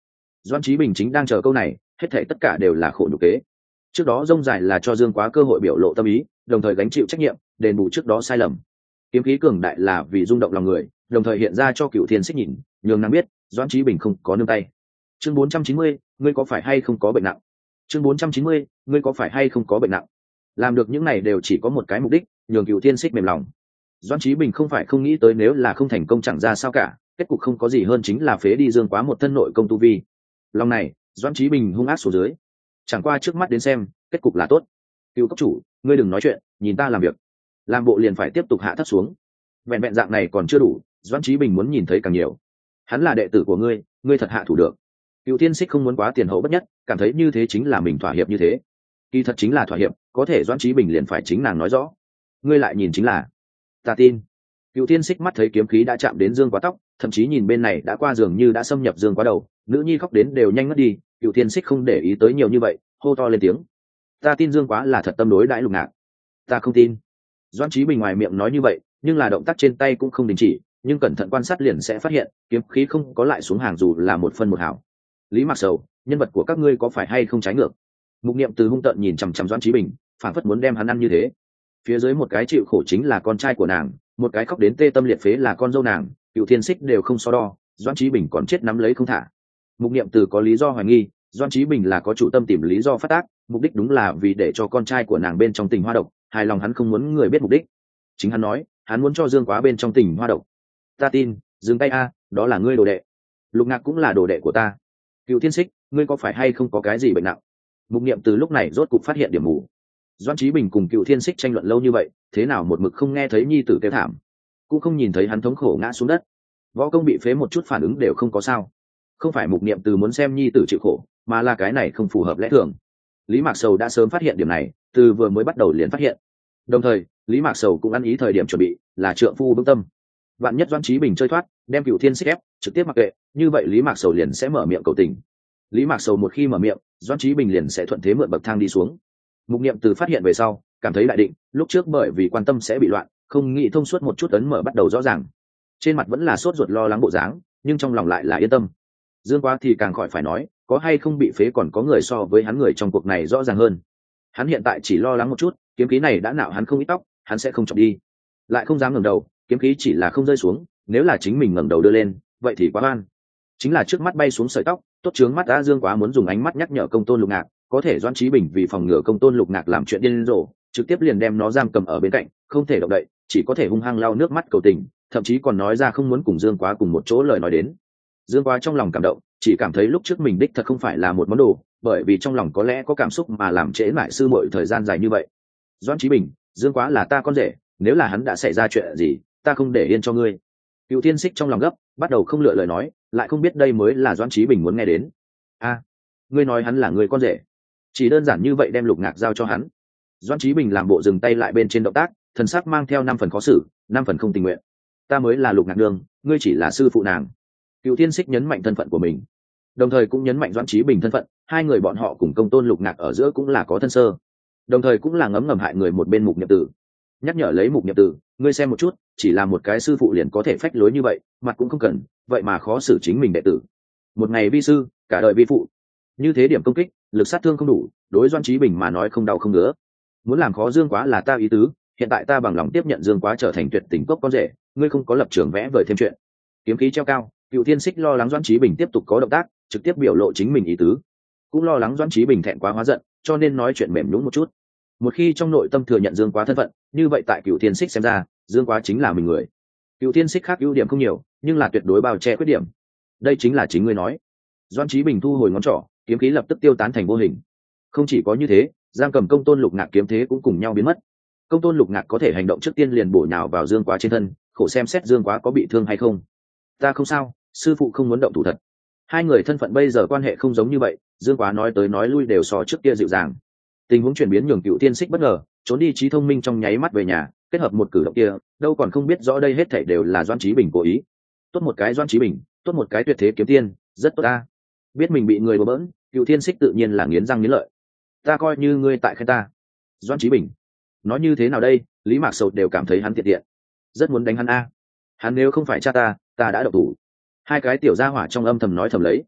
Doãn Chí Bình chính đang chờ câu này, hết thảy tất cả đều là khổ nhục kế. Trước đó rông dài là cho Dương Quá cơ hội biểu lộ tâm ý, đồng thời gánh chịu trách nhiệm, đền bù trước đó sai lầm. Kiếm khí cường đại là vì rung động lòng người, đồng thời hiện ra cho Cửu Thiên Xích nhìn, nhường nàng biết, Doãn Chí Bình không có nương tay. Chương 490, ngươi có phải hay không có bệnh nặng? Chương 490, ngươi có phải hay không có bệnh nặng? Làm được những này đều chỉ có một cái mục đích, nhường Cửu Thiên Xích mềm lòng. Doãn Chí Bình không phải không nghĩ tới nếu là không thành công chẳng ra sao cả, kết cục không có gì hơn chính là phế đi Dương Quá một thân nội công tu vi. Lòng này, Doãn Chí Bình hung ác xuống dưới. Chẳng qua trước mắt đến xem, kết cục là tốt. Cửu cốc chủ, ngươi đừng nói chuyện, nhìn ta làm việc. Làm bộ liền phải tiếp tục hạ thấp xuống. Vẹn vẹn dạng này còn chưa đủ, Doãn Chí Bình muốn nhìn thấy càng nhiều. Hắn là đệ tử của ngươi, ngươi thật hạ thủ được. Cửu Thiên Xích không muốn quá tiền hậu bất nhất, cảm thấy như thế chính là mình thỏa hiệp như thế. Kỳ thật chính là thỏa hiệp, có thể Doãn Chí Bình liền phải chính nàng nói rõ. Ngươi lại nhìn chính là, ta tin. Cửu Thiên Xích mắt thấy kiếm khí đã chạm đến Dương Quá tóc, thậm chí nhìn bên này đã qua giường như đã xâm nhập Dương Quá đầu, nữ nhi khóc đến đều nhanh ngất đi. Cửu Thiên Xích không để ý tới nhiều như vậy, hô to lên tiếng. Ta tin Dương Quá là thật tâm đối đãi Lục Ngạc. Ta không tin. Doãn Chí Bình ngoài miệng nói như vậy, nhưng là động tác trên tay cũng không đình chỉ, nhưng cẩn thận quan sát liền sẽ phát hiện, kiếm khí không có lại xuống hàng dù là một phân một hào. Lý Mạc Sầu, nhân vật của các ngươi có phải hay không trái ngược? Mục Niệm từ hung tợn nhìn chằm chằm Doãn Chí Bình, phảng phất muốn đem hắn ăn như thế. Phía dưới một cái chịu khổ chính là con trai của nàng, một cái khóc đến tê tâm liệt phế là con dâu nàng, Cửu Thiên Xích đều không so đo, Doãn Chí Bình còn chết nắm lấy không thả. Mục Niệm từ có lý do hoài nghi, Doãn Chí Bình là có chủ tâm tìm lý do phát tác, mục đích đúng là vì để cho con trai của nàng bên trong tình hoa độc, hài lòng hắn không muốn người biết mục đích. Chính hắn nói, hắn muốn cho Dương Quá bên trong tình hoa độc. Ta tin, dừng tay a, đó là ngươi đồ đệ. Lục Ngạc cũng là đồ đệ của ta. Cửu Thiên Xích, ngươi có phải hay không có cái gì bệnh nặng? Mục Niệm từ lúc này rốt cục phát hiện điểm mù. Doãn Chí Bình cùng Cửu Thiên Xích tranh luận lâu như vậy, thế nào một mực không nghe thấy nhi tử kêu thảm, cũng không nhìn thấy hắn thống khổ ngã xuống đất, võ công bị phế một chút phản ứng đều không có sao. Không phải Mục Niệm từ muốn xem nhi tử chịu khổ, mà là cái này không phù hợp lẽ thường. Lý Mạc Sầu đã sớm phát hiện điểm này, từ vừa mới bắt đầu liền phát hiện. Đồng thời, Lý Mạc Sầu cũng ăn ý thời điểm chuẩn bị, là trượng phu vững tâm. Vạn nhất Doãn Chí Bình chơi thoát, đem Cửu Thiên Xích ép, trực tiếp mặc kệ, như vậy Lý Mạc Sầu liền sẽ mở miệng cầu tình. Lý Mạc Sầu một khi mở miệng, Doãn Chí Bình liền sẽ thuận thế mượn bậc thang đi xuống. Mục Niệm từ phát hiện về sau, cảm thấy đại định, lúc trước bởi vì quan tâm sẽ bị loạn, không nghĩ thông suốt một chút ấn mở bắt đầu rõ ràng. Trên mặt vẫn là sốt ruột lo lắng bộ dáng, nhưng trong lòng lại là yên tâm. Dương Quá thì càng khỏi phải nói, có hay không bị phế còn có người so với hắn người trong cuộc này rõ ràng hơn. Hắn hiện tại chỉ lo lắng một chút, kiếm khí này đã nạo hắn không ít tóc, hắn sẽ không chọc đi. Lại không dám ngẩng đầu, kiếm khí chỉ là không rơi xuống, nếu là chính mình ngẩng đầu đưa lên, vậy thì quá oan. Chính là trước mắt bay xuống sợi tóc, tốt chướng mắt đã. Dương Quá muốn dùng ánh mắt nhắc nhở Công Tôn Lục Ngạc, có thể Doãn Chí Bình vì phòng ngừa Công Tôn Lục Ngạc làm chuyện điên rồ, trực tiếp liền đem nó giam cầm ở bên cạnh, không thể động đậy, chỉ có thể hung hăng lau nước mắt cầu tình, thậm chí còn nói ra không muốn cùng Dương Quá cùng một chỗ lời nói đến. Dương Quá trong lòng cảm động, chỉ cảm thấy lúc trước mình đích thật không phải là một món đồ, bởi vì trong lòng có lẽ có cảm xúc mà làm trễ mãi sư muội thời gian dài như vậy. Doãn Chí Bình, Dương Quá là ta con rể, nếu là hắn đã xảy ra chuyện gì, ta không để yên cho ngươi. Cửu Thiên Xích trong lòng gấp, bắt đầu không lựa lời nói, lại không biết đây mới là Doãn Chí Bình muốn nghe đến. A, ngươi nói hắn là người con rể? Chỉ đơn giản như vậy đem Lục Ngạc giao cho hắn. Doãn Chí Bình làm bộ dừng tay lại bên trên động tác, thần sắc mang theo 5 phần khó xử, 5 phần không tình nguyện. Ta mới là Lục Ngạc nương, ngươi chỉ là sư phụ nàng. Cửu Thiên Xích nhấn mạnh thân phận của mình, đồng thời cũng nhấn mạnh Doãn Chí Bình thân phận, hai người bọn họ cùng Công Tôn Lục Ngạc ở giữa cũng là có thân sơ, đồng thời cũng là ngấm ngầm hại người một bên Mục Niệm Tử. Nhắc nhở lấy Mục Niệm Tử, ngươi xem một chút, chỉ là một cái sư phụ liền có thể phách lối như vậy, mặt cũng không cần, vậy mà khó xử chính mình đệ tử. Một ngày vi sư, cả đời vi phụ, như thế điểm công kích, lực sát thương không đủ, đối Doãn Chí Bình mà nói không đau không ngứa. Muốn làm khó Dương Quá là ta ý tứ, hiện tại ta bằng lòng tiếp nhận Dương Quá trở thành tuyệt tình cốc con rể, ngươi không có lập trường vẽ vời thêm chuyện. Kiếm khí treo cao, Cửu Thiên Xích lo lắng Doãn Chí Bình tiếp tục có động tác, trực tiếp biểu lộ chính mình ý tứ, cũng lo lắng Doãn Chí Bình thẹn quá hóa giận, cho nên nói chuyện mềm nhũn một chút. Một khi trong nội tâm thừa nhận Dương Quá thân phận, như vậy tại Cửu Thiên Xích xem ra, Dương Quá chính là mình người. Cửu Thiên Xích khác ưu điểm không nhiều, nhưng là tuyệt đối bao che khuyết điểm. Đây chính là chính ngươi nói. Doãn Chí Bình thu hồi ngón trỏ, kiếm khí lập tức tiêu tán thành vô hình. Không chỉ có như thế, giang cầm Công Tôn Lục Ngạc kiếm thế cũng cùng nhau biến mất. Công Tôn Lục Ngạc có thể hành động trước tiên liền bổ nhào vào Dương Quá trên thân, khổ xem xét Dương Quá có bị thương hay không. Ta không sao, sư phụ không muốn động thủ thật. Hai người thân phận bây giờ quan hệ không giống như vậy, Dương Quá nói tới nói lui đều so trước kia dịu dàng. Tình huống chuyển biến nhường Cửu Thiên Xích bất ngờ, trốn đi trí thông minh trong nháy mắt về nhà, kết hợp một cử động kia, đâu còn không biết rõ đây hết thảy đều là Doãn Chí Bình cố ý. Tốt một cái Doãn Chí Bình, tốt một cái tuyệt thế kiếm tiên, rất tốt ta. Biết mình bị người bỡ bỡn, Cửu Thiên Xích tự nhiên là nghiến răng nghiến lợi. Ta coi như ngươi tại khen ta. Doãn Chí Bình, nói như thế nào đây? Lý Mạc Sầu đều cảm thấy hắn tiện tiện, rất muốn đánh hắn a. Hắn nếu không phải cha ta, ta đã động thủ. Hai cái tiểu gia hỏa trong âm thầm nói thầm lấy.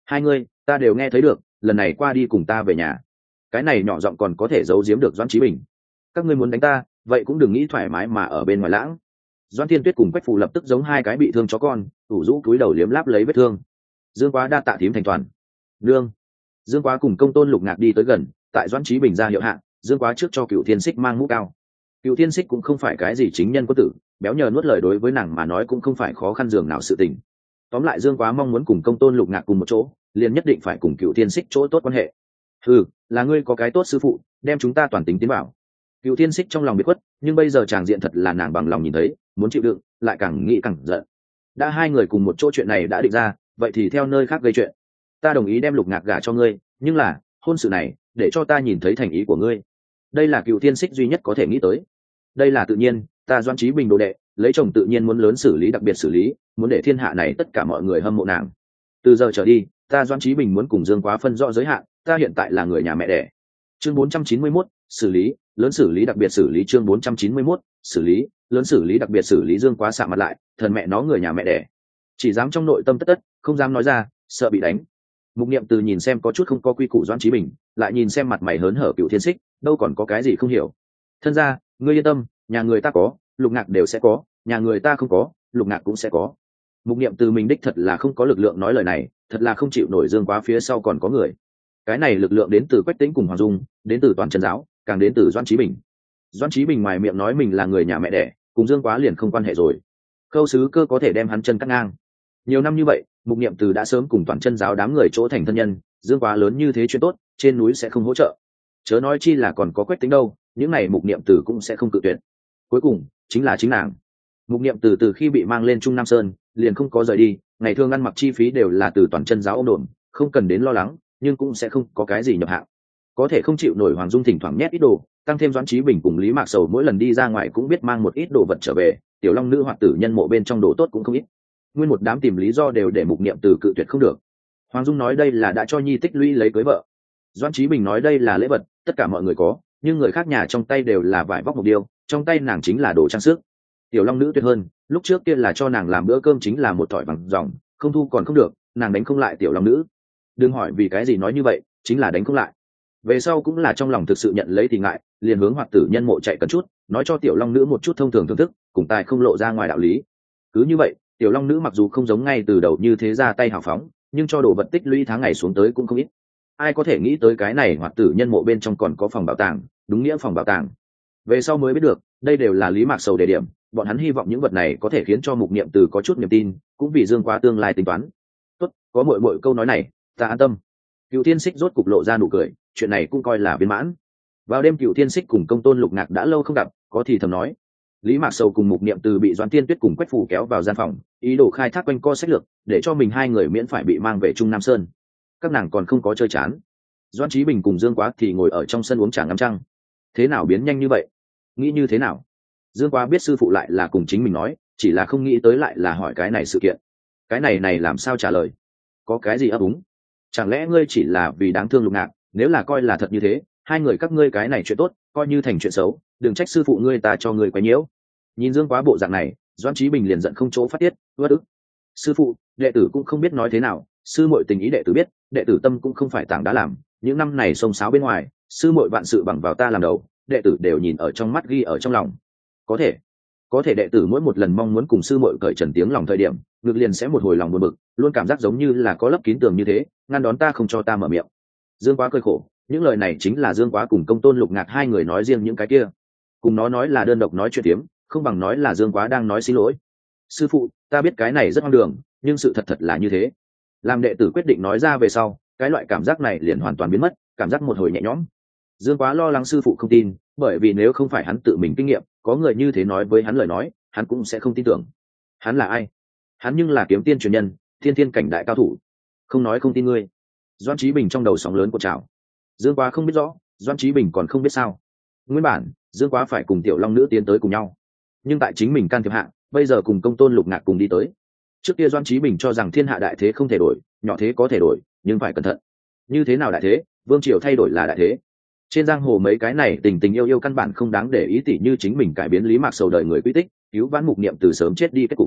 Hai ngươi ta đều nghe thấy được, lần này qua đi cùng ta về nhà. Cái này nhỏ giọng còn có thể giấu giếm được Doãn Chí Bình. Các ngươi muốn đánh ta, vậy cũng đừng nghĩ thoải mái mà ở bên ngoài lãng. Doãn Thiên Tuyết cùng Quách Phù lập tức giống hai cái bị thương chó con, ủ rũ cúi đầu liếm láp lấy vết thương. Dương Quá đa tạ thím thành toàn. Nương. Dương Quá cùng Công Tôn Lục Ngạc đi tới gần, tại Doãn Chí Bình ra hiệu hạ, Dương Quá trước cho Cựu Thiên Xích mang mũ cao. Cựu Thiên Xích cũng không phải cái gì chính nhân quân tử, béo nhờ nuốt lời đối với nàng mà nói cũng không phải khó khăn dường nào sự tình. Tóm lại Dương Quá mong muốn cùng Công Tôn Lục Ngạc cùng một chỗ, liền nhất định phải cùng Cựu Thiên Xích chỗ tốt quan hệ. Là ngươi có cái tốt sư phụ, đem chúng ta toàn tính tiến bảo. Cựu Thiên Xích trong lòng biết khuất, nhưng bây giờ tràng diện thật là nàng bằng lòng nhìn thấy, muốn chịu đựng, lại càng nghĩ càng giận. Đã hai người cùng một chỗ chuyện này đã định ra, vậy thì theo nơi khác gây chuyện. Ta đồng ý đem Lục Ngạc gả cho ngươi, nhưng là hôn sự này, để cho ta nhìn thấy thành ý của ngươi. Đây là Cựu Thiên Xích duy nhất có thể nghĩ tới. Đây là tự nhiên, ta Doãn Chí Bình đồ đệ, lấy chồng tự nhiên muốn lớn xử lý đặc biệt xử lý, muốn để thiên hạ này tất cả mọi người hâm mộ nàng. Từ giờ trở đi, ta Doãn Chí Bình muốn cùng Dương Quá phân rõ giới hạn, ta hiện tại là người nhà mẹ đẻ. Chương 491, xử lý, lớn xử lý đặc biệt xử lý. Chương 491, xử lý, lớn xử lý đặc biệt xử lý. Dương Quá xạ mặt lại, thần mẹ nó người nhà mẹ đẻ, chỉ dám trong nội tâm tất tất, không dám nói ra, sợ bị đánh. Mục Niệm Từ nhìn xem có chút không có quy củ Doãn Chí Bình, lại nhìn xem mặt mày hớn hở Cựu Thiên Xích, đâu còn có cái gì không hiểu. Thân gia, ngươi yên tâm, nhà người ta có, Lục Ngạc đều sẽ có, nhà người ta không có, Lục Ngạc cũng sẽ có. Mục Niệm Từ mình đích thật là không có lực lượng nói lời này, thật là không chịu nổi Dương Quá phía sau còn có người. Cái này lực lượng đến từ Quách Tĩnh cùng Hoàng Dung, đến từ toàn chân giáo, càng đến từ Doãn Chí Bình. Doãn Chí Bình ngoài miệng nói mình là người nhà mẹ đẻ, cùng Dương Quá liền không quan hệ rồi. Khâu Sứ Cơ có thể đem hắn chân cắt ngang. Nhiều năm như vậy, Mục Niệm Từ đã sớm cùng toàn chân giáo đám người chỗ thành thân nhân, Dương Quá lớn như thế chuyện tốt, trên núi sẽ không hỗ trợ. Chớ nói chi là còn có Quách Tĩnh đâu, những này Mục Niệm Từ cũng sẽ không cự tuyệt. Cuối cùng, chính là chính nàng. Mục Niệm từ khi bị mang lên Trung Nam Sơn, liền không có rời đi, ngày thường ăn mặc chi phí đều là từ toàn chân giáo ôm đồn, không cần đến lo lắng, nhưng cũng sẽ không có cái gì nhập hạng. Có thể không chịu nổi Hoàng Dung thỉnh thoảng nhét ít đồ, tăng thêm Doãn Chí Bình cùng Lý Mạc Sầu mỗi lần đi ra ngoài cũng biết mang một ít đồ vật trở về, Tiểu Long Nữ hoạt tử nhân mộ bên trong đồ tốt cũng không ít. Nguyên một đám tìm lý do đều để Mục Niệm từ cự tuyệt không được. Hoàng Dung nói đây là đã cho Nhi tích lũy lấy cưới vợ. Doãn Chí Bình nói đây là lễ vật, tất cả mọi người có, nhưng người khác nhà trong tay đều là vải vóc mộc điêu, trong tay nàng chính là đồ trang sức. Tiểu Long Nữ tuyệt hơn, lúc trước kia là cho nàng làm bữa cơm chính là một thỏi vàng ròng, không thu còn không được, nàng đánh không lại Tiểu Long Nữ. Đừng hỏi vì cái gì nói như vậy, chính là đánh không lại. Về sau cũng là trong lòng thực sự nhận lấy thì ngại, liền hướng hoạt tử nhân mộ chạy cẩn chút, nói cho Tiểu Long Nữ một chút thông thường thưởng thức, cùng tài không lộ ra ngoài đạo lý. Cứ như vậy, Tiểu Long Nữ mặc dù không giống ngay từ đầu như thế ra tay hào phóng, nhưng cho đồ vật tích lũy tháng ngày xuống tới cũng không ít. Ai có thể nghĩ tới cái này hoạt tử nhân mộ bên trong còn có phòng bảo tàng, đúng nghĩa phòng bảo tàng. Về sau mới biết được, đây đều là Lý Mạc Sầu đề điểm, bọn hắn hy vọng những vật này có thể khiến cho Mục Niệm từ có chút niềm tin, cũng vì Dương Quá tương lai tính toán. Tốt, có mỗi câu nói này, ta an tâm. Cựu Thiên Xích rốt cục lộ ra nụ cười, chuyện này cũng coi là viên mãn. Vào đêm Cựu Thiên Xích cùng Công Tôn Lục Ngạc đã lâu không gặp, có thì thầm nói. Lý Mạc Sầu cùng Mục Niệm từ bị Doãn Tiên Tuyết cùng Quách Phù kéo vào gian phòng, ý đồ khai thác quanh co sách lược, để cho mình hai người miễn phải bị mang về Trung Nam Sơn. Các nàng còn không có chơi chán. Doãn Chí Bình cùng Dương Quá thì ngồi ở trong sân uống trà ngắm trăng. Thế nào biến nhanh như vậy? Nghĩ như thế nào? Dương Quá biết sư phụ lại là cùng chính mình nói, chỉ là không nghĩ tới lại là hỏi cái này sự kiện. Cái này làm sao trả lời? Có cái gì ấp úng? Chẳng lẽ ngươi chỉ là vì đáng thương Lục Ngạc? Nếu là coi là thật như thế, hai người các ngươi cái này chuyện tốt, coi như thành chuyện xấu, đừng trách sư phụ ngươi ta cho ngươi quấy nhiễu. Nhìn Dương Quá bộ dạng này, Doãn Chí Bình liền giận không chỗ phát tiết, uất ức. Sư phụ, đệ tử cũng không biết nói thế nào, sư muội tình ý đệ tử biết, đệ tử tâm cũng không phải tảng đá làm, những năm này xông xáo bên ngoài, sư muội vạn sự bằng vào ta làm đầu, đệ tử đều nhìn ở trong mắt ghi ở trong lòng. Có thể đệ tử mỗi một lần mong muốn cùng sư muội cởi trần tiếng lòng thời điểm, ngực liền sẽ một hồi lòng buồn bực, luôn cảm giác giống như là có lấp kín tường như thế, ngăn đón ta không cho ta mở miệng. Dương Quá cười khổ, những lời này chính là Dương Quá cùng Công Tôn Lục Ngạc hai người nói riêng những cái kia, cùng nó nói là đơn độc nói chuyện tiếm, không bằng nói là Dương Quá đang nói xin lỗi. Sư phụ, ta biết cái này rất hoang đường, nhưng sự thật là như thế. Làm đệ tử quyết định nói ra về sau, cái loại cảm giác này liền hoàn toàn biến mất, cảm giác một hồi nhẹ nhõm. Dương Quá lo lắng sư phụ không tin, bởi vì nếu không phải hắn tự mình kinh nghiệm, có người như thế nói với hắn lời nói, hắn cũng sẽ không tin tưởng. Hắn là ai? Hắn nhưng là kiếm tiên truyền nhân, thiên thiên cảnh đại cao thủ. Không nói không tin ngươi. Doãn Chí Bình trong đầu sóng lớn của trào. Dương Quá không biết rõ, Doãn Chí Bình còn không biết sao. Nguyên bản, Dương Quá phải cùng Tiểu Long Nữ tiến tới cùng nhau, nhưng tại chính mình can thiệp hạ, bây giờ cùng Công Tôn Lục Ngạc cùng đi tới. Trước kia Doãn Chí Bình cho rằng thiên hạ đại thế không thể đổi, nhỏ thế có thể đổi, nhưng phải cẩn thận. Như thế nào đại thế? Vương triều thay đổi là đại thế. Trên giang hồ mấy cái này tình tình yêu yêu căn bản không đáng để ý, tỉ như chính mình cải biến Lý Mạc Sầu đời người quy tích, cứu vãn Mục Niệm từ sớm chết đi kết cục.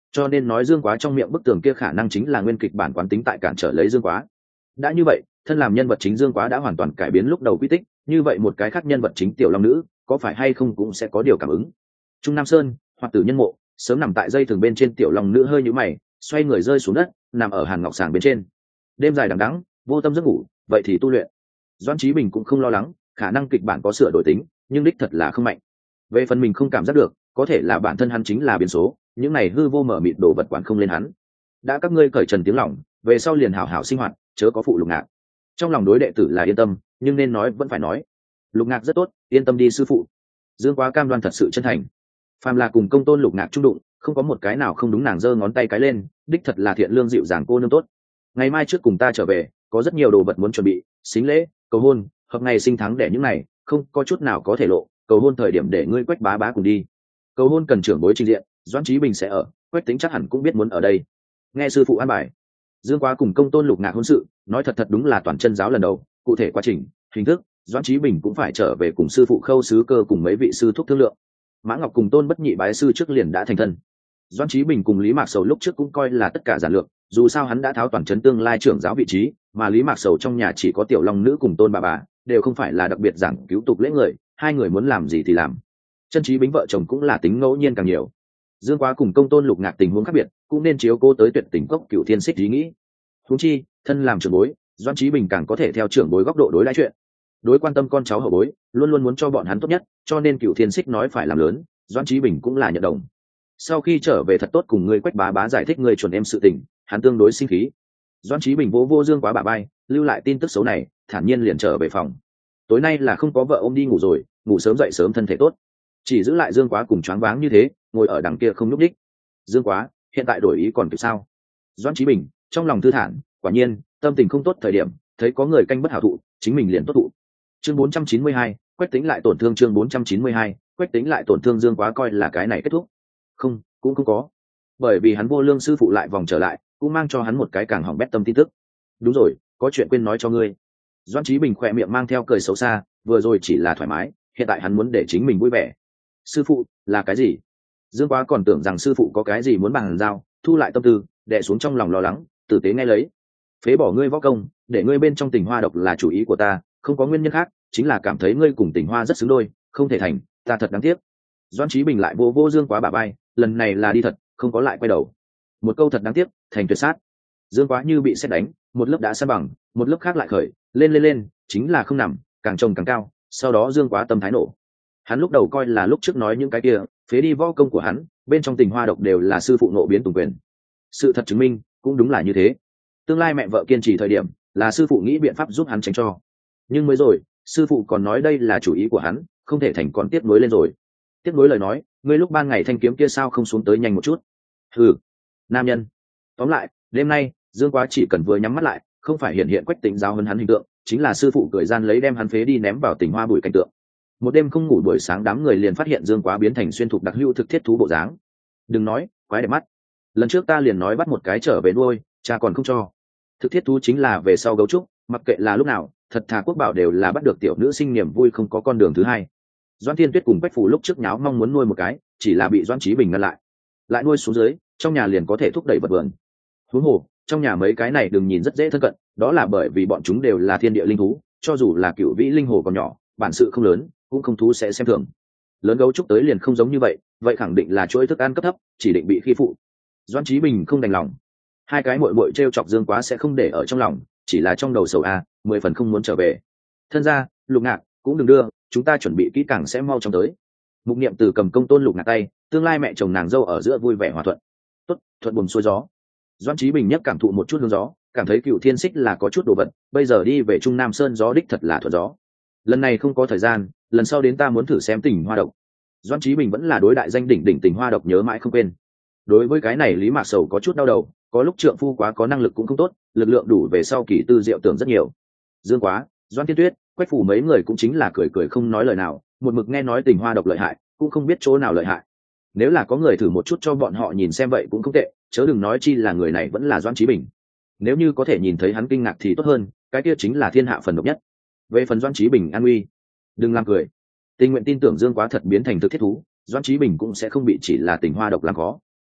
cho nên nói Dương Quá trong miệng bức tường kia khả năng chính là nguyên kịch bản quán tính tại cản trở lấy Dương Quá. Đã như vậy, thân làm nhân vật chính Dương Quá đã hoàn toàn cải biến lúc đầu quy tích, như vậy một cái khác nhân vật chính tiểu long nữ có phải hay không cũng sẽ có điều cảm ứng. Trung Nam Sơn, Hoạt Tử Nhân Mộ, sớm nằm tại dây thừng bên trên tiểu long nữ hơi nhũ mày, xoay người rơi xuống đất, nằm ở hàn ngọc sàng bên trên. Đêm dài đằng đẵng, vô tâm giấc ngủ, vậy thì tu luyện. Doãn Chí Bình cũng không lo lắng, khả năng kịch bản có sửa đổi tính, nhưng đích thật là không mạnh. Về phần mình không cảm giác được, có thể là bản thân hắn chính là biến số, những này hư vô mở mịt đồ vật quản không lên hắn. Đã các ngươi cởi trần tiếng lòng, về sau liền hảo hảo sinh hoạt, chớ có phụ Lục Ngạc. Trong lòng đối đệ tử là yên tâm, nhưng nên nói vẫn phải nói. Lục Ngạc rất tốt, yên tâm đi sư phụ. Dương Quá cam đoan thật sự chân thành. Phàm là cùng công tôn Lục Ngạc trung đụng, không có một cái nào không đúng, nàng giơ ngón tay cái lên, đích thật là thiện lương dịu dàng cô nương tốt. Ngày mai trước cùng ta trở về, có rất nhiều đồ vật muốn chuẩn bị, xính lễ, cầu hôn, hợp ngày sinh tháng đẻ những này, không có chút nào có thể lộ, cầu hôn thời điểm để ngươi Quách bá bá cùng đi. Cầu hôn cần trưởng bối trình diện, Doãn Chí Bình sẽ ở, Quách Tính chắc hẳn cũng biết muốn ở đây. Nghe sư phụ an bài. Dương Quá cùng công tôn Lục Ngạc hôn sự, nói thật đúng là toàn chân giáo lần đầu, cụ thể quá trình, hình thức, Doãn Chí Bình cũng phải trở về cùng sư phụ Khâu Sứ Cơ cùng mấy vị sư thúc thương lượng. Mã Ngọc cùng Tôn Bất Nhị bái sư trước liền đã thành thân. Doãn Chí Bình cùng Lý Mạc Sầu lúc trước cũng coi là tất cả giản lược, dù sao hắn đã tháo toàn chấn tương lai trưởng giáo vị trí, mà Lý Mạc Sầu trong nhà chỉ có tiểu long nữ cùng Tôn bà, đều không phải là đặc biệt giảng cứu tục lễ người, hai người muốn làm gì thì làm. Chân Chí Bính vợ chồng cũng là tính ngẫu nhiên càng nhiều. Dương Quá cùng công tôn Lục Ngạc tình huống khác biệt, cũng nên chiếu cố tới tuyệt tình cốc Cửu Thiên Xích ý nghĩ. Huống chi, thân làm trưởng bối, Doãn Chí Bình càng có thể theo trưởng bối góc độ đối đãi chuyện. Đối quan tâm con cháu hậu bối, luôn luôn muốn cho bọn hắn tốt nhất, cho nên Cửu Thiên Xích nói phải làm lớn, Doãn Chí Bình cũng là nhận đồng. Sau khi trở về thật tốt cùng người Quách bá bá giải thích người chuẩn em sự tình, hắn tương đối sinh khí. Doãn Chí Bình vô Dương Quá bả vai, lưu lại tin tức xấu này, thản nhiên liền trở về phòng. Tối nay là không có vợ ôm đi ngủ rồi, ngủ sớm dậy sớm thân thể tốt, chỉ giữ lại Dương Quá cùng choáng váng như thế, ngồi ở đằng kia không nhúc nhích. Dương Quá, hiện tại đổi ý còn kịp sao? Doãn Chí Bình trong lòng thư thản, quả nhiên tâm tình không tốt thời điểm, thấy có người canh bất hảo thụ, chính mình liền tốt thụ. Chương 492, Quách Tính lại tổn thương. Chương 492, Quách Tính lại tổn thương. Dương Quá coi là cái này kết thúc? Không, cũng không có, bởi vì hắn vô lương sư phụ lại vòng trở lại, cũng mang cho hắn một cái càng hỏng bét tâm tin tức. Đúng rồi, có chuyện quên nói cho ngươi. Doãn Chí Bình khỏe miệng mang theo cười xấu xa, vừa rồi chỉ là thoải mái, hiện tại hắn muốn để chính mình vui vẻ. Sư phụ, là cái gì? Dương Quá còn tưởng rằng sư phụ có cái gì muốn bàn giao, thu lại tâm tư, đè xuống trong lòng lo lắng, tử tế nghe lấy. Phế bỏ ngươi võ công, để ngươi bên trong Tình Hoa độc là chủ ý của ta, không có nguyên nhân khác, chính là cảm thấy ngươi cùng Tình Hoa rất xứng đôi, không thể thành, ta thật đáng tiếc. Doãn Chí Bình lại vô Dương Quá bả vai, lần này là đi thật, không có lại quay đầu. Một câu thật đáng tiếc, thành tuyệt sát. Dương Quá như bị sét đánh, một lớp đã san bằng, một lớp khác lại khởi, lên, chính là không nằm, càng trông càng cao. Sau đó Dương Quá tâm thái nổ. Hắn lúc đầu coi là lúc trước nói những cái kia, phế đi võ công của hắn, bên trong Tình Hoa độc đều là sư phụ nộ biến tùng quyền. Sự thật chứng minh, cũng đúng là như thế. Tương lai mẹ vợ kiên trì thời điểm, là sư phụ nghĩ biện pháp giúp hắn tránh cho. Nhưng mới rồi, sư phụ còn nói đây là chủ ý của hắn, không thể thành, còn tiếp nối lên rồi. Tiếp nối lời nói, ngươi lúc ban ngày thanh kiếm kia sao không xuống tới nhanh một chút? Hừ, nam nhân. Tóm lại, đêm nay, Dương Quá chỉ cần vừa nhắm mắt lại, không phải hiện Quách Tính giáo hơn hắn hình tượng, chính là sư phụ cười gian lấy đem hắn phế đi ném vào Tình Hoa bụi cảnh tượng. Một đêm không ngủ, buổi sáng đám người liền phát hiện Dương Quá biến thành xuyên thục đặc hữu thực thiết thú bộ dáng. Đừng nói, quái đẹp mắt. Lần trước ta liền nói bắt một cái trở về nuôi, cha còn không cho. Thực thiết thú chính là về sau gấu trúc, mặc kệ là lúc nào, thật thà quốc bảo đều là bắt được tiểu nữ sinh niềm vui, không có con đường thứ hai. Doãn Thiên Tuyết cùng Bách Phủ lúc trước nháo mong muốn nuôi một cái, chỉ là bị Doãn Chí Bình ngăn lại. Lại nuôi xuống dưới, trong nhà liền có thể thúc đẩy vật vườn. Huống hồ, trong nhà mấy cái này đừng nhìn rất dễ thân cận, đó là bởi vì bọn chúng đều là thiên địa linh thú, cho dù là cựu vĩ linh hồ còn nhỏ, bản sự không lớn, cũng không thú sẽ xem thường. Lớn gấu trúc tới liền không giống như vậy, vậy khẳng định là chuỗi thức ăn cấp thấp, chỉ định bị khi phụ. Doãn Chí Bình không đành lòng. Hai cái muội trêu chọc Dương Quá sẽ không để ở trong lòng, chỉ là trong đầu sầu a, 10 phần không muốn trở về. Thân gia, Lục Ngạc cũng đừng đưa, chúng ta chuẩn bị kỹ càng sẽ mau chóng tới. Mục Niệm từ cầm công tôn Lục Ngạc tay, tương lai mẹ chồng nàng dâu ở giữa vui vẻ hòa thuận. Tốt, thuận buồm xuôi gió. Doãn Chí Bình nhất cảm thụ một chút hương gió, cảm thấy Cựu Thiên Xích là có chút đồ vật, bây giờ đi về Trung Nam Sơn gió đích thật là thuận gió. Lần này không có thời gian, lần sau đến ta muốn thử xem Tình Hoa độc. Doãn Chí Bình vẫn là đối đại danh đỉnh Tình Hoa độc nhớ mãi không quên. Đối với cái này Lý Mạc Sầu có chút đau đầu, có lúc trượng phu quá có năng lực cũng không tốt, lực lượng đủ về sau kỳ tư diệu tưởng rất nhiều. Dương Quá, Doãn Thiên Tuyết, Quách Phủ mấy người cũng chính là cười không nói lời nào, một mực nghe nói Tình Hoa độc lợi hại, cũng không biết chỗ nào lợi hại. Nếu là có người thử một chút cho bọn họ nhìn xem vậy cũng không tệ, chớ đừng nói chi là người này vẫn là Doãn Chí Bình. Nếu như có thể nhìn thấy hắn kinh ngạc thì tốt hơn, cái kia chính là thiên hạ phần độc nhất. Về phần Doãn Chí Bình an nguy, đừng làm cười. Tình nguyện tin tưởng Dương Quá thật biến thành thực thiết thú, Doãn Chí Bình cũng sẽ không bị chỉ là Tình Hoa độc làm khó.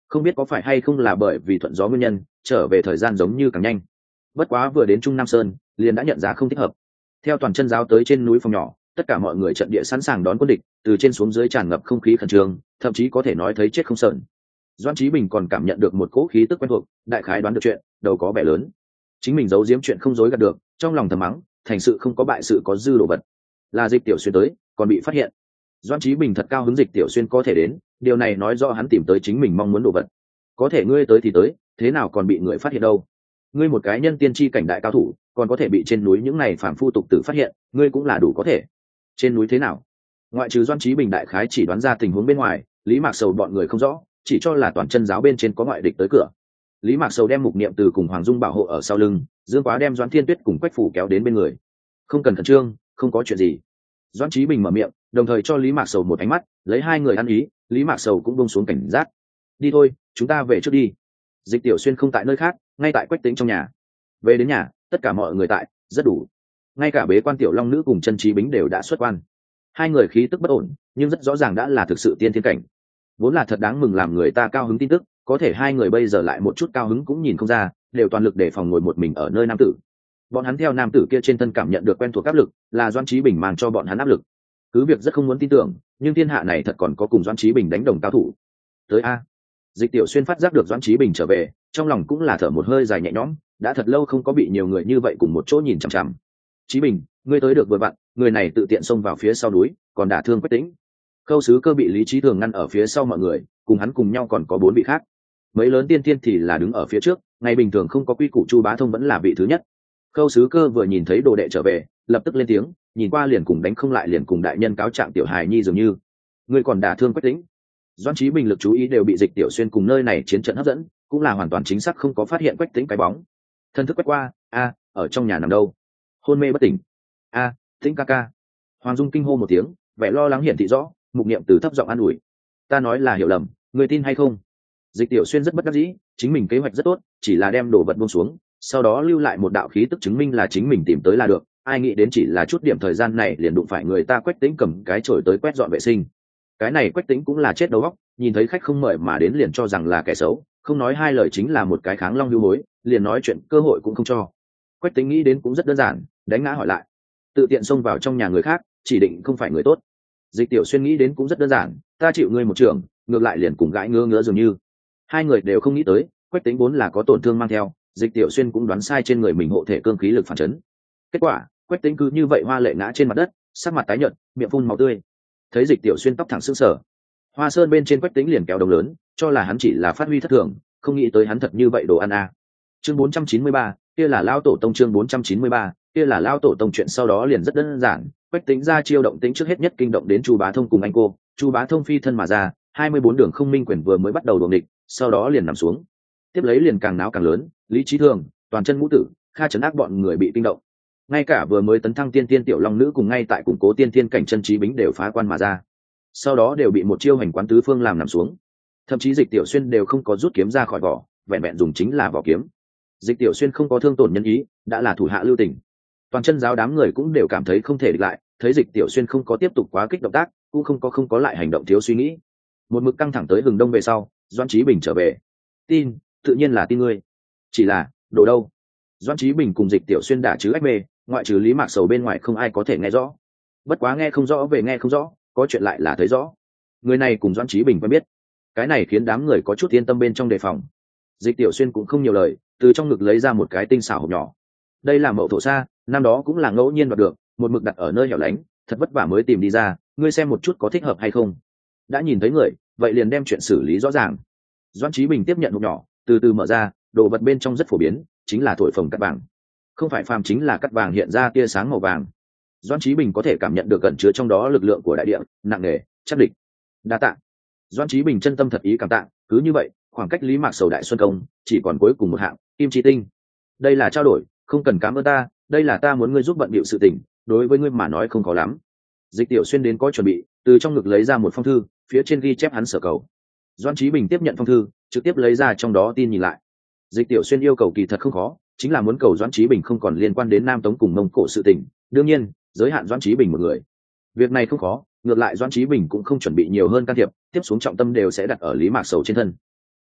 không biết có phải hay không là bởi vì thuận gió nguyên nhân trở về thời gian giống như càng nhanh. Bất quá vừa đến Trung Nam Sơn liền đã nhận ra không thích hợp. Theo toàn chân giáo tới trên núi phòng nhỏ, tất cả mọi người trận địa sẵn sàng đón quân địch, từ trên xuống dưới tràn ngập không khí khẩn trương, thậm chí có thể nói thấy chết không sờn. Doãn Chí Bình còn cảm nhận được một cỗ khí tức quen thuộc, đại khái đoán được chuyện đầu có vẻ lớn. Chính mình giấu giếm chuyện không dối gạt được, trong lòng thầm mắng, thành sự không có bại sự có dư đồ vật. Là Dịch Tiểu Xuyên tới, còn bị phát hiện. Doãn Chí Bình thật cao hứng Dịch Tiểu Xuyên có thể đến, điều này nói rõ hắn tìm tới chính mình mong muốn đồ vật. Có thể ngươi tới thì tới, thế nào còn bị người phát hiện đâu? Ngươi một cái nhân tiên tri cảnh đại cao thủ, còn có thể bị trên núi những này phàm phu tục tử phát hiện, ngươi cũng là đủ có thể. Trên núi thế nào? Ngoại trừ Doãn Chí Bình đại khái chỉ đoán ra tình huống bên ngoài, Lý Mạc Sầu bọn người không rõ, chỉ cho là toàn chân giáo bên trên có ngoại địch tới cửa. Lý Mạc Sầu đem Mục Niệm từ cùng Hoàng Dung bảo hộ ở sau lưng, Dương Quá đem Doãn Thiên Tuyết cùng Quách Phủ kéo đến bên người. Không cần khẩn trương, không có chuyện gì. Doãn Chí Bình mở miệng, đồng thời cho Lý Mạc Sầu một ánh mắt, lấy hai người ăn ý, Lý Mạc Sầu cũng buông xuống cảnh giác. Đi thôi, chúng ta về trước đi. Dịch Tiểu Xuyên không tại nơi khác, ngay tại Quách Tĩnh trong nhà. Về đến nhà, tất cả mọi người tại, rất đủ. Ngay cả bế quan Tiểu Long Nữ cùng Chân Chí Bính đều đã xuất quan. Hai người khí tức bất ổn, nhưng rất rõ ràng đã là thực sự tiên thiên cảnh. Vốn là thật đáng mừng làm người ta cao hứng tin tức, có thể hai người bây giờ lại một chút cao hứng cũng nhìn không ra, đều toàn lực để phòng ngồi một mình ở nơi nam tử. Bọn hắn theo nam tử kia trên thân cảm nhận được quen thuộc áp lực, là Doãn Chí Bình mang cho bọn hắn áp lực. Cứ việc rất không muốn tin tưởng, nhưng thiên hạ này thật còn có cùng Doãn Chí Bình đánh đồng cao thủ. Tới a. Dịch Tiểu Xuyên phát giác được Doãn Chí Bình trở về, trong lòng cũng là thở một hơi dài nhẹ nhõm, đã thật lâu không có bị nhiều người như vậy cùng một chỗ nhìn chằm chằm. Chí Bình, ngươi tới được vừa vặn, người này tự tiện xông vào phía sau núi, còn đả thương Quách Tĩnh. Khâu Sứ Cơ bị Lý Chí Thường ngăn ở phía sau mọi người, cùng hắn cùng nhau còn có 4 vị khác. Mấy lớn tiên tiên thì là đứng ở phía trước, ngày bình thường không có quy củ Chu Bá Thông vẫn là vị thứ nhất. Khâu Sứ Cơ vừa nhìn thấy đồ đệ trở về, lập tức lên tiếng, nhìn qua liền cùng đánh không lại liền cùng đại nhân cáo trạng tiểu hài nhi dường như. Ngươi còn đả thương Quách Tĩnh. Doãn Chí Bình lực chú ý đều bị Dịch Tiểu Xuyên cùng nơi này chiến trận hấp dẫn, cũng là hoàn toàn chính xác không có phát hiện Quách Tĩnh cái bóng. Thân thức quét qua, ở trong nhà nằm đâu? Hôn mê bất tỉnh. Tĩnh ca ca. Hoàng Dung kinh hô một tiếng, vẻ lo lắng hiển thị rõ, Mục Niệm từ thấp giọng an ủi. Ta nói là hiểu lầm, người tin hay không? Dịch Tiểu Xuyên rất bất đắc dĩ, chính mình kế hoạch rất tốt, chỉ là đem đồ vật buông xuống, sau đó lưu lại một đạo khí tức chứng minh là chính mình tìm tới là được. Ai nghĩ đến chỉ là chút điểm thời gian này liền đụng phải người ta Quách Tĩnh cầm cái chổi tới quét dọn vệ sinh. Cái này Quách Tĩnh cũng là chết đầu óc, nhìn thấy khách không mời mà đến liền cho rằng là kẻ xấu, không nói hai lời chính là một cái kháng long hưu hối, liền nói chuyện cơ hội cũng không cho. Quách Tĩnh nghĩ đến cũng rất đơn giản, đánh ngã hỏi lại, tự tiện xông vào trong nhà người khác, chỉ định không phải người tốt. Dịch Tiểu Xuyên nghĩ đến cũng rất đơn giản, ta chịu ngươi một trường, ngược lại liền cùng gãi ngứa ngứa dường như. Hai người đều không nghĩ tới, Quách Tĩnh vốn là có tổn thương mang theo, Dịch Tiểu Xuyên cũng đoán sai trên người mình hộ thể cương khí lực phản chấn. Kết quả, Quách Tĩnh cứ như vậy hoa lệ ngã trên mặt đất, sắc mặt tái nhợt, miệng phun máu tươi. Thấy Dịch Tiểu Xuyên tóc thẳng sững sờ, Hoa Sơn bên trên Quách Tĩnh liền kéo đồng lớn, cho là hắn chỉ là phát huy thất thường, không nghĩ tới hắn thật như vậy đồ ăn a. Chương 493, kia là lao tổ tông. Chương 493, kia là lao tổ tông. Chuyện sau đó liền rất đơn giản, Quách Tĩnh ra chiêu động tĩnh trước hết nhất kinh động đến Chu Bá Thông cùng anh cô. Chu Bá Thông phi thân mà ra, 24 đường không minh quyền vừa mới bắt đầu đuổi địch, sau đó liền nằm xuống. Tiếp lấy liền càng náo càng lớn, Lý Chí Thường, Toàn Chân Ngũ Tử, Kha Trấn Ác bọn người bị kinh động. Ngay cả vừa mới tấn thăng tiên tiên tiểu long nữ cùng ngay tại củng cố tiên tiên cảnh Chân Chí Bính đều phá quan mà ra. Sau đó đều bị một chiêu hành quán tứ phương làm nằm xuống. Thậm chí Dịch Tiểu Xuyên đều không có rút kiếm ra khỏi vỏ, vẹn vẹn dùng chính là vỏ kiếm. Dịch Tiểu Xuyên không có thương tổn nhân ý, đã là thủ hạ lưu tình. Toàn chân giáo đám người cũng đều cảm thấy không thể địch lại, thấy Dịch Tiểu Xuyên không có tiếp tục quá kích động tác, cũng không có lại hành động thiếu suy nghĩ. Một mực căng thẳng tới hừng đông về sau, Doãn Chí Bình trở về. Tin, tự nhiên là tin ngươi. Chỉ là, đồ đâu? Doãn Chí Bình cùng Dịch Tiểu Xuyên đả chứ ách mê, ngoại trừ Lý Mạc Sầu bên ngoài không ai có thể nghe rõ. Bất quá nghe không rõ về nghe không rõ, có chuyện lại là thấy rõ. Người này cùng Doãn Chí Bình quen biết. Cái này khiến đám người có chút yên tâm bên trong đề phòng. Dịch Tiểu Xuyên cũng không nhiều lời, từ trong ngực lấy ra một cái tinh xảo hộp nhỏ. Đây là mậu thổ sa, năm đó cũng là ngẫu nhiên đoạt được, một mực đặt ở nơi hẻo lánh, thật vất vả mới tìm đi ra, ngươi xem một chút có thích hợp hay không. Đã nhìn thấy người, vậy liền đem chuyện xử lý rõ ràng. Doãn Chí Bình tiếp nhận hộp nhỏ, từ từ mở ra, đồ vật bên trong rất phổ biến, chính là thổi phồng cắt vàng. Không phải phàm, chính là cắt vàng hiện ra tia sáng màu vàng. Doãn Chí Bình có thể cảm nhận được gần chứa trong đó lực lượng của đại địa, nặng nề, chắc địch. Đa tạ. Doãn Chí Bình chân tâm thật ý cảm tạ, cứ như vậy, khoảng cách Lý Mạc Sầu đại xuân công chỉ còn cuối cùng một hạng, kim chi tinh. Đây là trao đổi, không cần cảm ơn ta, đây là ta muốn ngươi giúp bận bịu sự tình, đối với ngươi mà nói không khó lắm. Dịch Tiểu Xuyên đến có chuẩn bị, từ trong ngực lấy ra một phong thư, phía trên ghi chép hắn sở cầu. Doãn Chí Bình tiếp nhận phong thư, trực tiếp lấy ra trong đó tin nhìn lại. Dịch Tiểu Xuyên yêu cầu kỳ thật không khó, chính là muốn cầu Doãn Chí Bình không còn liên quan đến Nam Tống cùng Mông Cổ sự tình, đương nhiên, giới hạn Doãn Chí Bình một người. Việc này không khó, ngược lại Doãn Chí Bình cũng không chuẩn bị nhiều hơn can thiệp, tiếp xuống trọng tâm đều sẽ đặt ở Lý Mạc Sầu trên thân.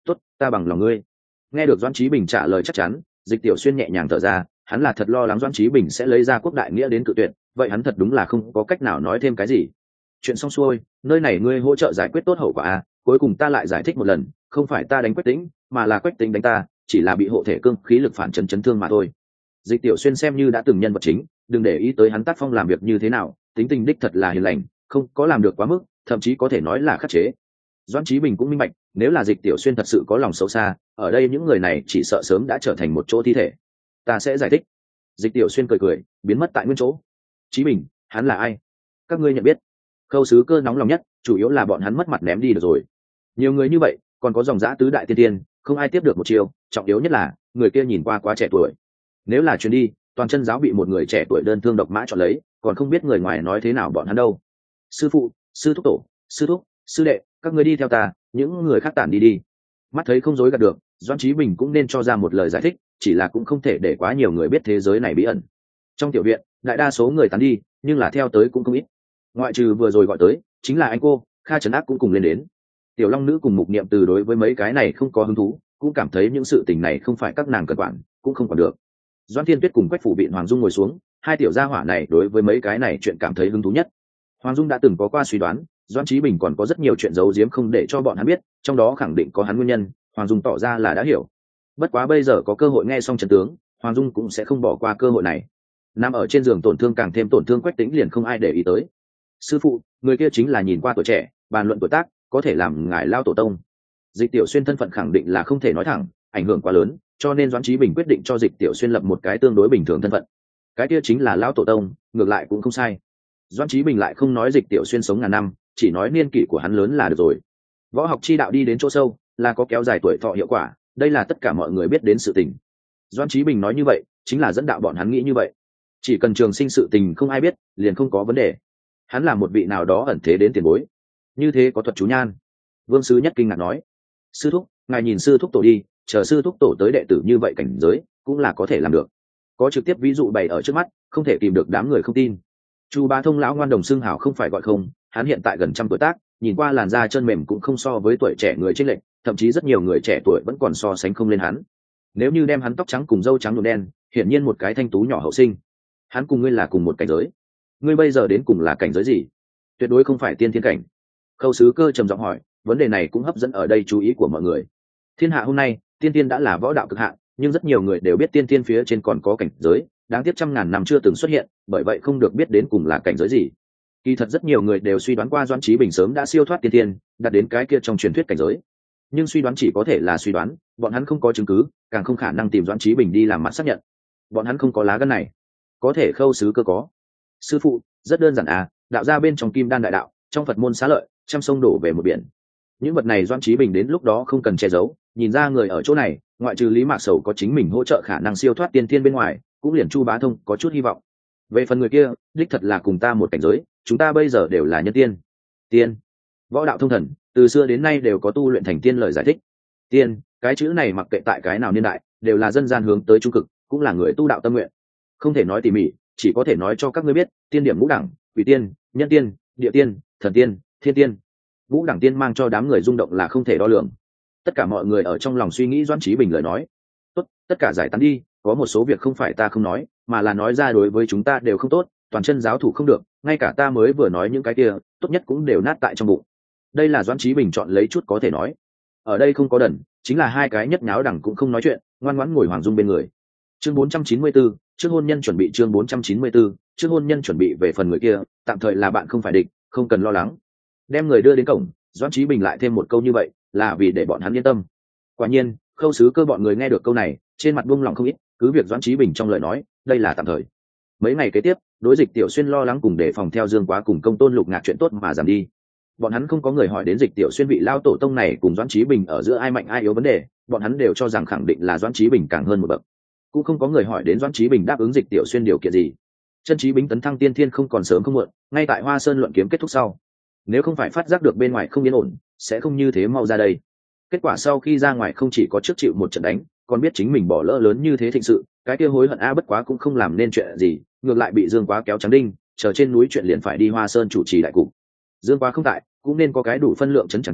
tốt, ta bằng lòng ngươi. Nghe được Doãn Chí Bình trả lời chắc chắn, Dịch Tiểu Xuyên nhẹ nhàng thở ra, hắn là thật lo lắng Doãn Chí Bình sẽ lấy ra quốc đại nghĩa đến cự tuyệt, vậy hắn thật đúng là không có cách nào nói thêm cái gì. Chuyện xong xuôi, nơi này ngươi hỗ trợ giải quyết tốt hậu quả a, cuối cùng ta lại giải thích một lần, không phải ta đánh Quách Tĩnh, mà là Quách Tĩnh đánh ta, chỉ là bị hộ thể cương khí lực phản chấn thương mà thôi. Dịch Tiểu Xuyên xem như đã từng nhân vật chính, đừng để ý tới hắn tác phong làm việc như thế nào, tính tình đích thật là hiền lành, không có làm được quá mức, thậm chí có thể nói là khắc chế. Doãn Chí Bình cũng minh bạch, nếu là Dịch Tiểu Xuyên thật sự có lòng xấu xa, ở đây những người này chỉ sợ sớm đã trở thành một chỗ thi thể. Ta sẽ giải thích. Dịch Tiểu Xuyên cười cười, biến mất tại nguyên chỗ. Chí Bình, hắn là ai? Các ngươi nhận biết? Khâu Sứ Cơ nóng lòng nhất, chủ yếu là bọn hắn mất mặt ném đi được rồi. Nhiều người như vậy, còn có dòng dã tứ đại tiên tiên, không ai tiếp được một chiêu, trọng yếu nhất là, người kia nhìn qua quá trẻ tuổi. Nếu là chuyến đi, toàn chân giáo bị một người trẻ tuổi đơn thương độc mã chọn lấy, còn không biết người ngoài nói thế nào bọn hắn đâu. Sư phụ, sư thúc tổ, sư thúc, sư đệ, các ngươi đi theo ta, những người khác tản đi đi. Mắt thấy không dối gạt được, Doãn Chí Bình cũng nên cho ra một lời giải thích, chỉ là cũng không thể để quá nhiều người biết thế giới này bí ẩn. Trong tiểu viện, đại đa số người tán đi, nhưng là theo tới cũng không ít. Ngoại trừ vừa rồi gọi tới, chính là anh cô, Kha Trấn Ác cũng cùng lên đến. Tiểu Long Nữ cùng Mục Niệm Từ đối với mấy cái này không có hứng thú, cũng cảm thấy những sự tình này không phải các nàng cần quản, cũng không quản được. Doãn Thiên Tuyết cùng Quách Phủ Vịn Hoàng Dung ngồi xuống, hai tiểu gia hỏa này đối với mấy cái này chuyện cảm thấy hứng thú nhất. Hoàng Dung đã từng có qua suy đoán, Doãn Chí Bình còn có rất nhiều chuyện giấu giếm không để cho bọn hắn biết, trong đó khẳng định có hắn nguyên nhân, Hoàng Dung tỏ ra là đã hiểu. Bất quá bây giờ có cơ hội nghe xong trận tướng, Hoàng Dung cũng sẽ không bỏ qua cơ hội này. Nằm ở trên giường tổn thương càng thêm tổn thương Quách Tĩnh liền không ai để ý tới. Sư phụ, người kia chính là nhìn qua tuổi trẻ, bàn luận tuổi tác, có thể làm ngài lao tổ tông. Dịch Tiểu Xuyên thân phận khẳng định là không thể nói thẳng, ảnh hưởng quá lớn, cho nên Doãn Chí Bình quyết định cho Dịch Tiểu Xuyên lập một cái tương đối bình thường thân phận. Cái kia chính là lão tổ tông, ngược lại cũng không sai. Doãn Chí Bình lại không nói Dịch Tiểu Xuyên sống ngàn năm, chỉ nói niên kỷ của hắn lớn là được rồi. Võ học chi đạo đi đến chỗ sâu, là có kéo dài tuổi thọ hiệu quả, đây là tất cả mọi người biết đến sự tình. Doãn Chí Bình nói như vậy, chính là dẫn đạo bọn hắn nghĩ như vậy. Chỉ cần trường sinh sự tình không ai biết, liền không có vấn đề. Hắn là một vị nào đó ẩn thế đến tiền bối. Như thế có thuật chú nhan. Vương Sứ Nhất kinh ngạc nói: sư thúc, ngài nhìn sư thúc tổ đi, chờ sư thúc tổ tới đệ tử như vậy cảnh giới, cũng là có thể làm được. Có trực tiếp ví dụ bày ở trước mắt, không thể kìm được đám người không tin. Chu Bá Thông lão ngoan đồng xưng hào không phải gọi không, hắn hiện tại gần trăm tuổi tác, nhìn qua làn da chân mềm cũng không so với tuổi trẻ người trên lệnh, thậm chí rất nhiều người trẻ tuổi vẫn còn so sánh không lên hắn. Nếu như đem hắn tóc trắng cùng râu trắng nhuộm đen, hiển nhiên một cái thanh tú nhỏ hậu sinh. Hắn cùng ngươi là cùng một cảnh giới. Ngươi bây giờ đến cùng là cảnh giới gì? Tuyệt đối không phải tiên thiên cảnh. Khâu Sứ Cơ trầm giọng hỏi, vấn đề này cũng hấp dẫn ở đây chú ý của mọi người. Thiên hạ hôm nay, tiên tiên đã là võ đạo cực hạn, nhưng rất nhiều người đều biết tiên tiên phía trên còn có cảnh giới, đáng tiếc trăm ngàn năm chưa từng xuất hiện, bởi vậy không được biết đến cùng là cảnh giới gì. Kỳ thật rất nhiều người đều suy đoán qua Doãn Chí Bình sớm đã siêu thoát tiên tiên, đạt đến cái kia trong truyền thuyết cảnh giới. Nhưng suy đoán chỉ có thể là suy đoán, bọn hắn không có chứng cứ, càng không khả năng tìm Doãn Chí Bình đi làm mặt xác nhận. Bọn hắn không có lá gan này. Có thể Khâu Sứ Cơ có. Sư phụ, rất đơn giản à, đạo ra bên trong Kim Đan đại đạo, trong Phật môn xá lợi, trăm sông đổ về một biển. Những vật này Doãn Chí Bình đến lúc đó không cần che giấu, nhìn ra người ở chỗ này, ngoại trừ Lý Mạc Sầu có chính mình hỗ trợ khả năng siêu thoát tiên thiên bên ngoài, cũng liền Chu Bá Thông có chút hy vọng. Về phần người kia, đích thật là cùng ta một cảnh giới, chúng ta bây giờ đều là nhân tiên. Tiên, võ đạo thông thần, từ xưa đến nay đều có tu luyện thành tiên lời giải thích. Tiên, cái chữ này mặc kệ tại cái nào niên đại, đều là dân gian hướng tới trung cực, cũng là người tu đạo tâm nguyện. Không thể nói tỉ mỉ, chỉ có thể nói cho các ngươi biết, tiên điểm ngũ đẳng, quỷ tiên, nhân tiên, địa tiên, thần tiên, thiên tiên. Ngũ đẳng tiên mang cho đám người rung động là không thể đo lường. Tất cả mọi người ở trong lòng suy nghĩ Doãn Chí Bình lời nói. Tốt, tất cả giải tán đi, có một số việc không phải ta không nói, mà là nói ra đối với chúng ta đều không tốt, toàn chân giáo thủ không được, ngay cả ta mới vừa nói những cái kia, tốt nhất cũng đều nát tại trong bụng. Đây là Doãn Chí Bình chọn lấy chút có thể nói. Ở đây không có đần, chính là hai cái nhất nháo đẳng cũng không nói chuyện, ngoan ngoãn ngồi Hoàng Dung bên người. Chương 494, trước hôn nhân chuẩn bị. Chương 494, trước hôn nhân chuẩn bị. Về phần người kia, tạm thời là bạn không phải địch, không cần lo lắng. Đem người đưa đến cổng, Doãn Chí Bình lại thêm một câu như vậy, là vì để bọn hắn yên tâm. Quả nhiên, Khâu Sứ Cơ bọn người nghe được câu này, trên mặt buông lòng không ít, cứ việc Doãn Chí Bình trong lời nói, đây là tạm thời. Mấy ngày kế tiếp, đối Dịch Tiểu Xuyên lo lắng cùng đề phòng theo Dương Quá cùng Công Tôn Lục Ngạc chuyện tốt mà giảm đi. Bọn hắn không có người hỏi đến Dịch Tiểu Xuyên vị lao tổ tông này cùng Doãn Chí Bình ở giữa ai mạnh ai yếu vấn đề, bọn hắn đều cho rằng khẳng định là Doãn Chí Bình càng hơn một bậc. Cũng không có người hỏi đến Doãn Chí Bình đáp ứng Dịch Tiểu Xuyên điều kiện gì. Chân Chí Bính tấn thăng tiên thiên không còn sớm không muộn, ngay tại Hoa Sơn luận kiếm kết thúc sau. Nếu không phải phát giác được bên ngoài không yên ổn, sẽ không như thế mau ra đây. Kết quả sau khi ra ngoài không chỉ có trước chịu một trận đánh, còn biết chính mình bỏ lỡ lớn như thế thịnh sự, cái kia hối hận bất quá cũng không làm nên chuyện gì, ngược lại bị Dương Quá kéo trắng đinh, chờ trên núi chuyện liền phải đi Hoa Sơn chủ trì đại cục. Dương Quá không tại, cũng nên có cái đủ phân lượng chấn chẳng tử,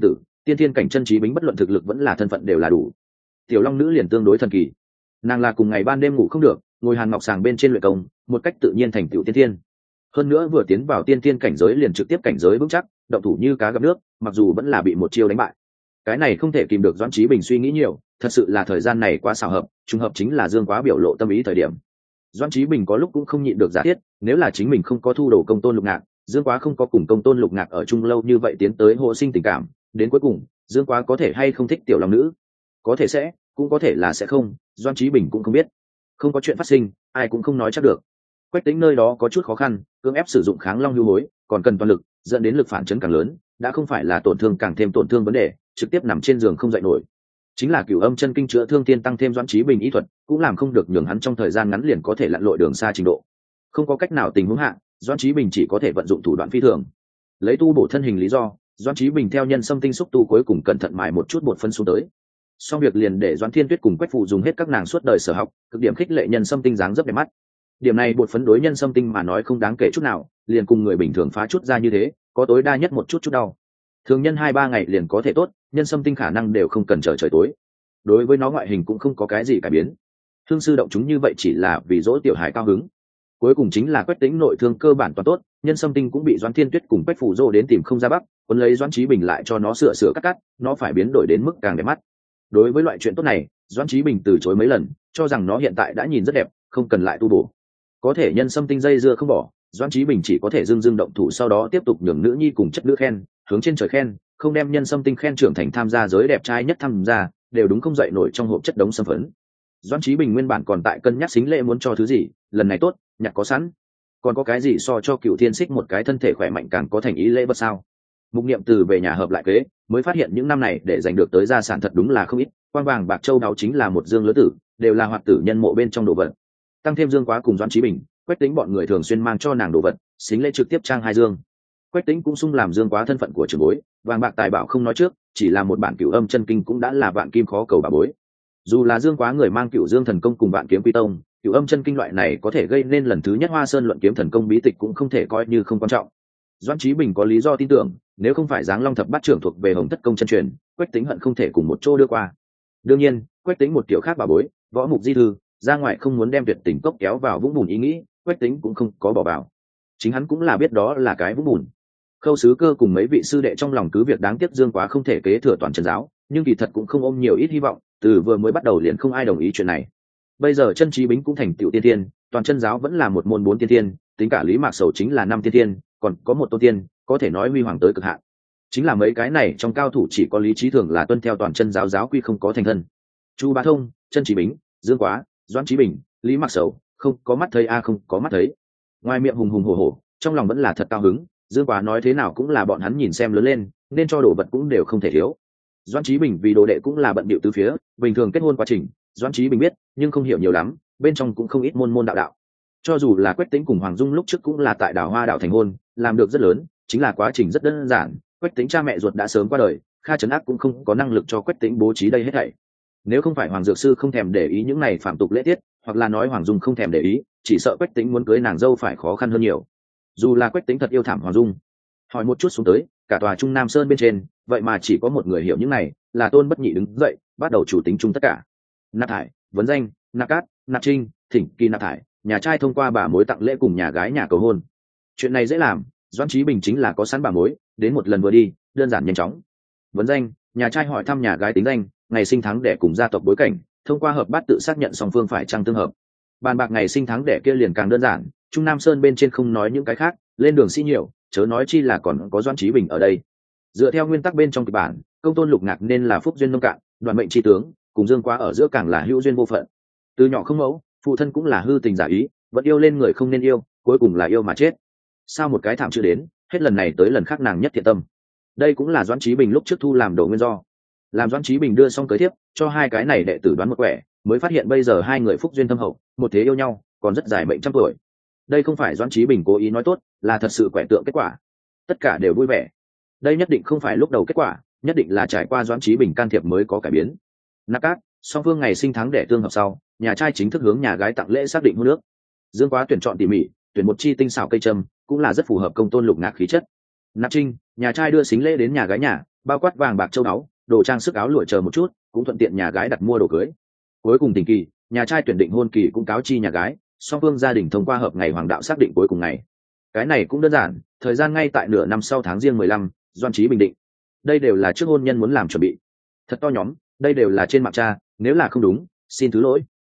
tiên thiên cảnh chân trí bính bất luận thực lực vẫn là thân phận đều là đủ. Tiểu long nữ liền tương đối thần kỳ, nàng là cùng ngày ban đêm ngủ không được, ngồi hàn ngọc sàng bên trên luyện công, một cách tự nhiên thành tựu tiên thiên. Hơn nữa vừa tiến vào tiên thiên cảnh giới liền trực tiếp cảnh giới vững chắc, động thủ như cá gặp nước, mặc dù vẫn là bị một chiêu đánh bại. Cái này không thể kìm được Doãn Chí Bình suy nghĩ nhiều, thật sự là thời gian này quá xảo hợp, trùng hợp chính là Dương Quá biểu lộ tâm ý thời điểm. Doãn Chí Bình có lúc cũng không nhịn được giả thiết, nếu là chính mình không có thu đồ công tôn lục ngạc, Dương Quá không có cùng công tôn lục ngạc ở chung lâu như vậy tiến tới hộ sinh tình cảm, đến cuối cùng Dương Quá có thể hay không thích tiểu long nữ, có thể sẽ, cũng có thể là sẽ không, Doãn Chí Bình cũng không biết. Không có chuyện phát sinh, ai cũng không nói chắc được. Quách Tĩnh nơi đó có chút khó khăn, cưỡng ép sử dụng kháng long hưu hối, còn cần toàn lực, dẫn đến lực phản chấn càng lớn, đã không phải là tổn thương càng thêm tổn thương vấn đề, trực tiếp nằm trên giường không dậy nổi. Chính là Cửu Âm chân kinh chữa thương tiên tăng thêm Doãn Chí Bình ý thuật, cũng làm không được nhường hắn trong thời gian ngắn liền có thể lặn lội đường xa trình độ. Không có cách nào tình huống hạ, Doãn Chí Bình chỉ có thể vận dụng thủ đoạn phi thường. Lấy tu bổ thân hình lý do, Doãn Chí Bình theo nhân xâm tinh xúc tu cuối cùng cẩn thận mài một chút bột phân xuống tới. Xong việc liền để Doãn Thiên Tuyết cùng Quách Phụ dùng hết các nàng suốt đời sở học, cực điểm khích lệ nhân xâm tinh dáng dấp đẹp mắt. Điểm này bột phấn đối nhân xâm tinh mà nói không đáng kể chút nào, liền cùng người bình thường phá chút ra như thế, có tối đa nhất một chút đau. Thường nhân 2-3 ngày liền có thể tốt, nhân xâm tinh khả năng đều không cần chờ trời tối. Đối với nó ngoại hình cũng không có cái gì cải biến. Hương sư động chúng như vậy chỉ là vì dỗ tiểu hải cao hứng. Cuối cùng chính là Quách Tĩnh nội thương cơ bản toàn tốt, nhân xâm tinh cũng bị Doãn Thiên Tuyết cùng Quách Phủ Dô đến tìm không ra bắc, quân lấy Doãn Chí Bình lại cho nó sửa cắt, nó phải biến đổi đến mức càng đẹp mắt. Đối với loại chuyện tốt này, Doãn Chí Bình từ chối mấy lần, cho rằng nó hiện tại đã nhìn rất đẹp, không cần lại tu bổ. Có thể nhân xâm tinh dây dưa không bỏ, Doãn Chí Bình chỉ có thể dưng động thủ, sau đó tiếp tục nhường nữ nhi cùng chất nữ khen, hướng trên trời khen, không đem nhân xâm tinh khen trưởng thành tham gia giới đẹp trai nhất tham gia, đều đúng không dậy nổi trong hộp chất đống xâm phấn. Doãn Chí Bình nguyên bản còn tại cân nhắc xính lễ muốn cho thứ gì, lần này tốt, nhặt có sẵn. Còn có cái gì so cho Cửu Thiên Xích một cái thân thể khỏe mạnh càng có thành ý lễ vật sao? Mục Niệm từ về nhà hợp lại kế, mới phát hiện những năm này để giành được tới gia sản thật đúng là không ít, quang vàng bạc châu đáo chính là một dương lứa tử, đều là hoạt tử nhân mộ bên trong đồ vật. Tăng thêm Dương Quá cùng Doãn Chí Bình, Quách Tĩnh bọn người thường xuyên mang cho nàng đồ vật, xính lễ trực tiếp trang 2 dương. Quách Tĩnh cũng sung làm Dương Quá thân phận của trưởng bối, vàng bạc tài bảo không nói trước, chỉ là một bản Cửu Âm chân kinh cũng đã là vạn kim khó cầu bà bối. Dù là Dương Quá người mang Cửu Dương thần công cùng vạn kiếm quy tông, Cửu Âm chân kinh loại này có thể gây nên lần thứ nhất Hoa Sơn luận kiếm thần công bí tịch cũng không thể coi như không quan trọng. Doãn Chí Bình có lý do tin tưởng, nếu không phải Giáng Long thập bát trưởng thuộc về Hồng Thất công chân truyền, Quách Tĩnh hận không thể cùng một chỗ đưa qua. Đương nhiên, Quách Tĩnh một kiểu khác bà bối, võ mục di thư, ra ngoài không muốn đem Tuyệt Tình cốc kéo vào vũng bùn ý nghĩ, Quách Tĩnh cũng không có bỏ vào. Chính hắn cũng là biết đó là cái vũng bùn. Khâu Sứ Cơ cùng mấy vị sư đệ trong lòng cứ việc đáng tiếc Dương Quá không thể kế thừa toàn chân giáo, nhưng kỳ thật cũng không ôm nhiều ít hy vọng, từ vừa mới bắt đầu liền không ai đồng ý chuyện này. Bây giờ chân trí bính cũng thành tựu tiên thiên, toàn chân giáo vẫn là một môn 4 tiên thiên, tính cả Lý Mạc Sầu chính là 5 tiên thiên, còn có một tôn tiên, có thể nói huy hoàng tới cực hạn. Chính là mấy cái này trong cao thủ chỉ có Lý Chí Thường là tuân theo toàn chân giáo giáo quy không có thành thân. Chu Bá Thông, chân trí bính, Dương Quá, Doãn Chí Bình, Lý Mạc Sầu, không có mắt thấy không có mắt thấy. Ngoài miệng hùng hùng hổ hổ, trong lòng vẫn là thật cao hứng, Dương Quá nói thế nào cũng là bọn hắn nhìn xem lớn lên, nên cho đồ vật cũng đều không thể thiếu. Doãn Chí Bình vì đồ đệ cũng là bận bịu tứ phía, bình thường kết hôn quá trình, Doãn Chí Bình biết, nhưng không hiểu nhiều lắm, bên trong cũng không ít môn đạo. Cho dù là Quách Tĩnh cùng Hoàng Dung lúc trước cũng là tại Đào Hoa đạo thành hôn, làm được rất lớn, chính là quá trình rất đơn giản, Quách Tĩnh cha mẹ ruột đã sớm qua đời, Kha Trấn Ác cũng không có năng lực cho Quách Tĩnh bố trí đây hết thảy. Nếu không phải Hoàng Dược Sư không thèm để ý những này phạm tục lễ tiết, hoặc là nói Hoàng Dung không thèm để ý, chỉ sợ Quách Tĩnh muốn cưới nàng dâu phải khó khăn hơn nhiều. Dù là Quách Tĩnh thật yêu thảm Hoàng Dung, hỏi một chút xuống tới, cả tòa Trung Nam Sơn bên trên, vậy mà chỉ có một người hiểu những này, là Tôn Bất Nhị đứng dậy, bắt đầu chủ tính chung tất cả. Nạp Thải, vấn danh, Nạp Cát, Nạp Trinh, thỉnh kỳ Nạp Thải, nhà trai thông qua bà mối tặng lễ cùng nhà gái nhà cầu hôn. Chuyện này dễ làm, Doãn Chí Bình chính là có sẵn bà mối, đến một lần vừa đi, đơn giản nhanh chóng. Vấn danh, nhà trai hỏi thăm nhà gái tính danh, ngày sinh tháng đẻ cùng gia tộc bối cảnh, thông qua hợp bát tự xác nhận song phương phải chăng tương hợp. Bàn bạc ngày sinh tháng đẻ kia liền càng đơn giản, Trung Nam Sơn bên trên không nói những cái khác, lên đường sĩ nhiều, chớ nói chi là còn có Doãn Chí Bình ở đây. Dựa theo nguyên tắc bên trong kịch bản, công tôn Lục Ngạc nên là phúc duyên nông cạn, đoàn mệnh chi tướng, cùng Dương Quá ở giữa càng là hữu duyên vô phận. Từ nhỏ không mẫu, phụ thân cũng là hư tình giả ý, vẫn yêu lên người không nên yêu, cuối cùng là yêu mà chết. Sao một cái thảm chưa đến, hết lần này tới lần khác nàng nhất thiện tâm. Đây cũng là Doãn Chí Bình lúc trước thu làm đồ nguyên do. Làm Doãn Chí Bình đưa xong cưới thiếp, cho hai cái này đệ tử đoán một quẻ, mới phát hiện bây giờ hai người phúc duyên thâm hậu, một thế yêu nhau, còn rất dài mệnh trăm tuổi. Đây không phải Doãn Chí Bình cố ý nói tốt, là thật sự quẻ tượng kết quả. Tất cả đều vui vẻ. Đây nhất định không phải lúc đầu kết quả, nhất định là trải qua Doãn Chí Bình can thiệp mới có cải biến. Nạp Cát, song phương ngày sinh tháng đẻ tương hợp sau, nhà trai chính thức hướng nhà gái tặng lễ xác định hôn ước. Dương Quá tuyển chọn tỉ mỉ, tuyển một chi tinh xảo cây trâm, cũng là rất phù hợp công tôn Lục Ngạc khí chất. Nạp Trinh, nhà trai đưa xính lễ đến nhà gái nhà, bao quát vàng bạc châu báu, đồ trang sức áo lụa chờ một chút, cũng thuận tiện nhà gái đặt mua đồ cưới. Cuối cùng tình kỳ, nhà trai tuyển định hôn kỳ cũng cáo chi nhà gái, song phương gia đình thông qua hợp ngày hoàng đạo xác định cuối cùng ngày. Cái này cũng đơn giản, thời gian ngay tại nửa năm sau tháng riêng 15, doan trí bình định. Đây đều là trước hôn nhân muốn làm chuẩn bị. Thật to nhóm, đây đều là trên mạng tra, nếu là không đúng, xin thứ lỗi.